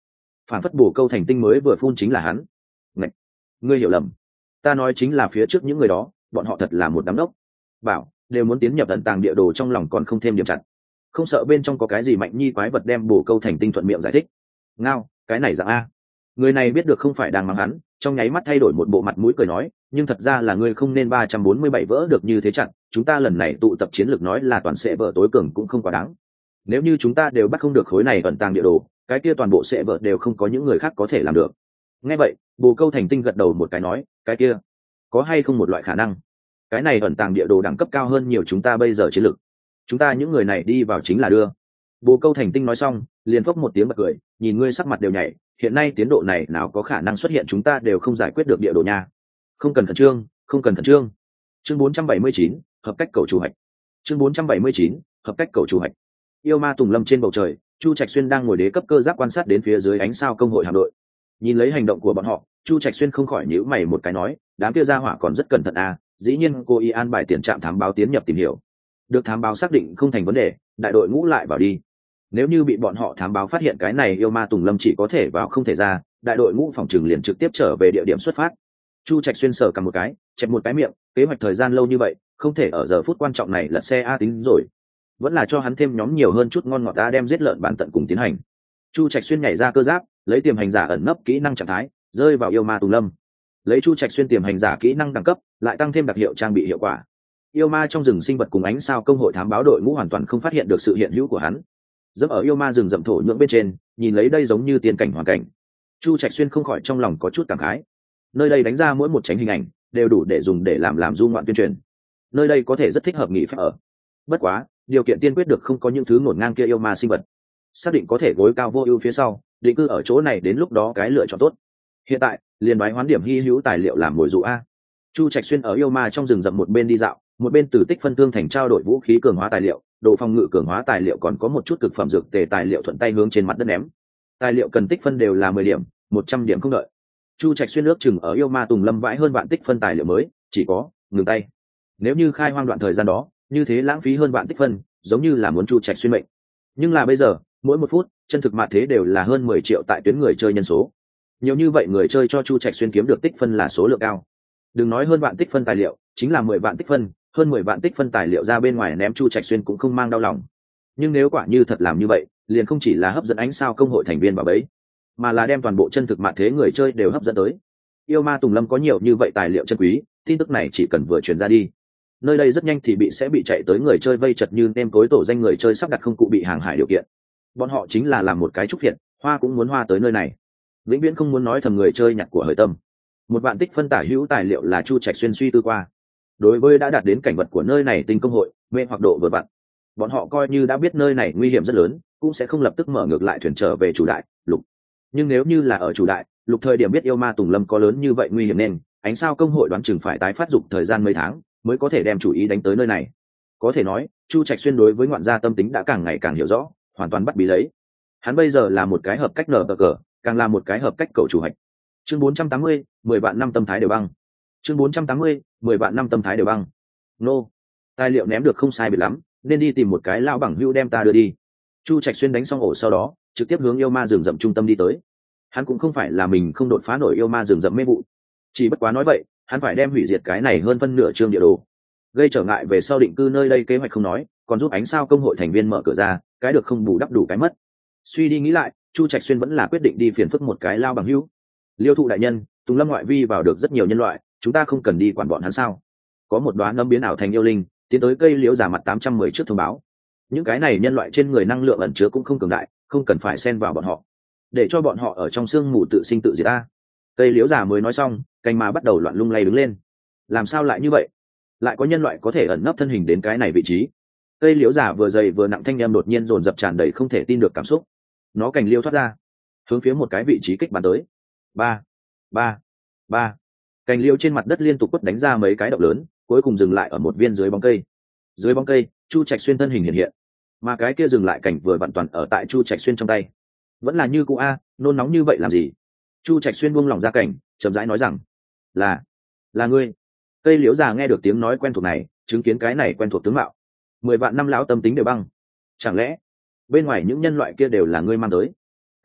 phản phất bổ câu thành tinh mới vừa phun chính là hắn. Ngạch! Ngươi hiểu lầm, ta nói chính là phía trước những người đó, bọn họ thật là một đám đốc. Bảo đều muốn tiến nhập tận tàng địa đồ, trong lòng còn không thêm điểm chặt, không sợ bên trong có cái gì mạnh nhi quái vật đem bổ câu thành tinh thuận miệng giải thích. Ngao, cái này dạng a. Người này biết được không phải đang mắng hắn, trong nháy mắt thay đổi một bộ mặt mũi cười nói, nhưng thật ra là ngươi không nên ba trăm bốn mươi bảy vỡ được như thế chặn, chúng ta lần này tụ tập chiến lược nói là toàn sẽ vỡ tối cường cũng không quá đáng. Nếu như chúng ta đều bắt không được khối này ẩn tàng địa đồ, cái kia toàn bộ sẽ vỡ đều không có những người khác có thể làm được. Nghe vậy, bồ câu thành tinh gật đầu một cái nói, cái kia có hay không một loại khả năng, cái này ẩn tàng địa đồ đẳng cấp cao hơn nhiều chúng ta bây giờ chiến lược, chúng ta những người này đi vào chính là đưa. Bồ câu thành tinh nói xong liền phốc một tiếng bật cười, nhìn ngươi sắc mặt đều nhảy, hiện nay tiến độ này nào có khả năng xuất hiện chúng ta đều không giải quyết được địa đồ nha. Không cần khẩn trương, không cần khẩn trương. Chương bốn trăm bảy mươi chín, hợp cách cầu chủ hạch. Chương bốn trăm bảy mươi chín, hợp cách cầu chủ hạch. Yêu ma tùng lâm trên bầu trời, Chu Trạch Xuyên đang ngồi đế cấp cơ giáp quan sát đến phía dưới ánh sao công hội hạm đội. Nhìn lấy hành động của bọn họ, Chu Trạch Xuyên không khỏi nhíu mày một cái nói, đám kia gia hỏa còn rất cẩn thận à, dĩ nhiên cô y an bài tiền trạm thám báo tiến nhập tìm hiểu. Được thám báo xác định không thành vấn đề, đại đội ngũ lại vào đi. Nếu như bị bọn họ thám báo phát hiện cái này yêu ma tùng lâm chỉ có thể vào không thể ra, đại đội ngũ phòng trừng liền trực tiếp trở về địa điểm xuất phát. Chu Trạch Xuyên sờ cầm một cái, chẹp một cái miệng, kế hoạch thời gian lâu như vậy, không thể ở giờ phút quan trọng này lật xe a tính rồi, vẫn là cho hắn thêm nhóm nhiều hơn chút ngon ngọt ta đem giết lợn bản tận cùng tiến hành. Chu Trạch Xuyên nhảy ra cơ giáp, lấy tiềm hành giả ẩn nấp kỹ năng trạng thái, rơi vào yêu ma tùng lâm. Lấy Chu Trạch Xuyên tiềm hành giả kỹ năng đẳng cấp, lại tăng thêm đặc hiệu trang bị hiệu quả. Yêu ma trong rừng sinh vật cùng ánh sao công hội thám báo đội ngũ hoàn toàn không phát hiện được sự hiện hữu của hắn. Dẫm ở yêu ma rừng rậm thổ nhưỡng bên trên, nhìn lấy đây giống như tiên cảnh hoàn cảnh, Chu Trạch Xuyên không khỏi trong lòng có chút cảm khái. Nơi đây đánh ra mỗi một tránh hình ảnh đều đủ để dùng để làm làm du ngoạn tuyên truyền. Nơi đây có thể rất thích hợp nghỉ phép ở. Bất quá, điều kiện tiên quyết được không có những thứ ngổn ngang kia yêu ma sinh vật. Xác định có thể gối cao vô ưu phía sau, định cư ở chỗ này đến lúc đó cái lựa chọn tốt. Hiện tại, liền bái hoán điểm hy hữu tài liệu làm mồi dụ a. Chu Trạch Xuyên ở yêu ma trong rừng rậm một bên đi dạo, một bên từ tích phân thương thành trao đổi vũ khí cường hóa tài liệu, đồ phòng ngự cường hóa tài liệu, còn có một chút cực phẩm dược tề tài liệu thuận tay hướng trên mặt đất ném. Tài liệu cần tích phân đều là mười điểm, một trăm điểm không đợi. Chu Trạch Xuyên ước chừng ở yêu ma tùng lâm vãi hơn vạn tích phân tài liệu mới, chỉ có ngừng tay. Nếu như khai hoang đoạn thời gian đó, như thế lãng phí hơn vạn tích phân, giống như là muốn Chu Trạch Xuyên mệnh. Nhưng là bây giờ, mỗi một phút, chân thực mạt thế đều là hơn mười triệu tại tuyến người chơi nhân số. Nhiều như vậy người chơi cho Chu Trạch Xuyên kiếm được tích phân là số lượng cao. Đừng nói hơn vạn tích phân tài liệu, chính là mười vạn tích phân, hơn mười vạn tích phân tài liệu ra bên ngoài ném Chu Trạch Xuyên cũng không mang đau lòng. Nhưng nếu quả như thật làm như vậy, liền không chỉ là hấp dẫn ánh sao công hội thành viên vào bấy, mà là đem toàn bộ chân thực mạt thế người chơi đều hấp dẫn tới. Yêu ma tùng lâm có nhiều như vậy tài liệu chân quý, tin tức này chỉ cần vừa truyền ra đi, nơi đây rất nhanh thì bị sẽ bị chạy tới người chơi vây chật như nêm tối tổ danh người chơi sắp đặt không cụ bị hàng hải điều kiện. Bọn họ chính là làm một cái trúc phiện, hoa cũng muốn hoa tới nơi này. Vĩnh viễn không muốn nói thầm người chơi nhặt của hời tâm. Một vạn tích phân tả hữu tài liệu là Chu Trạch Xuyên suy tư qua. Đối với đã đạt đến cảnh vật của nơi này tinh công hội, mê hoặc độ vừa vặn. Bọn họ coi như đã biết nơi này nguy hiểm rất lớn, cũng sẽ không lập tức mở ngược lại thuyền trở về chủ đại lục. Nhưng nếu như là ở chủ đại lục thời điểm biết yêu ma tùng lâm có lớn như vậy nguy hiểm, nên ánh sao công hội đoán chừng phải tái phát dục thời gian mấy tháng mới có thể đem chủ ý đánh tới nơi này. Có thể nói, Chu Trạch Xuyên đối với ngoạn gia tâm tính đã càng ngày càng hiểu rõ, hoàn toàn bắt bí lấy. Hắn bây giờ là một cái hợp cách nở cờ, càng là một cái hợp cách cầu chủ hạch. Chương bốn trăm tám mươi, mười vạn năm tâm thái đều băng. Chương bốn trăm tám mươi, mười vạn năm tâm thái đều băng. Nô, tài liệu ném được không sai biệt lắm, nên đi tìm một cái lao bằng hữu đem ta đưa đi. Chu Trạch Xuyên đánh xong ổ sau đó, trực tiếp hướng yêu ma rừng rậm trung tâm đi tới. Hắn cũng không phải là mình không đột phá nổi yêu ma rừng rậm mê vụ, chỉ bất quá nói vậy, hắn phải đem hủy diệt cái này hơn phân nửa chương địa đồ, gây trở ngại về sau định cư nơi đây kế hoạch không nói, còn giúp ánh sao công hội thành viên mở cửa ra, cái được không bù đắp đủ cái mất. Suy đi nghĩ lại, Chu Trạch Xuyên vẫn là quyết định đi phiền phức một cái lao bằng hữu. Liêu thụ đại nhân, Tùng Lâm ngoại vi vào được rất nhiều nhân loại, chúng ta không cần đi quản bọn hắn sao? Có một đoán nấm biến ảo thành yêu linh, tiến tới cây liễu giả mặt tám trăm mười trước thông báo. Những cái này nhân loại trên người năng lượng ẩn chứa cũng không cường đại, không cần phải xen vào bọn họ, để cho bọn họ ở trong sương mù tự sinh tự diệt ta. Cây liễu giả mới nói xong, cành mà bắt đầu loạn lung lay đứng lên. Làm sao lại như vậy? Lại có nhân loại có thể ẩn nấp thân hình đến cái này vị trí? Cây liễu giả vừa dày vừa nặng thanh em đột nhiên dồn dập tràn đầy không thể tin được cảm xúc. Nó cành liêu thoát ra, hướng phía một cái vị trí kích bắn tới. Ba, ba, ba. Cành liêu trên mặt đất liên tục quất đánh ra mấy cái động lớn, cuối cùng dừng lại ở một viên dưới bóng cây. Dưới bóng cây, Chu Trạch Xuyên thân hình hiện hiện, mà cái kia dừng lại cảnh vừa vặn toàn ở tại Chu Trạch Xuyên trong tay. Vẫn là như cũ a, nôn nóng như vậy làm gì? Chu Trạch Xuyên buông lòng ra cảnh, chậm rãi nói rằng, là, là ngươi. Cây liễu già nghe được tiếng nói quen thuộc này, chứng kiến cái này quen thuộc tướng mạo, mười vạn năm lão tâm tính đều băng. Chẳng lẽ bên ngoài những nhân loại kia đều là ngươi mang tới?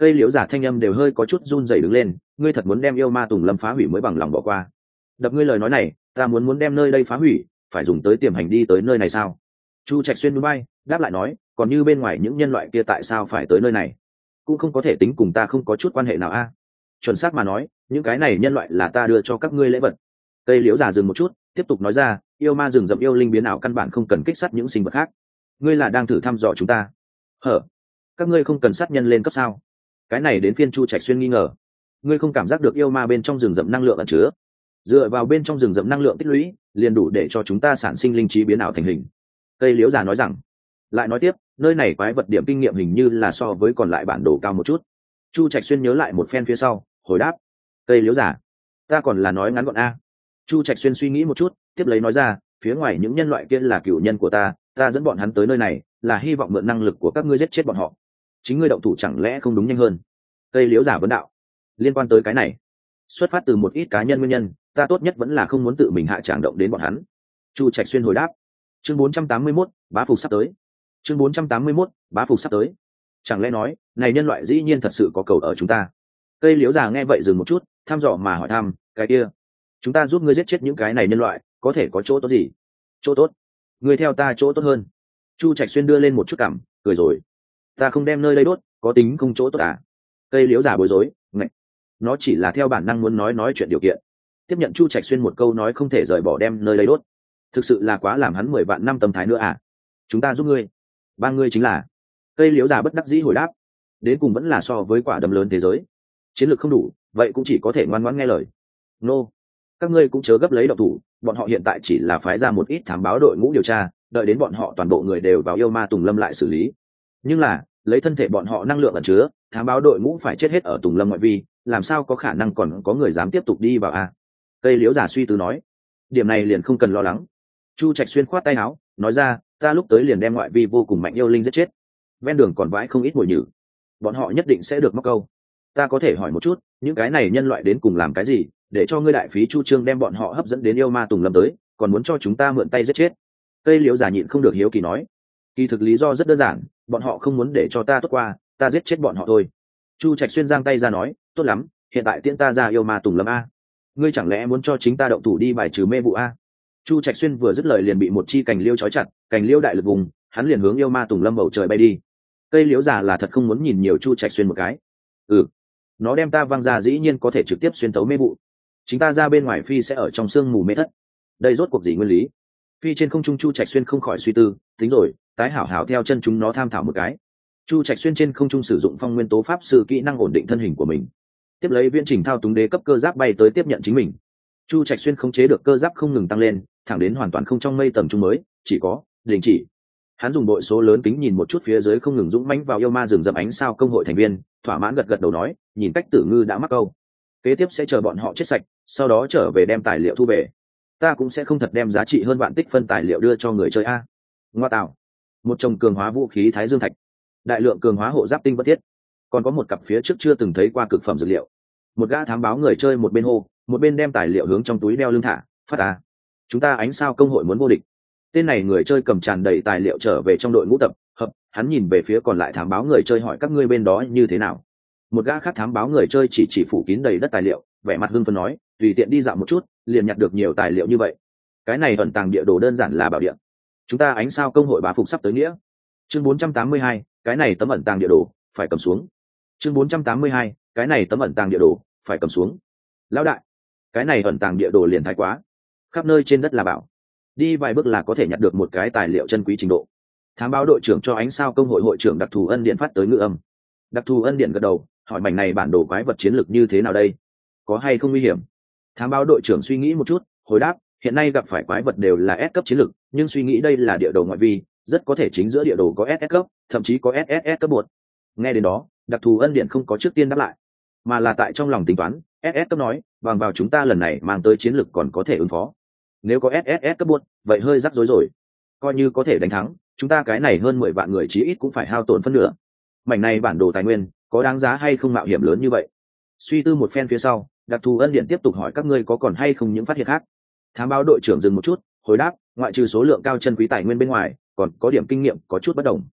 Cây liễu giả thanh âm đều hơi có chút run rẩy đứng lên, ngươi thật muốn đem yêu ma tùng lâm phá hủy mới bằng lòng bỏ qua. Đập ngươi lời nói này, ta muốn muốn đem nơi đây phá hủy, phải dùng tới tiềm hành đi tới nơi này sao? Chu Trạch Xuyên núi bay đáp lại nói, còn như bên ngoài những nhân loại kia tại sao phải tới nơi này, cũng không có thể tính cùng ta không có chút quan hệ nào a. Chuẩn xác mà nói, những cái này nhân loại là ta đưa cho các ngươi lễ vật. Cây liễu giả dừng một chút, tiếp tục nói ra, yêu ma rừng rậm yêu linh biến ảo căn bản không cần kích sát những sinh vật khác. Ngươi là đang thử thăm dò chúng ta? Hở? Các ngươi không cần sát nhân lên cấp sao? Cái này đến phiên Chu Trạch Xuyên nghi ngờ. Ngươi không cảm giác được yêu ma bên trong rừng rậm năng lượng ẩn chứa? Dựa vào bên trong rừng rậm năng lượng tích lũy, liền đủ để cho chúng ta sản sinh linh trí biến ảo thành hình. Cây liễu giả nói rằng, lại nói tiếp, nơi này quái vật điểm kinh nghiệm hình như là so với còn lại bản đồ cao một chút. Chu Trạch Xuyên nhớ lại một phen phía sau, hồi đáp, cây liễu giả, ta còn là nói ngắn gọn a. Chu Trạch Xuyên suy nghĩ một chút, tiếp lấy nói ra, phía ngoài những nhân loại kia là cựu nhân của ta, ta dẫn bọn hắn tới nơi này là hy vọng mượn năng lực của các ngươi giết chết bọn họ. Chính ngươi động thủ chẳng lẽ không đúng nhanh hơn? Cây liễu giả vấn đạo. Liên quan tới cái này, xuất phát từ một ít cá nhân nguyên nhân, ta tốt nhất vẫn là không muốn tự mình hạ tràng động đến bọn hắn. Chu Trạch Xuyên hồi đáp. Chương bốn trăm tám mươi mốt, bá phục sắp tới. Chương bốn trăm tám mươi mốt, bá phục sắp tới. Chẳng lẽ nói, này nhân loại dĩ nhiên thật sự có cầu ở chúng ta? Cây liễu già nghe vậy dừng một chút, thăm dò mà hỏi thăm, cái kia, chúng ta giúp ngươi giết chết những cái này nhân loại, có thể có chỗ tốt gì? Chỗ tốt? Ngươi theo ta chỗ tốt hơn. Chu Trạch Xuyên đưa lên một chút cảm, cười rồi. Ta không đem nơi đây đốt, có tính không chỗ tốt à? Cây liễu già bối rối, ngạch. Nó chỉ là theo bản năng muốn nói nói chuyện điều kiện. Tiếp nhận Chu Trạch Xuyên một câu nói không thể rời bỏ đem nơi đây đốt. Thực sự là quá làm hắn mười vạn năm tâm thái nữa à? Chúng ta giúp ngươi. Ba ngươi chính là. Cây liễu già bất đắc dĩ hồi đáp. Đến cùng vẫn là so với quả đấm lớn thế giới. Chiến lược không đủ, vậy cũng chỉ có thể ngoan ngoãn nghe lời. Nô. Các ngươi cũng chớ gấp lấy động thủ, bọn họ hiện tại chỉ là phái ra một ít thám báo đội ngũ điều tra, đợi đến bọn họ toàn bộ người đều vào yêu ma Tùng Lâm lại xử lý. Nhưng là, lấy thân thể bọn họ năng lượng ẩn chứa, thám báo đội ngũ phải chết hết ở Tùng Lâm ngoại vi, làm sao có khả năng còn có người dám tiếp tục đi vào a? Cây liễu giả suy tư nói. Điểm này liền không cần lo lắng. Chu Trạch Xuyên khoát tay áo, nói ra, ta lúc tới liền đem ngoại vi vô cùng mạnh yêu linh giết chết. Ven đường còn vãi không ít mồi nhử, bọn họ nhất định sẽ được móc câu. Ta có thể hỏi một chút, những cái này nhân loại đến cùng làm cái gì, để cho ngươi đại phí chu trương đem bọn họ hấp dẫn đến yêu ma Tùng Lâm tới, còn muốn cho chúng ta mượn tay giết chết? Cây liễu giả nhịn không được hiếu kỳ nói. Kỳ thực lý do rất đơn giản, bọn họ không muốn để cho ta tốt qua, ta giết chết bọn họ thôi. Chu Trạch Xuyên giang tay ra nói, tốt lắm, hiện tại tiễn ta ra yêu ma Tùng Lâm a. Ngươi chẳng lẽ muốn cho chính ta động thủ đi bài trừ mê vụ a? Chu Trạch Xuyên vừa dứt lời liền bị một chi cành liêu trói chặt, cành liêu đại lực vùng, hắn liền hướng yêu ma Tùng Lâm bầu trời bay đi. Cây liễu giả là thật không muốn nhìn nhiều Chu Trạch Xuyên một cái. Ừ, nó đem ta văng ra dĩ nhiên có thể trực tiếp xuyên tấu mê vụ. Chính ta ra bên ngoài phi sẽ ở trong sương mù mê thất. Đây rốt cuộc gì nguyên lý? Phi trên không trung Chu Trạch Xuyên không khỏi suy tư, tính rồi, tái hảo hảo theo chân chúng nó tham thảo một cái. Chu Trạch Xuyên trên không trung sử dụng phong nguyên tố pháp sư kỹ năng ổn định thân hình của mình, tiếp lấy viễn trình thao túng đế cấp cơ giáp bay tới tiếp nhận chính mình. Chu Trạch Xuyên khống chế được cơ giáp không ngừng tăng lên, thẳng đến hoàn toàn không trong mây tầm trung mới chỉ có đình chỉ. Hắn dùng đội số lớn kính nhìn một chút phía dưới không ngừng dũng mãnh vào yêu ma rừng rậm ánh sao công hội thành viên, thỏa mãn gật gật đầu nói, nhìn cách Tử Ngư đã mắc câu, kế tiếp sẽ chờ bọn họ chết sạch, sau đó trở về đem tài liệu thu về. Ta cũng sẽ không thật đem giá trị hơn vạn tích phân tài liệu đưa cho người chơi a. Ngoa tạo, một chồng cường hóa vũ khí thái dương thạch, đại lượng cường hóa hộ giáp tinh bất thiết, còn có một cặp phía trước chưa từng thấy qua cực phẩm dược liệu. Một gã thám báo người chơi một bên hô, một bên đem tài liệu hướng trong túi đeo lưng thả, phát a. Chúng ta ánh sao công hội muốn vô địch. Tên này người chơi cầm tràn đầy tài liệu trở về trong đội ngũ tập hợp, hắn nhìn về phía còn lại thám báo người chơi hỏi các ngươi bên đó như thế nào. Một gã khác thám báo người chơi chỉ chỉ phủ kín đầy đất tài liệu, vẻ mặt hưng phấn nói, tùy tiện đi dạo một chút liền nhặt được nhiều tài liệu như vậy. Cái này ẩn tàng địa đồ đơn giản là bảo địa. Chúng ta ánh sao công hội bá phục sắp tới nghĩa. Chương bốn trăm tám mươi hai, cái này tấm ẩn tàng địa đồ phải cầm xuống. Chương bốn trăm tám mươi hai, cái này tấm ẩn tàng địa đồ phải cầm xuống. Lão đại, cái này ẩn tàng địa đồ liền thái quá, khắp nơi trên đất là bảo, đi vài bước là có thể nhặt được một cái tài liệu chân quý trình độ. Thám báo đội trưởng cho ánh sao công hội hội trưởng đặc thù ân điện phát tới ngữ âm. Đặc thù ân điện gật đầu, hỏi mảnh này bản đồ quái vật chiến lược như thế nào đây, có hay không nguy hiểm? Thám báo đội trưởng suy nghĩ một chút, hồi đáp, hiện nay gặp phải quái vật đều là S cấp chiến lược, nhưng suy nghĩ đây là địa đồ ngoại vi, rất có thể chính giữa địa đồ có ét ét cấp, thậm chí có ét ét ét cấp một. Nghe đến đó, đặc thù ân điện không có trước tiên đáp lại, mà là tại trong lòng tính toán, ét ét cấp nói, bằng vào chúng ta lần này mang tới chiến lược còn có thể ứng phó. Nếu có ét ét ét cấp một, vậy hơi rắc rối rồi. Coi như có thể đánh thắng, chúng ta cái này hơn mười vạn người chí ít cũng phải hao tổn phân nửa. Mảnh này bản đồ tài nguyên, có đáng giá hay không mạo hiểm lớn như vậy? Suy tư một phen phía sau, đặc thù ân điện tiếp tục hỏi các ngươi có còn hay không những phát hiện khác. Thám báo đội trưởng dừng một chút, hồi đáp, ngoại trừ số lượng cao chân quý tài nguyên bên ngoài, còn có điểm kinh nghiệm có chút bất đồng.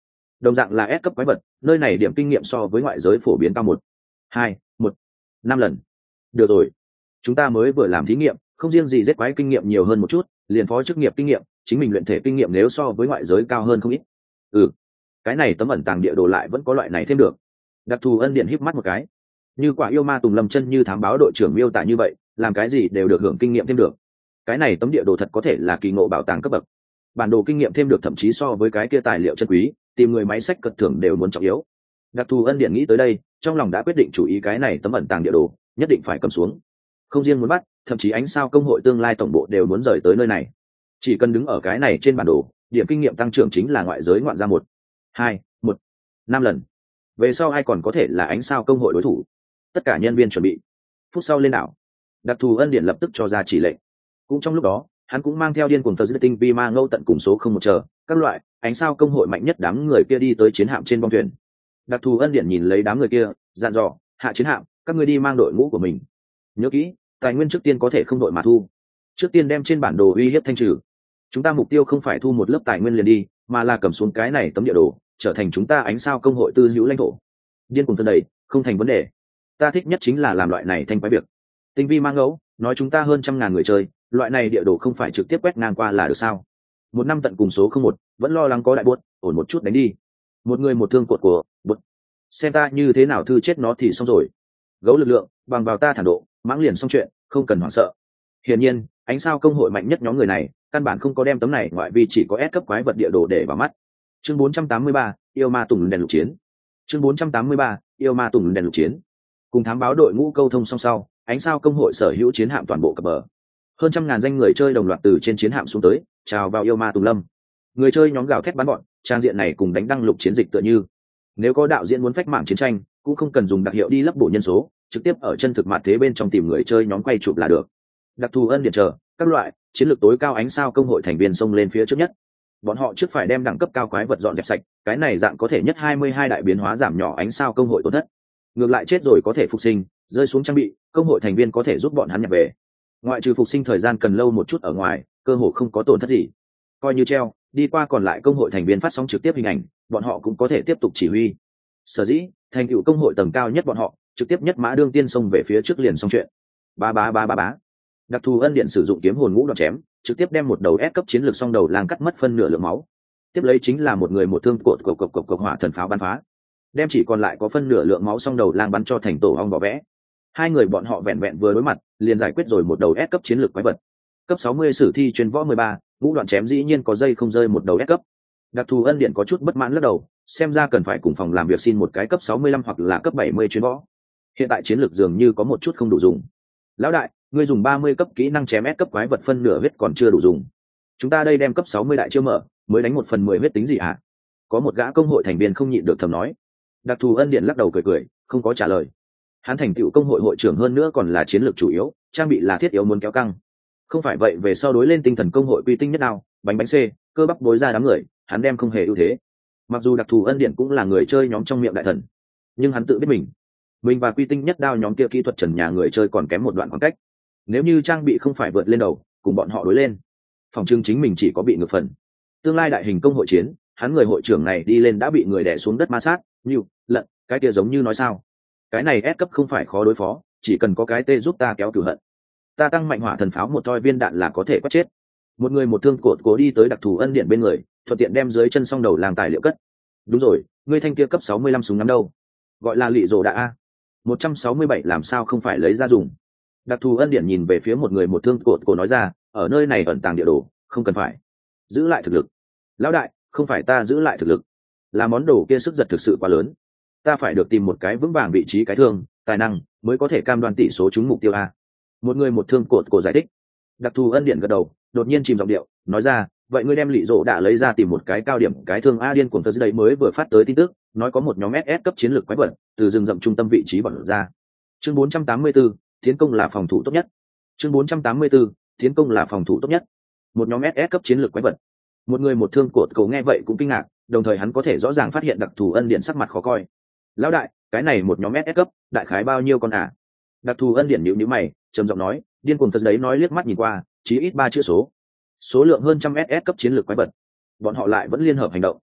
đồng dạng là S cấp quái vật, nơi này điểm kinh nghiệm so với ngoại giới phổ biến cao một hai một năm lần. Được rồi, chúng ta mới vừa làm thí nghiệm, không riêng gì giết quái kinh nghiệm nhiều hơn một chút, liền phó chức nghiệp kinh nghiệm, chính mình luyện thể kinh nghiệm nếu so với ngoại giới cao hơn không ít. Ừ, cái này tấm ẩn tàng địa đồ lại vẫn có loại này thêm được. Đặc thù ân điện híp mắt một cái, như quả yêu ma Tùng Lâm chân như thám báo đội trưởng miêu tả như vậy, làm cái gì đều được hưởng kinh nghiệm thêm được. Cái này tấm địa đồ thật có thể là kỳ ngộ bảo tàng cấp bậc. Bản đồ kinh nghiệm thêm được thậm chí so với cái kia tài liệu chân quý, tìm người máy sách cật thưởng đều muốn trọng yếu. Đặc thù ân điện nghĩ tới đây, trong lòng đã quyết định chủ ý cái này tấm ẩn tàng địa đồ, nhất định phải cầm xuống. Không riêng muốn bắt, thậm chí ánh sao công hội tương lai tổng bộ đều muốn rời tới nơi này. Chỉ cần đứng ở cái này trên bản đồ, điểm kinh nghiệm tăng trưởng chính là ngoại giới ngoạn ra một hai một năm lần. Về sau ai còn có thể là ánh sao công hội đối thủ? Tất cả nhân viên chuẩn bị. Phút sau lên đảo, đặc thù ân điện lập tức cho ra chỉ lệnh. Cũng trong lúc đó, hắn cũng mang theo điên cuồng tờ tinh vi ma ngâu tận cùng số không một chờ các loại ánh sao công hội mạnh nhất đám người kia đi tới chiến hạm trên bong thuyền. Đặc thù ân điện nhìn lấy đám người kia, dặn dò: hạ chiến hạm, các ngươi đi mang đội ngũ của mình. Nhớ kỹ, tài nguyên trước tiên có thể không đội mà thu. Trước tiên đem trên bản đồ uy hiếp thanh trừ. Chúng ta mục tiêu không phải thu một lớp tài nguyên liền đi, mà là cầm xuống cái này tấm địa đồ, trở thành chúng ta ánh sao công hội tư hữu lãnh thổ. Điên cuồng thân đầy, không thành vấn đề. Ta thích nhất chính là làm loại này thanh quái việc. Tinh vi mang ngẫu nói chúng ta hơn trăm ngàn người chơi, loại này địa đồ không phải trực tiếp quét ngang qua là được sao? Một năm tận cùng số không một, vẫn lo lắng có đại buốt, ổn một chút đánh đi. Một người một thương cột của bút. Xem ta như thế nào thư chết nó thì xong rồi. Gấu lực lượng, bằng vào ta thản độ, mãng liền xong chuyện, không cần hoảng sợ. Hiển nhiên, ánh sao công hội mạnh nhất nhóm người này, căn bản không có đem tấm này ngoại vì chỉ có S cấp quái vật địa đồ để vào mắt. Chương bốn trăm tám mươi ba, yêu ma tùng đèn lục chiến. Chương bốn trăm tám mươi ba, yêu ma tùng đèn lục chiến. Cùng thám báo đội ngũ câu thông song sau, ánh sao công hội sở hữu chiến hạm toàn bộ cập bờ. Hơn trăm ngàn danh người chơi đồng loạt từ trên chiến hạm xuống tới, chào vào yêu ma tùng lâm. Người chơi nhóm gào thét bắn bọn, trang diện này cùng đánh đăng lục chiến dịch tựa như. Nếu có đạo diễn muốn phách mạng chiến tranh, cũng không cần dùng đặc hiệu đi lấp bổ nhân số, trực tiếp ở chân thực mặt thế bên trong tìm người chơi nhóm quay chụp là được. Đặc thù ân điện chờ các loại chiến lược tối cao ánh sao công hội thành viên xông lên phía trước nhất. Bọn họ trước phải đem đẳng cấp cao quái vật dọn dẹp sạch, cái này dạng có thể nhất hai mươi hai đại biến hóa giảm nhỏ ánh sao công hội tổn thất. Ngược lại chết rồi có thể phục sinh, rơi xuống trang bị, công hội thành viên có thể giúp bọn hắn nhập về. Ngoại trừ phục sinh thời gian cần lâu một chút ở ngoài, cơ hội không có tổn thất gì. Coi như treo, đi qua còn lại công hội thành viên phát sóng trực tiếp hình ảnh, bọn họ cũng có thể tiếp tục chỉ huy. Sở dĩ, thành tựu công hội tầng cao nhất bọn họ, trực tiếp nhất mã đương tiên xông về phía trước liền xong chuyện. Ba ba ba ba bá. Đặc thù ân điện sử dụng kiếm hồn ngũ đoạn chém, trực tiếp đem một đầu S cấp chiến lược song đầu lang cắt mất phân nửa lượng máu. Tiếp lấy chính là một người một thương cột cột cột cột cột hỏa thần pháo bắn phá, đem chỉ còn lại có phân nửa lượng máu song đầu lang bắn cho thành tổ ong bỏ vẽ. Hai người bọn họ vẹn vẹn vừa đối mặt, liền giải quyết rồi một đầu S cấp chiến lược quái vật. Cấp sáu mươi sử thi chuyên võ mười ba, ngũ đoạn chém dĩ nhiên có dây không rơi một đầu S cấp. Đặc thù ân điện có chút bất mãn lắc đầu, xem ra cần phải cùng phòng làm việc xin một cái cấp sáu mươi lăm hoặc là cấp bảy mươi chuyên võ. Hiện tại chiến lược dường như có một chút không đủ dùng. Lão đại, ngươi dùng ba mươi cấp kỹ năng chém S cấp quái vật phân nửa huyết còn chưa đủ dùng. Chúng ta đây đem cấp sáu mươi đại chưa mở, mới đánh một phần mười huyết tính gì hả? Có một gã công hội thành viên không nhịn được thầm nói. Đặc thù ân điện lắc đầu cười cười, không có trả lời. Hắn thành tựu công hội hội trưởng hơn nữa còn là chiến lược chủ yếu, trang bị là thiết yếu muốn kéo căng. Không phải vậy về sau đối lên tinh thần công hội quy tinh nhất nào, bánh bánh C, cơ bắp bối ra đám người, hắn đem không hề ưu thế. Mặc dù đặc thù ân điện cũng là người chơi nhóm trong miệng đại thần, nhưng hắn tự biết mình, mình và quy tinh nhất đao nhóm kia kỹ thuật trần nhà người chơi còn kém một đoạn khoảng cách. Nếu như trang bị không phải vượt lên đầu, cùng bọn họ đối lên, phòng trưng chính mình chỉ có bị ngược phần. Tương lai đại hình công hội chiến, hắn người hội trưởng này đi lên đã bị người đè xuống đất ma sát, như lận, cái kia giống như nói sao? Cái này S cấp không phải khó đối phó, chỉ cần có cái T giúp ta kéo cửu hận. Ta tăng mạnh hỏa thần pháo một toi viên đạn là có thể quét chết. Một người một thương cột cố đi tới đặc thù ân điện bên người, thuận tiện đem dưới chân song đầu làm tài liệu cất. Đúng rồi, ngươi thanh kia cấp sáu mươi lăm súng ngắm đâu? Gọi là lị rồ đạ a. một trăm sáu mươi bảy làm sao không phải lấy ra dùng? Đặc thù ân điện nhìn về phía một người một thương cột cổ nói ra, ở nơi này ẩn tàng địa đồ, không cần phải giữ lại thực lực. Lão đại, không phải ta giữ lại thực lực, là món đồ kia sức giật thực sự quá lớn, ta phải được tìm một cái vững vàng vị trí cái thương tài năng mới có thể cam đoan tỷ số trúng mục tiêu a. Một người một thương cột cổ giải thích. Đặc thù ân điện gật đầu, đột nhiên chìm giọng điệu nói ra, vậy ngươi đem lị rộ đã lấy ra tìm một cái cao điểm cái thương a. Điên cuồng tờ đấy mới vừa phát tới tin tức, nói có một nhóm ét ét cấp chiến lược quái vật từ rừng rậm trung tâm vị trí bỏ ra. Chương bốn trăm tám mươi 4, tiến công là phòng thủ tốt nhất. Chương bốn trăm tám mươi 4, tiến công là phòng thủ tốt nhất. Một nhóm ét ét cấp chiến lược quái vật. Một người một thương cột cổ nghe vậy cũng kinh ngạc, đồng thời hắn có thể rõ ràng phát hiện đặc thù ân điện sắc mặt khó coi. Lão đại, cái này một nhóm ét ét cấp, đại khái bao nhiêu con à? Đặc thù ân điện nhíu nhíu mày, trầm giọng nói, điên cuồng tờ đấy nói liếc mắt nhìn qua, chí ít ba chữ số. Số lượng hơn trăm ét ét cấp chiến lược quái vật. Bọn họ lại vẫn liên hợp hành động.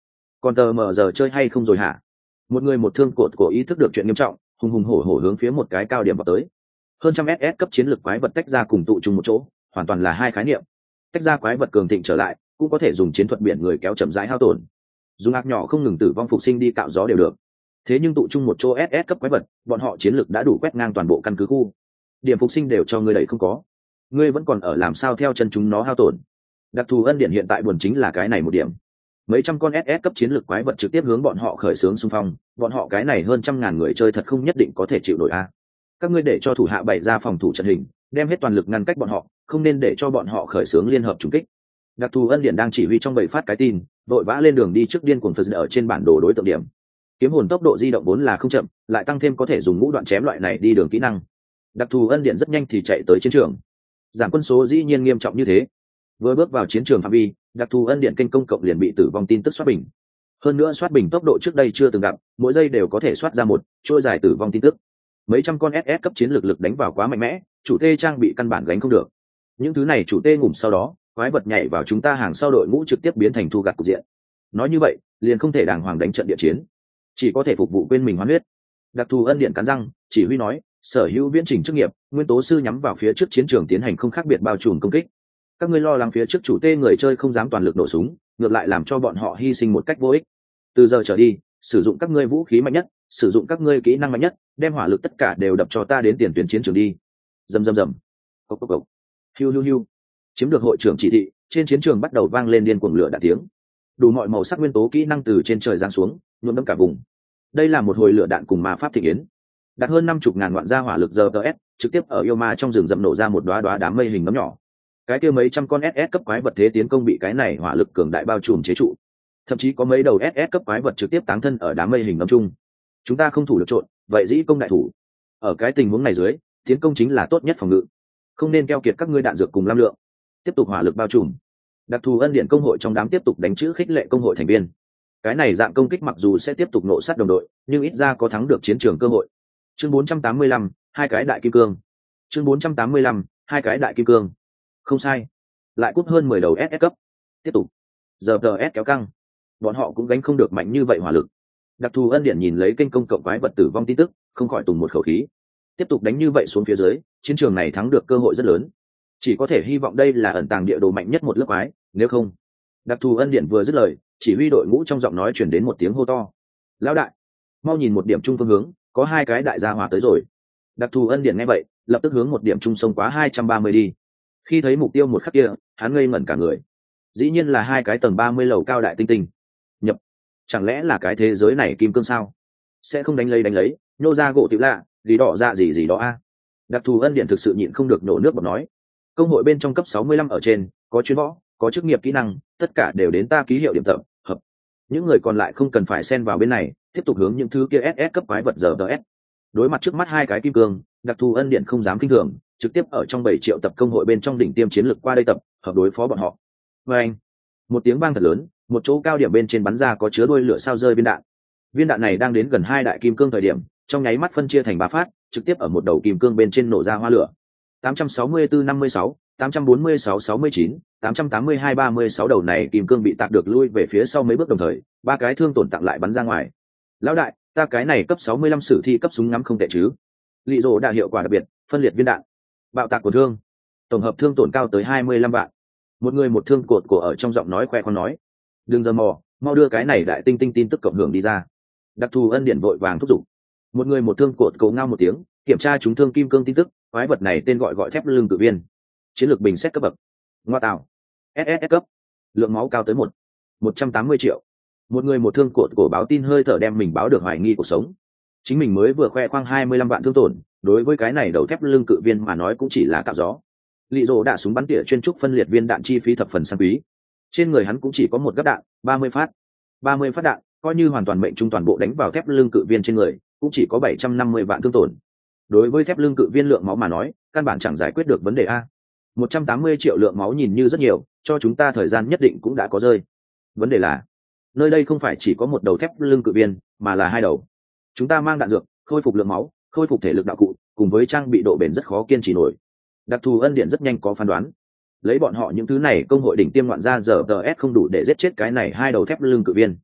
còn tờ mờ giờ chơi hay không rồi hả? Một người một thương cột cổ ý thức được chuyện nghiêm trọng, hùng hùng hổ hổ hướng phía một cái cao điểm vào tới. Hơn trăm ét ét cấp chiến lược quái vật tách ra cùng tụ chung một chỗ, hoàn toàn là hai khái niệm. Tách ra quái vật cường thịnh trở lại, cũng có thể dùng chiến thuật biển người kéo chậm rãi hao tổn. Dùng ác nhỏ không ngừng tử vong phục sinh đi cạo gió đều được. Thế nhưng tụ chung một chỗ ét ét cấp quái vật, bọn họ chiến lược đã đủ quét ngang toàn bộ căn cứ khu. Điểm phục sinh đều cho ngươi đẩy không có. Ngươi vẫn còn ở làm sao theo chân chúng nó hao tổn. Đặc thù ân điển hiện tại buồn chính là cái này một điểm. Mấy trăm con ét ét cấp chiến lược quái vật trực tiếp hướng bọn họ khởi xướng xung phong, bọn họ cái này hơn trăm ngàn người chơi thật không nhất định có thể chịu nổi a. Các ngươi để cho thủ hạ bày ra phòng thủ trận hình, đem hết toàn lực ngăn cách bọn họ, không nên để cho bọn họ khởi xướng liên hợp trùng kích. Đặc thù ân điển đang chỉ huy trong bầy phát cái tin, vội vã lên đường đi trước điên cuồng phật ở trên bản đồ đối tượng điểm. Kiếm hồn tốc độ di động vốn là không chậm, lại tăng thêm có thể dùng ngũ đoạn chém loại này đi đường kỹ năng. Đặc thù ân điển rất nhanh thì chạy tới chiến trường. Giảm quân số dĩ nhiên nghiêm trọng như thế. Vừa bước vào chiến trường phạm vi, đặc thù ân điện kênh công cộng liền bị tử vong tin tức soát bình. Hơn nữa soát bình tốc độ trước đây chưa từng gặp, mỗi giây đều có thể soát ra một trôi dài tử vong tin tức. Mấy trăm con ét ét cấp chiến lược lực đánh vào quá mạnh mẽ, chủ tê trang bị căn bản gánh không được. Những thứ này chủ tê ngủm sau đó, quái vật nhảy vào chúng ta hàng sau đội ngũ trực tiếp biến thành thu gặt cục diện. Nói như vậy, liền không thể đàng hoàng đánh trận địa chiến, chỉ có thể phục vụ quên mình hoán huyết. Đặc thù ân điện cắn răng, chỉ huy nói, sở hữu viễn trình chức nghiệp, nguyên tố sư nhắm vào phía trước chiến trường tiến hành không khác biệt bao trùm công kích. Các ngươi lo lắng phía trước chủ tê người chơi không dám toàn lực nổ súng, ngược lại làm cho bọn họ hy sinh một cách vô ích. Từ giờ trở đi, sử dụng các ngươi vũ khí mạnh nhất, sử dụng các ngươi kỹ năng mạnh nhất, đem hỏa lực tất cả đều đập cho ta đến tiền tuyến chiến trường đi. Rầm rầm rầm. Cốc cốc cốc. Hiu hiu hiu. Chiếm được hội trưởng chỉ thị, trên chiến trường bắt đầu vang lên điên cuồng lửa đạn tiếng. Đủ mọi màu sắc nguyên tố kỹ năng từ trên trời giáng xuống, nhuộm đẫm cả vùng. Đây là một hồi lửa đạn cùng ma pháp thịnh yến. Đạt hơn năm chục ngàn vạn gia hỏa lực giờ tê ét, trực tiếp ở yêu ma trong rừng rậm nổ ra một đóa đóa đám mây hình nấm nhỏ. Cái kia mấy trăm con ét ét cấp quái vật thế tiến công bị cái này hỏa lực cường đại bao trùm chế trụ, thậm chí có mấy đầu ét ét cấp quái vật trực tiếp táng thân ở đám mây hình nấm chung. Chúng ta không thủ được trộn, vậy dĩ công đại thủ. Ở cái tình huống này dưới, tiến công chính là tốt nhất phòng ngự, không nên keo kiệt các ngươi đạn dược cùng lam lượng. Tiếp tục hỏa lực bao trùm. Đặc thù ân điện công hội trong đám tiếp tục đánh chữ khích lệ công hội thành viên. Cái này dạng công kích mặc dù sẽ tiếp tục nổ sát đồng đội, nhưng ít ra có thắng được chiến trường cơ hội. Chương bốn trăm tám mươi lăm, hai cái đại kim cương. Chương bốn trăm tám mươi lăm, hai cái đại kim cương. Không sai, lại cút hơn mười đầu ét ét cấp. Tiếp tục. Giờ tê ét kéo căng, bọn họ cũng gánh không được mạnh như vậy hỏa lực. Đặc thù ân điện nhìn lấy kênh công cộng quái vật tử vong tin tức, không khỏi tùng một khẩu khí. Tiếp tục đánh như vậy xuống phía dưới, chiến trường này thắng được cơ hội rất lớn. Chỉ có thể hy vọng đây là ẩn tàng địa đồ mạnh nhất một lớp quái, nếu không. Đặc thù ân điện vừa dứt lời, chỉ huy đội ngũ trong giọng nói chuyển đến một tiếng hô to. Lão đại, mau nhìn một điểm chung phương hướng, có hai cái đại gia hỏa tới rồi. Đặc thù ân điện nghe vậy, lập tức hướng một điểm chung sông quá hai trăm ba mươi đi. Khi thấy mục tiêu một khắc kia, hắn ngây ngẩn cả người. Dĩ nhiên là hai cái tầng ba mươi lầu cao đại tinh tinh. Nhập, chẳng lẽ là cái thế giới này kim cương sao? Sẽ không đánh lấy đánh lấy, nhô ra gỗ tiểu lạ, gì đỏ ra gì gì đó a. Đặc thù ân điện thực sự nhịn không được nổ nước bọt nói. Công hội bên trong cấp sáu mươi lăm ở trên, có chuyên võ, có chức nghiệp kỹ năng, tất cả đều đến ta ký hiệu điểm tập hợp. Những người còn lại không cần phải xen vào bên này, tiếp tục hướng những thứ kia ét ét cấp quái vật giờ ts. Đối mặt trước mắt hai cái kim cương, đặc thù ân điện không dám kinh thường, trực tiếp ở trong bảy triệu tập công hội bên trong đỉnh tiêm chiến lược qua đây tập hợp đối phó bọn họ. Và anh, một tiếng vang thật lớn, một chỗ cao điểm bên trên bắn ra có chứa đuôi lửa sao rơi viên đạn. Viên đạn này đang đến gần hai đại kim cương thời điểm, trong nháy mắt phân chia thành ba phát, trực tiếp ở một đầu kim cương bên trên nổ ra hoa lửa. tám trăm sáu mươi tư năm mươi sáu, tám trăm bốn mươi sáu sáu mươi chín, tám trăm tám mươi hai ba mươi sáu đầu này kim cương bị tạc được lui về phía sau mấy bước đồng thời, ba cái thương tổn tặng lại bắn ra ngoài. Lão đại, ta cái này cấp sáu mươi lăm sử thi cấp súng ngắm không tệ chứ? Lị rồ đã hiệu quả đặc biệt, phân liệt viên đạn, bạo tạc của thương, tổng hợp thương tổn cao tới hai mươi lăm vạn. Một người một thương cột cổ ở trong giọng nói khoe khoang nói. Đừng giờ mò, mau đưa cái này đại tinh tinh tin tức cộng hưởng đi ra. Đặc thù ân điện vội vàng thúc giục. Một người một thương cột cổ ngao một tiếng, kiểm tra chúng thương kim cương tin tức, quái vật này tên gọi gọi thép lưng cự viên, chiến lược bình xét cấp bậc ngoa tạo ét ét cấp, lượng máu cao tới một một trăm tám mươi triệu. Một người một thương cột cổ báo tin hơi thở đem mình báo được hoài nghi cuộc sống. Chính mình mới vừa khoe khoang hai mươi lăm vạn thương tổn, đối với cái này đầu thép lưng cự viên mà nói cũng chỉ là cạo gió. Lị rồ đã súng bắn tỉa chuyên trúc phân liệt viên đạn chi phí thập phần sang quý, trên người hắn cũng chỉ có một gắp đạn ba mươi phát ba mươi phát đạn, coi như hoàn toàn mệnh trung toàn bộ đánh vào thép lưng cự viên trên người cũng chỉ có bảy trăm năm mươi vạn thương tổn. Đối với thép lưng cự viên lượng máu mà nói, căn bản chẳng giải quyết được vấn đề a. một trăm tám mươi triệu lượng máu nhìn như rất nhiều, cho chúng ta thời gian nhất định cũng đã có rơi. Vấn đề là, nơi đây không phải chỉ có một đầu thép lưng cự viên, mà là hai đầu. Chúng ta mang đạn dược, khôi phục lượng máu, khôi phục thể lực đạo cụ, cùng với trang bị độ bền rất khó kiên trì nổi. Đặc thù ân điện rất nhanh có phán đoán. Lấy bọn họ những thứ này công hội đỉnh tiêm ngoạn ra giờ tê ét không đủ để giết chết cái này hai đầu thép lưng cự viên.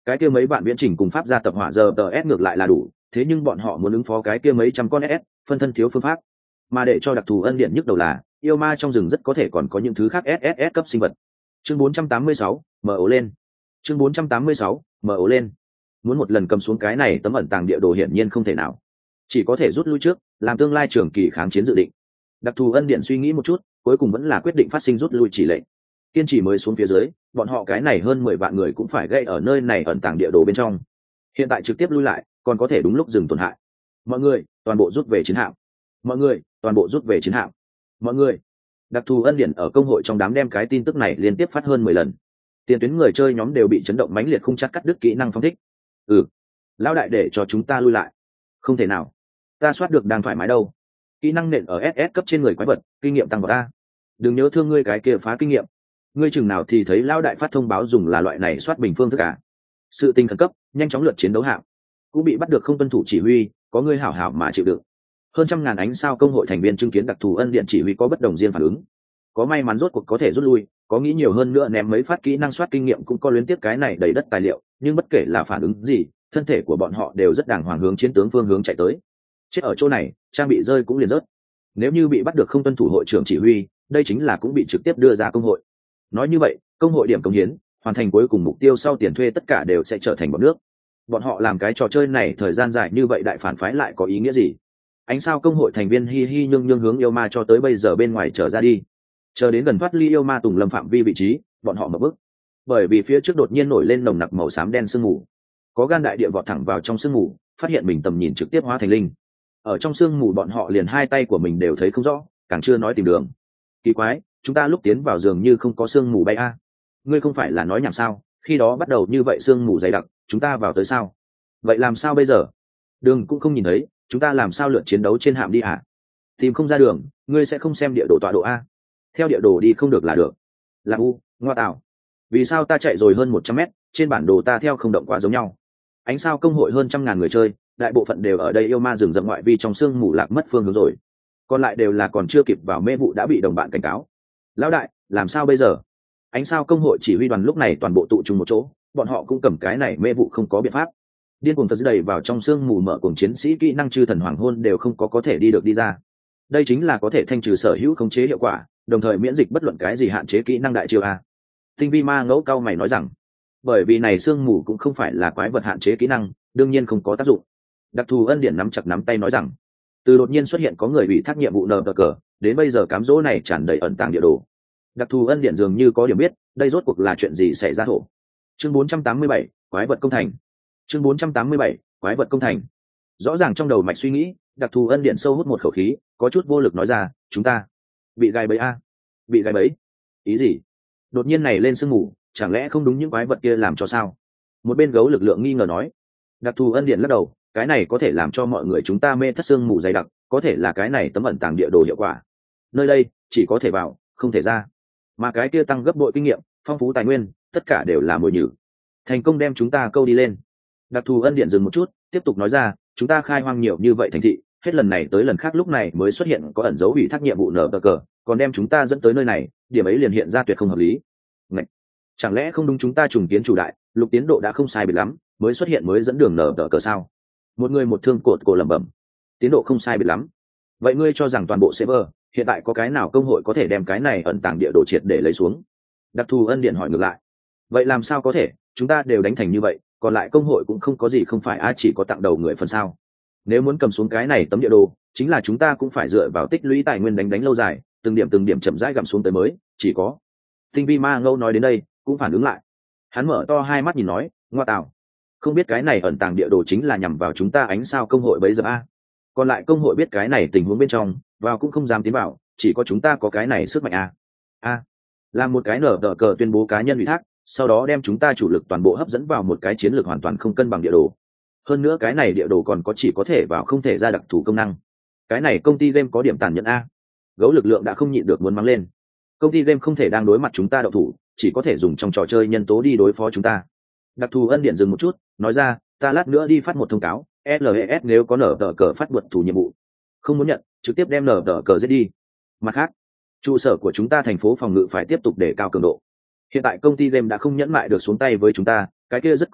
cái kia mấy bạn viễn trình cùng pháp gia tập hỏa giờ tờ s ngược lại là đủ, thế nhưng bọn họ muốn ứng phó cái kia mấy trăm con ss phân thân thiếu phương pháp. Mà để cho đặc thù ân điện nhức đầu là yêu ma trong rừng rất có thể còn có những thứ khác sss cấp sinh vật. Chương bốn trăm tám mươi sáu, mở ổ lên. Chương bốn trăm tám mươi sáu, mở ổ lên. Muốn một lần cầm xuống cái này tấm ẩn tàng địa đồ hiển nhiên không thể nào, chỉ có thể rút lui trước, làm tương lai trường kỳ kháng chiến dự định. Đặc thù ân điện suy nghĩ một chút, cuối cùng vẫn là quyết định phát sinh rút lui chỉ lệnh. Kiên trì mới xuống phía dưới, bọn họ cái này hơn mười vạn người cũng phải gây ở nơi này ẩn tàng địa đồ bên trong. Hiện tại trực tiếp lui lại, còn có thể đúng lúc dừng tổn hại. Mọi người, toàn bộ rút về chiến hạm. Mọi người, toàn bộ rút về chiến hạm. Mọi người. Đặc thù ân điển ở công hội trong đám đem cái tin tức này liên tiếp phát hơn mười lần. Tiền tuyến người chơi nhóm đều bị chấn động mãnh liệt không chắc cắt đứt kỹ năng phóng thích. Ừ, lão đại để cho chúng ta lui lại. Không thể nào, ta soát được đang thoải mái đâu. Kỹ năng nện ở ét ét cấp trên người quái vật, kinh nghiệm tăng vào ta. Đừng nhớ thương ngươi cái kia phá kinh nghiệm. Ngươi chừng nào thì thấy lão đại phát thông báo dùng là loại này soát bình phương thức cả. Sự tình khẩn cấp, nhanh chóng lượt chiến đấu hạng. Cũng bị bắt được không tuân thủ chỉ huy, có ngươi hảo hảo mà chịu đựng. Hơn trăm ngàn ánh sao công hội thành viên chứng kiến đặc thù ân điện chỉ huy có bất đồng riêng phản ứng. Có may mắn rốt cuộc có thể rút lui, có nghĩ nhiều hơn nữa ném mấy phát kỹ năng soát kinh nghiệm cũng có luyến tiếp cái này đầy đất tài liệu, nhưng bất kể là phản ứng gì, thân thể của bọn họ đều rất đàng hoàng hướng chiến tướng phương hướng chạy tới. Chết ở chỗ này, trang bị rơi cũng liền rớt. Nếu như bị bắt được không tuân thủ hội trưởng chỉ huy, đây chính là cũng bị trực tiếp đưa ra công hội. Nói như vậy, công hội điểm công hiến, hoàn thành cuối cùng mục tiêu sau tiền thuê tất cả đều sẽ trở thành bọn nước. Bọn họ làm cái trò chơi này thời gian dài như vậy đại phản phái lại có ý nghĩa gì? Ánh sao công hội thành viên hi hi nhương nhương hướng yêu ma cho tới bây giờ bên ngoài trở ra đi, chờ đến gần thoát ly yêu ma tùng lâm phạm vi vị trí, bọn họ mở bước, bởi vì phía trước đột nhiên nổi lên nồng nặc màu xám đen sương mù. Có gan đại địa vọt thẳng vào trong sương mù, phát hiện mình tầm nhìn trực tiếp hóa thành linh. Ở trong sương mù bọn họ liền hai tay của mình đều thấy không rõ, càng chưa nói tìm đường. Kỳ quái, chúng ta lúc tiến vào dường như không có sương mù bay a. Ngươi không phải là nói nhảm sao? Khi đó bắt đầu như vậy sương mù dày đặc, chúng ta vào tới sao? Vậy làm sao bây giờ? Đường cũng không nhìn thấy, chúng ta làm sao lượn chiến đấu trên hạm đi hả? Tìm không ra đường, ngươi sẽ không xem địa đồ tọa độ a? Theo địa đồ đi không được là được. Là u, ngoa tạo. Vì sao ta chạy rồi hơn một trăm mét, trên bản đồ ta theo không động quá giống nhau? Ánh sao công hội hơn trăm ngàn người chơi, đại bộ phận đều ở đây yêu ma rừng rậm ngoại vi trong sương mù lạc mất phương hướng rồi. Còn lại đều là còn chưa kịp vào mê vụ đã bị đồng bạn cảnh cáo. Lão đại, làm sao bây giờ? Ánh sao công hội chỉ huy đoàn lúc này toàn bộ tụ trung một chỗ, bọn họ cũng cầm cái này mê vụ không có biện pháp. Điên cuồng thật đầy vào trong sương mù mở cùng chiến sĩ kỹ năng chư thần hoàng hôn đều không có có thể đi được đi ra. Đây chính là có thể thanh trừ sở hữu khống chế hiệu quả, đồng thời miễn dịch bất luận cái gì hạn chế kỹ năng đại chiêu a. Tinh vi ma ngẫu cao mày nói rằng, bởi vì này sương mù cũng không phải là quái vật hạn chế kỹ năng, đương nhiên không có tác dụng. Đặc thù ân điển nắm chặt nắm tay nói rằng, từ đột nhiên xuất hiện có người ủy thác nhiệm vụ nờ cờ, đến bây giờ cám dỗ này tràn đầy ẩn tàng địa đồ. Đặc thù ân điển dường như có điểm biết, đây rốt cuộc là chuyện gì xảy ra thổ. Chương bốn trăm tám mươi bảy, quái vật công thành. Chương bốn trăm tám mươi bảy, quái vật công thành. Rõ ràng trong đầu mạch suy nghĩ, đặc thù ân điển sâu hút một khẩu khí, có chút vô lực nói ra, chúng ta bị gai bẫy a. Bị gai bẫy? Ý gì? Đột nhiên này lên sương mù, chẳng lẽ không đúng những quái vật kia làm cho sao? Một bên gấu lực lượng nghi ngờ nói. Đặc thù ân điển lắc đầu, cái này có thể làm cho mọi người chúng ta mê thất sương mù dày đặc, có thể là cái này tấm ẩn tàng địa đồ hiệu quả. Nơi đây chỉ có thể vào, không thể ra. Mà cái kia tăng gấp bội kinh nghiệm, phong phú tài nguyên, tất cả đều là mồi nhử. Thành công đem chúng ta câu đi lên. Đặc thù ân điện dừng một chút, tiếp tục nói ra, chúng ta khai hoang nhiều như vậy thành thị, hết lần này tới lần khác lúc này mới xuất hiện có ẩn dấu ủy thác nhiệm vụ nở cờ, còn đem chúng ta dẫn tới nơi này, điểm ấy liền hiện ra tuyệt không hợp lý. Ngậy! Chẳng lẽ không đúng chúng ta trùng kiến chủ đại, lục tiến độ đã không sai biệt lắm, mới xuất hiện mới dẫn đường nở cờ sao? Một người một thương cột cổ lẩm bẩm, tiến độ không sai biệt lắm. Vậy ngươi cho rằng toàn bộ server hiện tại có cái nào công hội có thể đem cái này ẩn tàng địa đồ triệt để lấy xuống? Đặc thù ân điện hỏi ngược lại, vậy làm sao có thể? Chúng ta đều đánh thành như vậy, còn lại công hội cũng không có gì không phải a, chỉ có tặng đầu người phần sao? Nếu muốn cầm xuống cái này tấm địa đồ, chính là chúng ta cũng phải dựa vào tích lũy tài nguyên đánh đánh lâu dài, từng điểm từng điểm chậm rãi gặm xuống tới mới. Chỉ có tinh vi ma ngâu nói đến đây cũng phản ứng lại, hắn mở to hai mắt nhìn nói, ngoa tạo, không biết cái này ẩn tàng địa đồ chính là nhằm vào chúng ta ánh sao công hội bấy giờ a? Còn lại công hội biết cái này tình huống bên trong, vào cũng không dám tiến vào, chỉ có chúng ta có cái này sức mạnh a. A, làm một cái nở đỡ cờ tuyên bố cá nhân ủy thác, sau đó đem chúng ta chủ lực toàn bộ hấp dẫn vào một cái chiến lược hoàn toàn không cân bằng địa đồ. Hơn nữa cái này địa đồ còn có chỉ có thể vào không thể ra đặc thù công năng. Cái này công ty game có điểm tàn nhẫn a. Gấu lực lượng đã không nhịn được muốn mắng lên. Công ty game không thể đang đối mặt chúng ta đậu thủ, chỉ có thể dùng trong trò chơi nhân tố đi đối phó chúng ta. Đặc thù ân điện dừng một chút, nói ra, ta lát nữa đi phát một thông cáo, lờ e ét nếu có nở tờ cờ phát vượt thủ nhiệm vụ, không muốn nhận, trực tiếp đem nở tờ cờ giết đi. Mặt khác, trụ sở của chúng ta thành phố phòng ngự phải tiếp tục để cao cường độ. Hiện tại công ty game đã không nhẫn mại được xuống tay với chúng ta, cái kia rất có thể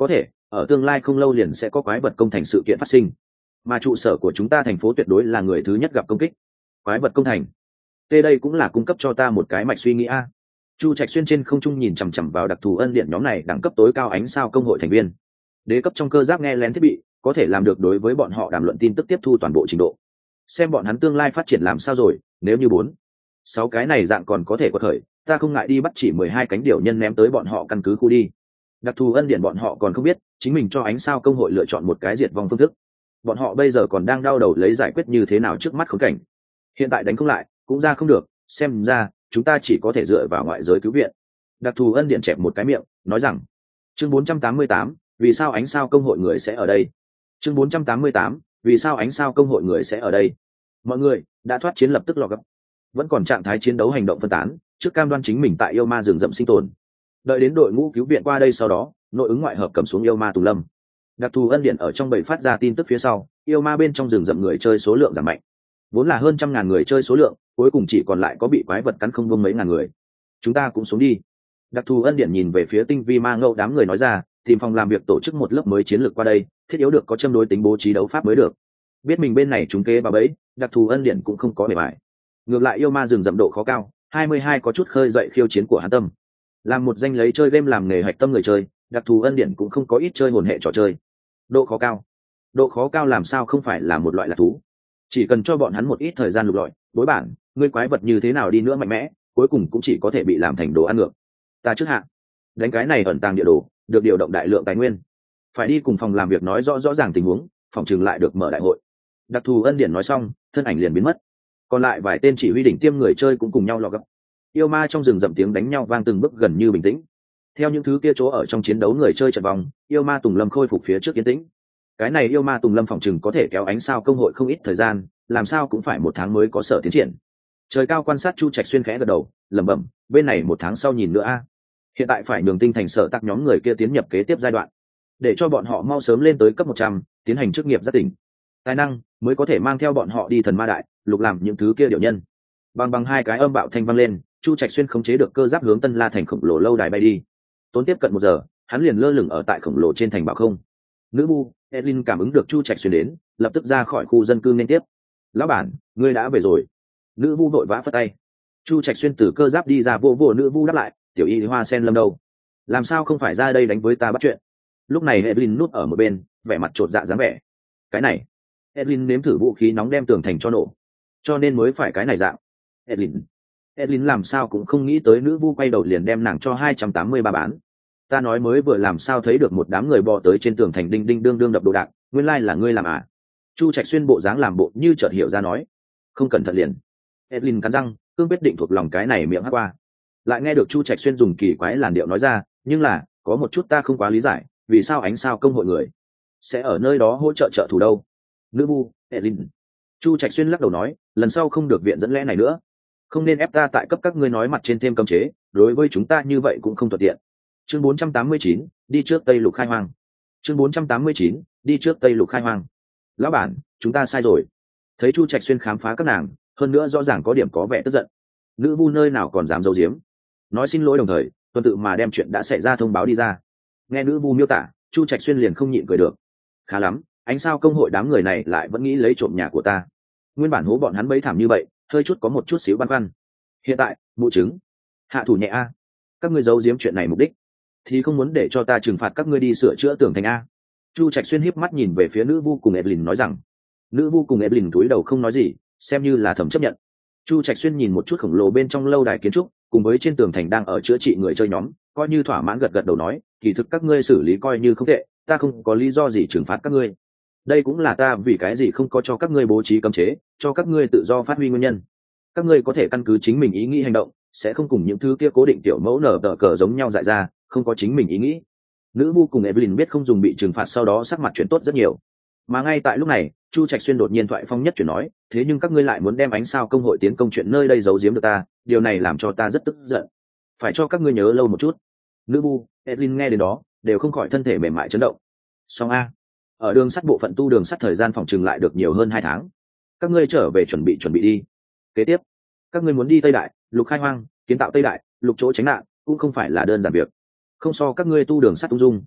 ở tương lai không lâu liền sẽ có quái vật công thành sự kiện phát sinh, mà trụ sở của chúng ta thành phố tuyệt đối là người thứ nhất gặp công kích. Quái vật công thành, tê đây cũng là cung cấp cho ta một cái mạch suy nghĩ a. Chu Trạch Xuyên trên không trung nhìn chằm chằm vào đặc thù ân điện nhóm này đẳng cấp tối cao ánh sao công hội thành viên. Đế cấp trong cơ giáp nghe lén thiết bị có thể làm được đối với bọn họ đàm luận tin tức tiếp thu toàn bộ trình độ, xem bọn hắn tương lai phát triển làm sao rồi. Nếu như bốn sáu cái này dạng còn có thể có thời, ta không ngại đi bắt chỉ mười hai cánh điểu nhân ném tới bọn họ căn cứ khu đi. Đặc thù ân điện bọn họ còn không biết chính mình cho ánh sao công hội lựa chọn một cái diệt vong phương thức, bọn họ bây giờ còn đang đau đầu lấy giải quyết như thế nào trước mắt khốn cảnh. Hiện tại đánh không lại cũng ra không được, xem ra chúng ta chỉ có thể dựa vào ngoại giới cứu viện. Đặc thù ân điện chẹp một cái miệng nói rằng. Chương bốn trăm tám mươi tám, vì sao ánh sao công hội người sẽ ở đây? Chương bốn trăm tám mươi tám, vì sao ánh sao công hội người sẽ ở đây? Mọi người đã thoát chiến lập tức lò gấp, vẫn còn trạng thái chiến đấu hành động phân tán, trước cam đoan chính mình tại yêu ma rừng rậm sinh tồn. Đợi đến đội ngũ cứu viện qua đây sau đó, nội ứng ngoại hợp cầm xuống yêu ma tùng lâm. Đặc thù ân điện ở trong bầy phát ra tin tức phía sau, yêu ma bên trong rừng rậm người chơi số lượng giảm mạnh, vốn là hơn trăm ngàn người chơi số lượng, cuối cùng chỉ còn lại có bị quái vật cắn không vương mấy ngàn người. Chúng ta cũng xuống đi. Đặc thù ân điện nhìn về phía tinh vi ma ngẫu đám người nói ra, tìm phòng làm việc tổ chức một lớp mới chiến lược qua đây, thiết yếu được có châm đối tính bố trí đấu pháp mới được. Biết mình bên này trúng kế bà bẫy, đặc thù ân điện cũng không có bề bài. Ngược lại yêu ma rừng rậm độ khó cao, hai mươi hai có chút khơi dậy khiêu chiến của hắn tâm. Làm một danh lấy chơi game làm nghề hạch tâm người chơi, đặc thù ân điện cũng không có ít chơi hồn hệ trò chơi. Độ khó cao, độ khó cao làm sao không phải là một loại lạc thú. Chỉ cần cho bọn hắn một ít thời gian lục lọi, đối bản, ngươi quái vật như thế nào đi nữa mạnh mẽ, cuối cùng cũng chỉ có thể bị làm thành đồ ăn ngược. Ta trước hạn, đánh cái này ẩn tàng địa đồ, được điều động đại lượng tài nguyên, phải đi cùng phòng làm việc nói rõ rõ ràng tình huống, phòng trường lại được mở đại hội. Đặc thù ân điển nói xong, thân ảnh liền biến mất. Còn lại vài tên chỉ huy đỉnh tiêm người chơi cũng cùng nhau lọ gấp. Yêu ma trong rừng rậm tiếng đánh nhau vang từng bước gần như bình tĩnh. Theo những thứ kia chỗ ở trong chiến đấu người chơi trận vòng, yêu ma Tùng Lâm khôi phục phía trước yên tĩnh. Cái này yêu ma Tùng Lâm phòng chừng có thể kéo ánh sao công hội không ít thời gian, làm sao cũng phải một tháng mới có sở tiến triển. Trời cao quan sát Chu Trạch Xuyên khẽ gật đầu, lẩm bẩm, bên này một tháng sau nhìn nữa a. Hiện tại phải nhường tinh thành sở tắc nhóm người kia tiến nhập kế tiếp giai đoạn, để cho bọn họ mau sớm lên tới cấp một trăm, tiến hành chức nghiệp giác tỉnh. Tài năng mới có thể mang theo bọn họ đi thần ma đại lục làm những thứ kia điệu nhân. Bằng bằng hai cái âm bạo thanh vang lên, Chu Trạch Xuyên khống chế được cơ giáp hướng Tân La thành khổng lồ lâu đài bay đi. Tốn tiếp cận một giờ, hắn liền lơ lửng ở tại khổng lồ trên thành bảo không. Nữ vu Edlin cảm ứng được Chu Trạch Xuyên đến, lập tức ra khỏi khu dân cư nên tiếp. Lão bản, ngươi đã về rồi. Nữ vu vội vã phất tay. Chu Trạch Xuyên từ cơ giáp đi ra, vô vô nữ vu đáp lại, tiểu y hoa sen lâm đâu, làm sao không phải ra đây đánh với ta bắt chuyện. Lúc này Edlin núp ở một bên, vẻ mặt trột dạ dáng vẻ. Cái này, Edlin nếm thử vũ khí nóng đem tường thành cho nổ, cho nên mới phải cái này dạng. Edlin, Edlin làm sao cũng không nghĩ tới nữ vu quay đầu liền đem nàng cho hai trăm tám mươi ba bán. Ta nói mới vừa làm sao thấy được một đám người bò tới trên tường thành đinh đinh đương đương đập đồ đạc, nguyên lai là ngươi làm à? Chu Trạch Xuyên bộ dáng làm bộ như chợt hiểu ra nói, không cẩn thận liền. Edlin cắn răng, cương quyết định thuộc lòng cái này miệng hát qua. Lại nghe được Chu Trạch Xuyên dùng kỳ quái làn điệu nói ra, nhưng là có một chút ta không quá lý giải, vì sao ánh sao công hội người sẽ ở nơi đó hỗ trợ trợ thủ đâu? Nữ vu Edlin. Chu Trạch Xuyên lắc đầu nói, lần sau không được viện dẫn lẽ này nữa, không nên ép ta tại cấp các ngươi nói mặt trên thêm cấm chế, đối với chúng ta như vậy cũng không thuận tiện. Chương bốn trăm tám mươi chín, đi trước Tây Lục khai hoang. Chương bốn trăm tám mươi chín, đi trước Tây Lục khai hoang. Lão bản, chúng ta sai rồi. Thấy Chu Trạch Xuyên khám phá các nàng, hơn nữa rõ ràng có điểm có vẻ tức giận. Nữ vu nơi nào còn dám giấu giếm, nói xin lỗi đồng thời tuần tự mà đem chuyện đã xảy ra thông báo đi ra. Nghe nữ vu miêu tả, Chu Trạch Xuyên liền không nhịn cười được. Khá lắm, ánh sao công hội đám người này lại vẫn nghĩ lấy trộm nhà của ta. Nguyên bản hố bọn hắn bấy thảm như vậy, hơi chút có một chút xíu băn khoăn. Hiện tại mụ chứng hạ thủ nhẹ a, các ngươi giấu giếm chuyện này mục đích thì không muốn để cho ta trừng phạt các ngươi đi sửa chữa tường thành a. Chu Trạch Xuyên hiếp mắt nhìn về phía nữ vu cùng Evelyn nói rằng. Nữ vu cùng Evelyn cúi đầu không nói gì, xem như là thầm chấp nhận. Chu Trạch Xuyên nhìn một chút khổng lồ bên trong lâu đài kiến trúc, cùng với trên tường thành đang ở chữa trị người chơi nhóm, coi như thỏa mãn gật gật đầu nói, kỳ thực các ngươi xử lý coi như không tệ, ta không có lý do gì trừng phạt các ngươi. Đây cũng là ta vì cái gì không có cho các ngươi bố trí cấm chế, cho các ngươi tự do phát huy nguyên nhân. Các ngươi có thể căn cứ chính mình ý nghĩ hành động, sẽ không cùng những thứ kia cố định tiểu mẫu nở tờ cờ giống nhau dại ra, không có chính mình ý nghĩ. Nữ vu cùng Evelyn biết không dùng bị trừng phạt, sau đó sắc mặt chuyển tốt rất nhiều. Mà ngay tại lúc này, Chu Trạch Xuyên đột nhiên thoại phong nhất chuyển nói, thế nhưng các ngươi lại muốn đem ánh sao công hội tiến công chuyện nơi đây giấu giếm được ta, điều này làm cho ta rất tức giận. Phải cho các ngươi nhớ lâu một chút. Nữ vu Evelyn nghe đến đó, đều không khỏi thân thể mềm mại chấn động. Song a, ở đường sắt bộ phận tu đường sắt thời gian phòng trừng lại được nhiều hơn hai tháng. Các ngươi trở về chuẩn bị chuẩn bị đi. Kế tiếp, các ngươi muốn đi Tây Đại Lục khai hoang, kiến tạo Tây Đại Lục chỗ tránh nạn, cũng không phải là đơn giản việc. Không so các ngươi tu đường sắt ung dung.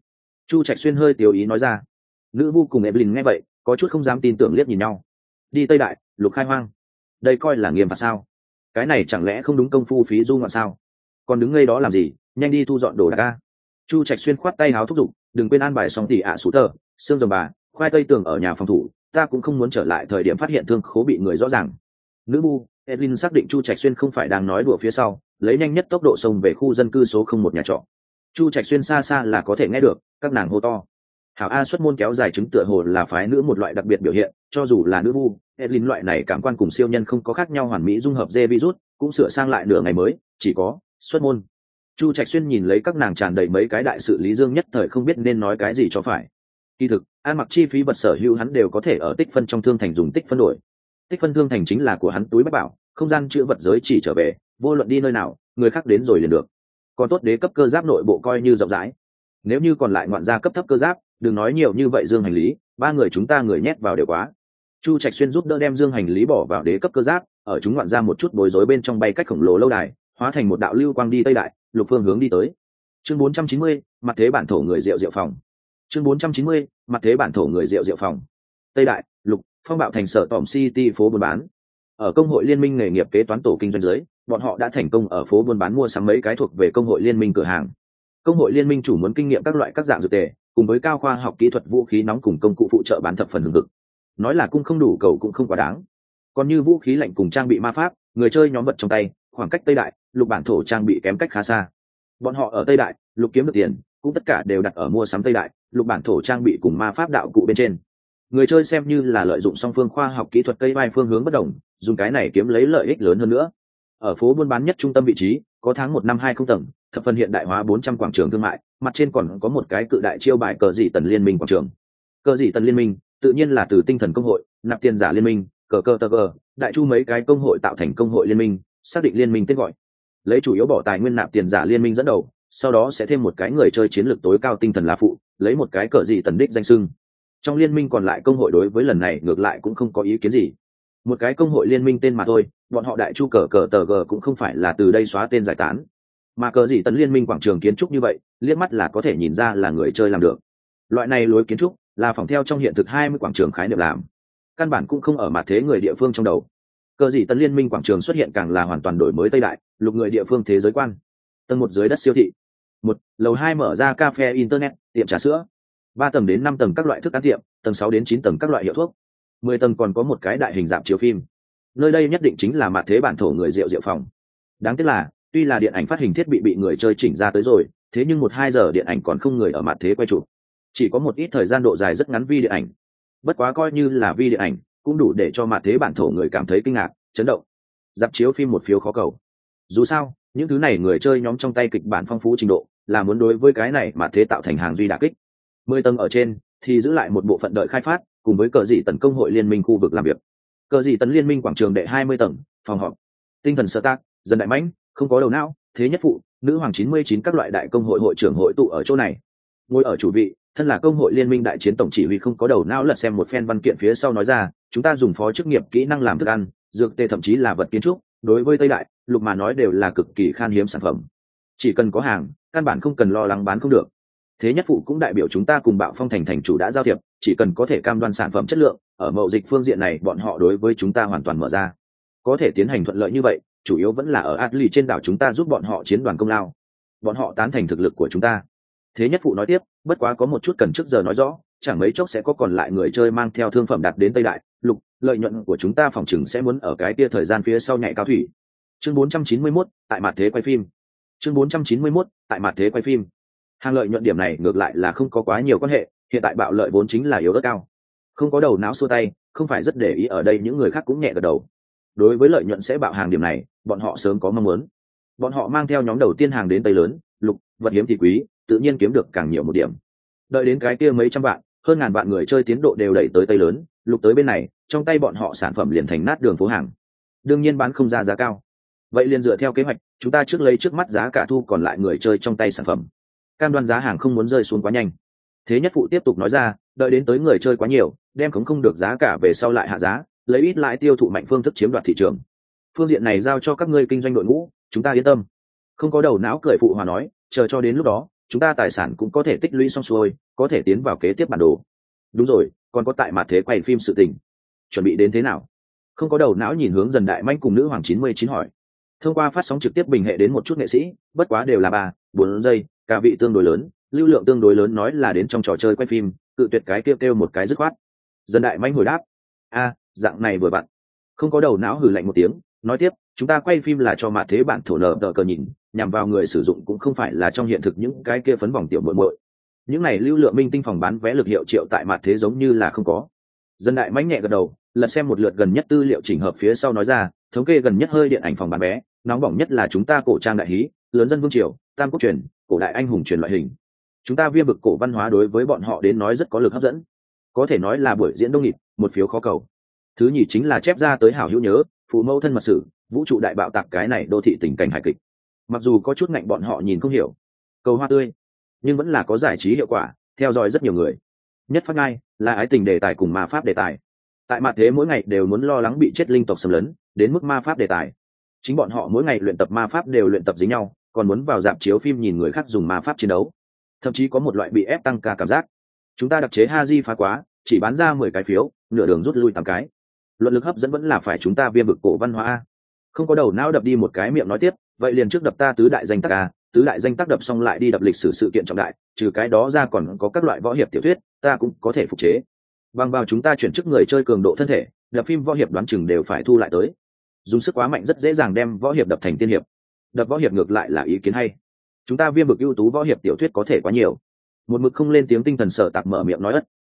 Chu Trạch Xuyên hơi tiểu ý nói ra. Nữ vu cùng Evelyn nghe vậy có chút không dám tin tưởng liếc nhìn nhau. Đi Tây Đại lục khai hoang, đây coi là nghiêm phạt sao? Cái này chẳng lẽ không đúng công phu phí du ngoạn sao? Còn đứng ngây đó làm gì, nhanh đi thu dọn đồ đạc ca. Chu Trạch Xuyên khoát tay háo thúc giục, đừng quên an bài xong tỷ ạ à sủ tờ xương rồng bà khoai tây tường ở nhà phòng thủ, ta cũng không muốn trở lại thời điểm phát hiện thương khố bị người rõ ràng. Nữ bu Evelyn xác định Chu Trạch Xuyên không phải đang nói đùa phía sau, lấy nhanh nhất tốc độ xông về khu dân cư số không một nhà trọ. Chu Trạch Xuyên xa xa là có thể nghe được các nàng hô to. Hảo A xuất môn kéo dài chứng tựa hồ là phái nữ một loại đặc biệt biểu hiện, cho dù là nữ vu Evelyn loại này cảm quan cùng siêu nhân không có khác nhau hoàn mỹ dung hợp dê virus cũng sửa sang lại nửa ngày mới chỉ có xuất môn. Chu Trạch Xuyên nhìn lấy các nàng tràn đầy mấy cái đại sự lý dương nhất thời không biết nên nói cái gì cho phải. Kỳ thực ăn mặc chi phí vật sở hữu hắn đều có thể ở tích phân trong thương thành dùng tích phân đổi. Tích phân thương thành chính là của hắn túi bách bảo, không gian chữ vật giới chỉ trở về, vô luận đi nơi nào người khác đến rồi liền được. Còn tốt đế cấp cơ giáp nội bộ coi như rộng rãi, nếu như còn lại ngoạn gia cấp thấp cơ giáp đừng nói nhiều như vậy. Dương hành lý ba người chúng ta người nhét vào đều quá. Chu Trạch Xuyên giúp đỡ đem dương hành lý bỏ vào đế cấp cơ giáp, ở chúng ngoạn ra một chút bối rối bên trong bay cách khổng lồ lâu đài, hóa thành một đạo lưu quang đi Tây Đại lục phương hướng đi tới. Chương bốn trăm chín mươi, mặt thế bản thổ người rượu rượu phòng. Chương bốn trăm chín mươi, mặt thế bản thổ người rượu rượu phòng. Tây Đại lục phong bạo thành sở tỏm city phố buôn bán. Ở công hội liên minh nghề nghiệp kế toán tổ kinh doanh dưới, bọn họ đã thành công ở phố buôn bán mua sắm mấy cái thuộc về công hội liên minh cửa hàng. Công hội liên minh chủ muốn kinh nghiệm các loại các dạng dược tề, cùng với cao khoa học kỹ thuật vũ khí nóng cùng công cụ phụ trợ bán thập phần hưng hực. Nói là cung không đủ cầu cũng không quá đáng. Còn như vũ khí lạnh cùng trang bị ma pháp, người chơi nhóm vật trong tay, khoảng cách Tây Đại lục bản thổ trang bị kém cách khá xa. Bọn họ ở Tây Đại lục kiếm được tiền, cũng tất cả đều đặt ở mua sắm Tây Đại lục bản thổ trang bị cùng ma pháp đạo cụ bên trên. Người chơi xem như là lợi dụng song phương khoa học kỹ thuật cây vai phương hướng bất đồng, dùng cái này kiếm lấy lợi ích lớn hơn nữa. Ở phố buôn bán nhất trung tâm vị trí, có tháng một năm hai không tầng, thập phần hiện đại hóa bốn trăm quảng trường thương mại, mặt trên còn có một cái cự đại chiêu bài cờ dị tần liên minh quảng trường. Cờ dị tần liên minh tự nhiên là từ tinh thần công hội, nạp tiền giả liên minh, cờ cờ tờ cờ, đại chu mấy cái công hội tạo thành công hội liên minh, xác định liên minh tên gọi. Lấy chủ yếu bỏ tài nguyên nạp tiền giả liên minh dẫn đầu, sau đó sẽ thêm một cái người chơi chiến lược tối cao tinh thần là phụ, lấy một cái cờ dị tần đích danh xưng. Trong liên minh còn lại công hội đối với lần này ngược lại cũng không có ý kiến gì. Một cái công hội liên minh tên mà thôi, bọn họ đại chu cờ cờ tờ g cũng không phải là từ đây xóa tên giải tán, mà cờ gì tấn liên minh quảng trường kiến trúc như vậy liếc mắt là có thể nhìn ra là người chơi làm được. Loại này lối kiến trúc là phỏng theo trong hiện thực hai mươi quảng trường khái niệm làm, căn bản cũng không ở mặt thế người địa phương trong đầu. Cờ gì tấn liên minh quảng trường xuất hiện càng là hoàn toàn đổi mới Tây Đại lục người địa phương thế giới quan. Tầng một dưới đất siêu thị, một lầu hai mở ra cafe internet, tiệm trà sữa, ba tầng đến năm tầng các loại thức ăn tiệm, tầng sáu đến chín tầng các loại hiệu thuốc, mười tầng còn có một cái đại hình rạp chiếu phim. Nơi đây nhất định chính là mặt thế bản thổ người rượu rượu phòng. Đáng tiếc là tuy là điện ảnh phát hình thiết bị bị người chơi chỉnh ra tới rồi, thế nhưng một hai giờ điện ảnh còn không người ở mặt thế quay chụp, chỉ có một ít thời gian độ dài rất ngắn vi điện ảnh. Bất quá coi như là vi điện ảnh cũng đủ để cho mặt thế bản thổ người cảm thấy kinh ngạc, chấn động. Rạp chiếu phim một phiếu khó cầu. Dù sao những thứ này người chơi nhóm trong tay kịch bản phong phú trình độ là muốn đối với cái này mặt thế tạo thành hàng duy đả kích. Mười tầng ở trên thì giữ lại một bộ phận đợi khai phát, cùng với cờ dị tấn công hội liên minh khu vực làm việc. Cờ dị tấn liên minh quảng trường đệ hai mươi tầng, phòng họp, tinh thần sơ tác, dân đại mãnh, không có đầu não, thế nhất phụ, nữ hoàng chín mươi chín các loại đại công hội hội trưởng hội tụ ở chỗ này. Ngồi ở chủ vị, thân là công hội liên minh đại chiến tổng chỉ huy không có đầu não lật xem một phen văn kiện phía sau nói ra, chúng ta dùng phó chức nghiệp kỹ năng làm thức ăn, dược tê thậm chí là vật kiến trúc, đối với Tây Đại lục mà nói đều là cực kỳ khan hiếm sản phẩm. Chỉ cần có hàng, căn bản không cần lo lắng bán không được. Thế nhất phụ cũng đại biểu chúng ta cùng Bạo Phong thành thành chủ đã giao thiệp, chỉ cần có thể cam đoan sản phẩm chất lượng, ở mậu dịch phương diện này bọn họ đối với chúng ta hoàn toàn mở ra. Có thể tiến hành thuận lợi như vậy, chủ yếu vẫn là ở Atli trên đảo chúng ta giúp bọn họ chiến đoàn công lao. Bọn họ tán thành thực lực của chúng ta. Thế nhất phụ nói tiếp, bất quá có một chút cần trước giờ nói rõ, chẳng mấy chốc sẽ có còn lại người chơi mang theo thương phẩm đặt đến Tây Đại lục, lợi nhuận của chúng ta phòng chừng sẽ muốn ở cái kia thời gian phía sau nhảy cao thủy. Chương bốn trăm chín mươi mốt, tại mặt thế quay phim. Chương bốn trăm chín mươi mốt, tại mặt thế quay phim. Hàng lợi nhuận điểm này ngược lại là không có quá nhiều quan hệ, hiện tại bạo lợi vốn chính là yếu rất cao. Không có đầu não xua tay, không phải rất để ý ở đây những người khác cũng nhẹ gật đầu. Đối với lợi nhuận sẽ bạo hàng điểm này, bọn họ sớm có mong muốn. Bọn họ mang theo nhóm đầu tiên hàng đến Tây lớn, lục, vật hiếm thì quý, tự nhiên kiếm được càng nhiều một điểm. Đợi đến cái kia mấy trăm vạn, hơn ngàn vạn người chơi tiến độ đều đẩy tới Tây lớn, lục tới bên này, trong tay bọn họ sản phẩm liền thành nát đường phố hàng. Đương nhiên bán không ra giá cao. Vậy liền dựa theo kế hoạch, chúng ta trước lấy trước mắt giá cả thu còn lại người chơi trong tay sản phẩm. Cam đoan giá hàng không muốn rơi xuống quá nhanh. Thế nhất phụ tiếp tục nói ra, đợi đến tới người chơi quá nhiều, đem khống không được giá cả về sau lại hạ giá, lấy ít lại tiêu thụ mạnh phương thức chiếm đoạt thị trường. Phương diện này giao cho các ngươi kinh doanh đội ngũ, chúng ta yên tâm. Không có đầu não cười phụ hòa nói, chờ cho đến lúc đó, chúng ta tài sản cũng có thể tích lũy xong xuôi, có thể tiến vào kế tiếp bản đồ. Đúng rồi, còn có tại mặt thế quay phim sự tình, chuẩn bị đến thế nào? Không có đầu não nhìn hướng Dần Đại Manh cùng nữ hoàng chín mươi chín hỏi. Thông qua phát sóng trực tiếp bình hệ đến một chút nghệ sĩ, bất quá đều là ba bốn giây, cả vị tương đối lớn, lưu lượng tương đối lớn, nói là đến trong trò chơi quay phim, tự tuyệt cái kêu kêu một cái dứt khoát. Dần Đại Manh hồi đáp, a dạng này vừa bạn. Không có đầu não hừ lạnh một tiếng, nói tiếp, chúng ta quay phim là cho mặt thế bản thổ nở đỡ cờ nhìn, nhằm vào người sử dụng cũng không phải là trong hiện thực những cái kia phấn vòng tiểu muội muội. Những này lưu lượng minh tinh phòng bán vé lực hiệu triệu tại mặt thế giống như là không có. Dân Đại Mãnh nhẹ gật đầu, lật xem một lượt gần nhất tư liệu chỉnh hợp phía sau nói ra, thống kê gần nhất hơi điện ảnh phòng bán vé, nóng bỏng nhất là chúng ta cổ trang đại hí, lớn dân vương triều, tam quốc truyền, cổ đại anh hùng truyền loại hình. Chúng ta viêm vực cổ văn hóa đối với bọn họ đến nói rất có lực hấp dẫn, có thể nói là buổi diễn đông nghịt, một phiếu khó cầu. Thứ nhì chính là chép ra tới hảo hữu nhớ, phụ mẫu thân mật sử, vũ trụ đại bạo tạc cái này đô thị tình cảnh hài kịch. Mặc dù có chút ngạnh bọn họ nhìn không hiểu, cầu hoa tươi, nhưng vẫn là có giải trí hiệu quả, theo dõi rất nhiều người. Nhất phát ngay là ái tình đề tài cùng ma pháp đề tài. Tại mặt thế mỗi ngày đều muốn lo lắng bị chết linh tộc xâm lấn, đến mức ma pháp đề tài, chính bọn họ mỗi ngày luyện tập ma pháp đều luyện tập dính nhau, còn muốn vào dạp chiếu phim nhìn người khác dùng ma pháp chiến đấu, thậm chí có một loại bị ép tăng ca cảm giác. Chúng ta đặc chế Haji phá quá, chỉ bán ra mười cái phiếu, nửa đường rút lui tám cái. Luận lực hấp dẫn vẫn là phải chúng ta viêm vực cổ văn hóa. Không có đầu não đập đi một cái miệng nói tiếp, vậy liền trước đập ta tứ đại danh tác a, tứ đại danh tác đập xong lại đi đập lịch sử sự kiện trọng đại, trừ cái đó ra còn có các loại võ hiệp tiểu thuyết, ta cũng có thể phục chế. Bằng vào chúng ta chuyển chức người chơi cường độ thân thể, đập phim võ hiệp đoán chừng đều phải thu lại tới. Dùng sức quá mạnh rất dễ dàng đem võ hiệp đập thành tiên hiệp. Đập võ hiệp ngược lại là ý kiến hay. Chúng ta viêm vực ưu tú võ hiệp tiểu thuyết có thể quá nhiều. Một mực không lên tiếng tinh thần Sở Tạc mở miệng nói ất.